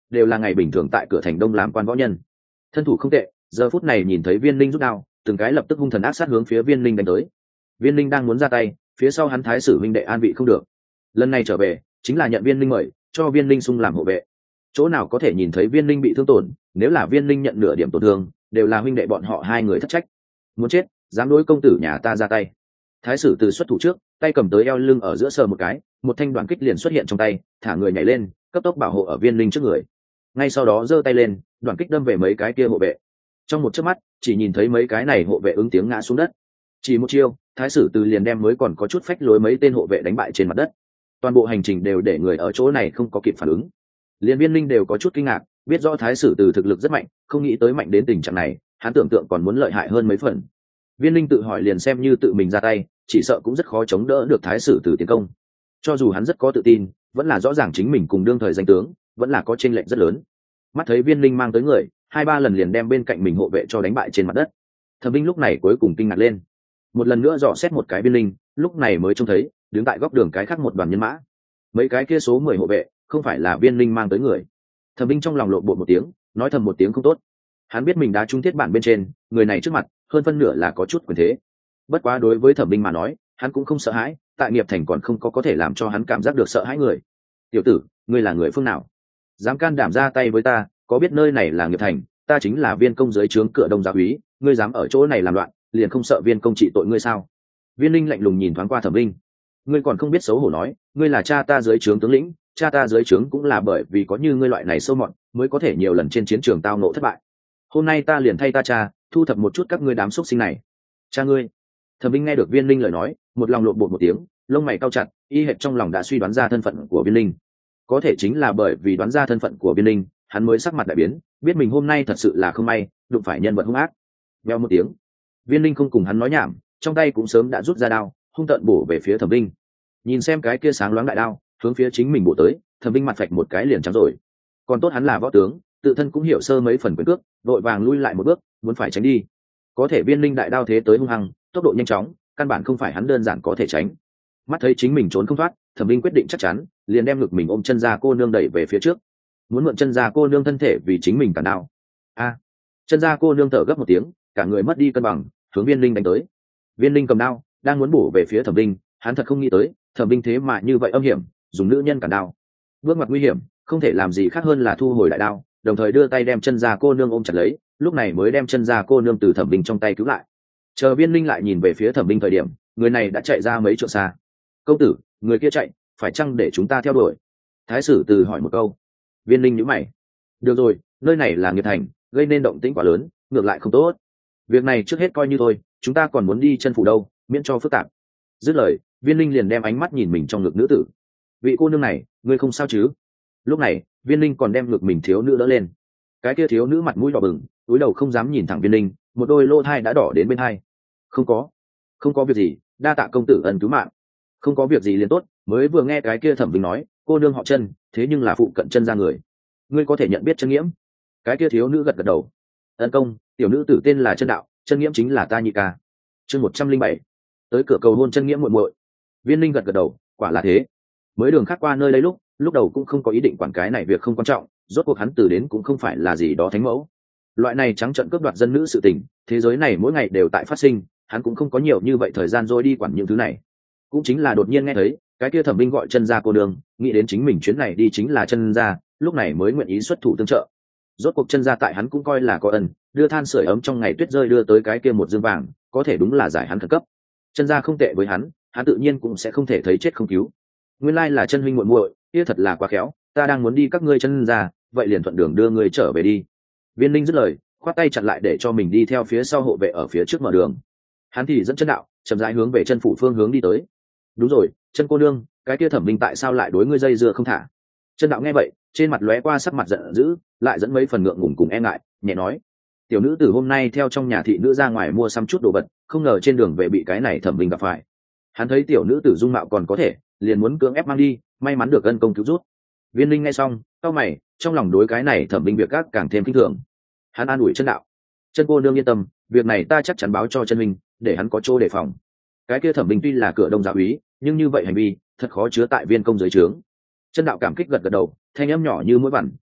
đều là ngày bình thường tại cửa thành đông làm quan võ nhân, thân thủ không tệ. Giờ phút này nhìn thấy viên linh rút đao, từng cái lập tức hung thần ác sát hướng phía viên linh đánh tới. Viên linh đang muốn ra tay, phía sau hắn thái sử huynh đệ an vị không được, lần này trở về chính là nhận viên linh mời, cho viên linh xung làm hộ vệ. Chỗ nào có thể nhìn thấy viên linh bị thương tổn, nếu là viên linh nhận nửa điểm tổn thương, đều là huynh đệ bọn họ hai người thất trách. Muốn chết, dám đối công tử nhà ta ra tay. Thái sử từ xuất thủ trước, tay cầm tới eo lưng ở giữa sờ một cái, một thanh đoạn kích liền xuất hiện trong tay, thả người nhảy lên, cấp tốc bảo hộ ở viên linh trước người. Ngay sau đó giơ tay lên, đoạn kích đâm về mấy cái kia hộ vệ. Trong một chớp mắt, chỉ nhìn thấy mấy cái này hộ vệ ứng tiếng ngã xuống đất. Chỉ một chiêu, thái sử từ liền đem mới còn có chút phách lối mấy tên hộ vệ đánh bại trên mặt đất. Toàn bộ hành trình đều để người ở chỗ này không có kịp phản ứng. Liên viên linh đều có chút kinh ngạc, biết rõ thái sử từ thực lực rất mạnh, không nghĩ tới mạnh đến tình trạng này, hắn tưởng tượng còn muốn lợi hại hơn mấy phần. Viên linh tự hỏi liền xem như tự mình ra tay, chỉ sợ cũng rất khó chống đỡ được thái sử từ tiến công. Cho dù hắn rất có tự tin, vẫn là rõ ràng chính mình cùng đương thời danh tướng vẫn là có chênh lệch rất lớn. Mắt thấy viên linh mang tới người, hai ba lần liền đem bên cạnh mình hộ vệ cho đánh bại trên mặt đất. Thẩm Vinh lúc này cuối cùng kinh ngạc lên, một lần nữa dò xét một cái viên linh, lúc này mới trông thấy đứng tại góc đường cái khác một đoàn nhân mã. Mấy cái kia số mười hộ vệ không phải là viên linh mang tới người. Thẩm Vinh trong lòng lộn bột một tiếng, nói thầm một tiếng không tốt. Hắn biết mình đã trúng thiết bản bên trên, người này trước mặt hơn phân nửa là có chút quyền thế. Bất quá đối với Thẩm Vinh mà nói, hắn cũng không sợ hãi, tại nghiệp thành còn không có có thể làm cho hắn cảm giác được sợ hãi người. Tiểu tử, ngươi là người phương nào? Dám can đảm ra tay với ta, có biết nơi này là nghiệp thành, ta chính là viên công dưới trướng cửa đông gia úy, ngươi dám ở chỗ này làm loạn, liền không sợ viên công trị tội ngươi sao? Viên linh lạnh lùng nhìn thoáng qua Thẩm Vinh, ngươi còn không biết xấu hổ nói, ngươi là cha ta dưới trướng tướng lĩnh, cha ta dưới trướng cũng là bởi vì có như ngươi loại này sâu mọt, mới có thể nhiều lần trên chiến trường tao nộ thất bại. Hôm nay ta liền thay ta cha thu thập một chút các ngươi đám xúc sinh này. Cha ngươi? Thẩm Vinh nghe được viên linh lời nói, một lòng lộn bột một tiếng, lông mày cau chặt, y hệt trong lòng đã suy đoán ra thân phận của viên linh. Có thể chính là bởi vì đoán ra thân phận của viên linh, hắn mới sắc mặt đại biến, biết mình hôm nay thật sự là không may, đụng phải nhân vật hung ác. Veo một tiếng, viên linh không cùng hắn nói nhảm, trong tay cũng sớm đã rút ra đao, hung tợn bổ về phía Thẩm Vinh. Nhìn xem cái kia sáng loáng đại đao hướng phía chính mình bổ tới, Thẩm Vinh mặt phạch một cái liền trắng rồi. Còn tốt hắn là võ tướng, tự thân cũng hiểu sơ mấy phần quyền cước, vội vàng lui lại một bước, muốn phải tránh đi. Có thể viên linh đại đao thế tới hung hăng, tốc độ nhanh chóng, căn bản không phải hắn đơn giản có thể tránh. Mắt thấy chính mình trốn không thoát, Thẩm Vinh quyết định chắc chắn, liền đem ngực mình ôm chân ra cô nương đẩy về phía trước, muốn mượn chân ra cô nương thân thể vì chính mình cản đao. A! Chân ra cô nương thở gấp một tiếng, cả người mất đi cân bằng, hướng viên linh đánh tới. Viên linh cầm đao, đang muốn bổ về phía Thẩm Vinh, hắn thật không nghĩ tới, Thẩm Vinh thế mà như vậy âm hiểm, dùng nữ nhân cản đao. Bước ngoặt nguy hiểm, không thể làm gì khác hơn là thu hồi đại đao, đồng thời đưa tay đem chân ra cô nương ôm chặt lấy, lúc này mới đem chân ra cô nương từ Thẩm Vinh trong tay cứu lại. Chờ viên linh lại nhìn về phía Thẩm Vinh thời điểm, người này đã chạy ra mấy trượng xa. Công tử, người kia chạy, phải chăng để chúng ta theo đuổi? Thái sử từ hỏi một câu. Viên linh nhíu mày. Được rồi, nơi này là nghiệp thành, gây nên động tĩnh quá lớn, ngược lại không tốt. Việc này trước hết coi như thôi, chúng ta còn muốn đi chân phủ đâu, miễn cho phức tạp. Dứt lời, viên linh liền đem ánh mắt nhìn mình trong ngực nữ tử. Vị cô nương này, ngươi không sao chứ? Lúc này, viên linh còn đem ngực mình thiếu nữ đỡ lên. Cái kia thiếu nữ mặt mũi đỏ bừng, cúi đầu không dám nhìn thẳng viên linh, một đôi lỗ thai đã đỏ đến bên hai. Không có, không có việc gì, đa tạ công tử ân cứu mạng. Không có việc gì liền tốt, mới vừa nghe cái kia Thẩm Vinh nói, cô nương họ Chân, thế nhưng là phụ cận Chân ra người. Ngươi có thể nhận biết Chân Nghiễm? Cái kia thiếu nữ gật gật đầu. Ân công, tiểu nữ tử tên là Chân Đạo, Chân Nghiễm chính là ta nhị ca. Chương một trăm linh bảy, tới cửa cầu hôn Chân Nghiễm muội muội. Viên linh gật gật đầu, quả là thế. Mới đường khác qua nơi lấy lúc, lúc đầu cũng không có ý định quản cái này việc không quan trọng, rốt cuộc hắn từ đến cũng không phải là gì đó thánh mẫu. Loại này trắng trợn cướp đoạt dân nữ sự tình, thế giới này mỗi ngày đều tại phát sinh, hắn cũng không có nhiều như vậy thời gian rồi đi quản những thứ này. Cũng chính là đột nhiên nghe thấy cái kia Thẩm Vinh gọi Chân ra cô đường, nghĩ đến chính mình chuyến này đi chính là Chân ra, lúc này mới nguyện ý xuất thủ tương trợ. Rốt cuộc Chân ra tại hắn cũng coi là có ân, đưa than sưởi ấm trong ngày tuyết rơi đưa tới cái kia một dương vàng, có thể đúng là giải hắn khẩn cấp. Chân ra không tệ với hắn, hắn tự nhiên cũng sẽ không thể thấy chết không cứu. Nguyên lai là Chân huynh muội muội, kia thật là quá khéo, ta đang muốn đi các ngươi Chân ra, vậy liền thuận đường đưa ngươi trở về đi. Viên linh dứt lời, khoát tay chặn lại để cho mình đi theo phía sau hộ vệ ở phía trước mở đường. Hắn thì dẫn Chân đạo chậm rãi hướng về chân phủ phương hướng đi tới. Đúng rồi, Chân cô nương, cái kia Thẩm Vinh tại sao lại đối ngươi dây dưa không thả? Chân đạo nghe vậy, trên mặt lóe qua sắc mặt giận dữ, lại dẫn mấy phần ngượng ngùng cùng e ngại, nhẹ nói: tiểu nữ từ hôm nay theo trong nhà thị nữ ra ngoài mua xăm chút đồ vật, không ngờ trên đường về bị cái này Thẩm Vinh gặp phải. Hắn thấy tiểu nữ tử dung mạo còn có thể, liền muốn cưỡng ép mang đi, may mắn được ân công cứu rút. Viên linh nghe xong, cau mày, trong lòng đối cái này Thẩm Vinh việc gác càng thêm kinh thường. Hắn an ủi Chân đạo: Chân cô nương yên tâm, việc này ta chắc chắn báo cho Chân huynh, để hắn có chỗ đề phòng. Cái kia Thẩm Vinh tuy là cửa đông giáo úy, nhưng như vậy hành vi thật khó chứa tại viên công dưới trướng. Chân đạo cảm kích gật gật đầu, thanh âm nhỏ như mũi vằn,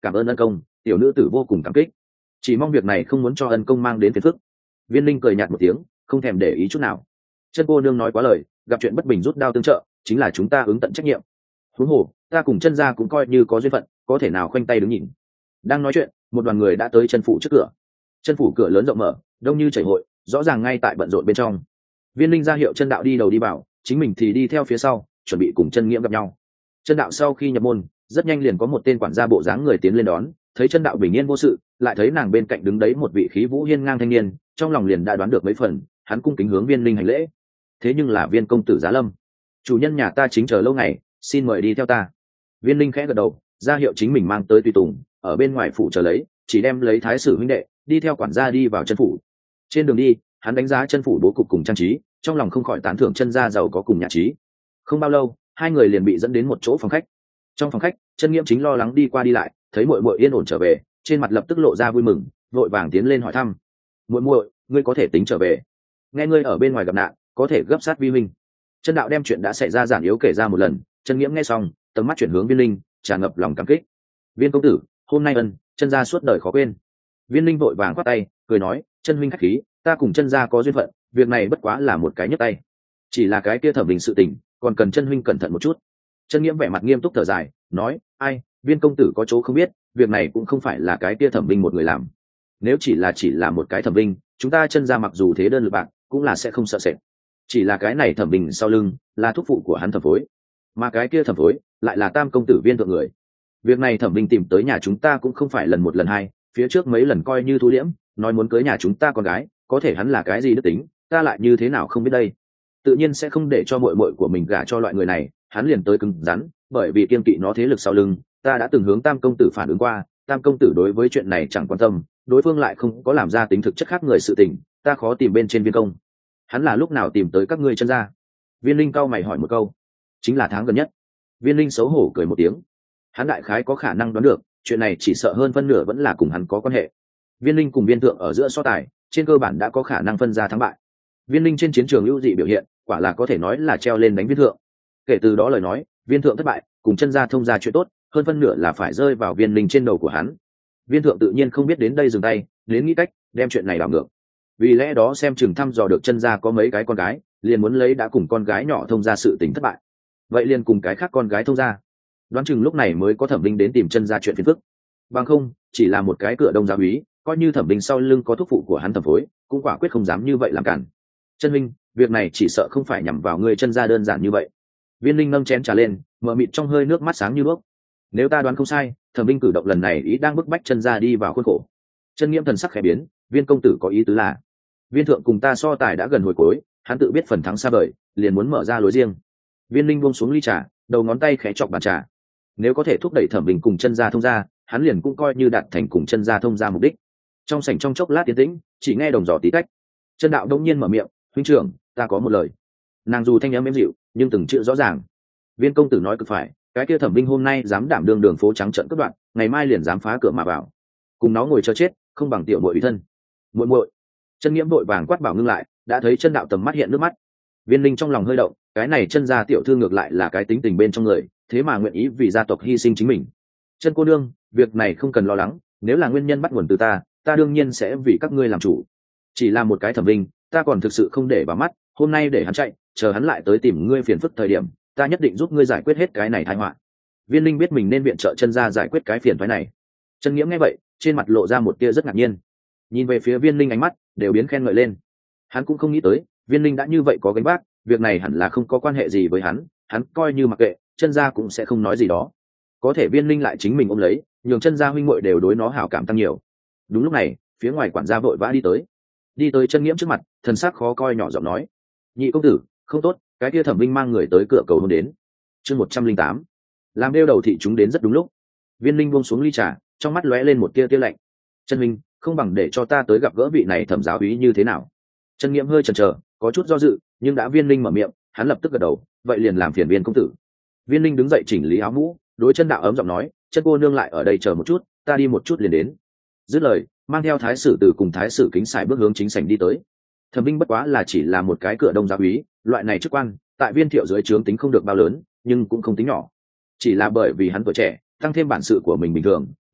cảm ơn ân công, tiểu nữ tử vô cùng cảm kích, chỉ mong việc này không muốn cho ân công mang đến phiền phức. Viên linh cười nhạt một tiếng, không thèm để ý chút nào. Chân cô nương nói quá lời, gặp chuyện bất bình rút đao tương trợ chính là chúng ta ứng tận trách nhiệm. Huống hồ ta cùng chân gia cũng coi như có duyên phận, có thể nào khoanh tay đứng nhìn. Đang nói chuyện, một đoàn người đã tới chân phủ trước cửa. Chân phủ cửa lớn rộng mở, đông như chảy hội, rõ ràng ngay tại bận rộn bên trong. Viên linh ra hiệu chân đạo đi đầu đi vào, chính mình thì đi theo phía sau, chuẩn bị cùng chân nghiễm gặp nhau. Chân đạo sau khi nhập môn, rất nhanh liền có một tên quản gia bộ dáng người tiến lên đón, thấy chân đạo bình yên vô sự, lại thấy nàng bên cạnh đứng đấy một vị khí vũ hiên ngang thanh niên, trong lòng liền đã đoán được mấy phần, hắn cung kính hướng Viên linh hành lễ. Thế nhưng là Viên công tử Giá Lâm, chủ nhân nhà ta chính chờ lâu ngày, xin mời đi theo ta. Viên linh khẽ gật đầu, ra hiệu chính mình mang tới tùy tùng, ở bên ngoài phủ chờ lấy, chỉ đem lấy thái sử huynh đệ đi theo quản gia đi vào chân phủ. Trên đường đi, hắn đánh giá chân phủ bố cục cùng trang trí, trong lòng không khỏi tán thưởng chân gia giàu có cùng nhã trí. Không bao lâu, hai người liền bị dẫn đến một chỗ phòng khách. Trong phòng khách, chân nghiễm chính lo lắng đi qua đi lại, thấy muội muội yên ổn trở về, trên mặt lập tức lộ ra vui mừng, vội vàng tiến lên hỏi thăm. Muội muội, ngươi có thể tính trở về? Nghe ngươi ở bên ngoài gặp nạn, có thể gấp sát vi huynh. Chân đạo đem chuyện đã xảy ra giản yếu kể ra một lần, chân nghiễm nghe xong, tầm mắt chuyển hướng Viên linh, tràn ngập lòng cảm kích. Viên công tử, hôm nay ân chân gia suốt đời khó quên. Viên linh vội vàng khoát tay, cười nói, chân huynh khách khí, ta cùng chân gia có duyên phận, việc này bất quá là một cái nhấc tay, chỉ là cái kia thẩm bình sự tình, còn cần chân huynh cẩn thận một chút. Chân nghiễm vẻ mặt nghiêm túc thở dài, nói, ai, Viên công tử có chỗ không biết, việc này cũng không phải là cái kia thẩm bình một người làm. Nếu chỉ là chỉ là một cái thẩm bình, chúng ta chân gia mặc dù thế đơn lực bạc, cũng là sẽ không sợ sệt. Chỉ là cái này thẩm bình sau lưng là thúc phụ của hắn thẩm phối, mà cái kia thẩm phối lại là tam công tử Viên thượng người. Việc này thẩm bình tìm tới nhà chúng ta cũng không phải lần một lần hai, phía trước mấy lần coi như thu liễm, nói muốn cưới nhà chúng ta con gái, có thể hắn là cái gì đức tính, ta lại như thế nào không biết đây. Tự nhiên sẽ không để cho muội muội của mình gả cho loại người này, hắn liền tới cứng rắn, bởi vì kiên kỵ nó thế lực sau lưng, ta đã từng hướng tam công tử phản ứng qua, tam công tử đối với chuyện này chẳng quan tâm, đối phương lại không có làm ra tính thực chất khác người sự tình, ta khó tìm bên trên Viên công. Hắn là lúc nào tìm tới các ngươi chân gia? Viên linh cau mày hỏi một câu. Chính là tháng gần nhất. Viên linh xấu hổ cười một tiếng. Hắn đại khái có khả năng đoán được, chuyện này chỉ sợ hơn phân nửa vẫn là cùng hắn có quan hệ. Viên linh cùng Viên thượng ở giữa so tài, trên cơ bản đã có khả năng phân ra thắng bại. Viên linh trên chiến trường ưu dị biểu hiện, quả là có thể nói là treo lên đánh Viên thượng. Kể từ đó lời nói, Viên thượng thất bại, cùng chân gia thông gia chuyện tốt, hơn phân nửa là phải rơi vào Viên linh trên đầu của hắn. Viên thượng tự nhiên không biết đến đây dừng tay, đến nghĩ cách đem chuyện này đảo ngược. Vì lẽ đó xem chừng thăm dò được chân gia có mấy cái con gái, liền muốn lấy đã cùng con gái nhỏ thông gia sự tình thất bại, vậy liền cùng cái khác con gái thông gia. Đoán chừng lúc này mới có thẩm linh đến tìm chân gia chuyện phiền phức. Bằng không, chỉ là một cái cửa đông gia úy, coi như thẩm linh sau lưng có thúc phụ của hắn thẩm phối, cũng quả quyết không dám như vậy làm cản. Chân huynh, việc này chỉ sợ không phải nhằm vào người chân gia đơn giản như vậy. Viên linh nâng chén trà lên, mở mịt trong hơi nước mắt sáng như đuốc. Nếu ta đoán không sai, thẩm linh cử động lần này ý đang bức bách chân gia đi vào khuôn khổ. Chân nghiễm thần sắc khẽ biến, Viên công tử có ý tứ là, Viên thượng cùng ta so tài đã gần hồi cuối, hắn tự biết phần thắng xa vời, liền muốn mở ra lối riêng. Viên linh buông xuống ly trà, đầu ngón tay khẽ chọc bàn trà. Nếu có thể thúc đẩy thẩm bình cùng chân gia thông gia, hắn liền cũng coi như đạt thành cùng chân gia thông gia mục đích. Trong sảnh trong chốc lát tiến tĩnh, chỉ nghe đồng giỏ tí tách. Chân đạo đông nhiên mở miệng, huynh trưởng, ta có một lời. Nàng dù thanh âm êm dịu, nhưng từng chữ rõ ràng. Viên công tử nói cực phải, cái kia thẩm bình hôm nay dám đảm đương đường phố trắng trợn cướp đoạn, ngày mai liền dám phá cửa mà vào. Cùng nó ngồi chờ chết, không bằng tiểu muội ủy thân. Muội muội. Chân nghiễm vội vàng quát bảo ngưng lại, đã thấy chân đạo tầm mắt hiện nước mắt. Viên linh trong lòng hơi động, cái này chân gia tiểu thư ngược lại là cái tính tình bên trong người, thế mà nguyện ý vì gia tộc hy sinh chính mình. Chân cô nương, việc này không cần lo lắng, nếu là nguyên nhân bắt nguồn từ ta, ta đương nhiên sẽ vì các ngươi làm chủ. Chỉ là một cái thẩm linh, ta còn thực sự không để vào mắt, hôm nay để hắn chạy, chờ hắn lại tới tìm ngươi phiền phức thời điểm, ta nhất định giúp ngươi giải quyết hết cái này tai họa. Viên linh biết mình nên viện trợ chân gia giải quyết cái phiền phái này. Chân nghiễm nghe vậy, trên mặt lộ ra một tia rất ngạc nhiên, nhìn về phía Viên linh ánh mắt đều biến khen ngợi lên. Hắn cũng không nghĩ tới, Viên linh đã như vậy có gánh vác, việc này hẳn là không có quan hệ gì với hắn, hắn coi như mặc kệ, chân gia cũng sẽ không nói gì đó. Có thể Viên linh lại chính mình ôm lấy, nhường chân gia huynh muội đều đối nó hảo cảm tăng nhiều. Đúng lúc này, phía ngoài quản gia vội vã đi tới, đi tới chân nghiễm trước mặt, thần sắc khó coi nhỏ giọng nói, nhị công tử, không tốt, cái kia thẩm minh mang người tới cửa cầu hôn đến. Chương một trăm linh tám, làm đeo đầu thị chúng đến rất đúng lúc. Viên linh buông xuống ly trà, trong mắt lóe lên một tia tia lạnh. Chân huynh, không bằng để cho ta tới gặp gỡ vị này thẩm giáo úy như thế nào? Chân nghiễm hơi chần chờ, có chút do dự, nhưng đã Viên linh mở miệng, hắn lập tức gật đầu, vậy liền làm phiền Viên công tử. Viên linh đứng dậy chỉnh lý áo mũ, đối chân đạo ấm giọng nói, chân cô nương lại ở đây chờ một chút, ta đi một chút liền đến. Dứt lời, mang theo thái sử từ cùng thái sử kính xài bước hướng chính sảnh đi tới. Thẩm Vinh bất quá là chỉ là một cái cửa đông gia úy, loại này chức quan tại Viên Thiệu dưới trướng tính không được bao lớn, nhưng cũng không tính nhỏ. Chỉ là bởi vì hắn tuổi trẻ, tăng thêm bản sự của mình bình thường,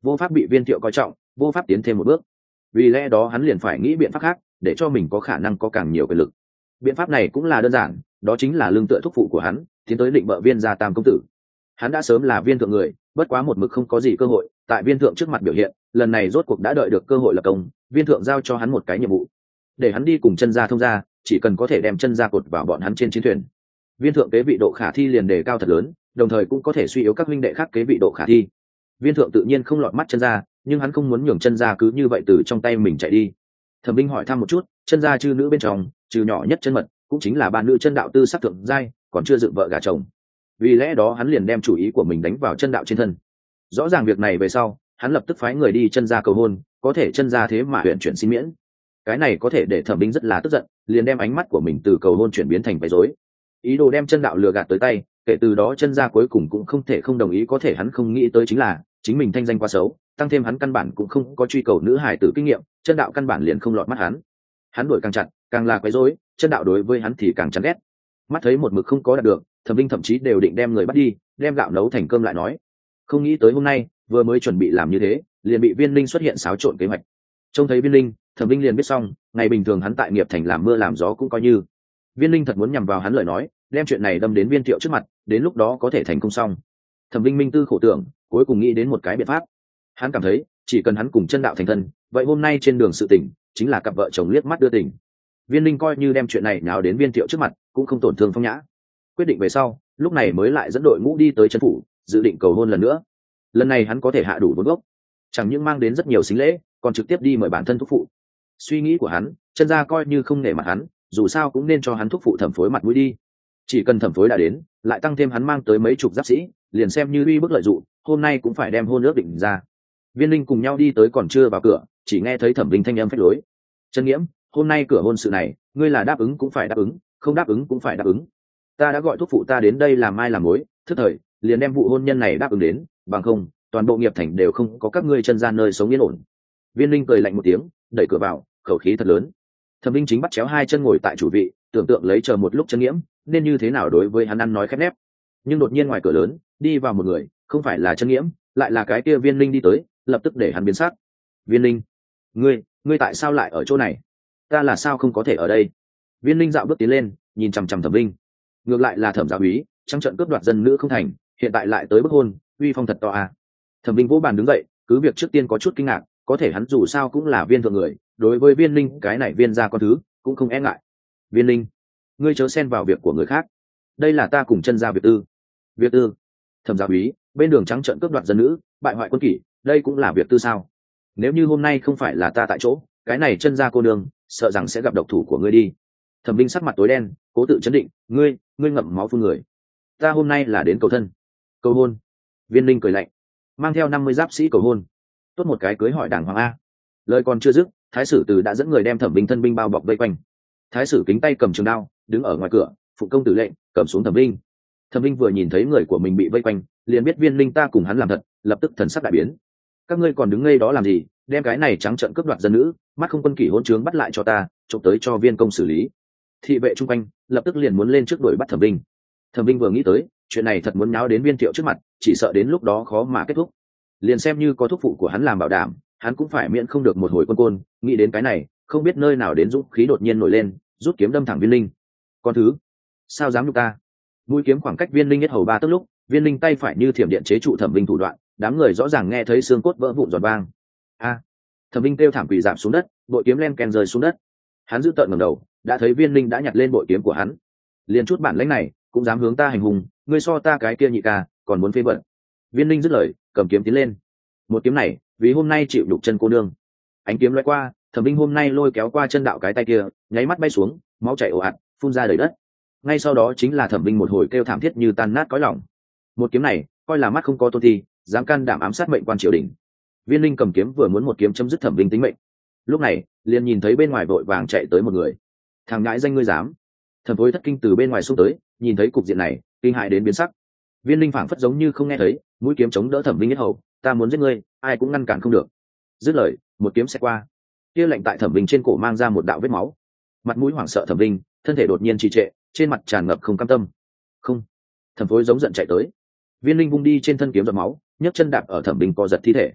vô pháp bị viên thiệu coi trọng, vô pháp tiến thêm một bước. Vì lẽ đó hắn liền phải nghĩ biện pháp khác để cho mình có khả năng có càng nhiều quyền lực. Biện pháp này cũng là đơn giản, đó chính là lương tựa thúc phụ của hắn tiến tới định bợ viên gia tam công tử. Hắn đã sớm là viên thượng người, bất quá một mực không có gì cơ hội tại viên thượng trước mặt biểu hiện, lần này rốt cuộc đã đợi được cơ hội lập công. Viên thượng giao cho hắn một cái nhiệm vụ, để hắn đi cùng chân gia thông gia, chỉ cần có thể đem chân gia cột vào bọn hắn trên chiến thuyền, viên thượng kế vị độ khả thi liền đề cao thật lớn, đồng thời cũng có thể suy yếu các huynh đệ khác kế vị độ khả thi. Viên thượng tự nhiên không lọt mắt chân gia, nhưng hắn không muốn nhường chân gia cứ như vậy từ trong tay mình chạy đi. Thẩm Vinh hỏi thăm một chút, chân gia chư nữ bên trong, trừ nhỏ nhất chân mật, cũng chính là ba nữ chân đạo tư sắc thượng giai, còn chưa dựng vợ gả chồng. Vì lẽ đó hắn liền đem chủ ý của mình đánh vào chân đạo trên thân. Rõ ràng việc này về sau, hắn lập tức phái người đi chân gia cầu hôn, có thể chân gia thế mà huyện chuyển xin miễn. Cái này có thể để Thẩm Vinh rất là tức giận, liền đem ánh mắt của mình từ cầu hôn chuyển biến thành bày rối, ý đồ đem chân đạo lừa gạt tới tay. Kể từ đó chân gia cuối cùng cũng không thể không đồng ý. Có thể hắn không nghĩ tới chính là chính mình thanh danh quá xấu, tăng thêm hắn căn bản cũng không có truy cầu nữ hài tử kinh nghiệm, chân đạo căn bản liền không lọt mắt hắn. Hắn đuổi càng chặt, càng là quấy rối, chân đạo đối với hắn thì càng chán ghét. Mắt thấy một mực không có đạt được, Thẩm Vinh thậm chí đều định đem người bắt đi, đem gạo nấu thành cơm lại nói. Không nghĩ tới hôm nay vừa mới chuẩn bị làm như thế, liền bị Viên Linh xuất hiện xáo trộn kế hoạch. Trông thấy Viên Linh, Thẩm Vinh liền biết xong, ngày bình thường hắn tại nghiệp thành làm mưa làm gió cũng coi như. Viên Linh thật muốn nhằm vào hắn lời nói, đem chuyện này đâm đến Viên Thiệu trước mặt, đến lúc đó có thể thành công xong. Thẩm Vinh minh tư khổ tưởng, cuối cùng nghĩ đến một cái biện pháp. Hắn cảm thấy chỉ cần hắn cùng chân đạo thành thân, vậy hôm nay trên đường sự tình chính là cặp vợ chồng liếc mắt đưa tình. Viên Linh coi như đem chuyện này nháo đến Viên Thiệu trước mặt, cũng không tổn thương phong nhã. Quyết định về sau, lúc này mới lại dẫn đội ngũ đi tới chân phủ, dự định cầu hôn lần nữa. Lần này hắn có thể hạ đủ vốn gốc, chẳng những mang đến rất nhiều sính lễ, còn trực tiếp đi mời bản thân thúc phụ. Suy nghĩ của hắn, chân gia coi như không nể mặt hắn, dù sao cũng nên cho hắn thúc phụ thẩm phối mặt mũi đi. Chỉ cần thẩm phối đã đến, lại tăng thêm hắn mang tới mấy chục giáp sĩ, liền xem như uy bức lợi dụng, hôm nay cũng phải đem hôn ước định ra. Viên Linh cùng nhau đi tới còn chưa vào cửa, chỉ nghe thấy Thẩm Vinh thanh âm phách lối. Chân Nghiễm, hôm nay cửa hôn sự này, ngươi là đáp ứng cũng phải đáp ứng, không đáp ứng cũng phải đáp ứng. Ta đã gọi thúc phụ ta đến đây làm mai làm mối, thức thời liền đem vụ hôn nhân này đáp ứng đến, bằng không toàn bộ nghiệp thành đều không có các ngươi chân gian nơi sống yên ổn. Viên Linh cười lạnh một tiếng, đẩy cửa vào, khẩu khí thật lớn. Thẩm Vinh chính bắt chéo hai chân ngồi tại chủ vị, tưởng tượng lấy chờ một lúc Chân Nghiễm nên như thế nào đối với hắn ăn nói khép nép. Nhưng đột nhiên ngoài cửa lớn đi vào một người, không phải là Chân Nghiễm, lại là cái kia Viên Linh đi tới, lập tức để hắn biến sắc. Viên Linh, ngươi ngươi tại sao lại ở chỗ này? Ta là sao không có thể ở đây? Viên Linh dạo bước tiến lên, nhìn chằm chằm Thẩm Vinh. Ngược lại là Thẩm gia úy, trắng trợn cướp đoạt dân nữ không thành, hiện tại lại tới bức hôn, uy phong thật to à. Thẩm Vinh vỗ bàn đứng dậy, cứ việc trước tiên có chút kinh ngạc, có thể hắn dù sao cũng là viên thượng người, đối với Viên Linh cái này viên gia con thứ cũng không e ngại. Viên Linh, ngươi chớ xen vào việc của người khác, đây là ta cùng chân gia việc tư. Việc tư? Thẩm gia úy, bên đường trắng trợn cướp đoạt dân nữ, bại hoại quân kỷ, đây cũng là việc tư sao? Nếu như hôm nay không phải là ta tại chỗ, cái này chân gia cô nương sợ rằng sẽ gặp độc thủ của ngươi đi. Thẩm Vinh sắc mặt tối đen, cố tự chấn định, ngươi ngươi ngậm máu phun người. Ta hôm nay là đến cầu thân, cầu hôn. Viên Linh cười lạnh, mang theo năm mươi giáp sĩ cầu hôn, tốt một cái cưới hỏi đàng hoàng a. Lời còn chưa dứt, thái sử từ đã dẫn người đem Thẩm Vinh thân binh bao bọc vây quanh. Thái sử kính tay cầm trường đao, đứng ở ngoài cửa, phụ công tử lệnh, cầm xuống Thẩm Vinh. Thẩm Vinh vừa nhìn thấy người của mình bị vây quanh, liền biết Viên Linh ta cùng hắn làm thật, lập tức thần sắc đại biến. Các ngươi còn đứng ngây đó làm gì? Đem cái này trắng trợn cướp đoạt dân nữ, mắt không quân kỷ hỗn trướng bắt lại cho ta, trộm tới cho viên công xử lý. Thị vệ chung quanh lập tức liền muốn lên trước đuổi bắt Thẩm Vinh. Thẩm Vinh vừa nghĩ tới chuyện này thật muốn nháo đến Viên Thiệu trước mặt, chỉ sợ đến lúc đó khó mà kết thúc. Liền xem như có thúc phụ của hắn làm bảo đảm, hắn cũng phải miễn không được một hồi quân côn. Nghĩ đến cái này, không biết nơi nào đến dũng khí đột nhiên nổi lên, rút kiếm đâm thẳng Viên Linh. Con thứ, sao dám nhục ta? Mũi kiếm khoảng cách Viên Linh nhất hầu ba tấc lúc, Viên Linh tay phải như thiểm điện chế trụ Thẩm Vinh thủ đoạn, đám người rõ ràng nghe thấy xương cốt vỡ vụn giòn vang. A! Thẩm Vinh kêu thảm quỳ giảm xuống đất, bội kiếm len ken rơi xuống đất. Hắn giữ tợn ngẩng đầu, đã thấy Viên Linh đã nhặt lên bội kiếm của hắn. Liên chút bản lĩnh này, cũng dám hướng ta hành hung, ngươi so ta cái kia nhị ca, còn muốn phê bẩn. Viên Linh dứt lời, cầm kiếm tiến lên. Một kiếm này, vì hôm nay chịu đục chân cô nương. Ánh kiếm lóe qua, Thẩm Vinh hôm nay lôi kéo qua chân đạo cái tay kia, nháy mắt bay xuống, máu chảy ồ ạt, phun ra đầy đất. Ngay sau đó chính là Thẩm Vinh một hồi kêu thảm thiết như tan nát cõi lòng. Một kiếm này, coi là mắt không có tôn thi, dám can đảm ám sát mệnh quan triều đình. Viên Linh cầm kiếm vừa muốn một kiếm chấm dứt Thẩm Vinh tính mệnh, lúc này liền nhìn thấy bên ngoài vội vàng chạy tới một người. Thằng ngãi danh ngươi dám! Thẩm Phối thất kinh từ bên ngoài xông tới, nhìn thấy cục diện này, kinh hại đến biến sắc. Viên Linh phảng phất giống như không nghe thấy, mũi kiếm chống đỡ Thẩm Vinh nhất hầu, ta muốn giết ngươi, ai cũng ngăn cản không được. Dứt lời, một kiếm sẽ qua, kia lệnh tại Thẩm Vinh trên cổ mang ra một đạo vết máu. Mặt mũi hoảng sợ Thẩm Vinh, thân thể đột nhiên trì trệ, trên mặt tràn ngập không cam tâm. Không! Thẩm Phối giống giận chạy tới. Viên Linh vung đi trên thân kiếm giọt máu, nhấc chân đạp ở Thẩm Vinh co giật thi thể.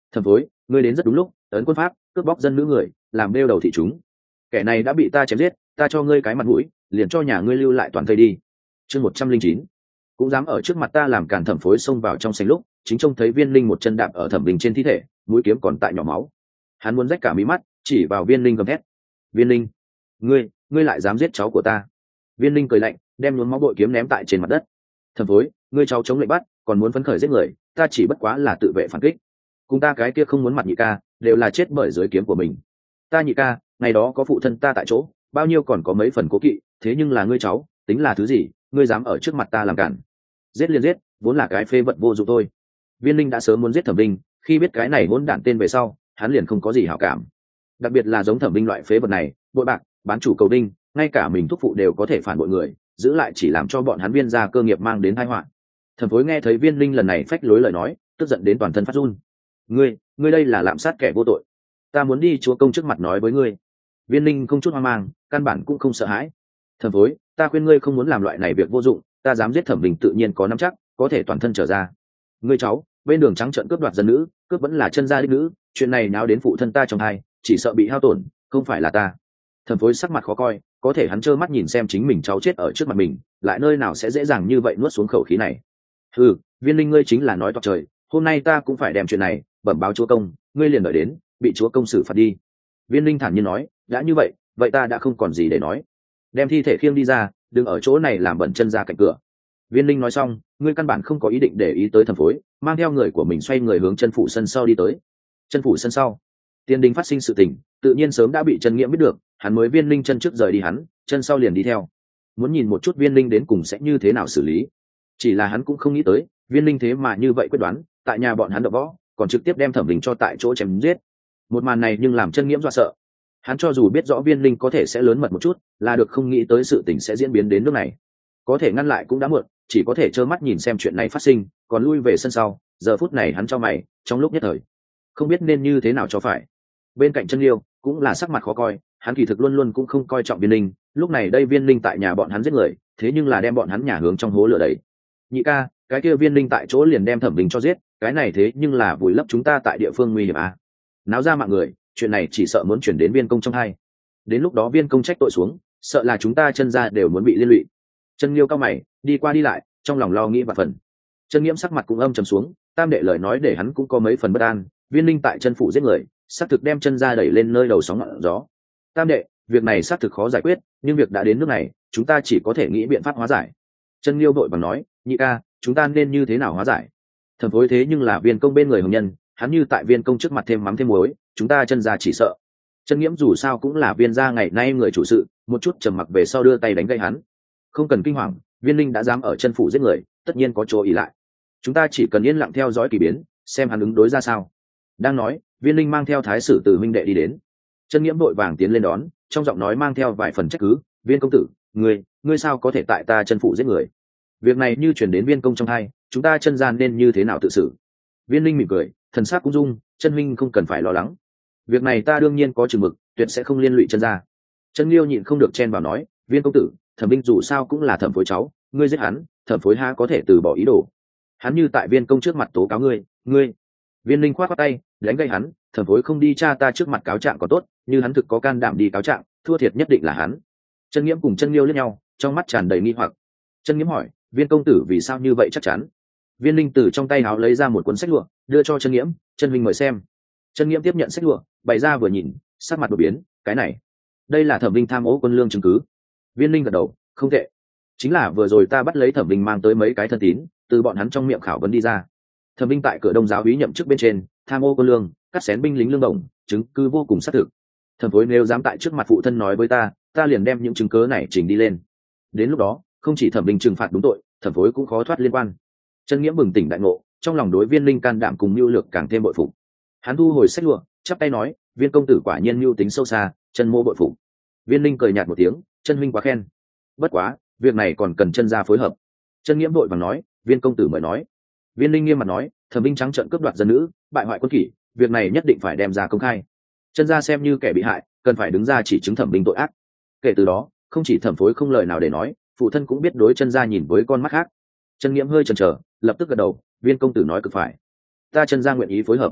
Thẩm phối, ngươi đến rất đúng lúc, ấn quân pháp cướp bóc dân nữ người, làm đeo đầu thị chúng. Kẻ này đã bị ta chém giết, ta cho ngươi cái mặt mũi, liền cho nhà ngươi lưu lại toàn thây đi. Chương một trăm linh chín, cũng dám ở trước mặt ta làm càn. Thẩm phối xông vào trong sảnh lúc, chính trông thấy Viên Linh một chân đạp ở Thẩm Bình trên thi thể, mũi kiếm còn tại nhỏ máu. Hắn muốn rách cả mí mắt, chỉ vào Viên Linh gầm thét: Viên Linh, ngươi ngươi lại dám giết cháu của ta! Viên Linh cười lạnh, đem nhuốm máu bội kiếm ném tại trên mặt đất. Thẩm phối, ngươi cháu chống lệnh bắt, còn muốn phấn khởi giết người, ta chỉ bất quá là tự vệ phản kích. Cùng ta cái kia không muốn mặt nhị ca, đều là chết bởi dưới kiếm của mình. Ta nhị ca, ngày đó có phụ thân ta tại chỗ, bao nhiêu còn có mấy phần cố kỵ, thế nhưng là ngươi cháu, tính là thứ gì, ngươi dám ở trước mặt ta làm cản? Giết liền giết, vốn là cái phê vật vô dụng thôi. Viên Linh đã sớm muốn giết Thẩm Vinh, khi biết cái này hỗn đản tên về sau, hắn liền không có gì hảo cảm. Đặc biệt là giống Thẩm Vinh loại phế vật này, bội bạc, bán chủ cầu đinh, ngay cả mình thúc phụ đều có thể phản bội người, giữ lại chỉ làm cho bọn hắn Viên gia cơ nghiệp mang đến tai họa. Thẩm phối nghe thấy Viên Linh lần này phách lối lời nói, tức giận đến toàn thân phát run. Ngươi, ngươi đây là lạm sát kẻ vô tội. Ta muốn đi chúa công trước mặt nói với ngươi. Viên Linh không chút hoang mang, căn bản cũng không sợ hãi. Thẩm phối, ta khuyên ngươi không muốn làm loại này việc vô dụng, ta dám giết Thẩm Bình tự nhiên có nắm chắc, có thể toàn thân trở ra. Ngươi cháu, bên đường trắng trợn cướp đoạt dân nữ, cướp vẫn là chân gia đích nữ, chuyện này náo đến phụ thân ta trong hai, chỉ sợ bị hao tổn, không phải là ta. Thẩm phối sắc mặt khó coi, có thể hắn trơ mắt nhìn xem chính mình cháu chết ở trước mặt mình, lại nơi nào sẽ dễ dàng như vậy nuốt xuống khẩu khí này. Ừ, Viên Linh ngươi chính là nói toạc trời, hôm nay ta cũng phải đem chuyện này bẩm báo chúa công, ngươi liền đợi đến bị chúa công xử phạt đi. Viên Linh thản nhiên nói, đã như vậy, vậy ta đã không còn gì để nói. Đem thi thể khiêng đi ra, đừng ở chỗ này làm bẩn chân ra cạnh cửa. Viên Linh nói xong, ngươi căn bản không có ý định để ý tới Thẩm phối, mang theo người của mình xoay người hướng chân phủ sân sau đi tới. Chân phủ sân sau, Tiên Đình phát sinh sự tình, tự nhiên sớm đã bị Trần Nghiễm biết được, hắn mới Viên Linh chân trước rời đi hắn, chân sau liền đi theo, muốn nhìn một chút Viên Linh đến cùng sẽ như thế nào xử lý. Chỉ là hắn cũng không nghĩ tới, Viên Linh thế mà như vậy quyết đoán, tại nhà bọn hắn đập võ, còn trực tiếp đem Thẩm Bình cho tại chỗ chém giết. Một màn này nhưng làm Trần Nghiễm dọa sợ. Hắn cho dù biết rõ Viên Linh có thể sẽ lớn mật một chút, là được không nghĩ tới sự tình sẽ diễn biến đến nước này. Có thể ngăn lại cũng đã muộn, chỉ có thể trơ mắt nhìn xem chuyện này phát sinh, còn lui về sân sau. Giờ phút này hắn cho mày, trong lúc nhất thời không biết nên như thế nào cho phải. Bên cạnh Chân Liêu cũng là sắc mặt khó coi, hắn kỳ thực luôn luôn cũng không coi trọng Viên Linh, lúc này đây Viên Linh tại nhà bọn hắn giết người, thế nhưng là đem bọn hắn nhà hướng trong hố lửa đẩy. Nhị ca, cái kia Viên Linh tại chỗ liền đem Thẩm Bình cho giết, cái này thế nhưng là vùi lấp chúng ta tại địa phương nguy hiểm à? Náo ra mạng người, chuyện này chỉ sợ muốn chuyển đến Viên công trong hai. Đến lúc đó Viên công trách tội xuống, sợ là chúng ta Chân gia đều muốn bị liên lụy. Chân Liêu cao mày, đi qua đi lại, trong lòng lo nghĩ và phần. Chân Nghiễm sắc mặt cũng âm trầm xuống, tam đệ lời nói để hắn cũng có mấy phần bất an. Viên Linh tại chân phủ giết người, xác thực đem Chân gia đẩy lên nơi đầu sóng ngọn gió. Tam đệ, việc này xác thực khó giải quyết, nhưng việc đã đến nước này, chúng ta chỉ có thể nghĩ biện pháp hóa giải. Chân Liêu đội bằng nói, nhị ca, chúng ta nên như thế nào hóa giải? Thẩm phối thế nhưng là Viên công bên người hồng nhân, hắn như tại Viên công trước mặt thêm mắm thêm muối, chúng ta Chân gia chỉ sợ. Chân Nghiễm dù sao cũng là Viên gia ngày nay người chủ sự, một chút trầm mặc về sau đưa tay đánh gây hắn. Không cần kinh hoàng, Viên Linh đã dám ở chân phủ giết người, tất nhiên có chỗ ý lại. Chúng ta chỉ cần yên lặng theo dõi kỳ biến, xem hắn ứng đối ra sao. Đang nói, Viên Linh mang theo thái sử từ huynh đệ đi đến. Chân Nghiễm vội vàng tiến lên đón, trong giọng nói mang theo vài phần trách cứ, Viên công tử, ngươi, ngươi sao có thể tại ta chân phủ giết người? Việc này như chuyển đến Viên công trong hai, chúng ta Chân gian nên như thế nào tự xử? Viên Linh mỉm cười, thần sắc cũng dung, Chân huynh không cần phải lo lắng. Việc này ta đương nhiên có chừng mực, tuyệt sẽ không liên lụy Chân gia. Chân Liêu nhịn không được chen vào nói, Viên công tử, Thẩm Binh dù sao cũng là Thẩm phối cháu, ngươi giết hắn, Thẩm phối ha có thể từ bỏ ý đồ. Hắn như tại Viên công trước mặt tố cáo ngươi, ngươi. Viên Linh khoát khoát tay, đánh gây hắn, Thẩm phối không đi cha ta trước mặt cáo trạng còn tốt, như hắn thực có can đảm đi cáo trạng, thua thiệt nhất định là hắn. Chân Nghiễm cùng Chân Liêu liếc nhau, trong mắt tràn đầy nghi hoặc. Chân Nghiễm hỏi, Viên công tử vì sao như vậy chắc chắn? Viên Linh từ trong tay áo lấy ra một cuốn sách lụa, đưa cho Chân Nghiễm, Chân huynh mời xem. Chân Nghiễm tiếp nhận sách lụa, bày ra vừa nhìn, sắc mặt đổi biến, cái này, đây là Thẩm Binh tham ô quân lương chứng cứ. Viên Linh gật đầu, không tệ, chính là vừa rồi ta bắt lấy Thẩm Binh mang tới mấy cái thân tín, từ bọn hắn trong miệng khảo vấn đi ra. Thẩm Binh tại cửa đông giáo úy nhậm chức bên trên, tham ô quân lương, cắt xén binh lính lương đồng, chứng cứ vô cùng xác thực. Thẩm phối nếu dám tại trước mặt phụ thân nói với ta, ta liền đem những chứng cứ này trình đi lên. Đến lúc đó, không chỉ Thẩm Binh trừng phạt đúng tội, Thẩm phối cũng khó thoát liên quan. Chân Nghiễm bừng tỉnh đại ngộ, trong lòng đối Viên Linh can đảm cùng mưu lược càng thêm bội phục. Hắn thu hồi sách lụa, chắp tay nói, Viên công tử quả nhiên mưu tính sâu xa, Chân mô bội phục. Viên Linh cười nhạt một tiếng, Chân huynh quá khen. Bất quá, việc này còn cần Chân gia phối hợp. Chân Nghiễm vội vàng nói, Viên công tử mời nói. Viên Linh nghiêm mặt nói, Thẩm Binh trắng trợn cướp đoạt dân nữ, bại hoại quân kỷ, việc này nhất định phải đem ra công khai. Chân gia xem như kẻ bị hại, cần phải đứng ra chỉ chứng Thẩm Binh tội ác. Kể từ đó, không chỉ Thẩm phối không lời nào để nói, phụ thân cũng biết đối Chân gia nhìn với con mắt khác. Chân Nghiễm hơi chần chờ, lập tức gật đầu, Viên công tử nói cực phải, ta Chân gia nguyện ý phối hợp.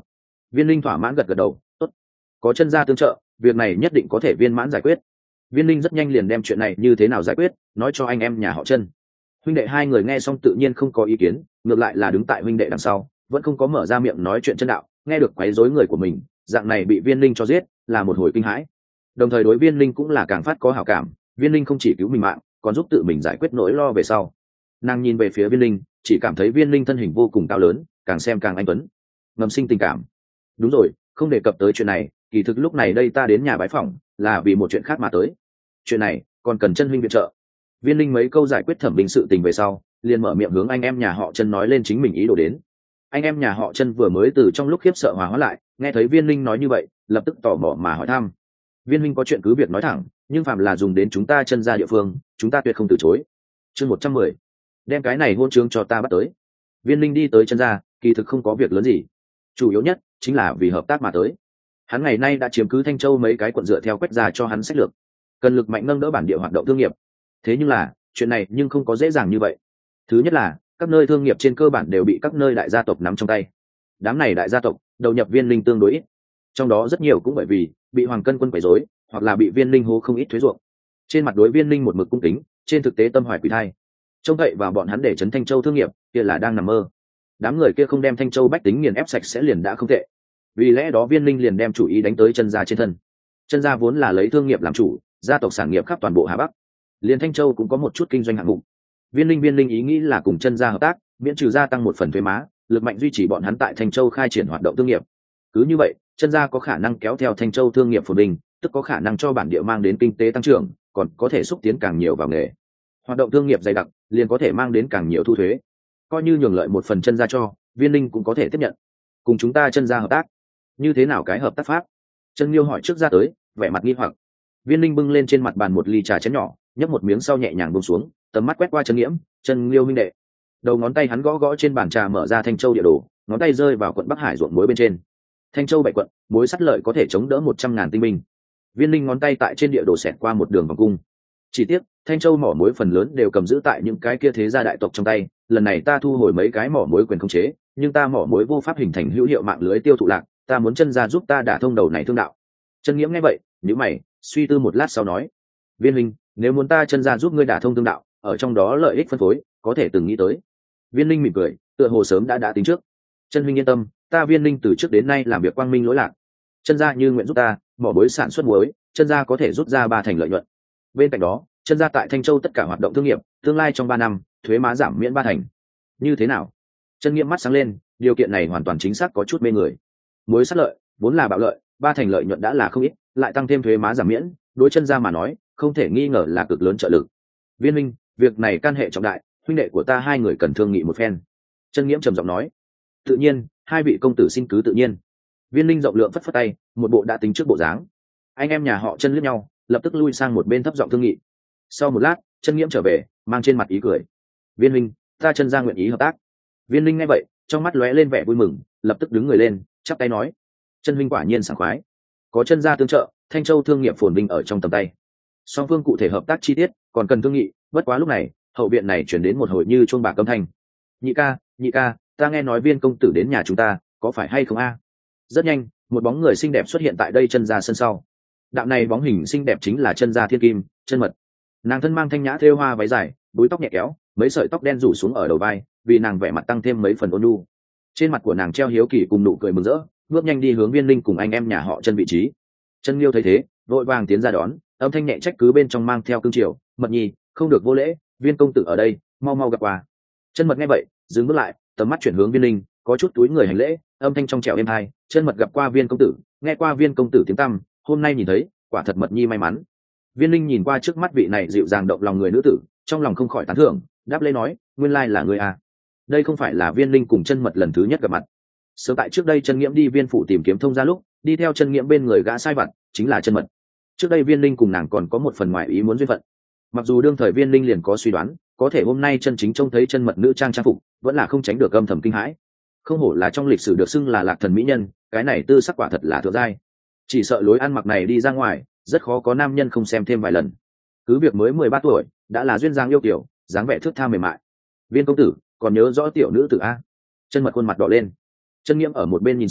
Viên linh thỏa mãn gật gật đầu, tốt, có chân gia tương trợ, việc này nhất định có thể viên mãn giải quyết. Viên linh rất nhanh liền đem chuyện này như thế nào giải quyết nói cho anh em nhà họ Chân. Huynh đệ hai người nghe xong tự nhiên không có ý kiến, ngược lại là đứng tại huynh đệ đằng sau vẫn không có mở ra miệng nói chuyện chân đạo, nghe được quấy rối người của mình dạng này bị Viên linh cho giết là một hồi kinh hãi, đồng thời đối Viên linh cũng là càng phát có hảo cảm. Viên linh không chỉ cứu mình mạng còn giúp tự mình giải quyết nỗi lo về sau. Nàng nhìn về phía Viên linh, chỉ cảm thấy Viên linh thân hình vô cùng cao lớn, càng xem càng anh tuấn, ngầm sinh tình cảm. Đúng rồi, không đề cập tới chuyện này, kỳ thực lúc này đây ta đến nhà bái phỏng là vì một chuyện khác mà tới. Chuyện này còn cần Chân huynh viện trợ. Viên linh mấy câu giải quyết thẩm bình sự tình về sau liền mở miệng hướng anh em nhà họ Chân nói lên chính mình ý đồ đến. Anh em nhà họ Chân vừa mới từ trong lúc khiếp sợ hòa hóa lại, nghe thấy Viên linh nói như vậy lập tức tò mò mà hỏi thăm. Viên huynh có chuyện cứ việc nói thẳng, nhưng phạm là dùng đến chúng ta Chân gia địa phương chúng ta tuyệt không từ chối. Chương một trăm mười, đem cái này hôn chương cho ta bắt tới. Viên linh đi tới Chân gia kỳ thực không có việc lớn gì, chủ yếu nhất chính là vì hợp tác mà tới. Hắn ngày nay đã chiếm cứ Thanh Châu mấy cái quận dựa theo Quách gia cho hắn sách lược, cần lực mạnh nâng đỡ bản địa hoạt động thương nghiệp. Thế nhưng là chuyện này nhưng không có dễ dàng như vậy. Thứ nhất là các nơi thương nghiệp trên cơ bản đều bị các nơi đại gia tộc nắm trong tay. Đám này đại gia tộc đầu nhập Viên linh tương đối ít, trong đó rất nhiều cũng bởi vì bị Hoàng Cân quân quấy rối, hoặc là bị Viên linh hố không ít thuế ruộng. Trên mặt đối Viên linh một mực cung kính, trên thực tế tâm hoài quỷ thai, trông cậy vào bọn hắn để chấn Thanh Châu thương nghiệp kia là đang nằm mơ. Đám người kia không đem Thanh Châu bách tính nghiền ép sạch sẽ liền đã không tệ, vì lẽ đó Viên linh liền đem chủ ý đánh tới Chân gia trên thân. Chân gia vốn là lấy thương nghiệp làm chủ, gia tộc sản nghiệp khắp toàn bộ Hà Bắc, liền Thanh Châu cũng có một chút kinh doanh hạng mục. Viên linh viên linh ý nghĩ là cùng Chân gia hợp tác, miễn trừ gia tăng một phần thuế má, lực mạnh duy trì bọn hắn tại Thanh Châu khai triển hoạt động thương nghiệp. Cứ như vậy Chân gia có khả năng kéo theo Thanh Châu thương nghiệp phồn vinh, tức có khả năng cho bản địa mang đến kinh tế tăng trưởng, còn có thể xúc tiến càng nhiều vào nghề. Hoạt động thương nghiệp dày đặc liền có thể mang đến càng nhiều thu thuế, coi như nhường lợi một phần Chân gia cho, Viên linh cũng có thể tiếp nhận. Cùng chúng ta Chân gia hợp tác, như thế nào cái hợp tác pháp? Chân Liêu hỏi trước ra tới, vẻ mặt nghi hoặc. Viên linh bưng lên trên mặt bàn một ly trà chén nhỏ, nhấp một miếng sau nhẹ nhàng buông xuống, tầm mắt quét qua Chân Nghiễm. Chân Liêu huynh đệ. Đầu ngón tay hắn gõ gõ trên bàn trà mở ra Thanh Châu địa đồ, ngón tay rơi vào quận Bắc Hải ruộng muối bên trên. Thanh Châu bảy quận, muối sắt lợi có thể chống đỡ một trăm ngàn tinh binh. Viên linh ngón tay tại trên địa đồ xẹt qua một đường vòng cung. Chỉ tiếc Thanh Châu mỏ muối phần lớn đều cầm giữ tại những cái kia thế gia đại tộc trong tay, lần này ta thu hồi mấy cái mỏ muối quyền khống chế, nhưng ta mỏ muối vô pháp hình thành hữu hiệu mạng lưới tiêu thụ lạc, ta muốn Chân gia giúp ta đả thông đầu này thương đạo. Chân Nghiễm nghe vậy nhíu mày, suy tư một lát sau nói: Viên huynh, nếu muốn ta Chân gia giúp ngươi đả thông thương đạo, ở trong đó lợi ích phân phối có thể từng nghĩ tới. Viên linh mỉm cười, tựa hồ sớm đã đã tính trước. Chân huynh yên tâm, ta Viên linh từ trước đến nay làm việc quang minh lỗi lạc. Chân gia như nguyện giúp ta mỏ muối sản xuất muối, Chân gia có thể rút ra ba thành lợi nhuận. Bên cạnh đó Chân gia tại Thanh Châu tất cả hoạt động thương nghiệp tương lai trong ba năm thuế má giảm miễn ba thành. Như thế nào? Chân Nghiễm mắt sáng lên, điều kiện này hoàn toàn chính xác có chút mê người. Muối sắt lợi vốn là bạo lợi, ba thành lợi nhuận đã là không ít, lại tăng thêm thuế má giảm miễn, đối Chân gia mà nói không thể nghi ngờ là cực lớn trợ lực. Viên minh, việc này can hệ trọng đại, huynh đệ của ta hai người cần thương nghị một phen. Chân Nghiễm trầm giọng nói. Tự nhiên, hai vị công tử xin cứ tự nhiên. Viên linh rộng lượng phất phất tay, một bộ đã tính trước bộ dáng. Anh em nhà họ Chân liếc nhau, lập tức lui sang một bên thấp giọng thương nghị. Sau một lát Chân Nghiễm trở về, mang trên mặt ý cười. Viên minh, ta Chân gia nguyện ý hợp tác. Viên linh nghe vậy trong mắt lóe lên vẻ vui mừng, lập tức đứng người lên chắp tay nói: Chân huynh quả nhiên sảng khoái, có Chân gia tương trợ, Thanh Châu thương nghiệp phồn vinh ở trong tầm tay. Song phương cụ thể hợp tác chi tiết còn cần thương nghị, bất quá lúc này hậu viện này chuyển đến một hồi như chuông bạc âm thanh. Nhị ca, nhị ca, ta nghe nói Viên công tử đến nhà chúng ta, có phải hay không a? Rất nhanh một bóng người xinh đẹp xuất hiện tại đây Chân gia sân sau. Đạo này bóng hình xinh đẹp chính là Chân gia thiên kim Chân Mật. Nàng thân mang thanh nhã thêu hoa váy dài, búi tóc nhẹ kéo, mấy sợi tóc đen rủ xuống ở đầu vai, vì nàng vẻ mặt tăng thêm mấy phần ôn nhu. Trên mặt của nàng treo hiếu kỳ cùng nụ cười mừng rỡ, bước nhanh đi hướng Viên linh cùng anh em nhà họ Chân vị trí. Chân Liêu thấy thế vội vàng tiến ra đón, âm thanh nhẹ trách cứ bên trong mang theo cương triều: Mật nhi, không được vô lễ, Viên công tử ở đây, mau mau gặp qua. Chân Mật nghe vậy dừng bước lại, tầm mắt chuyển hướng Viên linh, có chút túi người hành lễ, âm thanh trong trẻo êm hai: Chân Mật gặp qua Viên công tử, nghe qua Viên công tử tiếng tăm, hôm nay nhìn thấy, quả thật Mật nhi may mắn. Viên linh nhìn qua trước mắt vị này dịu dàng động lòng người nữ tử, trong lòng không khỏi tán thưởng, đáp lễ nói: nguyên lai là người à. Đây không phải là Viên linh cùng Chân Mật lần thứ nhất gặp mặt. Sớm tại trước đây Chân Nghiễm đi Viên phủ tìm kiếm thông gia lúc, đi theo Chân Nghiễm bên người gã sai vặt chính là Chân Mật. Trước đây Viên linh cùng nàng còn có một phần ngoại ý muốn duyên phận. Mặc dù đương thời Viên linh liền có suy đoán, có thể hôm nay chân chính trông thấy Chân Mật nữ trang trang phục, vẫn là không tránh được âm thầm kinh hãi. Không hổ là trong lịch sử được xưng là lạc thần mỹ nhân, cái này tư sắc quả thật là thượng giai. Chỉ sợ lối ăn mặc này đi ra ngoài, rất khó có nam nhân không xem thêm vài lần. Cứ việc mới mười ba tuổi, đã là duyên dáng yêu kiều, dáng vẻ thước tha mềm mại. Viên công tử, còn nhớ rõ tiểu nữ tử a? Chân Mật khuôn mặt đỏ lên. Chân Nghiễm ở một bên nhìn xem,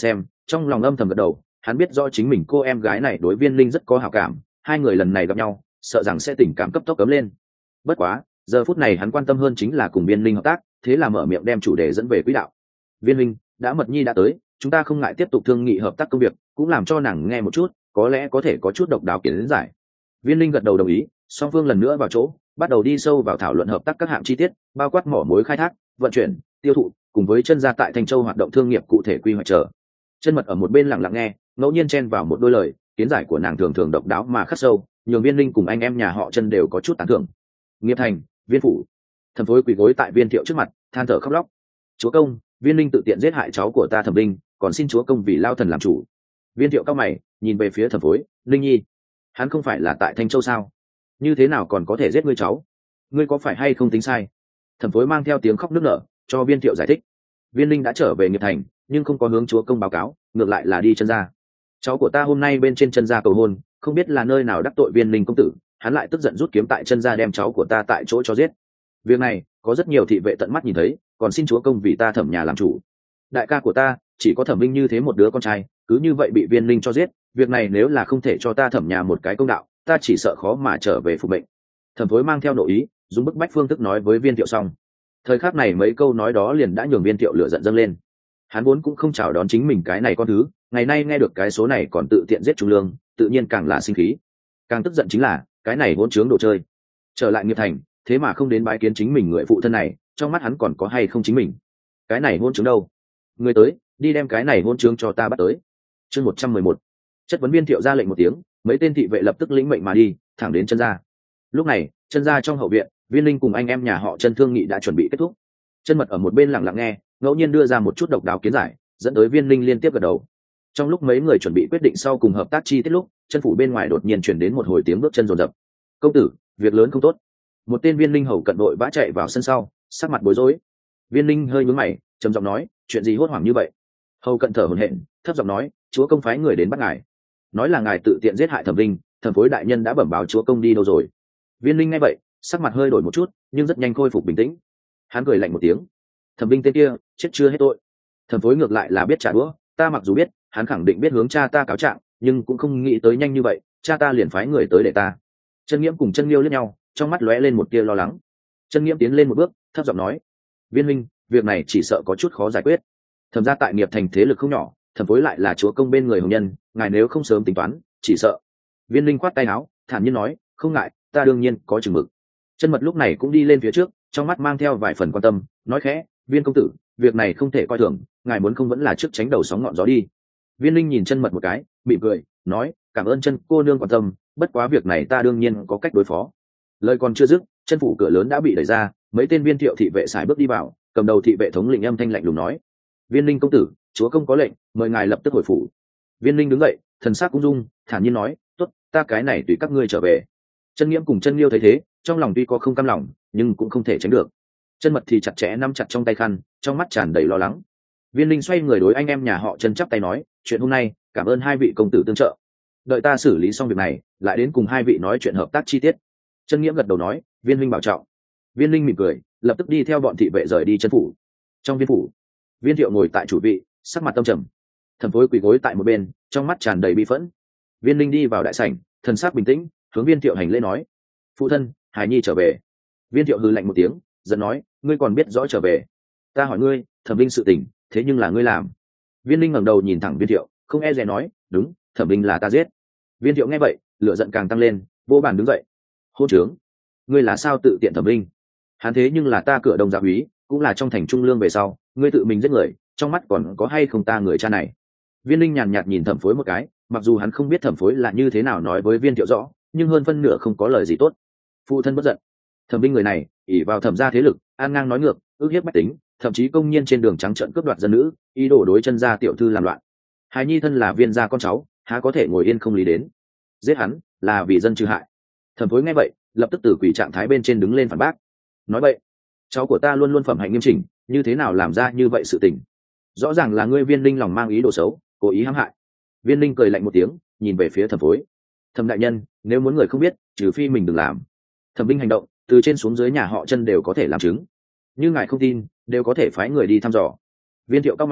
trong lòng âm thầm gật đầu, hắn biết rõ chính mình cô em gái này đối Viên Linh rất có hảo cảm, hai người lần này gặp nhau sợ rằng sẽ tình cảm cấp tốc cấm lên. Bất quá giờ phút này hắn quan tâm hơn chính là cùng Viên Linh hợp tác, thế là mở miệng đem chủ đề dẫn về quỹ đạo. Viên Linh, đã Mật Nhi đã tới, chúng ta không ngại tiếp tục thương nghị hợp tác công việc, cũng làm cho nàng nghe một chút, có lẽ có thể có chút độc đáo kiến giải. Viên Linh gật đầu đồng ý, song phương lần nữa vào chỗ, bắt đầu đi sâu vào thảo luận hợp tác các hạng chi tiết, bao quát mỏ mối khai thác, vận chuyển, tiêu thụ, cùng với chân gia tại Thanh Châu hoạt động thương nghiệp cụ thể quy hoạch trở. Chân Mật ở một bên lặng lặng nghe, ngẫu nhiên chen vào một đôi lời, kiến giải của nàng thường thường độc đáo mà khắc sâu, nhường Viên Linh cùng anh em nhà họ Chân đều có chút tán thưởng. Nghiệp thành, Viên phủ, Thẩm Phối quỳ gối tại Viên Thiệu trước mặt, than thở khóc lóc. Chúa công, Viên Linh tự tiện giết hại cháu của ta Thẩm Linh, còn xin chúa công vì lao thần làm chủ. Viên Thiệu cao mày, nhìn về phía Thẩm Phối, Linh nhi, hắn không phải là tại Thanh Châu sao? Như thế nào còn có thể giết ngươi cháu? Ngươi có phải hay không tính sai? Thẩm Phối mang theo tiếng khóc nức nở, cho Viên Thiệu giải thích. Viên Linh đã trở về nghiệp thành, nhưng không có hướng chúa công báo cáo, ngược lại là đi chân gia. Cháu của ta hôm nay bên trên chân gia cầu hôn, không biết là nơi nào đắc tội Viên Linh công tử, hắn lại tức giận rút kiếm tại chân gia đem cháu của ta tại chỗ cho giết. Việc này có rất nhiều thị vệ tận mắt nhìn thấy, còn xin chúa công vì ta Thẩm nhà làm chủ. Đại ca của ta chỉ có Thẩm Linh như thế một đứa con trai, cứ như vậy bị Viên Linh cho giết, việc này nếu là không thể cho ta Thẩm nhà một cái công đạo, ta chỉ sợ khó mà trở về phục mệnh. Thẩm Phối mang theo nội ý, dùng bức bách phương thức nói với Viên Thiệu xong. Thời khắc này mấy câu nói đó liền đã nhường Viên Thiệu lửa giận dâng lên. Hắn vốn cũng không chào đón chính mình cái này con thứ, ngày nay nghe được cái số này còn tự tiện giết Trung Lương, tự nhiên càng là sinh khí. Càng tức giận chính là cái này hỗn trướng đồ chơi. Trở lại nghiệp thành, thế mà không đến bái kiến chính mình người phụ thân này, trong mắt hắn còn có hay không chính mình. Cái này hỗn trướng đâu? Người tới, đi đem cái này hỗn trướng cho ta bắt tới. Chương một trăm mười một. Chất vấn Viên Thiệu ra lệnh một tiếng, mấy tên thị vệ lập tức lĩnh mệnh mà đi, thẳng đến chân gia. Lúc này, chân gia trong hậu viện, Viên Linh cùng anh em nhà họ Chân thương nghị đã chuẩn bị kết thúc. Chân Mật ở một bên lặng lặng nghe, ngẫu nhiên đưa ra một chút độc đáo kiến giải, dẫn tới Viên Linh liên tiếp gật đầu. Trong lúc mấy người chuẩn bị quyết định sau cùng hợp tác chi tiết lúc, chân phủ bên ngoài đột nhiên truyền đến một hồi tiếng bước chân rồn rập. "Công tử, việc lớn không tốt." Một tên Viên Linh hầu cận đội vã chạy vào sân sau, sắc mặt bối rối. Viên Linh hơi nhướng mày, trầm giọng nói, "Chuyện gì hốt hoảng như vậy?" Hầu cận thở hổn hển, thấp giọng nói, "Chúa công phái người đến bắt ngài, nói là ngài tự tiện giết hại Thẩm Linh, Thẩm Phối đại nhân đã bẩm báo chúa công đi đâu rồi." Viên Linh nghe vậy, sắc mặt hơi đổi một chút, nhưng rất nhanh khôi phục bình tĩnh. Hắn cười lạnh một tiếng, Thẩm Linh tên kia chết chưa hết tội, Thẩm Phối ngược lại là biết trả đũa, ta mặc dù biết hắn khẳng định biết hướng cha ta cáo trạng, nhưng cũng không nghĩ tới nhanh như vậy, cha ta liền phái người tới để ta. Chân Nghiễm cùng Chân Liêu liếc nhau, trong mắt lóe lên một tia lo lắng. Chân Nghiễm tiến lên một bước, thấp giọng nói, "Viên Minh, việc này chỉ sợ có chút khó giải quyết. Thẩm gia tại nghiệp thành thế lực không nhỏ, Thẩm Phối lại là chúa công bên người hồng nhân, ngài nếu không sớm tính toán, chỉ sợ." Viên Linh khoát tay áo, thản nhiên nói, "Không ngại, ta đương nhiên có chừng mực." Chân Mật lúc này cũng đi lên phía trước, trong mắt mang theo vài phần quan tâm, nói khẽ, "Viên công tử, việc này không thể coi thường, ngài muốn không vẫn là trước tránh đầu sóng ngọn gió đi." Viên Linh nhìn Chân Mật một cái, mỉm cười, nói, "Cảm ơn Chân cô nương quan tâm, bất quá việc này ta đương nhiên có cách đối phó." Lời còn chưa dứt, chân phủ cửa lớn đã bị đẩy ra, mấy tên Viên Thiệu thị vệ sải bước đi vào, cầm đầu thị vệ thống lĩnh âm thanh lạnh lùng nói, "Viên Linh công tử, chúa công có lệnh, mời ngài lập tức hồi phủ." Viên Linh đứng dậy, thần sắc cung dung, thản nhiên nói, "Tốt, ta cái này tùy các ngươi trở về." Chân Nghiễm cùng Chân Liêu thấy thế, trong lòng tuy có không cam lòng, nhưng cũng không thể tránh được. Chân Mật thì chặt chẽ nắm chặt trong tay khăn, trong mắt tràn đầy lo lắng. Viên Linh xoay người đối anh em nhà họ Chân chắp tay nói, "Chuyện hôm nay, cảm ơn hai vị công tử tương trợ. Đợi ta xử lý xong việc này, lại đến cùng hai vị nói chuyện hợp tác chi tiết." Chân Nghiễm gật đầu nói, "Viên huynh bảo trọng." Viên Linh mỉm cười, lập tức đi theo bọn thị vệ rời đi chân phủ. Trong viên phủ, Viên Thiệu ngồi tại chủ vị, sắc mặt tâm trầm. Thẩm Phối quỳ gối tại một bên, trong mắt tràn đầy bi phẫn. Viên Linh đi vào đại sảnh, thần sắc bình tĩnh, hướng Viên Thiệu hành lễ nói, "Phụ thân, Hải Nhi trở về." Viên Thiệu hừ lạnh một tiếng, giận nói, "Ngươi còn biết rõ trở về? Ta hỏi ngươi, Thẩm Linh sự tình, thế nhưng là ngươi làm." Viên Linh ngẩng đầu nhìn thẳng Viên Thiệu, không e dè nói, "Đúng, Thẩm Linh là ta giết." Viên Thiệu nghe vậy, lửa giận càng tăng lên, vô bàn đứng dậy, "Hôn trướng, ngươi là sao tự tiện Thẩm Linh? Hắn thế nhưng là ta cửa đông gia úy, cũng là trong thành trung lương về sau, ngươi tự mình giết người, trong mắt còn có hay không ta người cha này?" Viên Linh nhàn nhạt nhìn Thẩm Phối một cái, mặc dù hắn không biết Thẩm Phối là như thế nào nói với Viên Thiệu rõ, nhưng hơn phân nửa không có lời gì tốt. Phụ thân bất giận. Thẩm Linh người này, ỷ vào Thẩm gia thế lực, an ngang nói ngược, ước hiếp bách tính, thậm chí công nhiên trên đường trắng trợn cướp đoạt dân nữ, ý đồ đối chân gia tiểu thư làm loạn. Hài Nhi thân là Viên gia con cháu, há có thể ngồi yên không lý đến. Giết hắn là vì dân trừ hại. Thẩm Phối nghe vậy, lập tức từ quỷ trạng thái bên trên đứng lên phản bác. Nói vậy, cháu của ta luôn luôn phẩm hạnh nghiêm chỉnh, như thế nào làm ra như vậy sự tình? Rõ ràng là ngươi Viên Linh lòng mang ý đồ xấu, cố ý hãm hại. Viên Linh cười lạnh một tiếng, nhìn về phía Thẩm Phối. "Thẩm đại nhân, nếu muốn người không biết, trừ phi mình đừng làm." Thẩm Linh hành động, từ trên xuống dưới nhà họ Chân đều có thể làm chứng. Như ngài không tin, đều có thể phái người đi thăm dò. Viên Thiệu cao mày,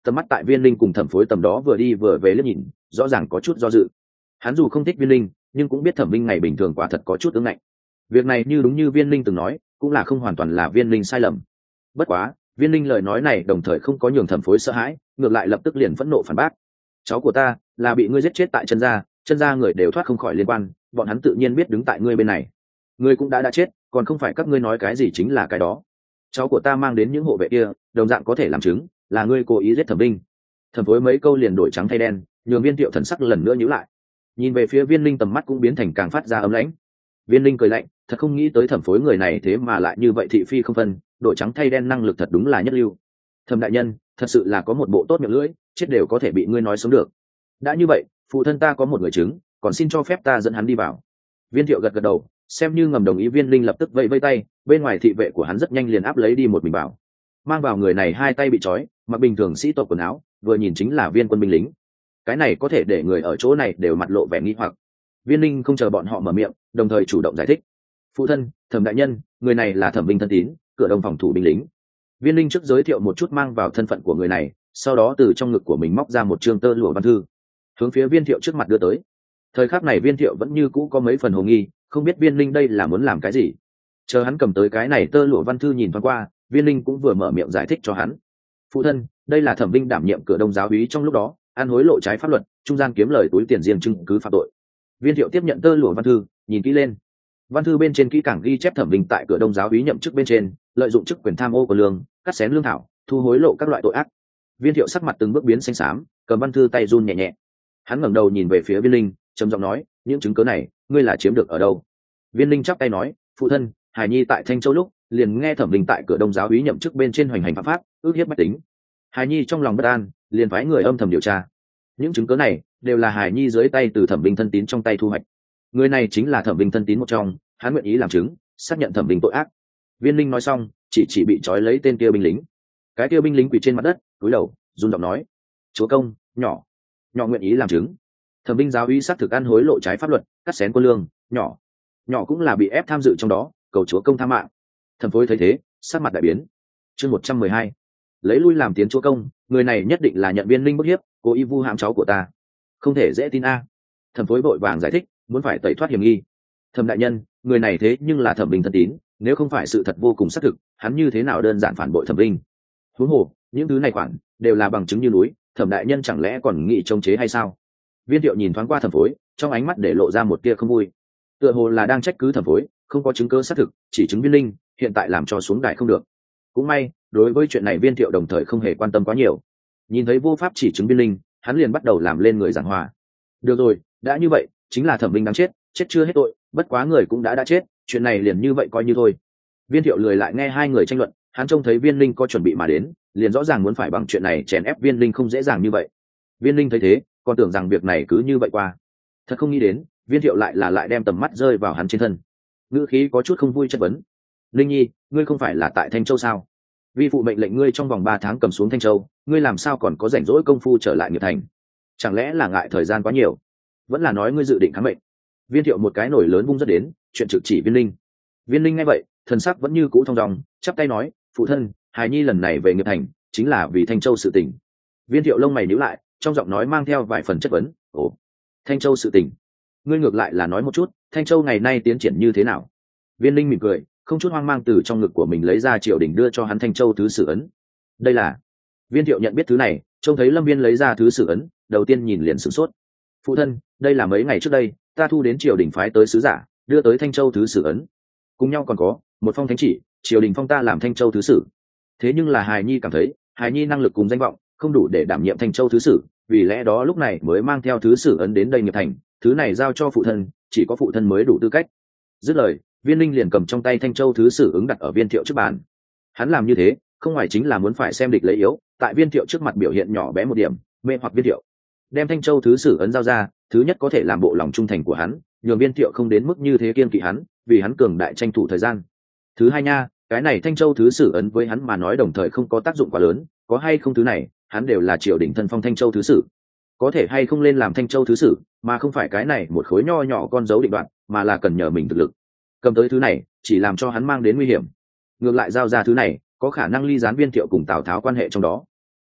tầm mắt tại viên linh cùng thẩm phối tầm đó vừa đi vừa về liếc nhìn, rõ ràng có chút do dự. Hắn dù không thích viên linh, nhưng cũng biết thẩm minh ngày bình thường quả thật có chút ứng ngạnh. Việc này như đúng như viên linh từng nói, cũng là không hoàn toàn là viên linh sai lầm. Bất quá viên linh lời nói này đồng thời không có nhường thẩm phối sợ hãi, ngược lại lập tức liền phẫn nộ phản bác. Cháu của ta là bị ngươi giết chết tại chân gia, chân gia người đều thoát không khỏi liên quan, bọn hắn tự nhiên biết đứng tại ngươi bên này. Ngươi cũng đã đã chết, còn không phải các ngươi nói cái gì chính là cái đó. Cháu của ta mang đến những hộ vệ kia, đồng dạng có thể làm chứng là ngươi cố ý giết thẩm minh. Thẩm phối mấy câu liền đổi trắng thay đen, nhường viên thiệu thần sắc lần nữa nhíu lại. Nhìn về phía viên linh, tầm mắt cũng biến thành càng phát ra ấm lãnh. Viên linh cười lạnh, thật không nghĩ tới thẩm phối người này thế mà lại như vậy thị phi không phân, đổi trắng thay đen năng lực thật đúng là nhất lưu. Thẩm đại nhân thật sự là có một bộ tốt miệng lưỡi, chết đều có thể bị ngươi nói sống được. Đã như vậy, phụ thân ta có một người chứng, còn xin cho phép ta dẫn hắn đi vào. Viên thiệu gật gật đầu, xem như ngầm đồng ý. Viên linh lập tức vẫy vẫy tay, bên ngoài thị vệ của hắn rất nhanh liền áp lấy đi một mình vào. Mang vào người này hai tay bị trói, mặc bình thường sĩ tộc quần áo, vừa nhìn chính là viên quân binh lính. Cái này có thể để người ở chỗ này đều mặt lộ vẻ nghi hoặc. Viên linh không chờ bọn họ mở miệng, đồng thời chủ động giải thích. Phụ thân, thẩm đại nhân, người này là thẩm binh thân tín, cửa đông phòng thủ binh lính. Viên linh trước giới thiệu một chút mang vào thân phận của người này, sau đó từ trong ngực của mình móc ra một chương tơ lụa văn thư, hướng phía viên thiệu trước mặt đưa tới. Thời khắc này viên thiệu vẫn như cũ có mấy phần hồ nghi, không biết viên linh đây là muốn làm cái gì. Chờ hắn cầm tới cái này tơ lụa văn thư nhìn thoáng qua, viên linh cũng vừa mở miệng giải thích cho hắn. Phụ thân, đây là thẩm binh đảm nhiệm cửa đông giáo úy trong lúc đó ăn hối lộ trái pháp luật, trung gian kiếm lời túi tiền riêng chứng cứ phạm tội. Viên thiệu tiếp nhận tơ lụa văn thư, nhìn kỹ lên. Văn thư bên trên kỹ càng ghi chép thẩm binh tại cửa đông giáo úy nhậm chức bên trên, lợi dụng chức quyền tham ô của lương, cắt xén lương thảo, thu hối lộ các loại tội ác. Viên thiệu sắc mặt từng bước biến xanh xám, cầm văn thư tay run nhẹ nhẹ. Hắn ngẩng đầu nhìn về phía viên linh, trầm giọng nói, những chứng cứ này ngươi là chiếm được ở đâu? Viên linh chắp tay nói, phụ thân, hải nhi tại Thanh Châu lúc liền nghe thẩm binh tại cửa đông giáo úy nhậm chức bên trên hoành hành phạm pháp, ước hiếp bách tính. Hải nhi trong lòng bất an, liền phái người âm thầm điều tra. Những chứng cứ này đều là hải nhi dưới tay từ thẩm binh thân tín trong tay thu hoạch. Người này chính là thẩm binh thân tín một trong, hắn nguyện ý làm chứng, xác nhận thẩm binh tội ác. Viên linh nói xong, chỉ chỉ bị trói lấy tên kia binh lính. Cái kia binh lính quỳ trên mặt đất, cúi đầu, run giọng nói, chúa công, nhỏ nhỏ nguyện ý làm chứng. Thẩm binh giáo úy xác thực ăn hối lộ trái pháp luật, cắt xén quân lương, nhỏ nhỏ cũng là bị ép tham dự trong đó, cầu chúa công tha mạng. Thẩm phối thấy thế, sắc mặt đại biến. Chương một trăm mười hai, lấy lui làm tiến chúa công, người này nhất định là nhận viên linh bức hiếp, cố ý vu hãm cháu của ta, không thể dễ tin a. Thẩm phối vội vàng giải thích, muốn phải tẩy thoát hiểm nghi. Thẩm đại nhân, người này thế nhưng là thẩm binh thân tín, nếu không phải sự thật vô cùng xác thực, hắn như thế nào đơn giản phản bội thẩm binh? Huống hồ những thứ này khoản đều là bằng chứng như núi, thẩm đại nhân chẳng lẽ còn nghĩ trông chế hay sao? Viên thiệu nhìn thoáng qua thẩm phối, trong ánh mắt để lộ ra một tia không vui, tựa hồ là đang trách cứ thẩm phối không có chứng cứ xác thực, chỉ chứng viên linh hiện tại làm cho xuống đài không được. Cũng may đối với chuyện này viên thiệu đồng thời không hề quan tâm quá nhiều. Nhìn thấy vô pháp chỉ chứng viên linh, hắn liền bắt đầu làm lên người giảng hòa. Được rồi, đã như vậy chính là thẩm binh đáng chết, chết chưa hết tội, bất quá người cũng đã đã chết, chuyện này liền như vậy coi như thôi. Viên thiệu lười lại nghe hai người tranh luận, hắn trông thấy viên linh có chuẩn bị mà đến, liền rõ ràng muốn phải bằng chuyện này chèn ép viên linh không dễ dàng như vậy. Viên linh thấy thế, còn tưởng rằng việc này cứ như vậy qua, thật không nghĩ đến viên thiệu lại là lại đem tầm mắt rơi vào hắn trên thân, ngữ khí có chút không vui chất vấn. Linh nhi, ngươi không phải là tại Thanh Châu sao? Vi phụ mệnh lệnh ngươi trong vòng ba tháng cầm xuống Thanh Châu, ngươi làm sao còn có rảnh rỗi công phu trở lại nghiệp thành? Chẳng lẽ là ngại thời gian quá nhiều, vẫn là nói ngươi dự định kháng mệnh? Viên thiệu một cái nổi lớn vung rất đến, chuyện trực chỉ viên linh. Viên linh nghe vậy, thần sắc vẫn như cũ thong dong, chắp tay nói, phụ thân, hài nhi lần này về nghiệp thành chính là vì Thanh Châu sự tình. Viên thiệu lông mày nhíu lại, trong giọng nói mang theo vài phần chất vấn. Ồ, Thanh Châu sự tình, ngươi ngược lại là nói một chút, Thanh Châu ngày nay tiến triển như thế nào? Viên linh mỉm cười, không chút hoang mang từ trong ngực của mình lấy ra triều đình đưa cho hắn Thanh Châu thứ sử ấn. Đây là... Viên thiệu nhận biết thứ này, trông thấy Lâm Viên lấy ra thứ sử ấn, đầu tiên nhìn liền sửng sốt. Phụ thân, đây là mấy ngày trước đây ta thu đến triều đình phái tới sứ giả, đưa tới Thanh Châu thứ sử ấn, cùng nhau còn có một phong thánh chỉ, triều đình phong ta làm Thanh Châu thứ sử. Thế nhưng là hài nhi cảm thấy hài nhi năng lực cùng danh vọng không đủ để đảm nhiệm Thanh Châu thứ sử, vì lẽ đó lúc này mới mang theo thứ sử ấn đến đây nghiệp thành, thứ này giao cho phụ thân, chỉ có phụ thân mới đủ tư cách. Dứt lời, viên linh liền cầm trong tay Thanh Châu thứ sử ứng đặt ở viên thiệu trước bàn. Hắn làm như thế không ngoài chính là muốn phải xem địch lấy yếu, tại viên thiệu trước mặt biểu hiện nhỏ bé một điểm, mê hoặc viên thiệu. Đem Thanh Châu thứ sử ấn giao ra, thứ nhất có thể làm bộ lòng trung thành của hắn, nhường viên thiệu không đến mức như thế kiên kỵ hắn, vì hắn cường đại tranh thủ thời gian. Thứ hai nha, cái này Thanh Châu thứ sử ấn với hắn mà nói đồng thời không có tác dụng quá lớn, có hay không thứ này hắn đều là triều đình thân phong Thanh Châu thứ sử, có thể hay không lên làm Thanh Châu thứ sử mà không phải cái này một khối nho nhỏ con dấu định đoạn, mà là cần nhờ mình thực lực. Cầm tới thứ này chỉ làm cho hắn mang đến nguy hiểm, ngược lại giao ra thứ này có khả năng ly gián viên thiệu cùng Tào Tháo quan hệ trong đó.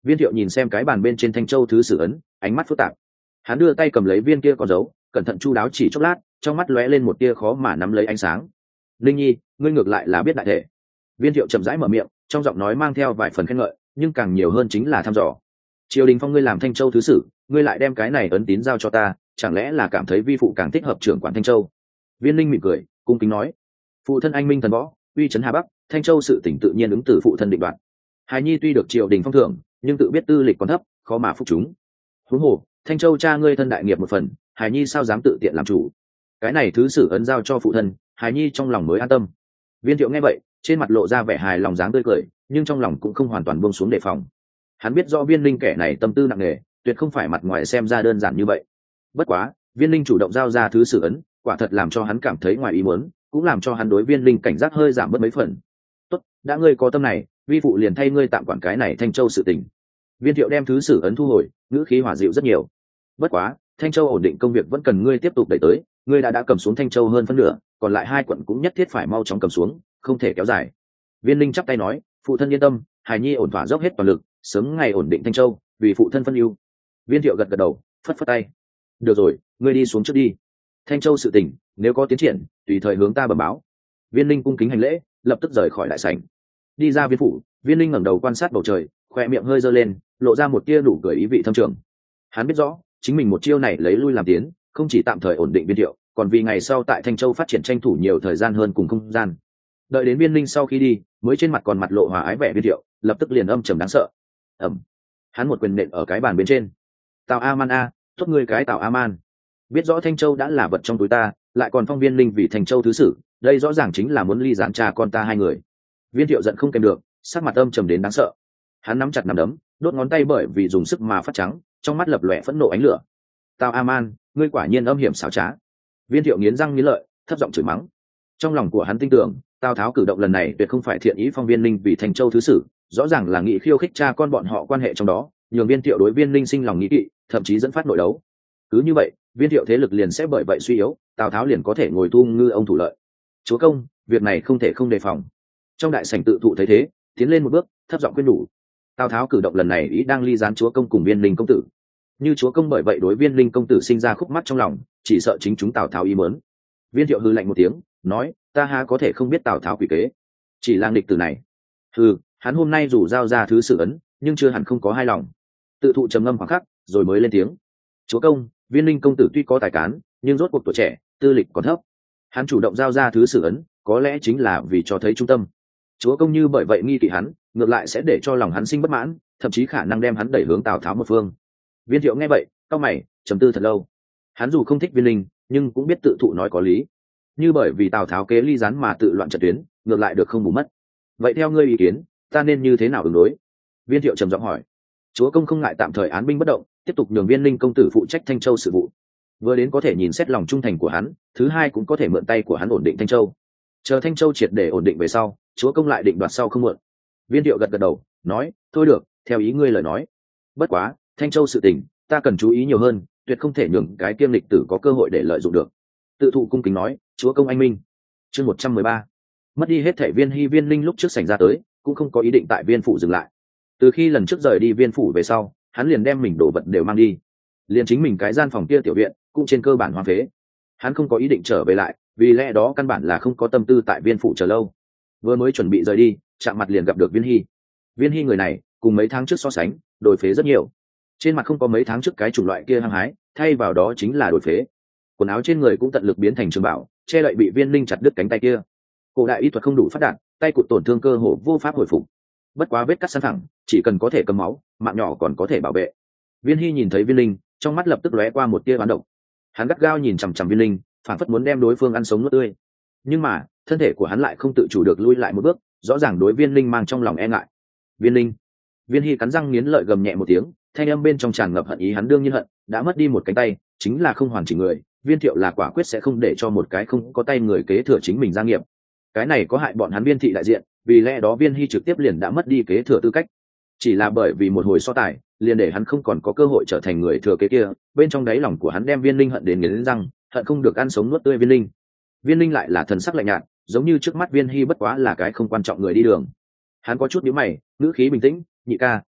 Viên Thiệu nhìn xem cái bàn bên trên Thanh Châu thứ sử ấn, ánh mắt phức tạp. Hắn đưa tay cầm lấy viên kia con dấu, cẩn thận chu đáo chỉ chốc lát, trong mắt lóe lên một tia khó mà nắm lấy ánh sáng. Linh Nhi, ngươi ngược lại là biết đại thể. Viên Thiệu chậm rãi mở miệng, trong giọng nói mang theo vài phần khen ngợi, nhưng càng nhiều hơn chính là thăm dò. Triều đình phong ngươi làm Thanh Châu thứ sử, ngươi lại đem cái này ấn tín giao cho ta, chẳng lẽ là cảm thấy vi phụ càng thích hợp trưởng quản Thanh Châu? Viên Linh mỉm cười, cung kính nói: phụ thân anh minh thần võ, uy chấn Hà Bắc, Thanh Châu sự tỉnh tự nhiên ứng từ phụ thân định đoạt. Hài nhi tuy được triều đình phong thưởng, nhưng tự biết tư lịch còn thấp, khó mà phục chúng. Huống hồ Thanh Châu cha ngươi thân đại nghiệp một phần, hài nhi sao dám tự tiện làm chủ? Cái này thứ sử ấn giao cho phụ thân, hài nhi trong lòng mới an tâm. Viên Thiệu nghe vậy, trên mặt lộ ra vẻ hài lòng dáng tươi cười, nhưng trong lòng cũng không hoàn toàn buông xuống đề phòng. Hắn biết rõ Viên Linh kẻ này tâm tư nặng nề, tuyệt không phải mặt ngoài xem ra đơn giản như vậy. Bất quá Viên Linh chủ động giao ra thứ sử ấn, quả thật làm cho hắn cảm thấy ngoài ý muốn, cũng làm cho hắn đối Viên Linh cảnh giác hơi giảm bớt mấy phần. Tốt, đã ngươi có tâm này, vi phụ liền thay ngươi tạm quản cái này Thanh Châu sự tình. Viên Thiệu đem thứ sử ấn thu hồi, ngữ khí hòa dịu rất nhiều. Bất quá Thanh Châu ổn định công việc vẫn cần ngươi tiếp tục đẩy tới, ngươi đã đã cầm xuống Thanh Châu hơn phân nửa, còn lại hai quận cũng nhất thiết phải mau chóng cầm xuống, không thể kéo dài. Viên Linh chắp tay nói: phụ thân yên tâm, hài nhi ổn thỏa dốc hết toàn lực, sớm ngày ổn định Thanh Châu, vì phụ thân phân ưu. Viên Thiệu gật gật đầu, phất phất tay: được rồi, ngươi đi xuống trước đi. Thanh Châu sự tình nếu có tiến triển, tùy thời hướng ta bẩm báo. Viên Linh cung kính hành lễ, lập tức rời khỏi đại sảnh. Đi ra viên phủ, Viên Linh ngẩng đầu quan sát bầu trời, khoe miệng hơi giơ lên, lộ ra một tia nụ cười ý vị thâm trường. Hắn biết rõ chính mình một chiêu này lấy lui làm tiến, không chỉ tạm thời ổn định Viên Thiệu, còn vì ngày sau tại Thanh Châu phát triển tranh thủ nhiều thời gian hơn cùng không gian. Đợi đến Viên Linh sau khi đi, mới trên mặt còn mặt lộ hòa ái vẻ Viên Thiệu, lập tức liền âm trầm đáng sợ. ầm, hắn một quyền nện ở cái bàn bên trên. Tào A Man a, tốt ngươi cái Tào A Man, biết rõ Thanh Châu đã là vật trong túi ta, lại còn phong Viên Linh vì Thanh Châu thứ sử, đây rõ ràng chính là muốn ly gián cha con ta hai người. Viên Thiệu giận không kèm được, sắc mặt âm trầm đến đáng sợ. Hắn nắm chặt nắm đấm, đốt ngón tay bởi vì dùng sức mà phát trắng, trong mắt lập lòe phẫn nộ ánh lửa. Tào A Man, ngươi quả nhiên âm hiểm xảo trá. Viên Thiệu nghiến răng nghiến lợi, thấp giọng chửi mắng. Trong lòng của hắn tin tưởng, Tào Tháo cử động lần này tuyệt không phải thiện ý phong Viên Linh vì Thanh Châu thứ sử, rõ ràng là nghị khiêu khích cha con bọn họ quan hệ trong đó, nhường Viên Thiệu đối Viên Linh sinh lòng nghi kỵ, thậm chí dẫn phát nội đấu. Cứ như vậy, Viên Thiệu thế lực liền sẽ bởi vậy suy yếu, Tào Tháo liền có thể ngồi thu ngư ông thủ lợi. Chúa công, việc này không thể không đề phòng. Trong đại sảnh tự thụ thấy thế, tiến lên một bước, thấp giọng khuyên nhủ. Tào Tháo cử động lần này ý đang ly gián chúa công cùng Viên Linh công tử. Như chúa công bởi vậy đối Viên Linh công tử sinh ra khúc mắc trong lòng, chỉ sợ chính chúng Tào Tháo ý mớn. Viên Thiệu hừ lạnh một tiếng, nói: ta há có thể không biết Tào Tháo quỷ kế, chỉ lang địch từ này. Hừ, hắn hôm nay dù giao ra thứ sử ấn, nhưng chưa hẳn không có hai lòng. Tự thụ trầm ngâm khoảng khắc, rồi mới lên tiếng: chúa công, Viên Linh công tử tuy có tài cán, nhưng rốt cuộc tuổi trẻ, tư lịch còn thấp. Hắn chủ động giao ra thứ sử ấn, có lẽ chính là vì cho thấy trung tâm. Chúa công như bởi vậy nghi kỵ hắn, ngược lại sẽ để cho lòng hắn sinh bất mãn, thậm chí khả năng đem hắn đẩy hướng Tào Tháo một phương. Viên Thiệu nghe vậy, cau mày, trầm tư thật lâu. Hắn dù không thích Viên Linh, nhưng cũng biết tự thụ nói có lý. Như bởi vì Tào Tháo kế ly gián mà tự loạn trận tuyến, ngược lại được không bù mất. Vậy theo ngươi ý kiến, ta nên như thế nào ứng đối? Viên Thiệu trầm giọng hỏi. Chúa công không ngại tạm thời án binh bất động, tiếp tục nhường Viên Linh công tử phụ trách Thanh Châu sự vụ. Vừa đến có thể nhìn xét lòng trung thành của hắn, thứ hai cũng có thể mượn tay của hắn ổn định Thanh Châu. Chờ Thanh Châu triệt để ổn định về sau, chúa công lại định đoạt sau không muộn. Viên Thiệu gật gật đầu, nói: thôi được, theo ý ngươi lời nói. Bất quá Thanh Châu sự tình, ta cần chú ý nhiều hơn, tuyệt không thể nhường cái kiêm lịch tử có cơ hội để lợi dụng được. Tự thụ cung kính nói: chúa công anh minh. Chương một trăm mười ba, mất đi hết thể Viên Hy Viên Linh lúc trước sảnh ra tới, cũng không có ý định tại Viên phủ dừng lại. Từ khi lần trước rời đi Viên phủ về sau, hắn liền đem mình đồ vật đều mang đi, liền chính mình cái gian phòng kia tiểu viện cũng trên cơ bản hoang phế. Hắn không có ý định trở về lại, vì lẽ đó căn bản là không có tâm tư tại Viên phủ chờ lâu. Vừa mới chuẩn bị rời đi, chạm mặt liền gặp được Viên Hy. Viên Hy người này cùng mấy tháng trước so sánh, đổi phế rất nhiều. Trên mặt không có mấy tháng trước cái chủng loại kia hăng hái, thay vào đó chính là đổi phế. Quần áo trên người cũng tận lực biến thành trường bảo, che đậy bị Viên Linh chặt đứt cánh tay kia. Cổ đại y thuật không đủ phát đạt, tay cụt tổn thương cơ hồ vô pháp hồi phục. Bất quá vết cắt săn thẳng, chỉ cần có thể cầm máu, mạng nhỏ còn có thể bảo vệ. Viên Hy nhìn thấy Viên Linh, trong mắt lập tức lóe qua một tia oán độc. Hắn gắt gao nhìn chằm chằm Viên Linh, phản phất muốn đem đối phương ăn sống nuốt tươi. Nhưng mà thân thể của hắn lại không tự chủ được lui lại một bước, rõ ràng đối Viên Linh mang trong lòng e ngại. Viên Linh. Viên Hy cắn răng nghiến lợi gầm nhẹ một tiếng, thanh âm bên trong tràn ngập hận ý. Hắn đương nhiên hận, đã mất đi một cánh tay, chính là không hoàn chỉnh người. Viên Thiệu là quả quyết sẽ không để cho một cái không có tay người kế thừa chính mình gia nghiệp. Cái này có hại bọn hắn Viên thị đại diện, vì lẽ đó Viên Hy trực tiếp liền đã mất đi kế thừa tư cách. Chỉ là bởi vì một hồi so tài, liền để hắn không còn có cơ hội trở thành người thừa kế kia. Bên trong đáy lòng của hắn đem Viên Linh hận đến nghiến răng, hận không được ăn sống nuốt tươi Viên Linh. Viên Linh lại là thần sắc lạnh nhạt, giống như trước mắt Viên Hy bất quá là cái không quan trọng người đi đường. Hắn có chút nhíu mày, ngữ khí bình tĩnh: nhị ca,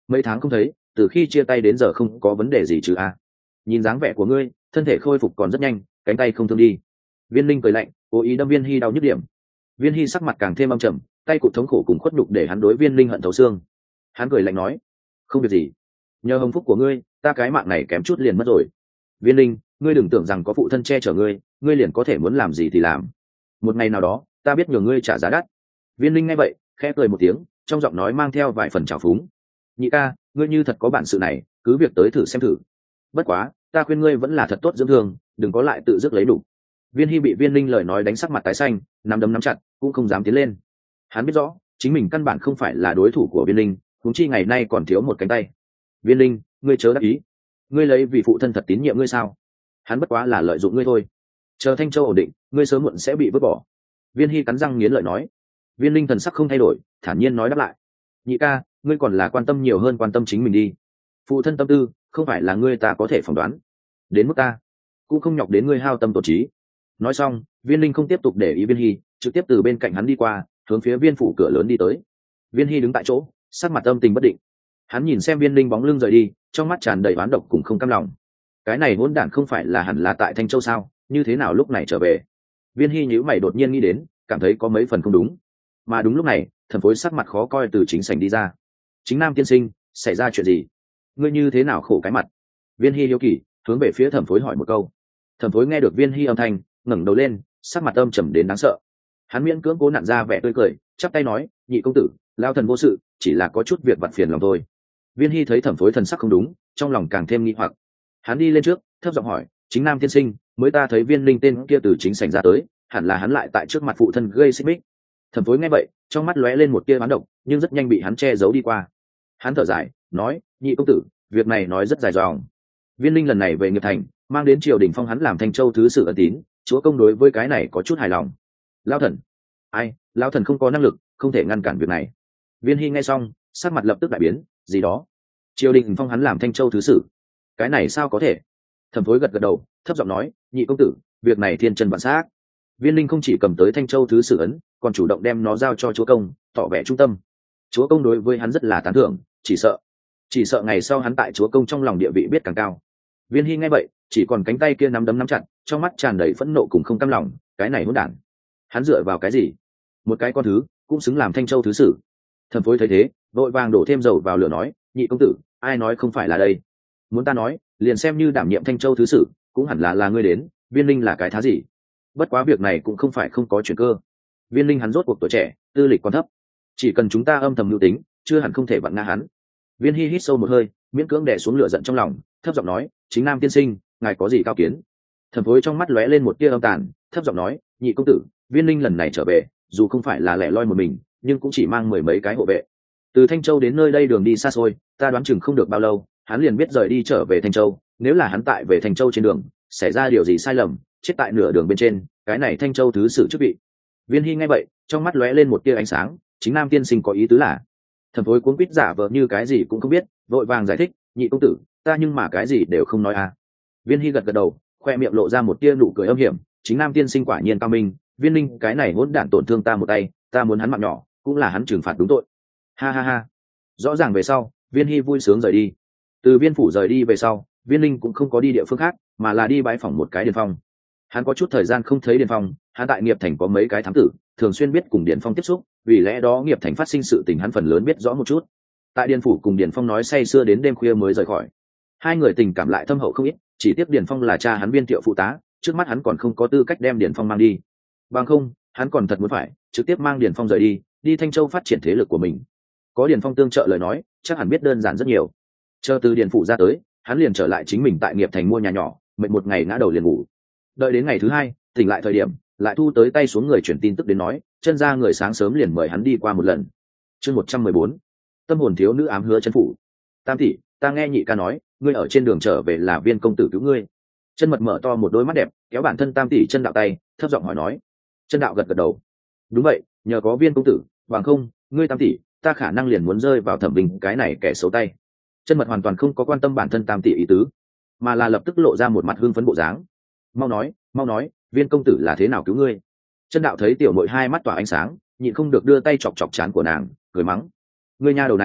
mấy tháng không thấy, từ khi chia tay đến giờ không có vấn đề gì chứ à? Nhìn dáng vẻ của ngươi, thân thể khôi phục còn rất nhanh, cánh tay không thương đi. Viên Linh cười lạnh, cố ý đâm Viên Hy đau nhức điểm. Viên Hy sắc mặt càng thêm âm trầm, tay cụt thống khổ cùng khuất nhục để hắn đối Viên Linh hận thấu xương. Hắn cười lạnh nói, không việc gì, nhờ hồng phúc của ngươi, ta cái mạng này kém chút liền mất rồi. Viên Linh, ngươi đừng tưởng rằng có phụ thân che chở ngươi, ngươi liền có thể muốn làm gì thì làm. Một ngày nào đó, ta biết nhờ ngươi trả giá đắt. Viên Linh nghe vậy, khẽ cười một tiếng, trong giọng nói mang theo vài phần trào phúng. Nhị ca, ngươi như thật có bản sự này, cứ việc tới thử xem thử. Bất quá, ta khuyên ngươi vẫn là thật tốt dưỡng thương, đừng có lại tự dứt lấy đủ. Viên Hy bị Viên Linh lời nói đánh sắc mặt tái xanh, nắm đấm nắm chặt, cũng không dám tiến lên. Hắn biết rõ, chính mình căn bản không phải là đối thủ của Viên Linh, huống chi ngày nay còn thiếu một cánh tay. Viên Linh, ngươi chớ đắc ý, ngươi lấy vì phụ thân thật tín nhiệm ngươi sao? Hắn bất quá là lợi dụng ngươi thôi. Chờ Thanh Châu ổn định, ngươi sớm muộn sẽ bị vứt bỏ. Viên Hy cắn răng nghiến lợi nói. Viên Linh thần sắc không thay đổi, thản nhiên nói đáp lại. Nhị ca, ngươi còn là quan tâm nhiều hơn quan tâm chính mình đi. Phụ thân tâm tư, không phải là ngươi ta có thể phỏng đoán. Đến mức ta, cũng không nhọc đến ngươi hao tâm tổ trí. Nói xong, Viên Linh không tiếp tục để ý Viên Hy, trực tiếp từ bên cạnh hắn đi qua, hướng phía viên phủ cửa lớn đi tới. Viên Hy đứng tại chỗ, sắc mặt âm tình bất định. Hắn nhìn xem Viên Linh bóng lưng rời đi, trong mắt tràn đầy oán độc cùng không cam lòng. Cái này hỗn đản không phải là hẳn là tại Thanh Châu sao, như thế nào lúc này trở về? Viên Hy nhíu mày đột nhiên nghĩ đến, cảm thấy có mấy phần không đúng. Mà đúng lúc này, Thẩm Phối sắc mặt khó coi từ chính sảnh đi ra. Chính Nam tiên sinh, xảy ra chuyện gì? Ngươi như thế nào khổ cái mặt? Viên Hy hiếu kỳ, hướng về phía Thẩm Phối hỏi một câu. Thẩm Phối nghe được Viên Hy âm thanh, ngẩng đầu lên, sắc mặt âm trầm đến đáng sợ. Hắn miễn cưỡng cố nặn ra vẻ tươi cười, chắp tay nói, nhị công tử, lao thần vô sự, chỉ là có chút việc vặt phiền lòng thôi. Viên Hy thấy Thẩm Phối thần sắc không đúng, trong lòng càng thêm nghi hoặc. Hắn đi lên trước, thấp giọng hỏi, chính Nam tiên sinh, mới ta thấy Viên Linh tên kia từ chính sảnh ra tới, hẳn là hắn lại tại trước mặt phụ thân gây xích mích. Thẩm Phối nghe vậy, trong mắt lóe lên một tia bán độc, nhưng rất nhanh bị hắn che giấu đi qua. Hắn thở dài, nói, nhị công tử, việc này nói rất dài dòng. Viên Linh lần này về nghiệp thành, mang đến triều đình phong hắn làm Thanh Châu thứ sử ân tín, chúa công đối với cái này có chút hài lòng. Lão thần, ai, lão thần không có năng lực, không thể ngăn cản việc này. Viên Hy nghe xong, sắc mặt lập tức đại biến, gì đó? Triều đình phong hắn làm Thanh Châu thứ sử, cái này sao có thể? Thẩm Phối gật gật đầu, thấp giọng nói, nhị công tử, việc này thiên chân vạn xác. Viên Linh không chỉ cầm tới Thanh Châu thứ sử ấn, còn chủ động đem nó giao cho chúa công, tỏ vẻ trung tâm. Chúa công đối với hắn rất là tán thưởng, chỉ sợ, chỉ sợ ngày sau hắn tại chúa công trong lòng địa vị biết càng cao. Viên Hy nghe vậy, chỉ còn cánh tay kia nắm đấm nắm chặt, trong mắt tràn đầy phẫn nộ cùng không cam lòng, cái này hỗn đản, hắn dựa vào cái gì? Một cái con thứ, cũng xứng làm Thanh Châu thứ sử. Thẩm Phối thấy thế, vội vàng đổ thêm dầu vào lửa nói, nhị công tử, ai nói không phải là đây? Muốn ta nói, liền xem như đảm nhiệm Thanh Châu thứ sử, cũng hẳn là là ngươi đến, Viên Linh là cái thá gì? Bất quá việc này cũng không phải không có chuyển cơ. Viên Linh hắn rốt cuộc tuổi trẻ, tư lịch còn thấp, chỉ cần chúng ta âm thầm lưu tính, chưa hẳn không thể vặn ngã hắn. Viên Hy hít sâu một hơi, miễn cưỡng đè xuống lửa giận trong lòng, thấp giọng nói, chính Nam tiên sinh, ngài có gì cao kiến? Thẩm Phối trong mắt lóe lên một tia âm tàn, thấp giọng nói, nhị công tử, Viên Linh lần này trở về, dù không phải là lẻ loi một mình, nhưng cũng chỉ mang mười mấy cái hộ vệ. Từ Thanh Châu đến nơi đây đường đi xa xôi, ta đoán chừng không được bao lâu, hắn liền biết rời đi trở về Thanh Châu. Nếu là hắn tại về Thanh Châu trên đường xảy ra điều gì sai lầm, chết tại nửa đường bên trên, cái này Thanh Châu thứ sử chức vị. Viên Hy nghe vậy, trong mắt lóe lên một tia ánh sáng, chính Nam tiên sinh có ý tứ là? Thẩm Phối cuống quýt giả vờ như cái gì cũng không biết, vội vàng giải thích, nhị công tử, ta nhưng mà cái gì đều không nói à. Viên Hy gật gật đầu, khoe miệng lộ ra một tia nụ cười âm hiểm, chính Nam tiên sinh quả nhiên cao minh, Viên Linh cái này hỗn đản tổn thương ta một tay, ta muốn hắn mạng nhỏ, cũng là hắn trừng phạt đúng tội. Ha ha ha. Rõ ràng về sau, Viên Hy vui sướng rời đi. Từ viên phủ rời đi về sau, Viên Linh cũng không có đi địa phương khác, mà là đi bái phỏng một cái Điền Phong. Hắn có chút thời gian không thấy Điền Phong, hắn tại nghiệp thành có mấy cái thám tử, thường xuyên biết cùng Điền Phong tiếp xúc, vì lẽ đó nghiệp thành phát sinh sự tình hắn phần lớn biết rõ một chút. Tại Điền phủ cùng Điền Phong nói say sưa đến đêm khuya mới rời khỏi. Hai người tình cảm lại thâm hậu không ít, chỉ tiếc Điền Phong là cha hắn Viên Thiệu phụ tá, trước mắt hắn còn không có tư cách đem Điền Phong mang đi. Bằng không, hắn còn thật muốn phải trực tiếp mang Điền Phong rời đi, đi Thanh Châu phát triển thế lực của mình. Có Điền Phong tương trợ lời nói, chắc hẳn biết đơn giản rất nhiều. Chờ từ Điền phủ ra tới, hắn liền trở lại chính mình tại nghiệp thành mua nhà nhỏ, mệt một ngày ngã đầu liền ngủ. Đợi đến ngày thứ hai, tỉnh lại thời điểm, lại thu tới tay xuống người chuyển tin tức đến nói, chân ra người sáng sớm liền mời hắn đi qua một lần. Chương một trăm mười bốn, tâm hồn thiếu nữ ám hứa chân phủ. Tam tỷ, ta nghe nhị ca nói, ngươi ở trên đường trở về là Viên công tử cứu ngươi. Chân Mật mở to một đôi mắt đẹp, kéo bản thân Tam tỷ chân đạo tay, thấp giọng hỏi nói. Chân đạo gật gật đầu. Đúng vậy, nhờ có Viên công tử, bằng không, ngươi Tam tỷ, ta khả năng liền muốn rơi vào Thẩm Bình cái này kẻ xấu tay. Chân Mật hoàn toàn không có quan tâm bản thân Tam tỷ ý tứ, mà là lập tức lộ ra một mặt hưng phấn bộ dáng. Mau nói, mau nói, Viên công tử là thế nào cứu ngươi? Chân đạo thấy tiểu muội hai mắt tỏa ánh sáng, nhịn không được đưa tay chọc chọc trán của nàng, cười mắng. Ngươi nha đầu này,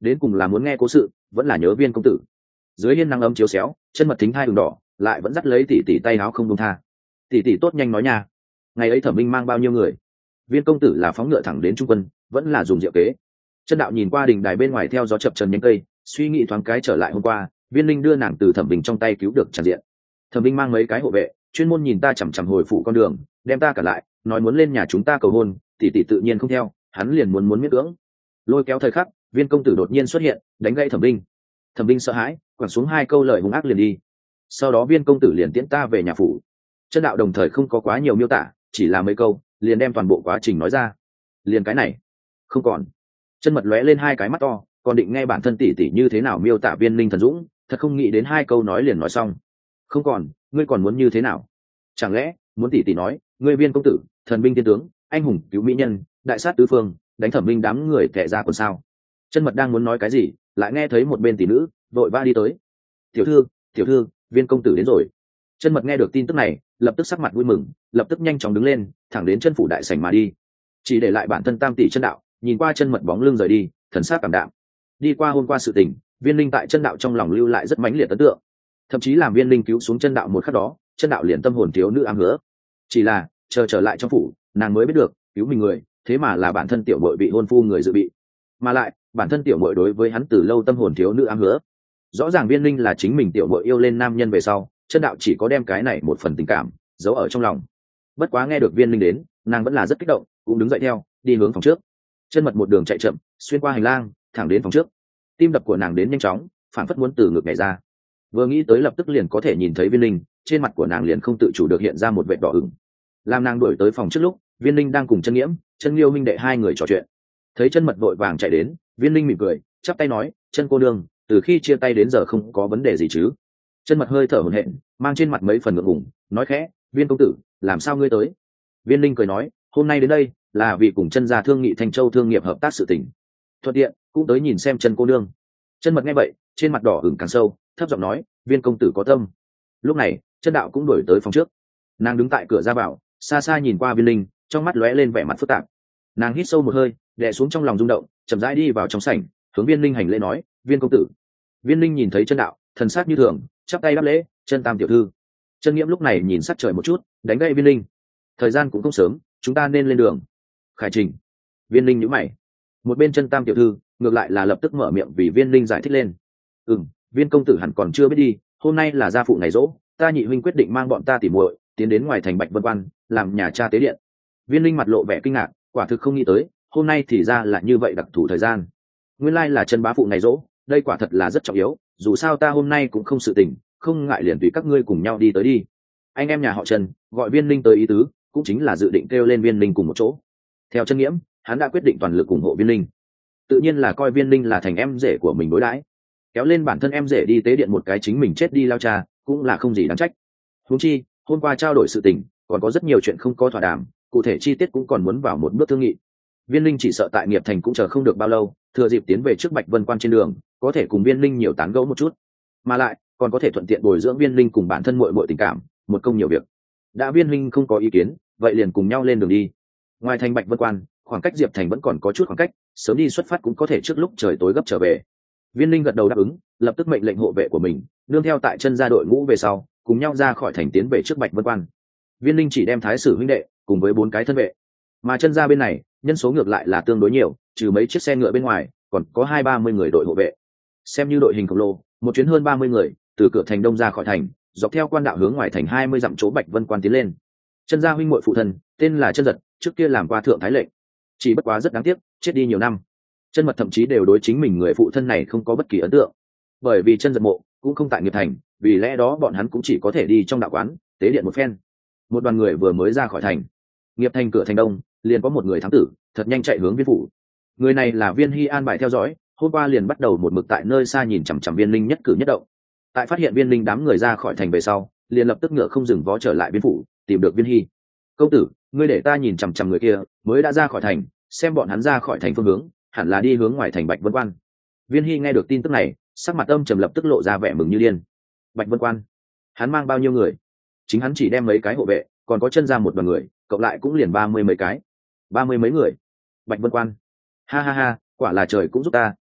đến cùng là muốn nghe cố sự vẫn là nhớ Viên công tử. Dưới hiên nắng ấm chiếu xéo, chân mật thính hai đường đỏ lại vẫn dắt lấy tỷ tỷ tay áo không buông tha. Tỷ tỷ tốt nhanh nói nha, ngày ấy Thẩm Minh mang bao nhiêu người? Viên công tử là phóng ngựa thẳng đến trung quân vẫn là dùng diệu kế? Chân đạo nhìn qua đình đài bên ngoài theo gió chập trần nhánh cây, suy nghĩ thoáng cái trở lại hôm qua Viên Linh đưa nàng từ Thẩm Bình trong tay cứu được tràn diện. Thẩm Bình mang mấy cái hộ vệ chuyên môn nhìn ta chằm chằm hồi phủ con đường, đem ta cả lại nói muốn lên nhà chúng ta cầu hôn, tỷ tỷ tự nhiên không theo, hắn liền muốn muốn miễn cưỡng. Lôi kéo thời khắc, Viên công tử đột nhiên xuất hiện đánh gãy Thẩm Bình. Thẩm Bình sợ hãi quẳng xuống hai câu lời hung ác liền đi. Sau đó Viên công tử liền tiễn ta về nhà phủ. Chân đạo đồng thời không có quá nhiều miêu tả, chỉ là mấy câu liền đem toàn bộ quá trình nói ra. Liền cái này không còn. Chân mật lóe lên hai cái mắt to, còn định nghe bản thân tỷ tỷ như thế nào miêu tả Viên Linh thần dũng, thật không nghĩ đến hai câu nói liền nói xong. Không còn, ngươi còn muốn như thế nào? Chẳng lẽ muốn tỷ tỷ nói ngươi Viên công tử thần binh tiên tướng anh hùng cứu mỹ nhân đại sát tứ phương đánh Thẩm Minh đám người tệ ra còn sao? Chân mật đang muốn nói cái gì lại nghe thấy một bên tỷ nữ vội va đi tới. Tiểu thư, tiểu thư, Viên công tử đến rồi. Chân mật nghe được tin tức này lập tức sắc mặt vui mừng, lập tức nhanh chóng đứng lên thẳng đến chân phủ đại sảnh mà đi, chỉ để lại bản thân tam tỷ Chân đạo nhìn qua chân mật bóng lưng rời đi thần sắc cảm đạm. Đi qua hôm qua sự tình, Viên Linh tại Chân đạo trong lòng lưu lại rất mãnh liệt ấn tượng, thậm chí làm Viên Linh cứu xuống Chân đạo một khắc đó Chân đạo liền tâm hồn thiếu nữ ám hứa. Chỉ là chờ trở lại trong phủ nàng mới biết được cứu mình người thế mà là bản thân tiểu muội bị hôn phu người dự bị, mà lại bản thân tiểu muội đối với hắn từ lâu tâm hồn thiếu nữ ám hứa. Rõ ràng Viên Linh là chính mình tiểu muội yêu lên nam nhân về sau, Chân đạo chỉ có đem cái này một phần tình cảm giấu ở trong lòng. Bất quá nghe được Viên Linh đến nàng vẫn là rất kích động, cũng đứng dậy theo đi hướng phòng trước. Chân mật một đường chạy chậm xuyên qua hành lang thẳng đến phòng trước, tim đập của nàng đến nhanh chóng phản phất muốn từ ngực nhảy ra. Vừa nghĩ tới lập tức liền có thể nhìn thấy Viên Linh, trên mặt của nàng liền không tự chủ được hiện ra một vệt đỏ ửng. Làm nàng đuổi tới phòng trước lúc Viên Linh đang cùng Chân Nghiễm, Chân Liêu huynh đệ hai người trò chuyện. Thấy chân mật vội vàng chạy đến, Viên Linh mỉm cười chắp tay nói Chân cô nương từ khi chia tay đến giờ không có vấn đề gì chứ? Chân mật hơi thở hổn hển mang trên mặt mấy phần ngượng ngùng nói khẽ Viên công tử làm sao ngươi tới? Viên Linh cười nói hôm nay đến đây là vì cùng Chân gia thương nghị Thanh Châu thương nghiệp hợp tác sự tình, thuận tiện cũng tới nhìn xem Chân cô nương. Chân mật nghe vậy trên mặt đỏ ửng càng sâu, thấp giọng nói Viên công tử có tâm. Lúc này Chân đạo cũng đuổi tới phòng trước, nàng đứng tại cửa ra vào xa xa nhìn qua Viên Linh, trong mắt lóe lên vẻ mặt phức tạp. Nàng hít sâu một hơi đè xuống trong lòng rung động, chậm rãi đi vào trong sảnh hướng Viên Linh hành lễ nói Viên công tử. Viên Linh nhìn thấy Chân đạo thần sắc như thường chắp tay đáp lễ Chân tam tiểu thư. Chân Nghiễm lúc này nhìn sắc trời một chút đánh gãy Viên Linh, thời gian cũng không sớm, chúng ta nên lên đường. Khải trình. Viên Linh nhíu mày. Một bên Chân tam tiểu thư ngược lại là lập tức mở miệng vì Viên Linh giải thích lên. Ừm, Viên công tử hẳn còn chưa biết đi, hôm nay là gia phụ ngày rỗ, ta nhị huynh quyết định mang bọn ta tỉ muội tiến đến ngoài thành Bạch Vân Quan làm nhà cha tế điện. Viên Linh mặt lộ vẻ kinh ngạc, quả thực không nghĩ tới hôm nay thì ra là như vậy đặc thù thời gian. Nguyên lai là Chân bá phụ ngày rỗ, đây quả thật là rất trọng yếu, dù sao ta hôm nay cũng không sự tình, không ngại liền tùy các ngươi cùng nhau đi tới đi. Anh em nhà họ Chân gọi Viên Linh tới ý tứ cũng chính là dự định kêu lên Viên Linh cùng một chỗ. Theo Chân Nghiễm, hắn đã quyết định toàn lực ủng hộ Viên Linh, tự nhiên là coi Viên Linh là thành em rể của mình đối đãi, kéo lên bản thân em rể đi tế điện một cái chính mình chết đi lao cha cũng là không gì đáng trách. Huống chi hôm qua trao đổi sự tình còn có rất nhiều chuyện không có thỏa đàm, cụ thể chi tiết cũng còn muốn vào một bước thương nghị. Viên Linh chỉ sợ tại Nghiệp Thành cũng chờ không được bao lâu, thừa dịp tiến về trước Bạch Vân Quan trên đường có thể cùng Viên Linh nhiều tán gẫu một chút, mà lại còn có thể thuận tiện bồi dưỡng Viên Linh cùng bản thân muội muội tình cảm, một công nhiều việc. Đã Viên Linh không có ý kiến, vậy liền cùng nhau lên đường đi. Ngoài thành Bạch Vân Quan, khoảng cách Diệp Thành vẫn còn có chút khoảng cách, sớm đi xuất phát cũng có thể trước lúc trời tối gấp trở về. Viên Linh gật đầu đáp ứng, lập tức mệnh lệnh hộ vệ của mình nương theo tại Chân gia đội ngũ về sau, cùng nhau ra khỏi thành tiến về trước Bạch Vân Quan. Viên Linh chỉ đem thái sử huynh đệ cùng với bốn cái thân vệ, mà Chân gia bên này nhân số ngược lại là tương đối nhiều, trừ mấy chiếc xe ngựa bên ngoài còn có hai ba mươi người đội hộ vệ, xem như đội hình khổng lồ. Một chuyến hơn ba mươi người từ cửa thành đông ra khỏi thành, dọc theo quan đạo hướng ngoài thành hai mươi dặm chỗ Bạch Vân Quan tiến lên. Chân gia huynh muội phụ thân tên là Chân Giật, trước kia làm qua thượng thái lệnh, chỉ bất quá rất đáng tiếc chết đi nhiều năm. Chân Mật thậm chí đều đối chính mình người phụ thân này không có bất kỳ ấn tượng, bởi vì Chân Giật mộ cũng không tại Nghiệp Thành, vì lẽ đó bọn hắn cũng chỉ có thể đi trong đạo quán tế điện một phen. Một đoàn người vừa mới ra khỏi thành, Nghiệp Thành cửa thành đông liền có một người thám tử thật nhanh chạy hướng Viên phủ. Người này là Viên Hy an bài theo dõi, hôm qua liền bắt đầu một mực tại nơi xa nhìn chằm chằm Viên Linh nhất cử nhất động. Tại phát hiện Viên Linh đám người ra khỏi thành về sau, liền lập tức ngựa không dừng vó trở lại Viên phủ, tìm được Viên Hy. Công tử, ngươi để ta nhìn chằm chằm người kia, mới đã ra khỏi thành, xem bọn hắn ra khỏi thành phương hướng, hẳn là đi hướng ngoài thành Bạch Vân Quan. Viên Hy nghe được tin tức này, sắc mặt âm trầm lập tức lộ ra vẻ mừng như điên. Bạch Vân Quan, hắn mang bao nhiêu người? Chính hắn chỉ đem mấy cái hộ vệ, còn có Chân gia một đoàn người, cộng lại cũng liền ba mươi mấy cái, ba mươi mấy người. Bạch Vân Quan, ha ha ha, quả là trời cũng giúp ta,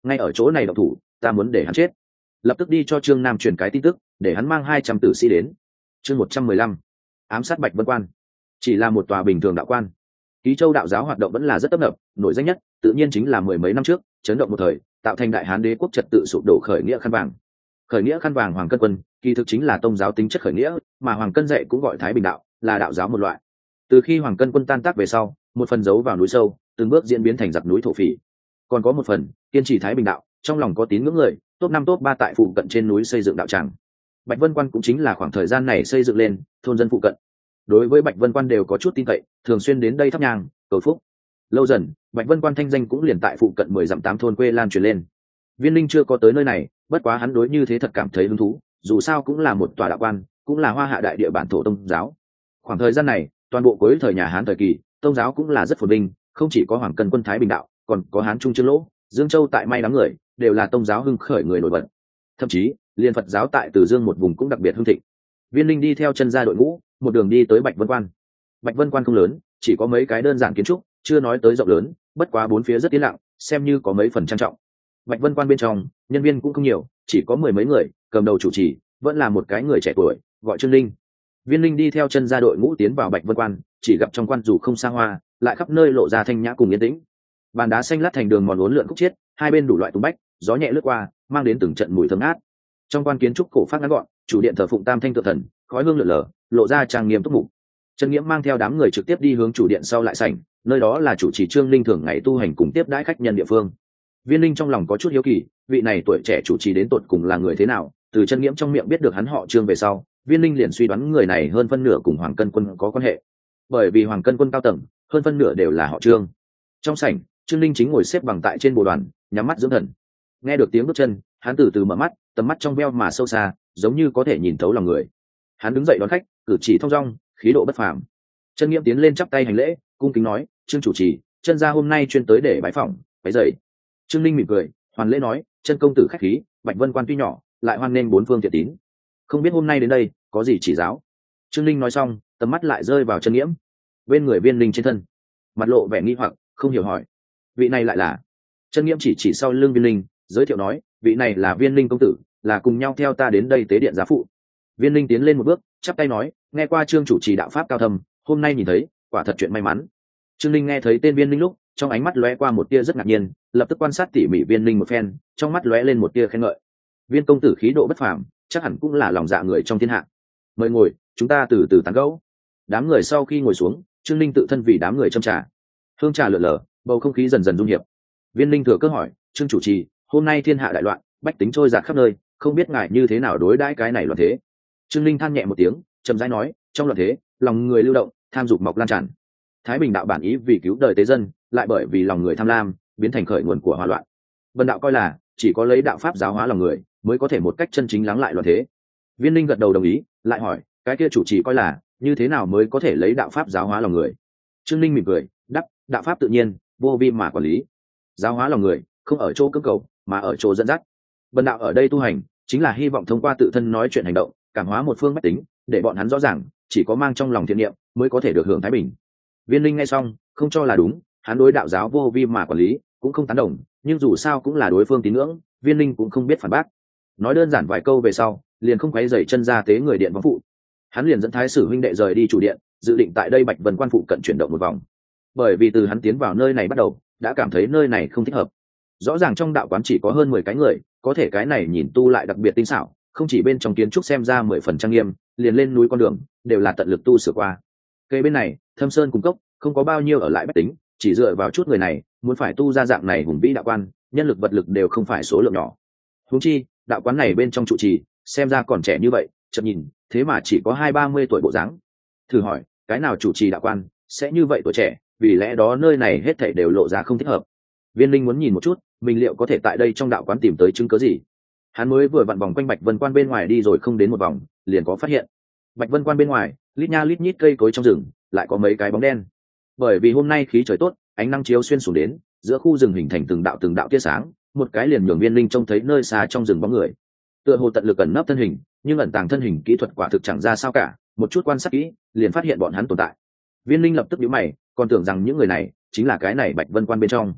ngay ở chỗ này độc thủ, ta muốn để hắn chết. Lập tức đi cho Trương Nam truyền cái tin tức, để hắn mang hai trăm tử sĩ đến. Chương một trăm mười lăm, ám sát Bạch Vân Quan. Chỉ là một tòa bình thường đạo quan, Ký Châu đạo giáo hoạt động vẫn là rất tấp nập, nổi danh nhất tự nhiên chính là mười mấy năm trước chấn động một thời, tạo thành Đại Hán đế quốc trật tự sụp đổ khởi nghĩa khăn vàng. Khởi nghĩa khăn vàng Hoàng Cân Quân, kỳ thực chính là tông giáo tính chất khởi nghĩa, mà Hoàng Cân dạy cũng gọi Thái Bình đạo, là đạo giáo một loại. Từ khi Hoàng Cân Quân tan tác về sau, một phần giấu vào núi sâu, từng bước diễn biến thành giặc núi thổ phỉ. Còn có một phần kiên trì Thái Bình đạo, trong lòng có tín ngưỡng người, top năm top ba tại phụ cận trên núi xây dựng đạo tràng. Bạch Vân Quan cũng chính là khoảng thời gian này xây dựng lên, thôn dân phụ cận đối với Bạch Vân Quan đều có chút tin cậy, thường xuyên đến đây thắp nhang cầu phúc. Lâu dần, Bạch Vân Quan thanh danh cũng liền tại phụ cận mười dặm tám thôn quê lan truyền lên. Viên Linh chưa có tới nơi này, bất quá hắn đối như thế thật cảm thấy hứng thú, dù sao cũng là một tòa đạo quan, cũng là Hoa Hạ đại địa bản thổ tông giáo. Khoảng thời gian này, toàn bộ cuối thời nhà Hán thời kỳ, tông giáo cũng là rất phồn vinh, không chỉ có Hoàng Cân Quân Thái Bình đạo, còn có Hán Trung Trương Lỗ, Dương Châu tại May đám người, đều là tông giáo hưng khởi người nổi bật. Thậm chí, liên Phật giáo tại Từ Dương một vùng cũng đặc biệt hưng thịnh. Viên Linh đi theo chân ra đội ngũ, một đường đi tới Bạch Vân Quan. Bạch Vân Quan không lớn, chỉ có mấy cái đơn giản kiến trúc, chưa nói tới rộng lớn, bất quá bốn phía rất yên lặng, xem như có mấy phần trang trọng. Bạch Vân Quan bên trong, nhân viên cũng không nhiều, chỉ có mười mấy người, cầm đầu chủ trì vẫn là một cái người trẻ tuổi, gọi Trương Linh. Viên Linh đi theo chân ra đội ngũ tiến vào Bạch Vân Quan, chỉ gặp trong quan dù không xa hoa, lại khắp nơi lộ ra thanh nhã cùng yên tĩnh. Bàn đá xanh lát thành đường mòn uốn lượn khúc chiết, hai bên đủ loại tung bách, gió nhẹ lướt qua, mang đến từng trận mùi thơm ngát. Trong quan kiến trúc cổ phát ngắn gọn, chủ điện thờ phụng Tam Thanh Tượng Thần, khói hương lượn lờ, lộ ra trang nghiêm túc mục. Trần Nghiễm mang theo đám người trực tiếp đi hướng chủ điện sau lại sảnh, nơi đó là chủ trì Trương Linh thường ngày tu hành cùng tiếp đãi khách nhân địa phương. Viên Linh trong lòng có chút hiếu kỳ, vị này tuổi trẻ chủ trì đến tột cùng là người thế nào? Từ Trần Nghiễm trong miệng biết được hắn họ Trương về sau, Viên Linh liền suy đoán người này hơn phân nửa cùng Hoàng Cân Quân có quan hệ, bởi vì Hoàng Cân Quân cao tầng hơn phân nửa đều là họ Trương. Trong sảnh, Trương Linh chính ngồi xếp bằng tại trên bồ đoàn, nhắm mắt dưỡng thần. Nghe được tiếng bước chân, hắn từ từ mở mắt, tầm mắt trong veo mà sâu xa, giống như có thể nhìn thấu lòng người. Hắn đứng dậy đón khách, cử chỉ thong dong, khí độ bất phàm. Trần Nghiễm tiến lên chắp tay hành lễ, cung kính nói: "Trương chủ trì, chân gia hôm nay chuyên tới để bái phỏng, bái dậy." Trương Linh mỉm cười, hoàn lễ nói: "Chân công tử khách khí, Bạch Vân Quan tuy nhỏ, lại hoan nghênh bốn phương thiện tín. Không biết hôm nay đến đây có gì chỉ giáo?" Trương Linh nói xong, tầm mắt lại rơi vào Trần Nghiễm. Bên người Viên Linh trên thân, mặt lộ vẻ nghi hoặc, không hiểu hỏi: "Vị này lại là?" Trần Nghiễm chỉ chỉ sau lưng Viên Linh, giới thiệu nói: "Vị này là Viên Linh công tử, là cùng nhau theo ta đến đây tế điện giá phụ." Viên Linh tiến lên một bước, chắp tay nói: "Nghe qua Trương chủ trì đạo pháp cao thâm, hôm nay nhìn thấy, quả thật chuyện may mắn." Trương Linh nghe thấy tên Viên Linh lúc, trong ánh mắt lóe qua một tia rất ngạc nhiên, lập tức quan sát tỉ mỉ Viên Linh một phen, trong mắt lóe lên một tia khen ngợi: "Viên công tử khí độ bất phàm, chắc hẳn cũng là lòng dạ người trong thiên hạ. Mời ngồi, chúng ta từ từ tán gẫu." Đám người sau khi ngồi xuống, Trương Linh tự thân vì đám người châm trà. Hương trà lượn lờ, bầu không khí dần dần dung hiệp. Viên Linh thừa cơ hỏi: "Trương chủ trì, hôm nay thiên hạ đại loạn, bách tính trôi dạt khắp nơi, không biết ngài như thế nào đối đãi cái này loạn thế?" Trương Linh than nhẹ một tiếng, chậm rãi nói: "Trong loạn thế, lòng người lưu động, tham dục mọc lan tràn. Thái Bình đạo bản ý vì cứu đời tế dân, lại bởi vì lòng người tham lam, biến thành khởi nguồn của hỏa loạn. Vân đạo coi là chỉ có lấy đạo pháp giáo hóa lòng người, mới có thể một cách chân chính lắng lại loạn thế." Viên Linh gật đầu đồng ý, lại hỏi: "Cái kia chủ trì coi là như thế nào mới có thể lấy đạo pháp giáo hóa lòng người?" Trương Linh mỉm cười, đáp: "Đạo pháp tự nhiên, vô vi mà quản lý. Giáo hóa lòng người, không ở chỗ cưỡng cầu, mà ở chỗ dẫn dắt. Vân đạo ở đây tu hành, chính là hy vọng thông qua tự thân nói chuyện hành động, cảm hóa một phương bách tính, để bọn hắn rõ ràng, chỉ có mang trong lòng thiện niệm mới có thể được hưởng thái bình." Viên Linh nghe xong, không cho là đúng, hắn đối đạo giáo vô vi mà quản lý cũng không tán đồng, nhưng dù sao cũng là đối phương tín ngưỡng, Viên Linh cũng không biết phản bác. Nói đơn giản vài câu về sau, liền không quấy rầy chân ra tế người điện vong phụ. Hắn liền dẫn thái sử huynh đệ rời đi chủ điện, dự định tại đây Bạch Vân Quan phụ cận chuyển động một vòng. Bởi vì từ hắn tiến vào nơi này bắt đầu, đã cảm thấy nơi này không thích hợp. Rõ ràng trong đạo quán chỉ có hơn mười cái người, có thể cái này nhìn tu lại đặc biệt tinh xảo, không chỉ bên trong kiến trúc xem ra mười phần trang nghiêm, liền lên núi con đường đều là tận lực tu sửa qua. Cây bên này, thâm sơn cung cốc, không có bao nhiêu ở lại bách tính, chỉ dựa vào chút người này, muốn phải tu ra dạng này hùng vĩ đạo quan, nhân lực vật lực đều không phải số lượng nhỏ. Huống chi, đạo quán này bên trong trụ trì, xem ra còn trẻ như vậy, chợt nhìn, thế mà chỉ có hai ba mươi tuổi bộ dáng. Thử hỏi, cái nào chủ trì đạo quan sẽ như vậy tuổi trẻ, vì lẽ đó nơi này hết thảy đều lộ ra không thích hợp. Viên Linh muốn nhìn một chút, mình liệu có thể tại đây trong đạo quán tìm tới chứng cứ gì. Hắn mới vừa vặn vòng quanh Bạch Vân Quan bên ngoài đi rồi không đến một vòng, liền có phát hiện. Bạch Vân Quan bên ngoài, lít nha lít nhít cây cối trong rừng, lại có mấy cái bóng đen. Bởi vì hôm nay khí trời tốt, ánh nắng chiếu xuyên xuống đến, giữa khu rừng hình thành từng đạo từng đạo tia sáng, một cái liền nhường Viên Linh trông thấy nơi xa trong rừng bóng người. Tựa hồ tận lực ẩn nấp thân hình, nhưng ẩn tàng thân hình kỹ thuật quả thực chẳng ra sao cả, một chút quan sát kỹ, liền phát hiện bọn hắn tồn tại. Viên Linh lập tức nhíu mày, còn tưởng rằng những người này chính là cái này Bạch Vân Quan bên trong.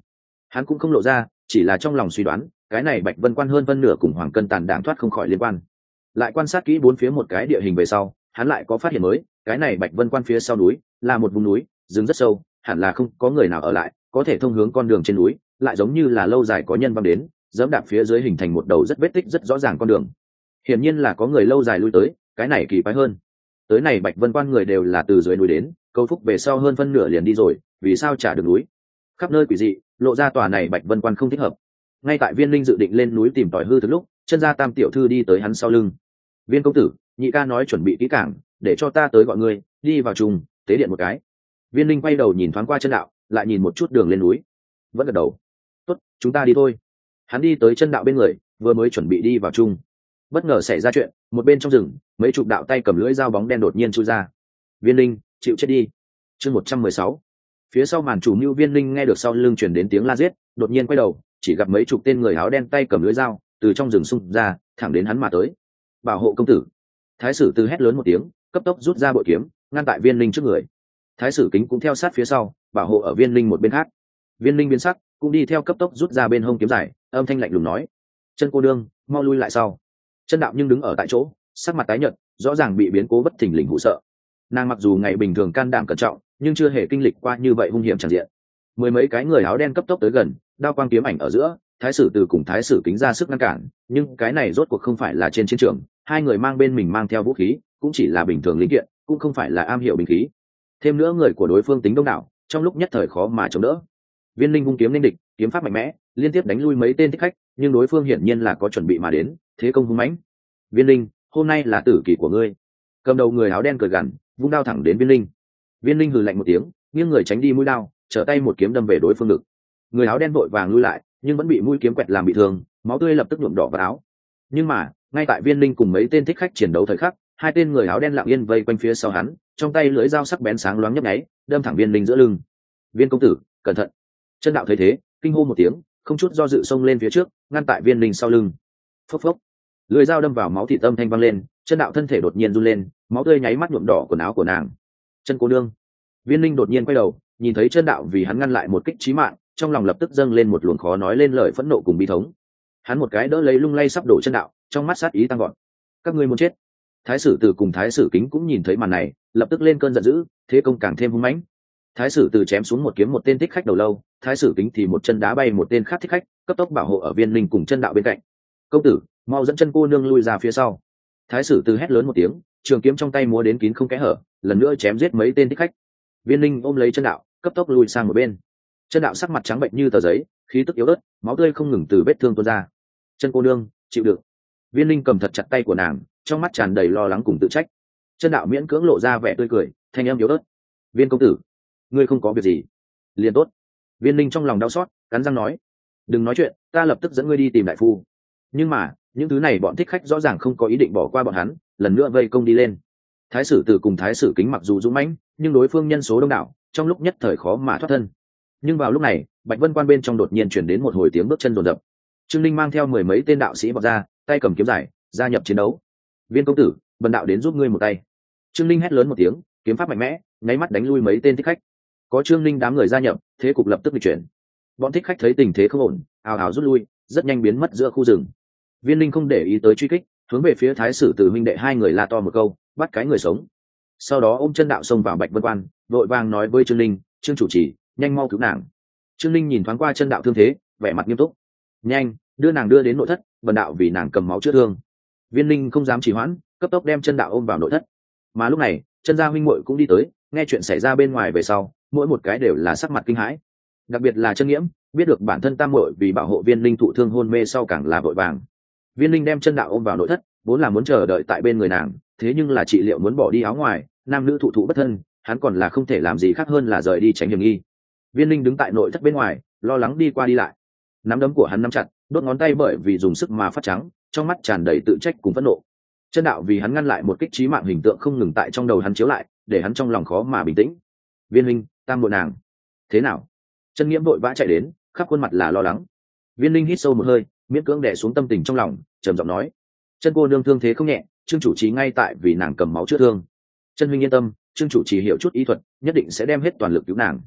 hắn cũng không lộ ra, chỉ là trong lòng suy đoán cái này Bạch Vân Quan hơn phân nửa cùng Hoàng Cân Tàn đảng thoát không khỏi liên quan. Lại quan sát kỹ bốn phía một cái địa hình về sau, hắn lại có phát hiện mới, cái này Bạch Vân Quan phía sau núi là một vùng núi rừng rất sâu, hẳn là không có người nào ở lại, có thể thông hướng con đường trên núi, lại giống như là lâu dài có nhân băng đến dẫm đạp phía dưới hình thành một đầu rất vết tích rất rõ ràng con đường. Hiển nhiên là có người lâu dài lui tới, cái này kỳ quái hơn. Tới này Bạch Vân Quan người đều là từ dưới núi đến, câu phúc về sau hơn phân nửa liền đi rồi, vì sao trả được núi? Khắp nơi quỷ dị, lộ ra tòa này Bạch Vân Quan không thích hợp. Ngay tại Viên Linh dự định lên núi tìm tòi hư thực lúc, chân ra Tam tiểu thư đi tới hắn sau lưng. Viên công tử, nhị ca nói chuẩn bị kỹ càng, để cho ta tới gọi ngươi, đi vào trùng tế điện một cái. Viên Linh quay đầu nhìn thoáng qua chân đạo, lại nhìn một chút đường lên núi, vẫn gật đầu. Tốt, chúng ta đi thôi. Hắn đi tới chân đạo bên người, vừa mới chuẩn bị đi vào chung, bất ngờ xảy ra chuyện, một bên trong rừng mấy chục đạo tay cầm lưỡi dao bóng đen đột nhiên chui ra. Viên Linh, chịu chết đi. Chương một trăm mười sáu. Phía sau màn chủ mưu Viên Linh nghe được sau lưng chuyển đến tiếng la giết, đột nhiên quay đầu, chỉ gặp mấy chục tên người áo đen tay cầm lưỡi dao từ trong rừng xung ra, thẳng đến hắn mà tới. Bảo hộ công tử. Thái sử Từ hét lớn một tiếng, cấp tốc rút ra bội kiếm, ngăn tại Viên Linh trước người. Thái sử Kính cũng theo sát phía sau, bảo hộ ở Viên Linh một bên khác. Viên Linh biến sắc, cũng đi theo cấp tốc rút ra bên hông kiếm dài, âm thanh lạnh lùng nói: "Chân cô đương, mau lui lại sau." Chân đạo nhưng đứng ở tại chỗ, sắc mặt tái nhợt, rõ ràng bị biến cố bất thình lình hụ sợ. Nàng mặc dù ngày bình thường can đảm cẩn trọng, nhưng chưa hề kinh lịch qua như vậy hung hiểm tràn diện. Mười mấy cái người áo đen cấp tốc tới gần, đao quang kiếm ảnh ở giữa, Thái sử Từ cùng Thái sử Kính ra sức ngăn cản, nhưng cái này rốt cuộc không phải là trên chiến trường, hai người mang bên mình mang theo vũ khí, cũng chỉ là bình thường linh kiện, cũng không phải là am hiểu binh khí. Thêm nữa người của đối phương tính đông đảo, trong lúc nhất thời khó mà chống đỡ. Viên Linh vung kiếm lên địch, kiếm pháp mạnh mẽ, liên tiếp đánh lui mấy tên thích khách, nhưng đối phương hiển nhiên là có chuẩn bị mà đến, thế công hung mãnh. Viên Linh, hôm nay là tử kỳ của ngươi. Cầm đầu người áo đen cười gằn, vung đao thẳng đến Viên Linh. Viên Linh hừ lạnh một tiếng, nghiêng người tránh đi mũi đao, trở tay một kiếm đâm về đối phương ngực. Người áo đen vội vàng lui lại, nhưng vẫn bị mũi kiếm quẹt làm bị thương, máu tươi lập tức nhuộm đỏ vào áo. Nhưng mà ngay tại Viên Linh cùng mấy tên thích khách chiến đấu thời khắc, hai tên người áo đen lặng yên vây quanh phía sau hắn, trong tay lưỡi dao sắc bén sáng loáng nhấp nháy, đâm thẳng Viên Linh giữa lưng. Viên công tử, cẩn thận! Chân đạo thấy thế, kinh hô một tiếng, không chút do dự xông lên phía trước, ngăn tại Viên Linh sau lưng. Phốc phốc, lưỡi dao đâm vào máu thịt âm thanh vang lên, chân đạo thân thể đột nhiên run lên, máu tươi nháy mắt nhuộm đỏ quần áo của nàng. Chân cô nương! Viên Linh đột nhiên quay đầu, nhìn thấy chân đạo vì hắn ngăn lại một kích chí mạng, trong lòng lập tức dâng lên một luồng khó nói lên lời phẫn nộ cùng bi thống. Hắn một cái đỡ lấy lung lay sắp đổ chân đạo, trong mắt sát ý tăng gọn. Các ngươi muốn chết! Thái sử Từ cùng Thái sử Kính cũng nhìn thấy màn này, lập tức lên cơn giận dữ, thế công càng thêm hung mãnh. Thái sử Từ chém xuống một kiếm một tên thích khách đầu lâu, Thái sử Kính thì một chân đá bay một tên khác thích khách, cấp tốc bảo hộ ở Viên Linh cùng chân đạo bên cạnh. Công tử, mau dẫn chân cô nương lui ra phía sau. Thái sử Từ hét lớn một tiếng, trường kiếm trong tay múa đến kín không kẽ hở, lần nữa chém giết mấy tên thích khách. Viên Linh ôm lấy chân đạo, cấp tốc lùi sang một bên. Chân đạo sắc mặt trắng bệnh như tờ giấy, khí tức yếu ớt, máu tươi không ngừng từ vết thương tuôn ra. Chân cô nương, chịu đựng. Viên Linh cầm thật chặt tay của nàng, trong mắt tràn đầy lo lắng cùng tự trách. Chân đạo miễn cưỡng lộ ra vẻ tươi cười, thanh âm yếu ớt: Viên công tử, ngươi không có việc gì, liền tốt. Viên Linh trong lòng đau xót, cắn răng nói: đừng nói chuyện, ta lập tức dẫn ngươi đi tìm đại phu. Nhưng mà những thứ này bọn thích khách rõ ràng không có ý định bỏ qua bọn hắn, lần nữa vây công đi lên. Thái sử Từ cùng Thái sử Kính mặc dù dũng mãnh, nhưng đối phương nhân số đông đảo, trong lúc nhất thời khó mà thoát thân. Nhưng vào lúc này, Bạch Vân Quan bên trong đột nhiên chuyển đến một hồi tiếng bước chân rồn rập. Trương Linh mang theo mười mấy tên đạo sĩ vọt ra, tay cầm kiếm dài, gia nhập chiến đấu. Viên công tử, bần đạo đến giúp ngươi một tay. Trương Linh hét lớn một tiếng, kiếm pháp mạnh mẽ, nháy mắt đánh lui mấy tên thích khách. Có Trương Linh đám người gia nhập, thế cục lập tức bị chuyển. Bọn thích khách thấy tình thế không ổn, ào ào rút lui, rất nhanh biến mất giữa khu rừng. Viên Linh không để ý tới truy kích, hướng về phía Thái sử Từ huynh đệ hai người la to một câu, bắt cái người sống. Sau đó ôm chân đạo xông vào Bạch Vân Quan, vội vàng nói với Trương Linh: Trương chủ trì, nhanh mau cứu nàng. Trương Linh nhìn thoáng qua chân đạo thương thế, vẻ mặt nghiêm túc: nhanh, đưa nàng đưa đến nội thất, bần đạo vì nàng cầm máu chữa thương. Viên Linh không dám trì hoãn, cấp tốc đem chân đạo ôm vào nội thất. Mà lúc này, chân gia huynh muội cũng đi tới, nghe chuyện xảy ra bên ngoài về sau, mỗi một cái đều là sắc mặt kinh hãi. Đặc biệt là Chân Nghiễm, biết được bản thân tam muội vì bảo hộ Viên Linh thụ thương hôn mê sau càng là vội vàng. Viên Linh đem chân đạo ôm vào nội thất, vốn là muốn chờ đợi tại bên người nàng, thế nhưng là trị liệu muốn bỏ đi áo ngoài, nam nữ thụ thụ bất thân, hắn còn là không thể làm gì khác hơn là rời đi tránh hiểm nghi. Viên Linh đứng tại nội thất bên ngoài, lo lắng đi qua đi lại. Nắm đấm của hắn nắm chặt, đốt ngón tay bởi vì dùng sức mà phát trắng, trong mắt tràn đầy tự trách cùng phẫn nộ. Chân đạo vì hắn ngăn lại một kích chí mạng hình tượng không ngừng tại trong đầu hắn chiếu lại, để hắn trong lòng khó mà bình tĩnh. Viên Linh, tam muội nàng, thế nào? Chân Nghiễm vội vã chạy đến, khắp khuôn mặt là lo lắng. Viên Linh hít sâu một hơi, miễn cưỡng đè xuống tâm tình trong lòng, trầm giọng nói: Chân cô nương thương thế không nhẹ, Trương chủ trì ngay tại vì nàng cầm máu chữa thương. Chân huynh yên tâm, Trương chủ trì hiểu chút y thuật, nhất định sẽ đem hết toàn lực cứu nàng.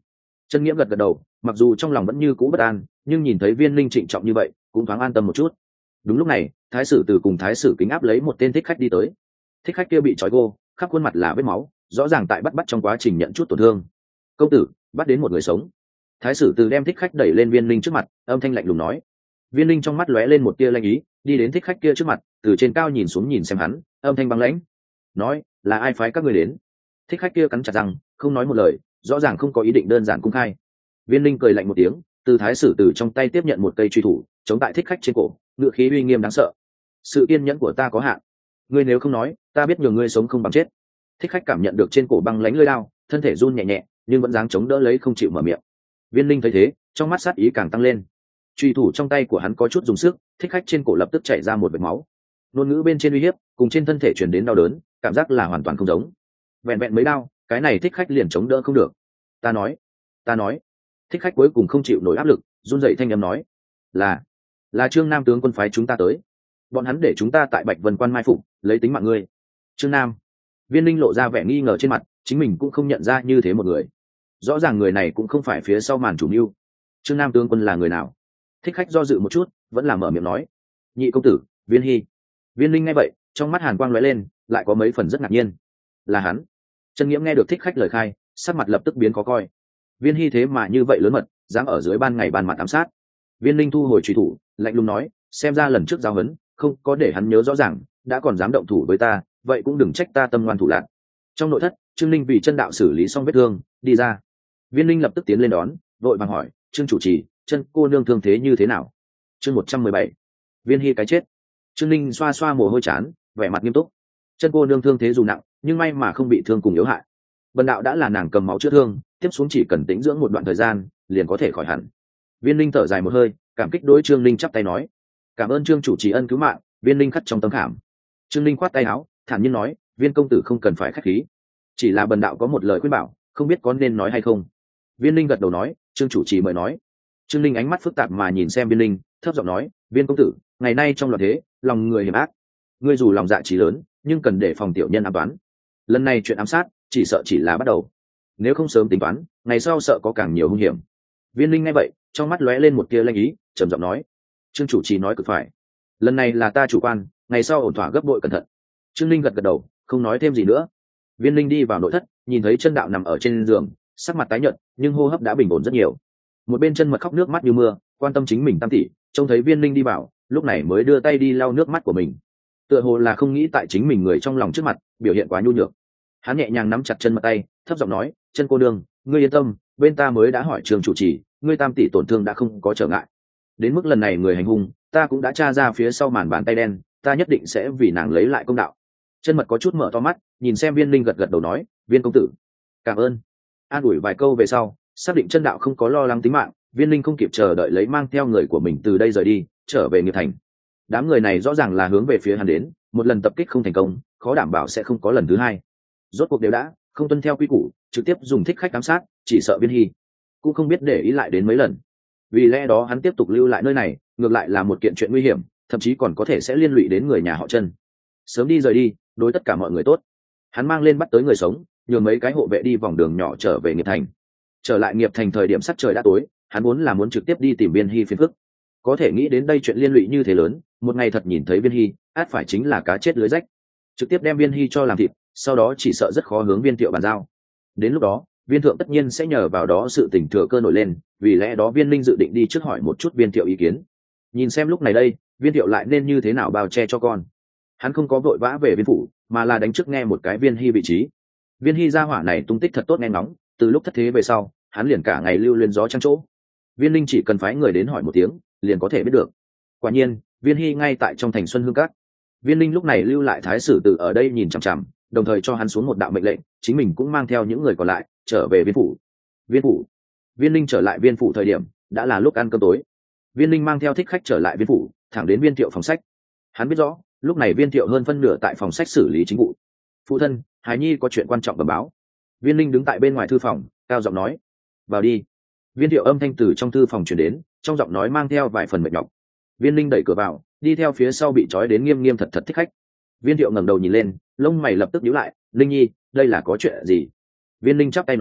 Chân Nghĩa gật gật đầu, mặc dù trong lòng vẫn như cũ bất an, nhưng nhìn thấy Viên Linh trịnh trọng như vậy, cũng thoáng an tâm một chút. Đúng lúc này, thái sử từ cùng thái sử Kính áp lấy một tên thích khách đi tới. Thích khách kia bị trói gô, khắp khuôn mặt là vết máu, rõ ràng tại bắt bắt trong quá trình nhận chút tổn thương. Công tử, bắt đến một người sống. Thái sử từ đem thích khách đẩy lên Viên Linh trước mặt, âm thanh lạnh lùng nói. Viên Linh trong mắt lóe lên một tia lanh ý, đi đến thích khách kia trước mặt, từ trên cao nhìn xuống nhìn xem hắn, âm thanh băng lãnh, nói, là ai phái các ngươi đến? Thích khách kia cắn chặt răng, không nói một lời, rõ ràng không có ý định đơn giản cung khai. Viên Linh cười lạnh một tiếng, từ thái sử từ trong tay tiếp nhận một cây truy thủ, chống tại thích khách trên cổ, ngựa khí uy nghiêm đáng sợ. Sự kiên nhẫn của ta có hạn, ngươi nếu không nói, ta biết nhường ngươi sống không bằng chết. Thích khách cảm nhận được trên cổ băng lãnh lưỡi đao, thân thể run nhẹ nhẹ, nhưng vẫn dáng chống đỡ lấy không chịu mở miệng. Viên Linh thấy thế, trong mắt sát ý càng tăng lên. Truy thủ trong tay của hắn có chút dùng sức, thích khách trên cổ lập tức chảy ra một vệt máu. Ngôn ngữ bên trên uy hiếp, cùng trên thân thể truyền đến đau đớn, cảm giác là hoàn toàn không giống. Vẹn vẹn mấy đao, cái này thích khách liền chống đỡ không được. Ta nói, ta nói. Thích khách cuối cùng không chịu nổi áp lực, run rẩy thanh âm nói, là, là Trương Nam tướng quân phái chúng ta tới. Bọn hắn để chúng ta tại Bạch Vân Quan mai phục, lấy tính mạng ngươi. Trương Nam. Viên Linh lộ ra vẻ nghi ngờ trên mặt, chính mình cũng không nhận ra như thế một người. Rõ ràng người này cũng không phải phía sau màn chủ mưu. Trương Nam tướng quân là người nào? Thích khách do dự một chút, vẫn là mở miệng nói, nhị công tử Viên Hy. Viên Linh nghe vậy, trong mắt hàn quang lóe lên, lại có mấy phần rất ngạc nhiên. Là hắn. Chân Nghiễm nghe được thích khách lời khai, sắc mặt lập tức biến khó coi. Viên Hy thế mà như vậy lớn mật, dám ở dưới ban ngày ban mặt ám sát. Viên Linh thu hồi truy thủ, lạnh lùng nói, xem ra lần trước giao hấn không có để hắn nhớ rõ ràng, đã còn dám động thủ với ta, vậy cũng đừng trách ta tâm ngoan thủ lạc. Trong nội thất, Trương Linh vì chân đạo xử lý xong vết thương, đi ra. Viên Linh lập tức tiến lên đón, vội vàng hỏi, Trương chủ trì, chân cô nương thương thế như thế nào? Chương một trăm mười bảy, Viên Hy cái chết. Trương Linh xoa xoa mồ hôi chán, vẻ mặt nghiêm túc. Chân cô nương thương thế dù nặng, nhưng may mà không bị thương cùng yếu hại. Bần đạo đã là nàng cầm máu chữa thương, tiếp xuống chỉ cần tĩnh dưỡng một đoạn thời gian, liền có thể khỏi hẳn. Viên Linh thở dài một hơi, cảm kích đối Trương Linh chắp tay nói, cảm ơn Trương chủ trì ân cứu mạng. Viên Linh khắc trong tấm khảm. Trương Linh khoát tay áo, thản nhiên nói, Viên công tử không cần phải khách khí, chỉ là bần đạo có một lời khuyên bảo, không biết có nên nói hay không. Viên Linh gật đầu nói, Trương chủ trì mời nói. Trương Linh ánh mắt phức tạp mà nhìn xem Viên Linh, thấp giọng nói, Viên công tử, ngày nay trong loạn thế, lòng người hiểm ác, ngươi dù lòng dạ trí lớn, nhưng cần để phòng tiểu nhân ám toán. Lần này chuyện ám sát, chỉ sợ chỉ là bắt đầu, nếu không sớm tính toán, ngày sau sợ có càng nhiều hung hiểm. Viên Linh nghe vậy, trong mắt lóe lên một tia lanh ý, trầm giọng nói, Trương chủ trì nói cực phải, lần này là ta chủ quan, ngày sau ổn thỏa gấp bội cẩn thận. Trương Linh gật gật đầu, không nói thêm gì nữa. Viên Linh đi vào nội thất, nhìn thấy chân đạo nằm ở trên giường, sắc mặt tái nhợt, nhưng hô hấp đã bình ổn rất nhiều. Một bên chân mật khóc nước mắt như mưa, quan tâm chính mình tam tỷ, trông thấy Viên Linh đi vào, lúc này mới đưa tay đi lau nước mắt của mình. Tựa hồ là không nghĩ tại chính mình người trong lòng trước mặt biểu hiện quá nhu nhược, hắn nhẹ nhàng nắm chặt chân mật tay, thấp giọng nói, chân cô nương, ngươi yên tâm, bên ta mới đã hỏi Trường chủ trì, ngươi tam tỷ tổn thương đã không có trở ngại. Đến mức lần này người hành hung, ta cũng đã tra ra phía sau màn bàn tay đen, ta nhất định sẽ vì nàng lấy lại công đạo. Chân mật có chút mở to mắt, nhìn xem Viên Linh gật gật đầu nói, Viên công tử, cảm ơn. An ủi vài câu về sau, xác định chân đạo không có lo lắng tính mạng, Viên Linh không kịp chờ đợi lấy mang theo người của mình từ đây rời đi, trở về Nghiệp Thành. Đám người này rõ ràng là hướng về phía hắn đến, một lần tập kích không thành công, khó đảm bảo sẽ không có lần thứ hai. Rốt cuộc đều đã không tuân theo quy củ, trực tiếp dùng thích khách ám sát, chỉ sợ Viên Hy cũng không biết để ý lại đến mấy lần. Vì lẽ đó hắn tiếp tục lưu lại nơi này, ngược lại là một kiện chuyện nguy hiểm, thậm chí còn có thể sẽ liên lụy đến người nhà họ Chân. Sớm đi rời đi, đối tất cả mọi người tốt. Hắn mang lên bắt tới người sống, nhường mấy cái hộ vệ đi vòng đường nhỏ trở về Nghiệp Thành. Trở lại Nghiệp Thành thời điểm sắc trời đã tối, hắn muốn là muốn trực tiếp đi tìm Viên Hy phiền phức. Có thể nghĩ đến đây chuyện liên lụy như thế lớn, một ngày thật nhìn thấy Viên Hy, át phải chính là cá chết lưới rách. Trực tiếp đem Viên Hy cho làm thịt, sau đó chỉ sợ rất khó hướng Viên Thiệu bàn giao. Đến lúc đó, Viên thượng tất nhiên sẽ nhờ vào đó sự tình thừa cơ nổi lên, vì lẽ đó Viên Linh dự định đi trước hỏi một chút Viên Thiệu ý kiến. Nhìn xem lúc này đây, Viên Thiệu lại nên như thế nào bao che cho con. Hắn không có vội vã về Viên phủ, mà là đánh trước nghe một cái Viên Hy vị trí. Viên Hy gia hỏa này tung tích thật tốt nghe ngóng, từ lúc thất thế về sau, hắn liền cả ngày lưu luyến gió trăng chỗ. Viên Linh chỉ cần phái người đến hỏi một tiếng, liền có thể biết được. Quả nhiên, Viên Hy ngay tại trong thành Xuân Hương Các. Viên Linh lúc này lưu lại thái sử tử ở đây nhìn chằm chằm, đồng thời cho hắn xuống một đạo mệnh lệnh, chính mình cũng mang theo những người còn lại trở về Viên phủ. Viên phủ. Viên Linh trở lại Viên phủ thời điểm đã là lúc ăn cơm tối. Viên Linh mang theo thích khách trở lại Viên phủ, thẳng đến Viên Thiệu phòng sách. Hắn biết rõ, lúc này Viên Thiệu hơn phân nửa tại phòng sách xử lý chính vụ. Phụ thân, Hải Nhi có chuyện quan trọng bẩm báo. Viên Linh đứng tại bên ngoài thư phòng, cao giọng nói, vào đi. Viên Thiệu âm thanh từ trong thư phòng truyền đến, trong giọng nói mang theo vài phần mệt nhọc. Viên Linh đẩy cửa vào, đi theo phía sau bị trói đến nghiêm nghiêm thật thật thích khách. Viên Thiệu ngẩng đầu nhìn lên, lông mày lập tức nhíu lại, Linh Nhi, đây là có chuyện gì? Viên Linh chắp tay nói,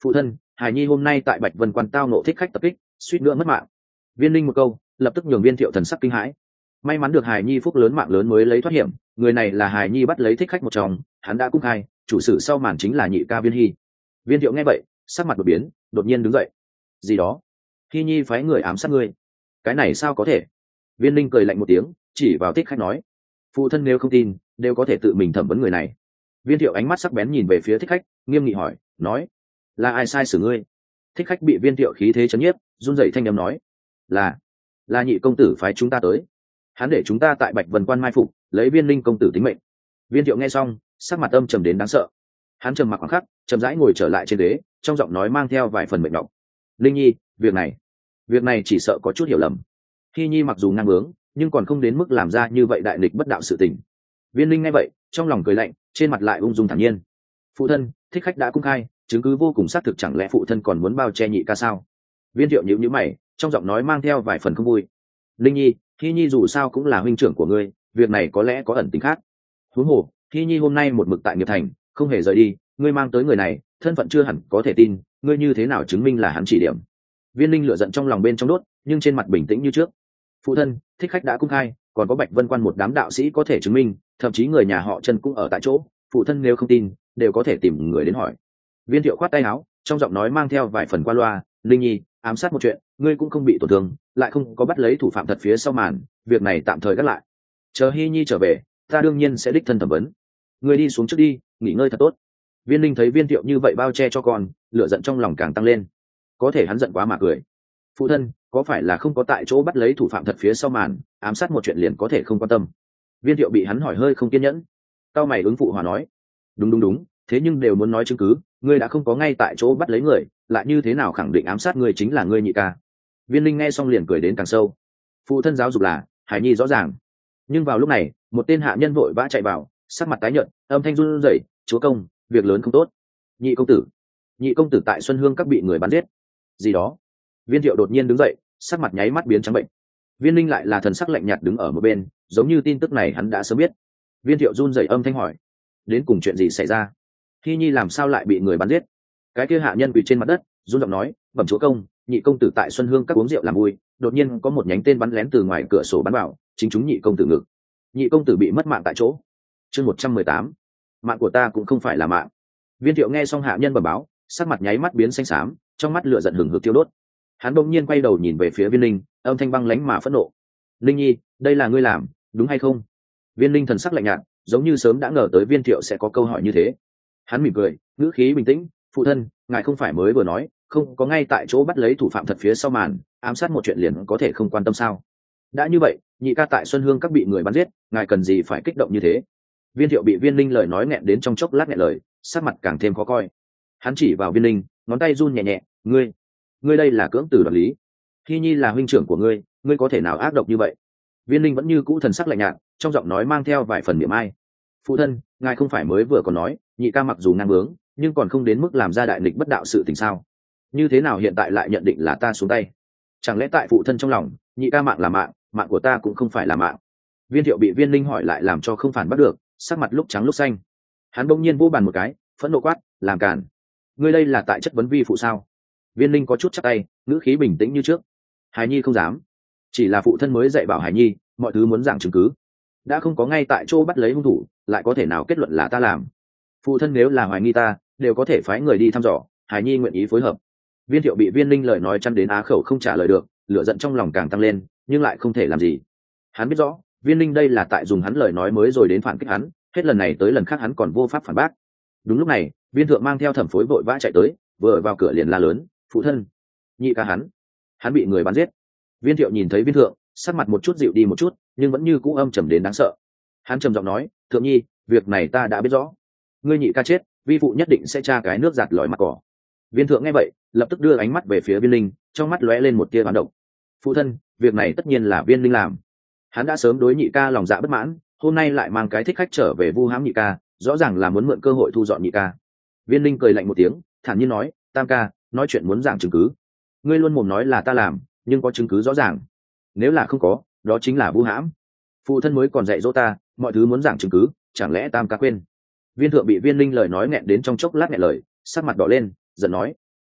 phụ thân, hài nhi hôm nay tại bạch vân quan tao nộ thích khách tập kích, suýt nữa mất mạng. Viên linh một câu lập tức nhường Viên Thiệu thần sắc kinh hãi. May mắn được hài nhi phúc lớn mạng lớn mới lấy thoát hiểm, người này là hài nhi bắt lấy thích khách một trong, hắn đã cung khai chủ sử sau màn chính là nhị ca Viên Hy. Viên Thiệu nghe vậy sắc mặt đột biến, đột nhiên đứng dậy. Gì đó? Hy nhi phái người ám sát ngươi? Cái này sao có thể? Viên linh cười lạnh một tiếng, chỉ vào thích khách nói: phụ thân nếu không tin đều có thể tự mình thẩm vấn người này. Viên Thiệu ánh mắt sắc bén nhìn về phía thích khách, nghiêm nghị hỏi, nói: là ai sai xử ngươi? Thích khách bị Viên Thiệu khí thế chấn nhiếp, run rẩy thanh âm nói: là là nhị công tử phái chúng ta tới, hắn để chúng ta tại bạch vân quan mai phục, lấy Viên linh công tử tính mệnh. Viên Thiệu nghe xong sắc mặt âm trầm đến đáng sợ, hắn trầm mặc khoảng khắc, chậm rãi ngồi trở lại trên ghế, trong giọng nói mang theo vài phần mệnh ngọc. Linh nhi, việc này việc này chỉ sợ có chút hiểu lầm. Hy nhi mặc dù ngang bướng nhưng còn không đến mức làm ra như vậy đại nghịch bất đạo sự tình. Viên linh nghe vậy trong lòng cười lạnh, trên mặt lại ung dung thản nhiên. Phụ thân, thích khách đã cung khai chứng cứ vô cùng xác thực, chẳng lẽ phụ thân còn muốn bao che nhị ca sao? Viên Thiệu nhíu nhíu mày, trong giọng nói mang theo vài phần không vui. Linh nhi, Hy nhi dù sao cũng là huynh trưởng của ngươi, việc này có lẽ có ẩn tình khác. Huống hồ Hy nhi hôm nay một mực tại nghiệp thành, không hề rời đi, ngươi mang tới người này thân phận chưa hẳn có thể tin, ngươi như thế nào chứng minh là hắn chỉ điểm? Viên linh lửa giận trong lòng bên trong đốt, nhưng trên mặt bình tĩnh như trước. Phụ thân, thích khách đã cung khai, còn có bạch vân quan một đám đạo sĩ có thể chứng minh, thậm chí người nhà họ Trần cũng ở tại chỗ, phụ thân nếu không tin đều có thể tìm người đến hỏi. Viên Thiệu khoát tay áo, trong giọng nói mang theo vài phần qua loa. Linh nhi, ám sát một chuyện, ngươi cũng không bị tổn thương, lại không có bắt lấy thủ phạm thật phía sau màn, việc này tạm thời gác lại, chờ Hy nhi trở về ta đương nhiên sẽ đích thân thẩm vấn. Ngươi đi xuống trước đi, nghỉ ngơi thật tốt. Viên linh thấy Viên Thiệu như vậy bao che cho con, lửa giận trong lòng càng tăng lên. Có thể hắn giận quá mà cười. Phụ thân, có phải là không có tại chỗ bắt lấy thủ phạm thật phía sau màn, ám sát một chuyện liền có thể không quan tâm? Viên Thiệu bị hắn hỏi hơi không kiên nhẫn. Cao mày ứng phụ hòa nói: đúng đúng đúng, thế nhưng đều muốn nói chứng cứ, ngươi đã không có ngay tại chỗ bắt lấy người, lại như thế nào khẳng định ám sát ngươi chính là ngươi nhị ca? Viên linh nghe xong liền cười đến càng sâu. Phụ thân giáo dục là hải nhi rõ ràng. Nhưng vào lúc này một tên hạ nhân vội vã chạy vào, sắc mặt tái nhợt, âm thanh run rẩy: chúa công, việc lớn không tốt. Nhị công tử nhị công tử tại Xuân Hương các bị người bắn giết. Gì đó? Viên Thiệu đột nhiên đứng dậy, sắc mặt nháy mắt biến trắng bệnh. Viên linh lại là thần sắc lạnh nhạt đứng ở một bên, giống như tin tức này hắn đã sớm biết. Viên Thiệu run rẩy âm thanh hỏi: đến cùng chuyện gì xảy ra? Hy nhi làm sao lại bị người bắn giết? Cái kia hạ nhân quỳ trên mặt đất, run giọng nói: bẩm chúa công, nhị công tử tại Xuân Hương các uống rượu làm vui, đột nhiên có một nhánh tên bắn lén từ ngoài cửa sổ bắn vào, chính chúng nhị công tử ngực. Nhị công tử bị mất mạng tại chỗ. Chương một trăm mười tám, mạng của ta cũng không phải là mạng. Viên Thiệu nghe xong hạ nhân bẩm báo, sắc mặt nháy mắt biến xanh xám, trong mắt lửa giận hừng hực tiêu đốt. Hắn đột nhiên quay đầu nhìn về phía Viên linh, âm thanh băng lãnh mà phẫn nộ: linh nhi, đây là ngươi làm đúng hay không? Viên linh thần sắc lạnh nhạt, giống như sớm đã ngờ tới Viên Thiệu sẽ có câu hỏi như thế. Hắn mỉm cười, ngữ khí bình tĩnh: phụ thân, ngài không phải mới vừa nói không có ngay tại chỗ bắt lấy thủ phạm thật phía sau màn, ám sát một chuyện liền có thể không quan tâm sao? Đã như vậy, nhị ca tại Xuân Hương các bị người bắn giết, ngài cần gì phải kích động như thế? Viên Thiệu bị Viên linh lời nói nghẹn đến trong chốc lát nghẹn lời, sắc mặt càng thêm khó coi. Hắn chỉ vào Viên linh, ngón tay run nhẹ nhẹ: ngươi ngươi đây là cưỡng tử đoạt lý. Hy nhi là huynh trưởng của ngươi, ngươi có thể nào ác độc như vậy? Viên linh vẫn như cũ thần sắc lạnh nhạt, trong giọng nói mang theo vài phần niệm ai. Phụ thân, ngài không phải mới vừa còn nói nhị ca mặc dù ngang bướng nhưng còn không đến mức làm ra đại nghịch bất đạo sự tình sao? Như thế nào hiện tại lại nhận định là ta xuống tay? Chẳng lẽ tại phụ thân trong lòng nhị ca mạng là mạng, mạng của ta cũng không phải là mạng? Viên Thiệu bị Viên linh hỏi lại làm cho không phản bắt được, sắc mặt lúc trắng lúc xanh. Hắn bỗng nhiên vỗ bàn một cái, phẫn nộ quát: làm càn! Ngươi đây là tại chất vấn vi phụ sao? Viên linh có chút chắp tay, ngữ khí bình tĩnh như trước: Hải nhi không dám, chỉ là phụ thân mới dạy bảo Hải nhi mọi thứ muốn giảng chứng cứ, đã không có ngay tại chỗ bắt lấy hung thủ, lại có thể nào kết luận là ta làm? Phụ thân nếu là hoài nghi ta, đều có thể phái người đi thăm dò, Hải nhi nguyện ý phối hợp. Viên Thiệu bị Viên linh lời nói chăn đến á khẩu không trả lời được, lửa giận trong lòng càng tăng lên, nhưng lại không thể làm gì. Hắn biết rõ Viên linh đây là tại dùng hắn lời nói mới rồi đến phản kích hắn, hết lần này tới lần khác hắn còn vô pháp phản bác. Đúng lúc này Viên Thượng mang theo Thẩm Phối vội vã chạy tới, vừa vào cửa liền la lớn: phụ thân, nhị ca hắn hắn bị người bắn giết. Viên Thiệu nhìn thấy Viên Thượng, sắc mặt một chút dịu đi một chút, nhưng vẫn như cũ âm trầm đến đáng sợ. Hắn trầm giọng nói: thượng nhi, việc này ta đã biết rõ, ngươi nhị ca chết, vi phụ nhất định sẽ tra cái nước giặt lòi mặt cỏ. Viên Thượng nghe vậy lập tức đưa ánh mắt về phía Viên linh, trong mắt lóe lên một tia hoán độc. Phụ thân, việc này tất nhiên là Viên linh làm. Hắn đã sớm đối nhị ca lòng dạ bất mãn, hôm nay lại mang cái thích khách trở về vu hãm nhị ca, rõ ràng là muốn mượn cơ hội thu dọn nhị ca. Viên linh cười lạnh một tiếng, thản nhiên nói: tam ca, nói chuyện muốn giảng chứng cứ, ngươi luôn mồm nói là ta làm, nhưng có chứng cứ rõ ràng. Nếu là không có, đó chính là vu hãm. Phụ thân mới còn dạy dỗ ta mọi thứ muốn giảng chứng cứ, chẳng lẽ tam ca quên? Viên Thượng bị Viên linh lời nói nghẹn đến trong chốc lát nghẹn lời, sắc mặt đỏ lên, giận nói: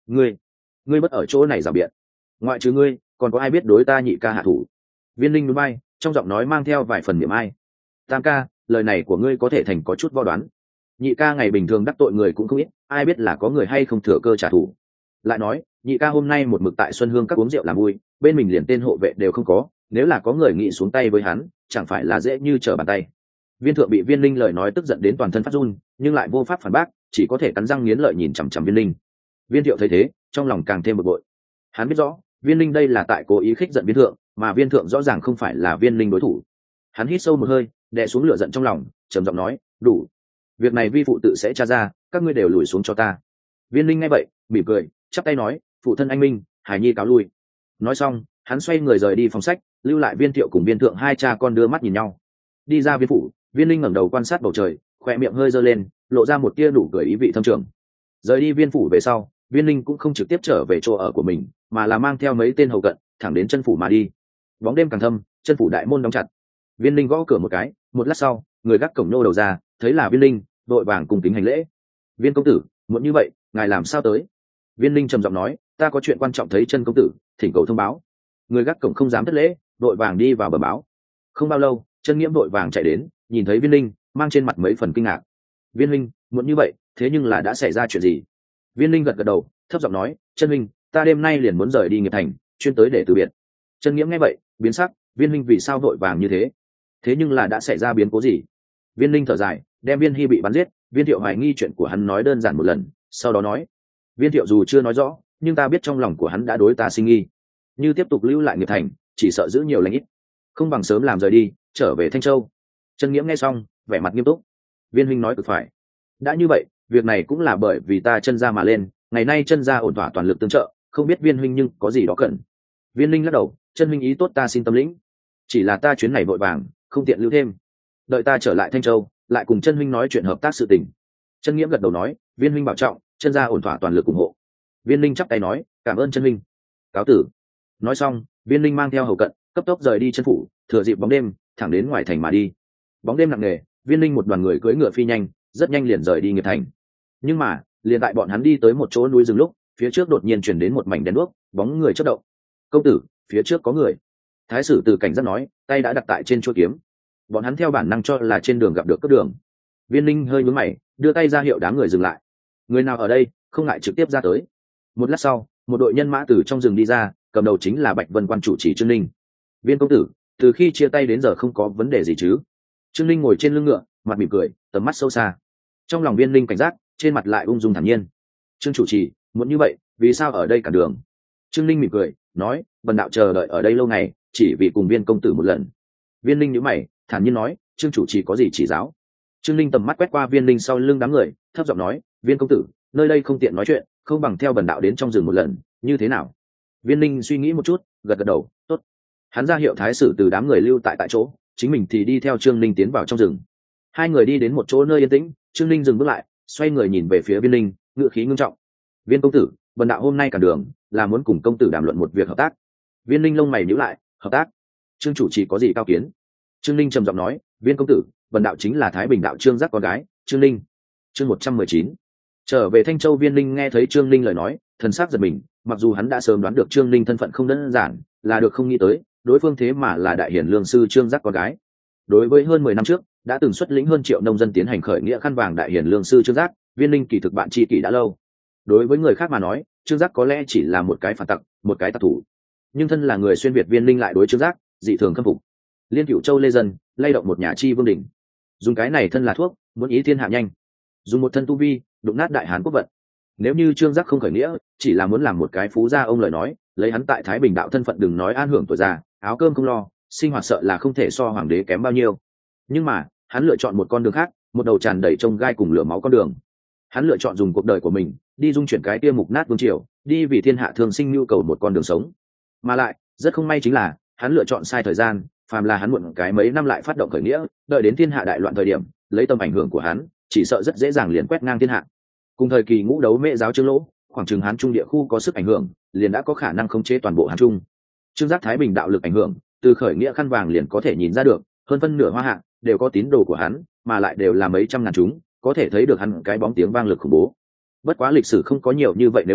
ngươi ngươi bất ở chỗ này rào biện, ngoại trừ ngươi còn có ai biết đối ta nhị ca hạ thủ? Viên linh núi bay, trong giọng nói mang theo vài phần niệm ai. Tam ca, lời này của ngươi có thể thành có chút vo đoán. Nhị ca ngày bình thường đắc tội người cũng không ít, ai biết là có người hay không thừa cơ trả thù. Lại nói, nhị ca hôm nay một mực tại Xuân Hương các uống rượu làm vui, bên mình liền tên hộ vệ đều không có, nếu là có người nghĩ xuống tay với hắn, chẳng phải là dễ như trở bàn tay. Viên thượng bị viên linh lời nói tức giận đến toàn thân phát run, nhưng lại vô pháp phản bác, chỉ có thể cắn răng nghiến lợi nhìn chằm chằm viên linh. Viên thiệu thấy thế, trong lòng càng thêm bực bội. Hắn biết rõ, viên linh đây là tại cố ý khích giận viên thượng, mà viên thượng rõ ràng không phải là viên linh đối thủ. Hắn hít sâu một hơi, đè xuống lửa giận trong lòng, trầm giọng nói, đủ, việc này vi phụ tự sẽ tra ra, các ngươi đều lùi xuống cho ta. Viên linh nghe vậy mỉm cười, chắp tay nói, phụ thân anh minh, hải nhi cáo lui. Nói xong, hắn xoay người rời đi phòng sách, lưu lại viên thiệu cùng viên thượng hai cha con đưa mắt nhìn nhau. Đi ra viên phủ, viên linh ngẩng đầu quan sát bầu trời, khỏe miệng hơi giơ lên, lộ ra một tia nụ cười ý vị thâm trường. Rời đi viên phủ về sau, viên linh cũng không trực tiếp trở về chỗ ở của mình, mà là mang theo mấy tên hầu cận thẳng đến chân phủ mà đi. Bóng đêm càng thâm, chân phủ đại môn đóng chặt. Viên linh gõ cửa một cái, một lát sau, người gác cổng nô đầu ra, thấy là viên linh, đội vàng cùng kính hành lễ. Viên công tử, muộn như vậy, ngài làm sao tới? Viên linh trầm giọng nói, ta có chuyện quan trọng thấy chân công tử, thỉnh cầu thông báo. Người gác cổng không dám thất lễ, đội vàng đi vào bẩm báo. Không bao lâu, chân nghiễm đội vàng chạy đến, nhìn thấy viên linh, mang trên mặt mấy phần kinh ngạc. Viên huynh, muộn như vậy, thế nhưng là đã xảy ra chuyện gì? Viên linh gật gật đầu, thấp giọng nói, chân huynh, ta đêm nay liền muốn rời đi nghiệp thành, chuyên tới để từ biệt. Chân nghiễm nghe vậy, biến sắc, viên huynh vì sao vội vàng như thế? Thế nhưng là đã xảy ra biến cố gì? Viên linh thở dài, đem viên hy bị bắn giết, viên thiệu hoài nghi chuyện của hắn nói đơn giản một lần, sau đó nói, viên thiệu dù chưa nói rõ, nhưng ta biết trong lòng của hắn đã đối ta sinh nghi, như tiếp tục lưu lại nghiệp thành, chỉ sợ giữ nhiều lãnh ít, không bằng sớm làm rời đi, trở về Thanh Châu. Chân nghiễm nghe xong, vẻ mặt nghiêm túc. Viên huynh nói cực phải, đã như vậy, việc này cũng là bởi vì ta chân ra mà lên, ngày nay chân ra ổn thỏa toàn lực tương trợ, không biết viên huynh nhưng có gì đó cần. Viên linh lắc đầu, chân huynh ý tốt ta xin tâm lĩnh, chỉ là ta chuyến này vội vàng, không tiện lưu thêm, đợi ta trở lại Thanh Châu, lại cùng chân huynh nói chuyện hợp tác sự tình. Chân nghiễm gật đầu nói, viên huynh bảo trọng, chân ra ổn thỏa toàn lực ủng hộ. Viên linh chắp tay nói, cảm ơn chân huynh, cáo tử. Nói xong, viên linh mang theo hầu cận cấp tốc rời đi chân phủ, thừa dịp bóng đêm thẳng đến ngoài thành mà đi. Bóng đêm nặng nề, viên linh một đoàn người cưỡi ngựa phi nhanh, rất nhanh liền rời đi nghiệp thành. Nhưng mà liền tại bọn hắn đi tới một chỗ núi rừng lúc, phía trước đột nhiên chuyển đến một mảnh đèn đuốc, bóng người chớp động. Công tử, phía trước có người. Thái sử từ cảnh giác nói, tay đã đặt tại trên chuôi kiếm. Bọn hắn theo bản năng cho là trên đường gặp được cướp đường. Viên linh hơi nhướng mày, đưa tay ra hiệu đám người dừng lại. Người nào ở đây, không ngại trực tiếp ra tới. Một lát sau, một đội nhân mã từ trong rừng đi ra, cầm đầu chính là Bạch Vân quan chủ trì Trương Linh. Viên công tử, từ khi chia tay đến giờ không có vấn đề gì chứ? Trương Linh ngồi trên lưng ngựa, mặt mỉm cười, tầm mắt sâu xa. Trong lòng viên linh cảnh giác, trên mặt lại ung dung thản nhiên. Trương chủ trì, muốn như vậy, vì sao ở đây cản đường? Trương Linh mỉm cười, nói, bần đạo chờ đợi ở đây lâu ngày, chỉ vì cùng viên công tử một lần. Viên linh nhíu mày, thản nhiên nói, Trương chủ trì có gì chỉ giáo? Trương Linh tầm mắt quét qua viên linh sau lưng đám người, thấp giọng nói, viên công tử, nơi đây không tiện nói chuyện, không bằng theo bần đạo đến trong rừng một lần, như thế nào? Viên linh suy nghĩ một chút, gật gật đầu, tốt. Hắn ra hiệu thái sử từ đám người lưu tại tại chỗ, chính mình thì đi theo Trương Linh tiến vào trong rừng. Hai người đi đến một chỗ nơi yên tĩnh, Trương Linh dừng bước lại, xoay người nhìn về phía viên linh, ngữ khí ngưng trọng. Viên công tử, bần đạo hôm nay cản đường, là muốn cùng công tử đàm luận một việc hợp tác. Viên linh lông mày nhíu lại, hợp tác? Trương chủ trì có gì cao kiến? Trương Linh trầm giọng nói, viên công tử, bần đạo chính là Thái Bình đạo Trương Giác con gái, Trương Linh. Chương một trăm mười chín. Trở về Thanh Châu. Viên linh nghe thấy Trương Linh lời nói, thần sắc giật mình, mặc dù hắn đã sớm đoán được Trương Linh thân phận không đơn giản, là được không nghĩ tới, đối phương thế mà là đại hiển lương sư Trương Giác con gái. Đối với hơn mười năm trước, đã từng xuất lĩnh hơn triệu nông dân tiến hành khởi nghĩa khăn vàng đại hiển lương sư Trương Giác, viên linh kỳ thực bạn tri kỷ đã lâu. Đối với người khác mà nói, Trương Giác có lẽ chỉ là một cái phản tặc, một cái tặc thủ, nhưng thân là người xuyên việt, viên linh lại đối Trương Giác dị thường khâm phục. Liên Cửu Châu lê dân, lay động một nhà chi vương đỉnh, dùng cái này thân là thuốc, muốn ý thiên hạ nhanh, dùng một thân tu vi đụng nát đại hán quốc vận. Nếu như Trương Giác không khởi nghĩa, chỉ là muốn làm một cái phú gia ông lời nói, lấy hắn tại Thái Bình đạo thân phận đừng nói an hưởng tuổi già, áo cơm không lo, sinh hoạt sợ là không thể so hoàng đế kém bao nhiêu. Nhưng mà hắn lựa chọn một con đường khác, một đầu tràn đầy trông gai cùng lửa máu con đường. Hắn lựa chọn dùng cuộc đời của mình đi dung chuyển cái tia mục nát vương triều, đi vì thiên hạ thương sinh nhu cầu một con đường sống. Mà lại rất không may chính là hắn lựa chọn sai thời gian, phàm là hắn muộn cái mấy năm lại phát động khởi nghĩa, đợi đến thiên hạ đại loạn thời điểm, lấy tầm ảnh hưởng của hắn, chỉ sợ rất dễ dàng liền quét ngang thiên hạ. Cùng thời kỳ ngũ đấu mễ giáo Trương Lỗ, khoảng chừng Hán Trung địa khu có sức ảnh hưởng, liền đã có khả năng khống chế toàn bộ Hán Trung. Trương Giác Thái Bình đạo lực ảnh hưởng, từ khởi nghĩa khăn vàng liền có thể nhìn ra được, hơn phân nửa Hoa Hạ đều có tín đồ của hắn, mà lại đều là mấy trăm ngàn chúng, có thể thấy được hắn cái bóng tiếng vang lực khủng bố. Bất quá lịch sử không có nhiều như vậy, nếu như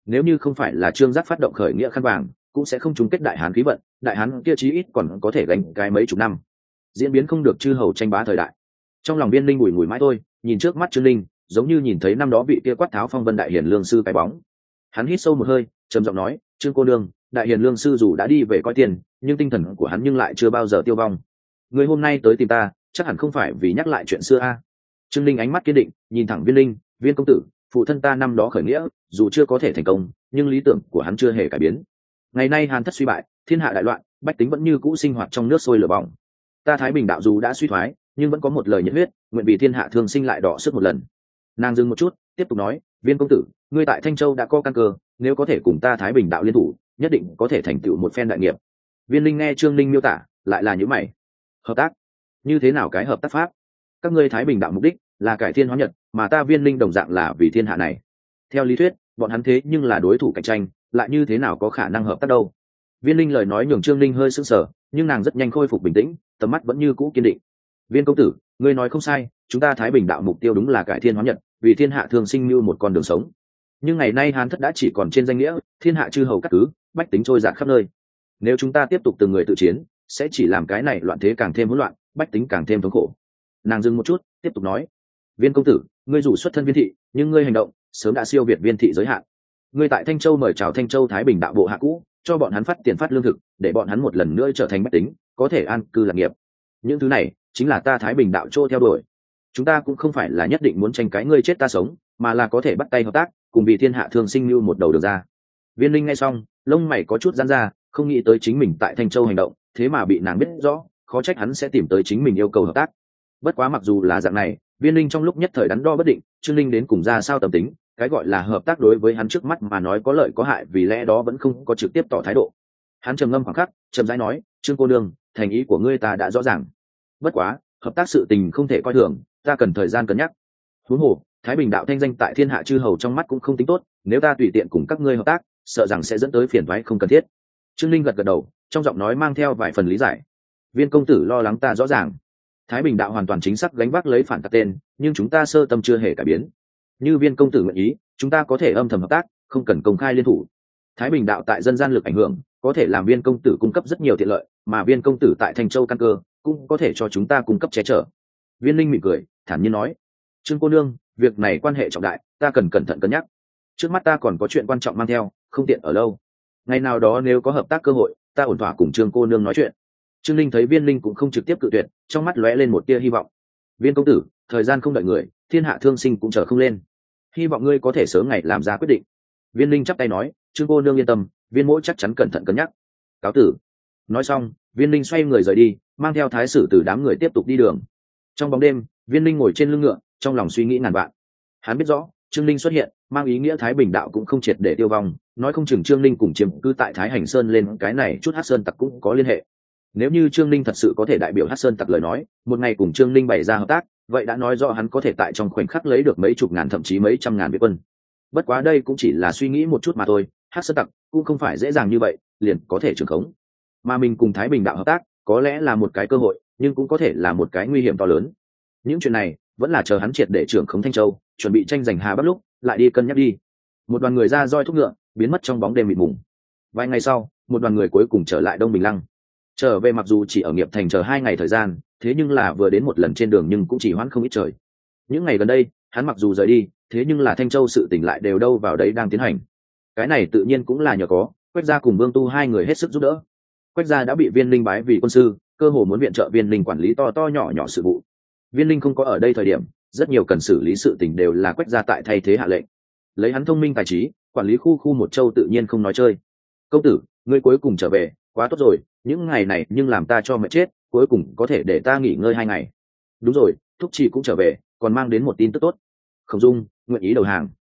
nếu như không phải là trương giác phát động khởi nghĩa khăn vàng cũng sẽ không chung kết đại hán khí vận, đại hán kia chí ít còn có thể gánh cái mấy chục năm. Diễn biến không được chư hầu tranh bá thời đại. Trong lòng Viên Linh bùi ngùi mãi thôi, nhìn trước mắt Trương Linh giống như nhìn thấy năm đó vị kia quát tháo phong vân đại hiền lương sư cái bóng. Hắn hít sâu một hơi, trầm giọng nói, Trương cô nương, đại hiền lương sư dù đã đi về coi tiền, nhưng tinh thần của hắn nhưng lại chưa bao giờ tiêu vong. Người hôm nay tới tìm ta chắc hẳn không phải vì nhắc lại chuyện xưa a. Trương Linh ánh mắt kiên định nhìn thẳng Viên Linh, Viên công tử, phụ thân ta năm đó khởi nghĩa dù chưa có thể thành công nhưng lý tưởng của hắn chưa hề cải biến. Ngày nay hàn thất suy bại, thiên hạ đại loạn, bách tính vẫn như cũ sinh hoạt trong nước sôi lửa bỏng. Ta Thái Bình đạo dù đã suy thoái nhưng vẫn có một lời nhiệt huyết, nguyện vì thiên hạ thương sinh lại đỏ sức một lần. Nàng dừng một chút tiếp tục nói, Viên công tử, ngươi tại Thanh Châu đã có căn cơ, nếu có thể cùng ta Thái Bình đạo liên thủ nhất định có thể thành tựu một phen đại nghiệp. Viên Linh nghe Trương Linh miêu tả lại là những mày. Hợp tác? Như thế nào cái hợp tác pháp? Các ngươi Thái Bình đạo mục đích là cải thiên hóa nhật, mà ta Viên Linh đồng dạng là vì thiên hạ này. Theo lý thuyết bọn hắn thế nhưng là đối thủ cạnh tranh, lại như thế nào có khả năng hợp tác đâu? Viên Linh lời nói nhường Trương Linh hơi sững sờ, nhưng nàng rất nhanh khôi phục bình tĩnh, tầm mắt vẫn như cũ kiên định. Viên công tử, ngươi nói không sai, chúng ta Thái Bình đạo mục tiêu đúng là cải thiên hóa nhật, vì thiên hạ thường sinh như một con đường sống. Nhưng ngày nay hán thất đã chỉ còn trên danh nghĩa, thiên hạ chư hầu cát cứ, bách tính trôi dạt khắp nơi. Nếu chúng ta tiếp tục từng người tự chiến, sẽ chỉ làm cái này loạn thế càng thêm hỗn loạn, bách tính càng thêm thống khổ. Nàng dừng một chút tiếp tục nói, Viên công tử, ngươi dù xuất thân Viên thị nhưng ngươi hành động sớm đã siêu việt Viên thị giới hạn. Ngươi tại Thanh Châu mời chào Thanh Châu Thái Bình đạo bộ hạ cũ, cho bọn hắn phát tiền phát lương thực, để bọn hắn một lần nữa trở thành bách tính, có thể an cư lạc nghiệp. Những thứ này chính là ta Thái Bình đạo chỗ theo đuổi. Chúng ta cũng không phải là nhất định muốn tranh cái ngươi chết ta sống, mà là có thể bắt tay hợp tác, cùng vì thiên hạ thương sinh lưu một đầu được ra. Viên Linh nghe xong lông mày có chút giãn ra, không nghĩ tới chính mình tại Thanh Châu hành động thế mà bị nàng biết rõ, khó trách hắn sẽ tìm tới chính mình yêu cầu hợp tác. Bất quá mặc dù là dạng này, Viên Linh trong lúc nhất thời đắn đo bất định, Trương Linh đến cùng ra sao tâm tính, cái gọi là hợp tác đối với hắn trước mắt mà nói có lợi có hại, vì lẽ đó vẫn không có trực tiếp tỏ thái độ. Hắn trầm ngâm khoảng khắc, chậm rãi nói, Trương cô nương, thành ý của ngươi ta đã rõ ràng. Bất quá hợp tác sự tình không thể coi thường, ta cần thời gian cân nhắc. Huống hồ Thái Bình đạo thanh danh tại thiên hạ chư hầu trong mắt cũng không tính tốt, nếu ta tùy tiện cùng các ngươi hợp tác sợ rằng sẽ dẫn tới phiền toái không cần thiết. Trương Linh gật gật đầu, trong giọng nói mang theo vài phần lý giải. Viên công tử lo lắng ta rõ ràng. Thái Bình đạo hoàn toàn chính xác gánh vác lấy phản tặc tên, nhưng chúng ta sơ tâm chưa hề cải biến. Như Viên công tử nguyện ý, chúng ta có thể âm thầm hợp tác, không cần công khai liên thủ. Thái Bình đạo tại dân gian lực ảnh hưởng, có thể làm Viên công tử cung cấp rất nhiều tiện lợi, mà Viên công tử tại Thanh Châu căn cơ cũng có thể cho chúng ta cung cấp che chở. Viên Linh mỉm cười thản nhiên nói, Trương cô nương, việc này quan hệ trọng đại, ta cần cẩn thận cân nhắc. Trước mắt ta còn có chuyện quan trọng mang theo, không tiện ở lâu. Ngày nào đó nếu có hợp tác cơ hội, ta ổn thỏa cùng Trương cô nương nói chuyện. Trương Linh thấy Viên Linh cũng không trực tiếp cự tuyệt, trong mắt lóe lên một tia hy vọng. Viên công tử, thời gian không đợi người, thiên hạ thương sinh cũng chờ không lên, hy vọng ngươi có thể sớm ngày làm ra quyết định. Viên Linh chắp tay nói, Trương cô nương yên tâm, viên mỗ chắc chắn cẩn thận cân nhắc. Cáo tử. Nói xong Viên Linh xoay người rời đi, mang theo thái sử từ đám người tiếp tục đi đường. Trong bóng đêm, Viên Linh ngồi trên lưng ngựa, trong lòng suy nghĩ ngàn vạn. Hắn biết rõ Trương Linh xuất hiện mang ý nghĩa Thái Bình đạo cũng không triệt để tiêu vong, nói không chừng Trương Linh cùng chiếm cư tại Thái Hành Sơn lên cái này chút Hắc Sơn tặc cũng có liên hệ. Nếu như Trương Linh thật sự có thể đại biểu Hắc Sơn tặc lời nói, một ngày cùng Trương Linh bày ra hợp tác, vậy đã nói rõ hắn có thể tại trong khoảnh khắc lấy được mấy chục ngàn thậm chí mấy trăm ngàn việt quân. Bất quá đây cũng chỉ là suy nghĩ một chút mà thôi, Hắc Sơn tặc cũng không phải dễ dàng như vậy liền có thể trường khống. Mà mình cùng Thái Bình đạo hợp tác có lẽ là một cái cơ hội, nhưng cũng có thể là một cái nguy hiểm to lớn. Những chuyện này vẫn là chờ hắn triệt để trưởng khống Thanh Châu, chuẩn bị tranh giành Hà Bắc lúc lại đi cân nhắc đi. Một đoàn người ra roi thúc ngựa biến mất trong bóng đêm mịt mùng. Vài ngày sau, một đoàn người cuối cùng trở lại Đông Bình Lăng. Trở về mặc dù chỉ ở Nghiệp Thành chờ hai ngày thời gian, thế nhưng là vừa đến một lần trên đường nhưng cũng chỉ hoãn không ít trời. Những ngày gần đây hắn mặc dù rời đi, thế nhưng là Thanh Châu sự tỉnh lại đều đâu vào đấy đang tiến hành. Cái này tự nhiên cũng là nhờ có Quách gia cùng Vương Tu hai người hết sức giúp đỡ. Quách gia đã bị Viên Linh bái vì quân sư, cơ hồ muốn viện trợ Viên Linh quản lý to to nhỏ nhỏ sự vụ. Viên Linh không có ở đây thời điểm, rất nhiều cần xử lý sự tình đều là Quách gia tại thay thế hạ lệnh. Lấy hắn thông minh tài trí, quản lý khu khu một châu tự nhiên không nói chơi. Công tử, ngươi cuối cùng trở về, quá tốt rồi, những ngày này nhưng làm ta cho mệt chết, cuối cùng có thể để ta nghỉ ngơi hai ngày. Đúng rồi, Thúc Trì cũng trở về, còn mang đến một tin tức tốt. Khổng Dung nguyện ý đầu hàng.